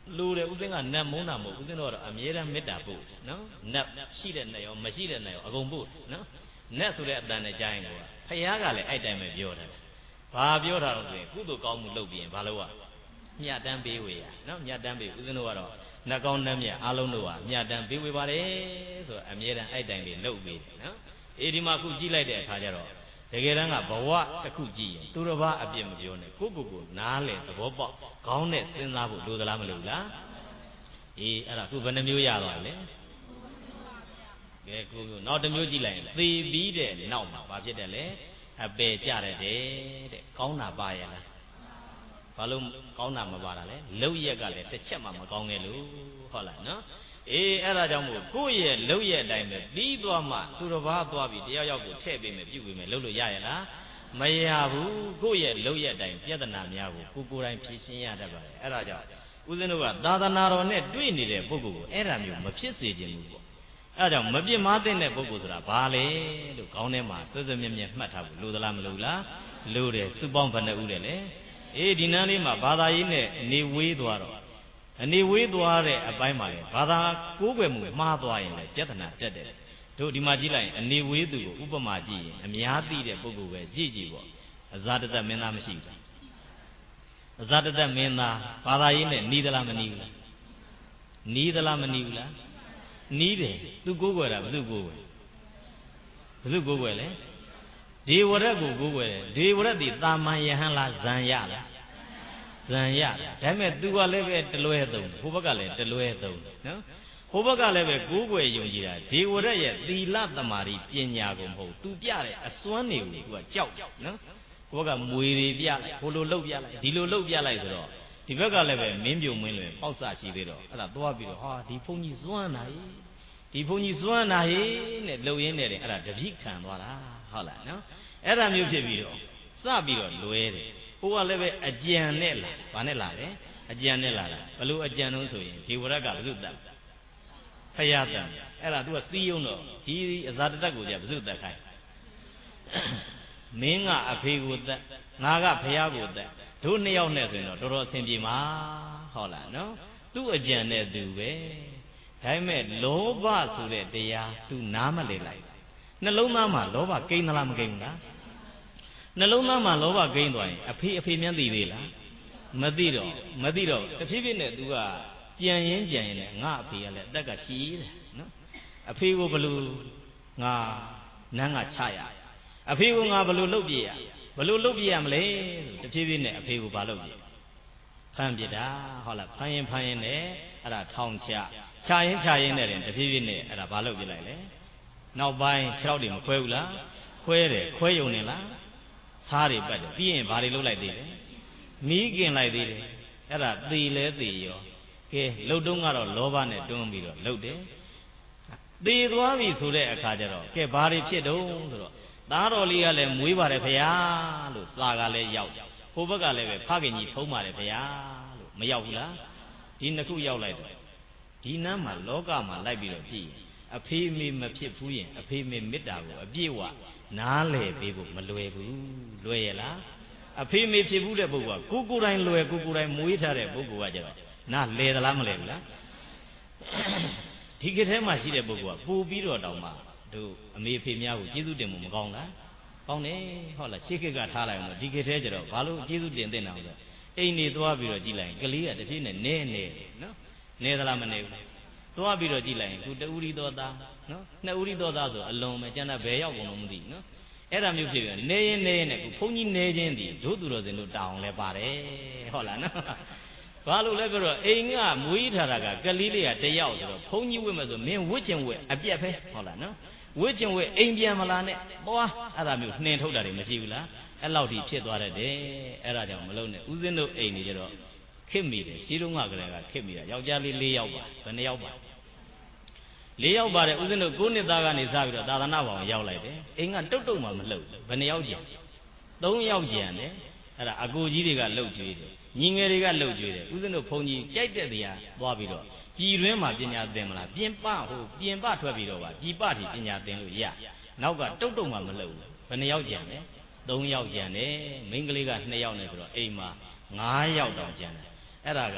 လူတဲ့ဥစဉ်ကနတ်မုန်းတာမဟုတ်ဥစဉ်တော့အမြဲတမ်းမေတ္တာပို့နော်နတ်ရှိတဲ့နဲ့ရောမရှိတဲ့နဲ့ရောအကုန်ပို့နော်နတ်ဆိုတဲ့အတန်နဲ့ကြားရင်ကိုဖယားကလည်းအဲ့တိုင်းပဲပြောတယ်ဘာပြောတာလို့ဆိုရင်ကုသိုလ်ကောင်းမှုလုပ်ပြီးရင်ဘာလို့อ่ะမြတ်တမ်းပေးဝေရနော်မြတ်တမ်းပေးဥစဉ်တို့ကတော့နတ်ကောင်းနတ်မြတ်အားလုံးတို့ဟာမြတ်တမ်းပေးဝေပါတယ်ဆိုတော့အမြဲတမ်းအဲ့တိုင်းလေးလုပ်ပေးတယ်နော်အေးဒီမှာခုကြည့်လိုက်တဲ့အခါကျတော့တကယ်တမ်းကဘဝတစ်ခုကြည့်ရင်သူတစ်ပါးအပြစ်မပြောနဲ့ကိုကိုကိုနားလေသဘောပေါက်ခေါင်းနဲ့စဉ်းစားဖို့လိုသလားမလိုဘူးလားအေးအဲ့ဒါခုဘယ်နှမျိုးရသွားလဲကဲကိုကိုနောက်တစ်မျိုးကြည့်လိုက်ရင်သေပြီးတဲ့နောက်မှာဘာဖြစ်တယ်လဲအပယ်ကြရတယ်တဲ့ကောင်းတာပါရလားဘာလို့ကောင်းတာမပါတာလဲလုံရက်ကလည်းတစ်ချက်မှမကောင်းခဲ့လို့ဟုတ်လားနော်အေးအဲ့ဒါကြောင့်မို့ကိုယ့်ရဲ့လုံရက်အတိုင်းပဲပြီးသွားမှသူတစ်ပါးသွားပြီးတရားရောက်ကိုထည့်ပေးမယ်ပြုပေးမယ်လုပ်လို့ရရလားမရဘူးကိုယ့်ရဲ့လုံရက်အတိုင်းပြဿနာများကိုကိုကိုယ်တိုင်ဖြေရှင်းရတတ်ပါတယ်အဲ့ဒါကြောင့်ဦးဇင်းတို့ကသာသနာတော်နဲ့တွေ့နေတဲ့ပုဂ္ဂိုလ်ကိုအဲ့ဒါမျိုးမဖြစ်စေချင်ဘူးပေါ့အဲ့ဒါကြောင့်မပြစ်မှားတဲ့ပုဂ္ဂိုလ်ဆိုတာဘာလဲလို့ခေါင်းထဲမှာစွဲစွဲမြဲမြဲမှတ်ထားဖို့လိုသလားမလိုလားလိုတယ်စုပေါင်းဘယ်နှဦးတယ်လဲအေးဒီနန်းလေးမှာဘာသာရေးနဲ့နေဝေးသွားတော့အနေဝေးသွားတဲ့အပိုင်းမှာလေဘာသာကိုးကွယ်မှုမှားသွားရင်လည်းပြဿနာတက်တယ်တို့ဒီမှာကြည့်လိုက်ရင်အနေဝေးသူကိုဥပမာကြည့်ရင်အများသိတဲ့ပုဂ္ဂိုလ်ပဲကြည့်ကြည့်ပေါ့အဇာတတမင်းသားမရှိဘူးအဇာတတမင်းသားဘာသာရေးနဲ့နီးသလားမနီးဘူးလားနီးသလားမနီးဘူးလားနီးတယ်သူကိုးကွယ်တာဘယ်သူကိုးကွယ်ဘယ်သူကိုးကွယ်လဲဒေဝရက်ကိုကိုးကွယ်တယ်ဒေဝရက်ဒီတာမန်ယဟန်လားဇံရလားဇံရဒါပေမဲ့သူကလည်းပဲတလွဲသုံးဟိုဘက်ကလည်းတလွဲသုံးနော်ဟိုဘက်ကလည်းပဲကိုးကွယ်ယုံကြည်တာဒေဝရက်ရဲ့သီလသမာဓိပညာကိုမဟုတ်သူပြတဲ့အစွမ်းတွေကိုသူကကြောက်နော်ဟိုဘက်ကမွေတွေပြလိုက်ဟိုလိုလှုပ်ပြလိုက်ဒီလိုလှုပ်ပြလိုက်ဆိုတော့ဒီဘက်ကလည်းပဲမင်းပြုံမင်းလွင်ပေါက်ဆရှိသေးတော့အဲ့ဒါသွားပြီးတော့ဟာဒီဘုန်းကြီးစွမ်းနာကြီးဒီဘုန်းကြီးစွမ်းနာကြီးနဲ့လှုပ်ရင်းနဲ့အဲ့ဒါတပိခံသွားတာဟုတ်လားနော်အဲ့ဒါမျိုးဖြစ်ပြီးတော့စပြီးတော့လွဲတယ်ဟိုကလည်းပဲအကြံနဲ့လာဘာနဲ့လာလဲအကြံနဲ့လာတာဘလို့အကြံလို့ဆိုရင်ဒီဝရကဘုစုတတ်ဖယားတန်အဲ့ဒါသူကစီးယုံတော့ဒီအဇာတတကိုကြဘုစုတတ်ခိုင်းမင်းကအဖေကိုတတ်ငါကဖယားကိုတတ်တို့နှစ်ယောက်နဲ့ဆိုရင်တော့တော်တော်အဆင်ပြေမှာဟုတ်လားနော်သူ့အကြံနဲ့သူပဲဒါပေမဲ့လောဘဆိုတဲ့တရားသူနားမလည်လိုက်နှလုံးသားမှာလောဘကိန်းသလားမကိန်းဘူးလားနှလုံးသားမှာလောဘကိန်းသွားရင်အဖေအဖေမြန်းသိသေးလားမသိတော့မသိတော့တဖြည်းဖြည်းနဲ့သူကကြံရင်ကြံရင်လည်းငါအဖေကလည်းအသက်ကရှိတယ်နော်အဖေကိုဘလို့ငါနန်းကချရအဖေကိုငါဘလို့လှုပ်ပြရဘလို့လှုပ်ပြရမလဲဆိုတဖြည်းဖြည်းနဲ့အဖေကိုဘာလုပ်ပြဖမ်းပြတာဟုတ်လားဖမ်းရင်ဖမ်းရင်လည်းအဲ့ဒါထောင်ချချရင်ချရင်နဲ့တဖြည်းဖြည်းနဲ့အဲ့ဒါဘာလုပ်ပြလိုက်လဲနောက်ပိုင်းခြေထောက်တွေမခွဲဘူးလားခွဲတယ်ခွဲယုံနေလားစားတွေပတ်တယ်ပြီးရင်ဘာတွေလုပ်လိုက်သေးလဲမီးกินလိုက်သေးတယ်အဲ့ဒါသေလဲသေရောကဲလှုပ်တုံးကတော့လောဘနဲ့တွန်းပြီးတော့လှုပ်တယ်သေသွားပြီဆိုတဲ့အခါကျတော့ကဲဘာတွေဖြစ်တုံးဆိုတော့သားတော်လေးကလည်းမွေးပါတယ်ဖေယားလို့စာကလည်းရောက်ဟိုဘက်ကလည်းပဲဖခင်ကြီးထုံးပါတယ်ဖေယားလို့မရောက်ဘူးလားဒီနှစ်ခုရောက်လိုက်တော့ဒီနန်းမှာလောကမှာလိုက်ပြီးတော့ကြည့်အဖေမေမဖြစ်ဘူးရင်အဖေမေမေတ္တာကိုအပြည့်ဝနားလည်ပေးဖို့မလွယ်ဘူးလွယ်ရလားအဖေမေဖြစ်ဘူးတဲ့ပုဂ္ဂိုလ်ကကိုကိုယ်တိုင်လွယ်ကိုကိုယ်တိုင်မွေးထားတဲ့ပုဂ္ဂိုလ်ကကြတော့နားလဲသလားမလဲဘူးလားဒီကထဲမှာရှိတဲ့ပုဂ္ဂိုလ်ကပို့ပြီးတော့တောင်မှတို့အမေအဖေများကိုကျေးဇူးတင်ဖို့မကောင်းလားကောင်းတယ်ဟုတ်လားရှေ့ခေတ်ကထားလိုက်အောင်ဒီကထဲကျတော့ဘာလို့ကျေးဇူးတင်တဲ့အောင်ဆိုအိမ်နေသွားပြီးတော့ကြည့်လိုက်ရင်ကလေးကတစ်ဖြည်းနဲ့နဲနဲနော်နဲသလားမနဲဘူးသွားပြီးတော့ကြည့်လိုက်ရင်သူတဦးရီတော်သားနော်နှစ်ဦးရီတော်သားဆိုအလုံးပဲကျန်တာဘယ်ရောက်ကုန်လို့မသိနော်အဲ့ဒါမျိုးဖြစ်ပြီးနေရင်နေရင်နဲ့ခုဘုန်းကြီးနေချင်းဒီတို့သူတော်စင်တို့တောင်းလဲပါတယ်ဟုတ်လားနော်ဘာလို့လဲပြောတော့အိမ်ကမွေးထားတာကကလေးလေးကတယောက်ဆိုတော့ဘုန်းကြီးဝတ်မယ်ဆိုမင်းဝတ်ချင်ဝတ်အပြက်ပဲဟုတ်လားနော်ဝတ်ချင်ဝတ်အိမ်ပြန်မလာနဲ့သွားအဲ့ဒါမျိုးနှင်ထုတ်တာတွေမရှိဘူးလားအဲ့လောက်ထိဖြစ်သွားတတ်တယ်အဲ့ဒါကြောင့်မလုံးနဲ့ဦးဇင်းတို့အိမ်နေကြတော့ခစ်မိတယ်ရှိတုန်းကကလေးကခစ်မိတာယောက်ျားလေး၄ယောက်ပါဘယ်နှယောက်ပါ၄ယောက်ပါတယ်ဦးဇင်းတို့ကိုးနှစ်သားကနေစပြီးတော့သာသနာ့ဘောင်ရောက်လိုက်တယ်အိမ်ကတုတ်တုတ်မှမလှုပ်ဘယ်နှယောက်ကြံ၃ယောက်ကြံတယ်အဲ့ဒါအကိုကြီးတွေကလှုပ်ကြွေးတယ်ညီငယ်တွေကလှုပ်ကြွေးတယ်ဦးဇင်းတို့ဘုန်းကြီးကြိုက်တဲ့တရားသွားပြီးတော့ပြည်တွင်းမှာပညာသင်မလားပြင်ပဟိုပြင်ပထွက်ပြီးတော့ပါပြည်ပထိပညာသင်လို့ရနောက်ကတုတ်တုတ်မှမလှုပ်ဘယ်နှယောက်ကြံလဲ၃ယောက်ကြံတယ်မိန်းကလေးက၂ယောက်နဲ့ဆိုတော့အိမ်မှာ၅ယောက်တောင်ကြံတယ်အဲ့ဒါက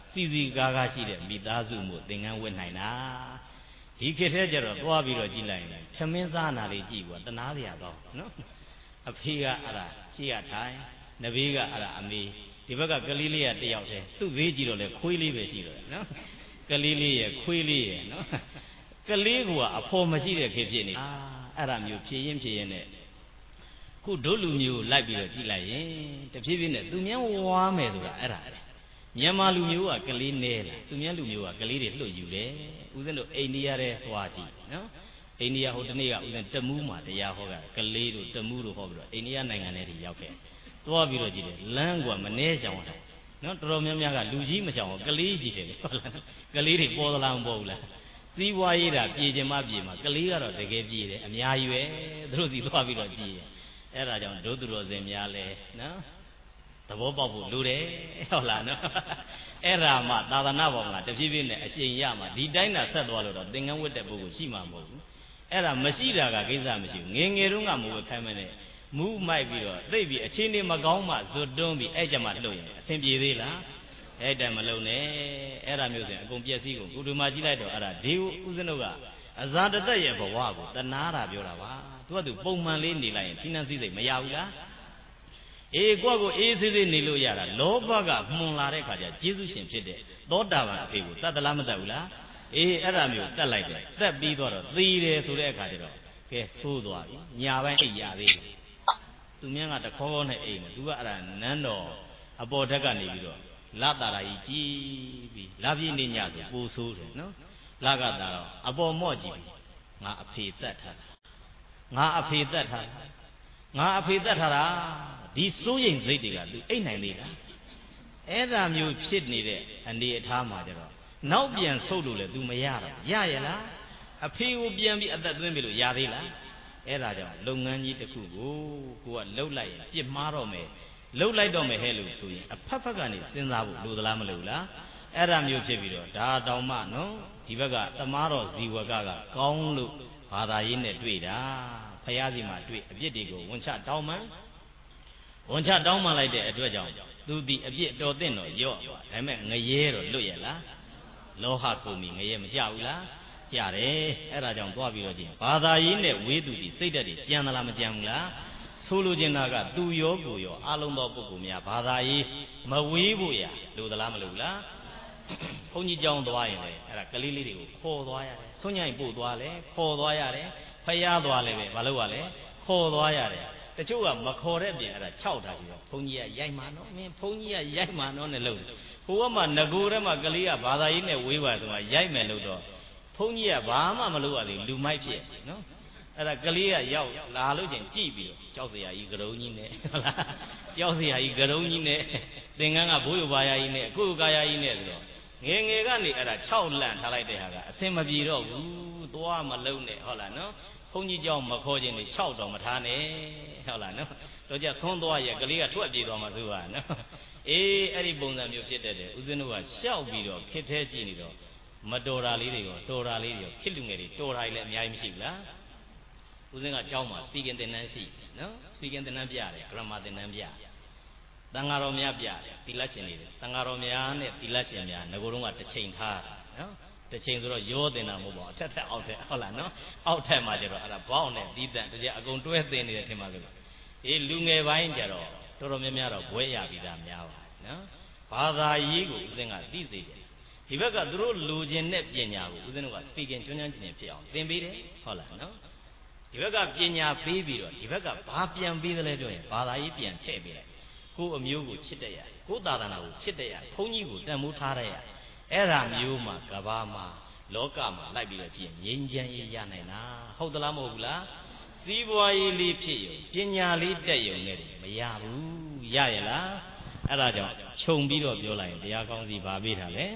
စီစီကားကားရှိတဲ့မိသားစုမှုသင်္ကန်းဝတ်နိုင်တာဒီခေတ်ထဲကျတော့သွားပြီးတော့ကြည့်လိုက်ရင်ထမင်းစားနာလေးကြည့်ကွာတနာစရာကောင်းနော်အဖေကအဲ့ဒါရှိရထိုင်နဘေးကအဲ့ဒါအမေဒီဘက်ကကလေးလေးကတယောက်တည်းသူ့ဘေးကြည့်တော့လေခွေးလေးပဲရှိတော့တယ်နော်ကလေးလေးရဲ့ခွေးလေးရဲ့နော်ကလေးကအဖော်မရှိတဲ့ခေတ်ဖြစ်နေအာအဲ့ဒါမျိုးဖြည့်ရင်ဖြည့်ရင်နဲ့ခုဒုလူမျိုးလိုက်ပြီးတော့ကြည့်လိုက်ရင်တဖြည်းဖြည်းနဲ့သူများဝါမယ်ဆိုတာအဲ့ဒါမြန်မာလူမျိုးကကလေးနဲလားသူများလူမျိုးကကလေးတွေလွတ်ယူတယ်ဦးဇင်းတို့အိန္ဒိယတဲ့ဟွာကြည့်နော်အိန္ဒိယဟိုတနေ့ကဦးဇင်းတမူးမှာတရားဟောတာကလေးတို့တမူးတို့ဟောပြီးတော့အိန္ဒိယနိုင်ငံထဲကြီးရောက်ခဲ့သွားပြီးတော့ကြည့်တယ်လမ်းကမနှဲချောင်တယ်နော်တော်တော်များများကလူကြီးမချောင်ကလေးကြီးတယ်ဟုတ်လားကလေးတွေပေါ်သလားမပေါ်ဘူးလားစီးပွားရေးတာပြေချင်မှပြေမှာကလေးကတော့တကယ်ပြေတယ်အများကြီးပဲသူတို့စီသွားပြီးတော့ကြည့်တယ်အဲ့ဒါကြောင့်ဒုသူတော်စင်များလဲနော်သဘောပေါက်ဖို့လိုတယ်ဟုတ်လားနော်အဲ့ဒါမှသာသနာ့ဘောင်ကတဖြည်းဖြည်းနဲ့အရှိန်ရမှာဒီတိုင်းသာဆက်သွားလို့တော့သင်္ကန်းဝတ်တဲ့ပုဂ္ဂိုလ်ရှိမှာမဟုတ်ဘူးအဲ့ဒါမရှိတာကကိစ္စမရှိဘူးငယ်ငယ်တုန်းကမဟုတ်ခိုင်းမနဲ့မူးမိုက်ပြီးတော့သိပြီးအချင်းနေမကောင်းမှဇွတ်တွန်းပြီးအဲ့ကြမှာလှုပ်ရင်အဆင်ပြေသေးလားအဲ့တိုင်မလုံနဲ့အဲ့ဒါမျိုးဆိုရင်အကုန်ပြည့်စည်ကုန်ကုထုမကြည့်လိုက်တော့အဲ့ဒါဒီဥစဉ်တို့ကအဇာတသက်ရဲ့ဘဝကိုတနာတာပြောတာပါသူကသူပုံမှန်လေးနေလိုက်ရင်ဖြင်းနှံစည်းစိတ်မရဘူးလားအေးကိုယ့်ကိုအေးဆေးဆေးနေလို့ရတာလောဘကမှွန်လာတဲ့ခါကျကျေးဇူးရှင်ဖြစ်တဲ့သောတာပန်အဖေကိုတတ်သလားမတတ်ဘူးလားအေးအဲ့ဒါမျိုးတတ်လိုက်တယ်တက်ပြီးတော့သီးတယ်ဆိုတဲ့အခါကျတော့ကဲသိုးသွားပြီညာပိုင်းအိပ်ရသေးတယ်သူမြန်းကတခေါခေါနဲ့အိမ်တယ်သူကအဲ့ဒါနန်းတော်အပေါ်ဓာတ်ကနေပြီးတော့လာတာရာကြီးကြည်ပြီးလာပြည့်နေညဆိုပူဆိုးတယ်နော်လာကတာတော့အပေါ်မော့ကြည့်ပြီးငါအဖေတတ်ထားတာငါအဖေတတ်ထားတာငါအဖေတတ်ထားတာဒီစိုးရိမ်စိတ်တွေကသူအိတ်နိုင်သေးလားအဲ့ဒါမျိုးဖြစ်နေတဲ့အနေအထားမှာကျတော့နောက်ပြန်ဆုတ်လို့လေ तू မရတော့ရရလားအဖေကိုပြန်ပြီးအသက်သွင်းပြီလို့ရသေးလားအဲ့ဒါကြောင့်လုပ်ငန်းကြီးတစ်ခုကိုကိုကလှုပ်လိုက်ရင်ပြစ်မှားတော့မယ်လှုပ်လိုက်တော့မယ်ဟဲ့လို့ဆိုရင်အဖက်ဖက်ကနေစဉ်းစားဖို့လိုသလားမလိုလားအဲ့ဒါမျိုးဖြစ်ပြီးတော့ဒါတောင်မှနော်ဒီဘက်ကသမားတော်ဇီဝကကကောင်းလို့ဘာသာရေးနဲ့တွေ့တာဖရာစီမှာတွေ့အပြစ်တွေကိုဝန်ချတောင်းမှန်ဝန်ချတောင်းမှလိုက်တဲ့အတွက်ကြောင့်သူဒီအပြစ်တော်တဲ့တော့ရော့ဒါပေမဲ့ငရဲတော့လွတ်ရလားလောဟကုန်ပြီငရဲမကြဘူးလားကြတယ်အဲ့ဒါကြောင့်သွားပြီးတော့ချင်းဘာသာရေးနဲ့ဝေးသူဒီစိတ်ဓာတ်တွေကြံသလားမကြံဘူးလားဆိုလိုချင်တာကသူရောကိုရောအလုံးသောပုဂ္ဂိုလ်များဘာသာရေးမဝေးဖို့ရလိုသလားမလိုဘူးလားဘုန်းကြီးကြောင်းသွားရင်လေအဲ့ဒါကလေးလေးတွေကိုခေါ်သွားရတယ်ဆွညိုင်ပို့သွားလဲခေါ်သွားရတယ်ဖျားသွားလဲပဲမလုပ်ရလဲခေါ်သွားရတယ်တချို့ကမခေါ်တဲ့ပြင်အဲ့ဒါခြောက်တာပြီးတော့ဘုန်းကြီးကရိုက်မှာနော်မင်းဘုန်းကြီးကရိုက်မှာနော်နဲ့လို့ဟိုကမှငကိုထဲမှာကလေးကဘာသာရေးနဲ့ဝေးပါဆိုမှရိုက်မယ်လို့တော့ဘုန်းကြီးကဘာမှမလုပ်ရသေးလူမိုက်ဖြစ်နော်အဲ့ဒါကလေးကရောက်လာလို့ချင်းကြည့်ပြီးတော့ကြောက်စရာကြီးကရုံကြီးနဲ့ဟုတ်လားကြောက်စရာကြီးကရုံကြီးနဲ့သင်္ကန်းကဘိုးရပါယာကြီးနဲ့အခုကာယာကြီးနဲ့ဆိုတော့ငယ်ငယ်ကနေအဲ့ဒါခြောက်လန့်ထားလိုက်တဲ့ဟာကအစင်မပြေတော့ဘူးသွားမလုံးနဲ့ဟုတ်လားနော်ဘုန်းကြီးเจ้าမခေါ်ခြင်းနေခြောက်တော့မထားနဲ့ဟုတ်လားနော်တော့ကြသွန်းသွားရဲ့ကလေးကထွက်ပြေးသွားမှသူကနော်အေးအဲ့ဒီပုံစံမျိုးဖြစ်တတ်တယ်ဦးဇင်းတို့ကရှောက်ပြီးတော့ခစ်ထဲကြည့်နေတော့မတော်တာလေးတွေရောတော်တာလေးတွေရောခစ်လူငယ်တွေတော်တာတွေလည်းအများကြီးမရှိဘူးလားဦးဇင်းကเจ้าမှာစပီကင်သင်တန်းရှိနော်စပီကင်သင်တန်းပြတယ်ဂရမသင်တန်းပြတန်ဃာတော်များပြတယ်သီလရှင်တွေတန်ဃာတော်များနဲ့သီလရှင်များငကိုယ်တော့ကတစ်ချိန်ထားနော်တစ်ချိန်ဆိုတော့ရောတင်တာမဟုတ်ပါဘူးအထက်ထက်အောက်ထက်ဟုတ်လားနော်အောက်ထက်မှာကျတော့အဲ့ဒါဘောင်းနဲ့ဒီတန်တကြအကုန်တွဲသင်နေတယ်ထင်ပါလို့အေးလူငယ်ပိုင်းကျတော့တော်တော်များများတော့ဘွဲရပြီးသားများပါနော်ဘာသာရေးကိုဦးဇင်းကသိစေတယ်ဒီဘက်ကသူတို့လူချင်းနဲ့ပညာကိုဦးဇင်းတို့ကစပီကင်ကျွမ်းကျွမ်းကျင်ကျင်ဖြစ်အောင်သင်ပေးတယ်ဟုတ်လားနော်ဒီဘက်ကပညာပေးပြီးတော့ဒီဘက်ကဘာပြန်ပေးသလဲပြောရင်ဘာသာရေးပြန်ထည့်ပေးလိုက်ကိုယ်အမျိုးကိုချစ်တတ်ရကိုယ်သာသနာကိုချစ်တတ်ရဘုန်းကြီးကိုတန်ဖိုးထားတတ်ရအဲ့ဒါမျိုးမှာကဘာမှာလောကမှာလိုက်ပြီးတော့ကြည့်ငြိမ်းချမ်းရေးရနိုင်တာဟုတ်သလားမဟုတ်ဘူးလားစီးပွားရေးလေးဖြစ်ရုံပညာလေးတက်ရုံနဲ့မရဘူးရရလားအဲ့ဒါကြောင့်ခြုံပြီးတော့ပြောလိုက်ရင်တရားကောင်းစီဘာပေးထားလဲ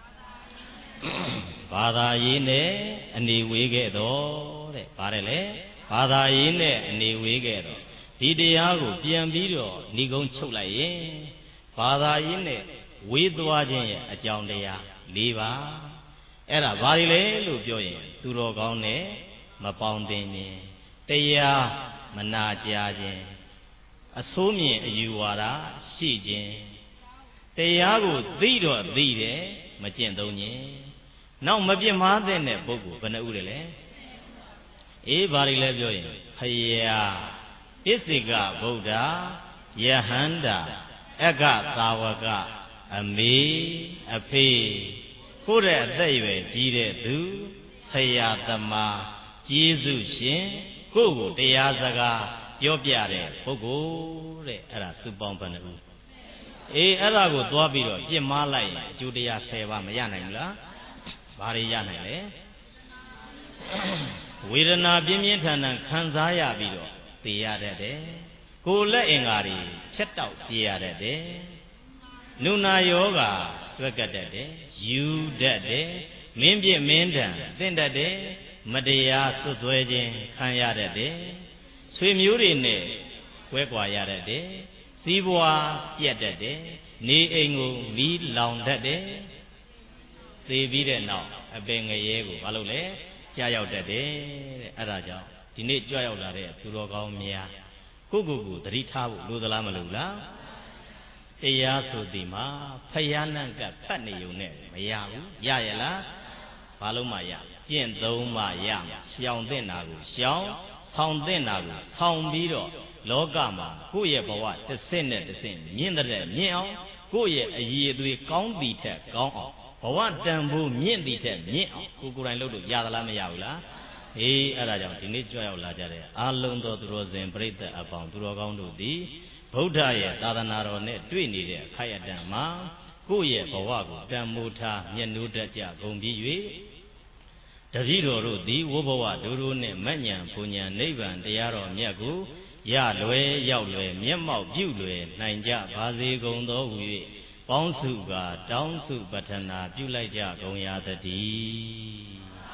ဘာသာရေးနဲ့အနေဝေးခဲ့တော့တဲ့ဗါတယ်လေဘာသာရေးနဲ့အနေဝေးခဲ့တော့ဒီတရားကိုပြန်ပြီးတော့ဏိကုံးချုပ်လိုက်ရင်ဘာသာရေးနဲ့ဝေးသွားခြင်းရဲ့အကြောင်းတရား၄ပါးအဲ့ဒါဘာတွေလဲလို့ပြောရင်သူတော်ကောင်းနဲ့မပေါင်းတင်ခြင်းတရားမနာကြခြင်းအဆိုးမြင်အယူဝါဒရှိခြင်းတရားကိုသိတော့သိတယ်မကျင့်သုံးရင်နောက်မပြစ်မှားတဲ့နဲ့ပုဂ္ဂိုလ်ဘယ်နှဦးလဲအေးဘာတွေလဲပြောရင်ဖယားပစ္စေကဗုဒ္ဓယဟန္တာအက္ခသာဝကအမေအဖေကိုယ့်ရဲ့အသက်အရွယ်ကြီးတဲ့သူဆရာသမားကျေးဇူးရှင်ကိုယ့်ကိုတရားစကားပြောပြတဲ့ပုဂ္ဂိုလ်တဲ့အဲ့ဒါစုပေါင်းဘယ်နှဦးအေးအဲ့ဒါကိုသွားပြီးတော့ပြစ်မှားလိုက်ရင်အကျိုးတရားဆယ်ပါးမရနိုင်ဘူးလားဘာတွေရနိုင်လဲဝေဒနာပြင်းပြင်းထန်ထန်ခံစားရပြီးတော့သိရတတ်တယ်ကိုယ်လက်အင်္ဂါတွေချက်တောက်ပြေးရတတ်တယ်နုနာယောဂဆွဲကတ်တတ်တယ်ယူတတ်တယ်မင်းပြစ်မင်းတန်သင့်တတ်တယ်မတရားဆွဆွဲခြင်းခံရတတ်တယ်ဆွေမျိုးတွေနဲ့ကွဲကွာရတတ်တယ်စီးပွားပြတ်တတ်တယ်နေအိမ်ကိုမီးလောင်တတ်တယ်သေပြီးတဲ့နောက်အပင်ငရဲကိုဘာလို့လဲကြားရောက်တတ်တယ်တဲ့အဲ့ဒါကြောင့်ဒီနေ့ကြွရောက်လာတဲ့သူတော်ကောင်းများကိုကိုကိုသတိထားဖို့လိုသလားမလိုလားတရားဆိုသည်မှာဖယားနန့်ကပတ်နေုံနဲ့မရဘူးရရလားဘာလို့မှရကျင့်သုံးမှရရှောင်တဲ့နာကိုရှောင်ဆောင်တဲ့နာကိုဆောင်ပြီးတော့လောကမှာကိုယ့်ရဲ့ဘဝတစ်ဆင့်နဲ့တစ်ဆင့်မြင့်တဲ့မြင့်အောင်ကိုယ့်ရဲ့အည်အသွေးကောင်းသည်ထက်ကောင်းအောင်ဘဝတန်ဖိုးမြင့်သည်ထက်မြင့်အောင်ကိုကိုယ်တိုင်လုပ်လို့ရသလားမရဘူးလားအေးအဲ့ဒါကြောင့်ဒီနေ့ကြွရောက်လာကြတဲ့အာလုံးသောသူတော်စင်ပြိဿအပေါင်းသူတော်ကောင်းတို့သည်ဗုဒ္ဓရဲ့သာသနာတော်နဲ့တွေ့နေတဲ့အခိုက်အတန့်မှာကိုယ့်ရဲ့ဘဝကိုတန်မိုးထားမျက်နှိုးတတ်ကြကုန်ပြီး၍တတိတော်တို့သည်ဝဘဝဒုတို့နှင့်မဉ္ဇဉ်ဘုံဉဏ်နိဗ္ဗာန်တရားတော်မြတ်ကိုရလွယ်ရောက်လွယ်မျက်မှောက်ပြုလွယ်နိုင်ကြပါစေကုန်သောဟူ၍ပေါင်းစုကတောင်းစုပထနာပြုလိုက်ကြကုန်ရာတည်း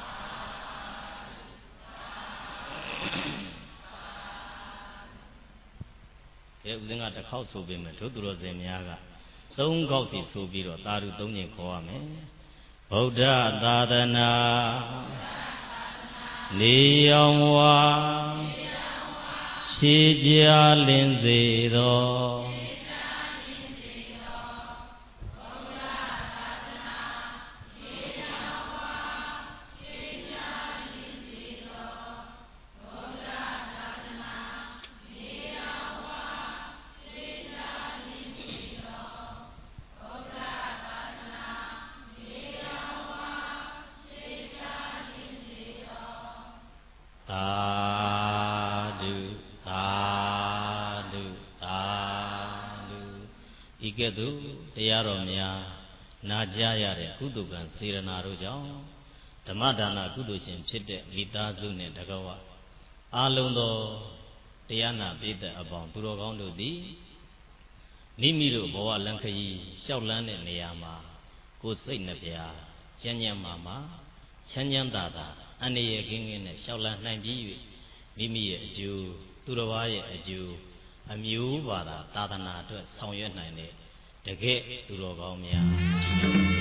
အဲဦးဇင်းကတစ်ခေါက်ဆိုပေးမယ်တို့သူတော်စင်များကသုံးခေါက်စီဆိုပြီးတော့သာဓုသုံးညင်ခေါ်ရမယ်ဗုဒ္ဓသာသနာနေအောင်ဝါရှေးကြလင်းစေတော်ကဲ့သို့တရားတော်များနာကြားရတဲ့ကုသိုလ်ကံစေရနာတို့ကြောင့်ဓမ္မဒါနကုသိုလ်ရှင်ဖြစ်တဲ့မိသားစုနဲ့တကားဝအားလုံးသောတရားနာပိဋကအပေါင်းသူတော်ကောင်းတို့သည်မိမိတို့ဘဝလမ်းခရီးလျှောက်လန်းတဲ့နေရာမှာကိုယ်စိတ်နှပြကျဉ်းကျဉ်းမာမာချမ်းချမ်းသာသာအန္တရာယ်ကင်းကင်းနဲ့လျှောက်လန်းနိုင်ပြီး၍မိမိရဲ့အကျိုးသူတော်ဘာရဲ့အကျိုးအမျိုးဘာသာသာသနာအတွက်ဆောင်ရွက်နိုင်တဲ့တကယ်သူတော်ကောင်းများ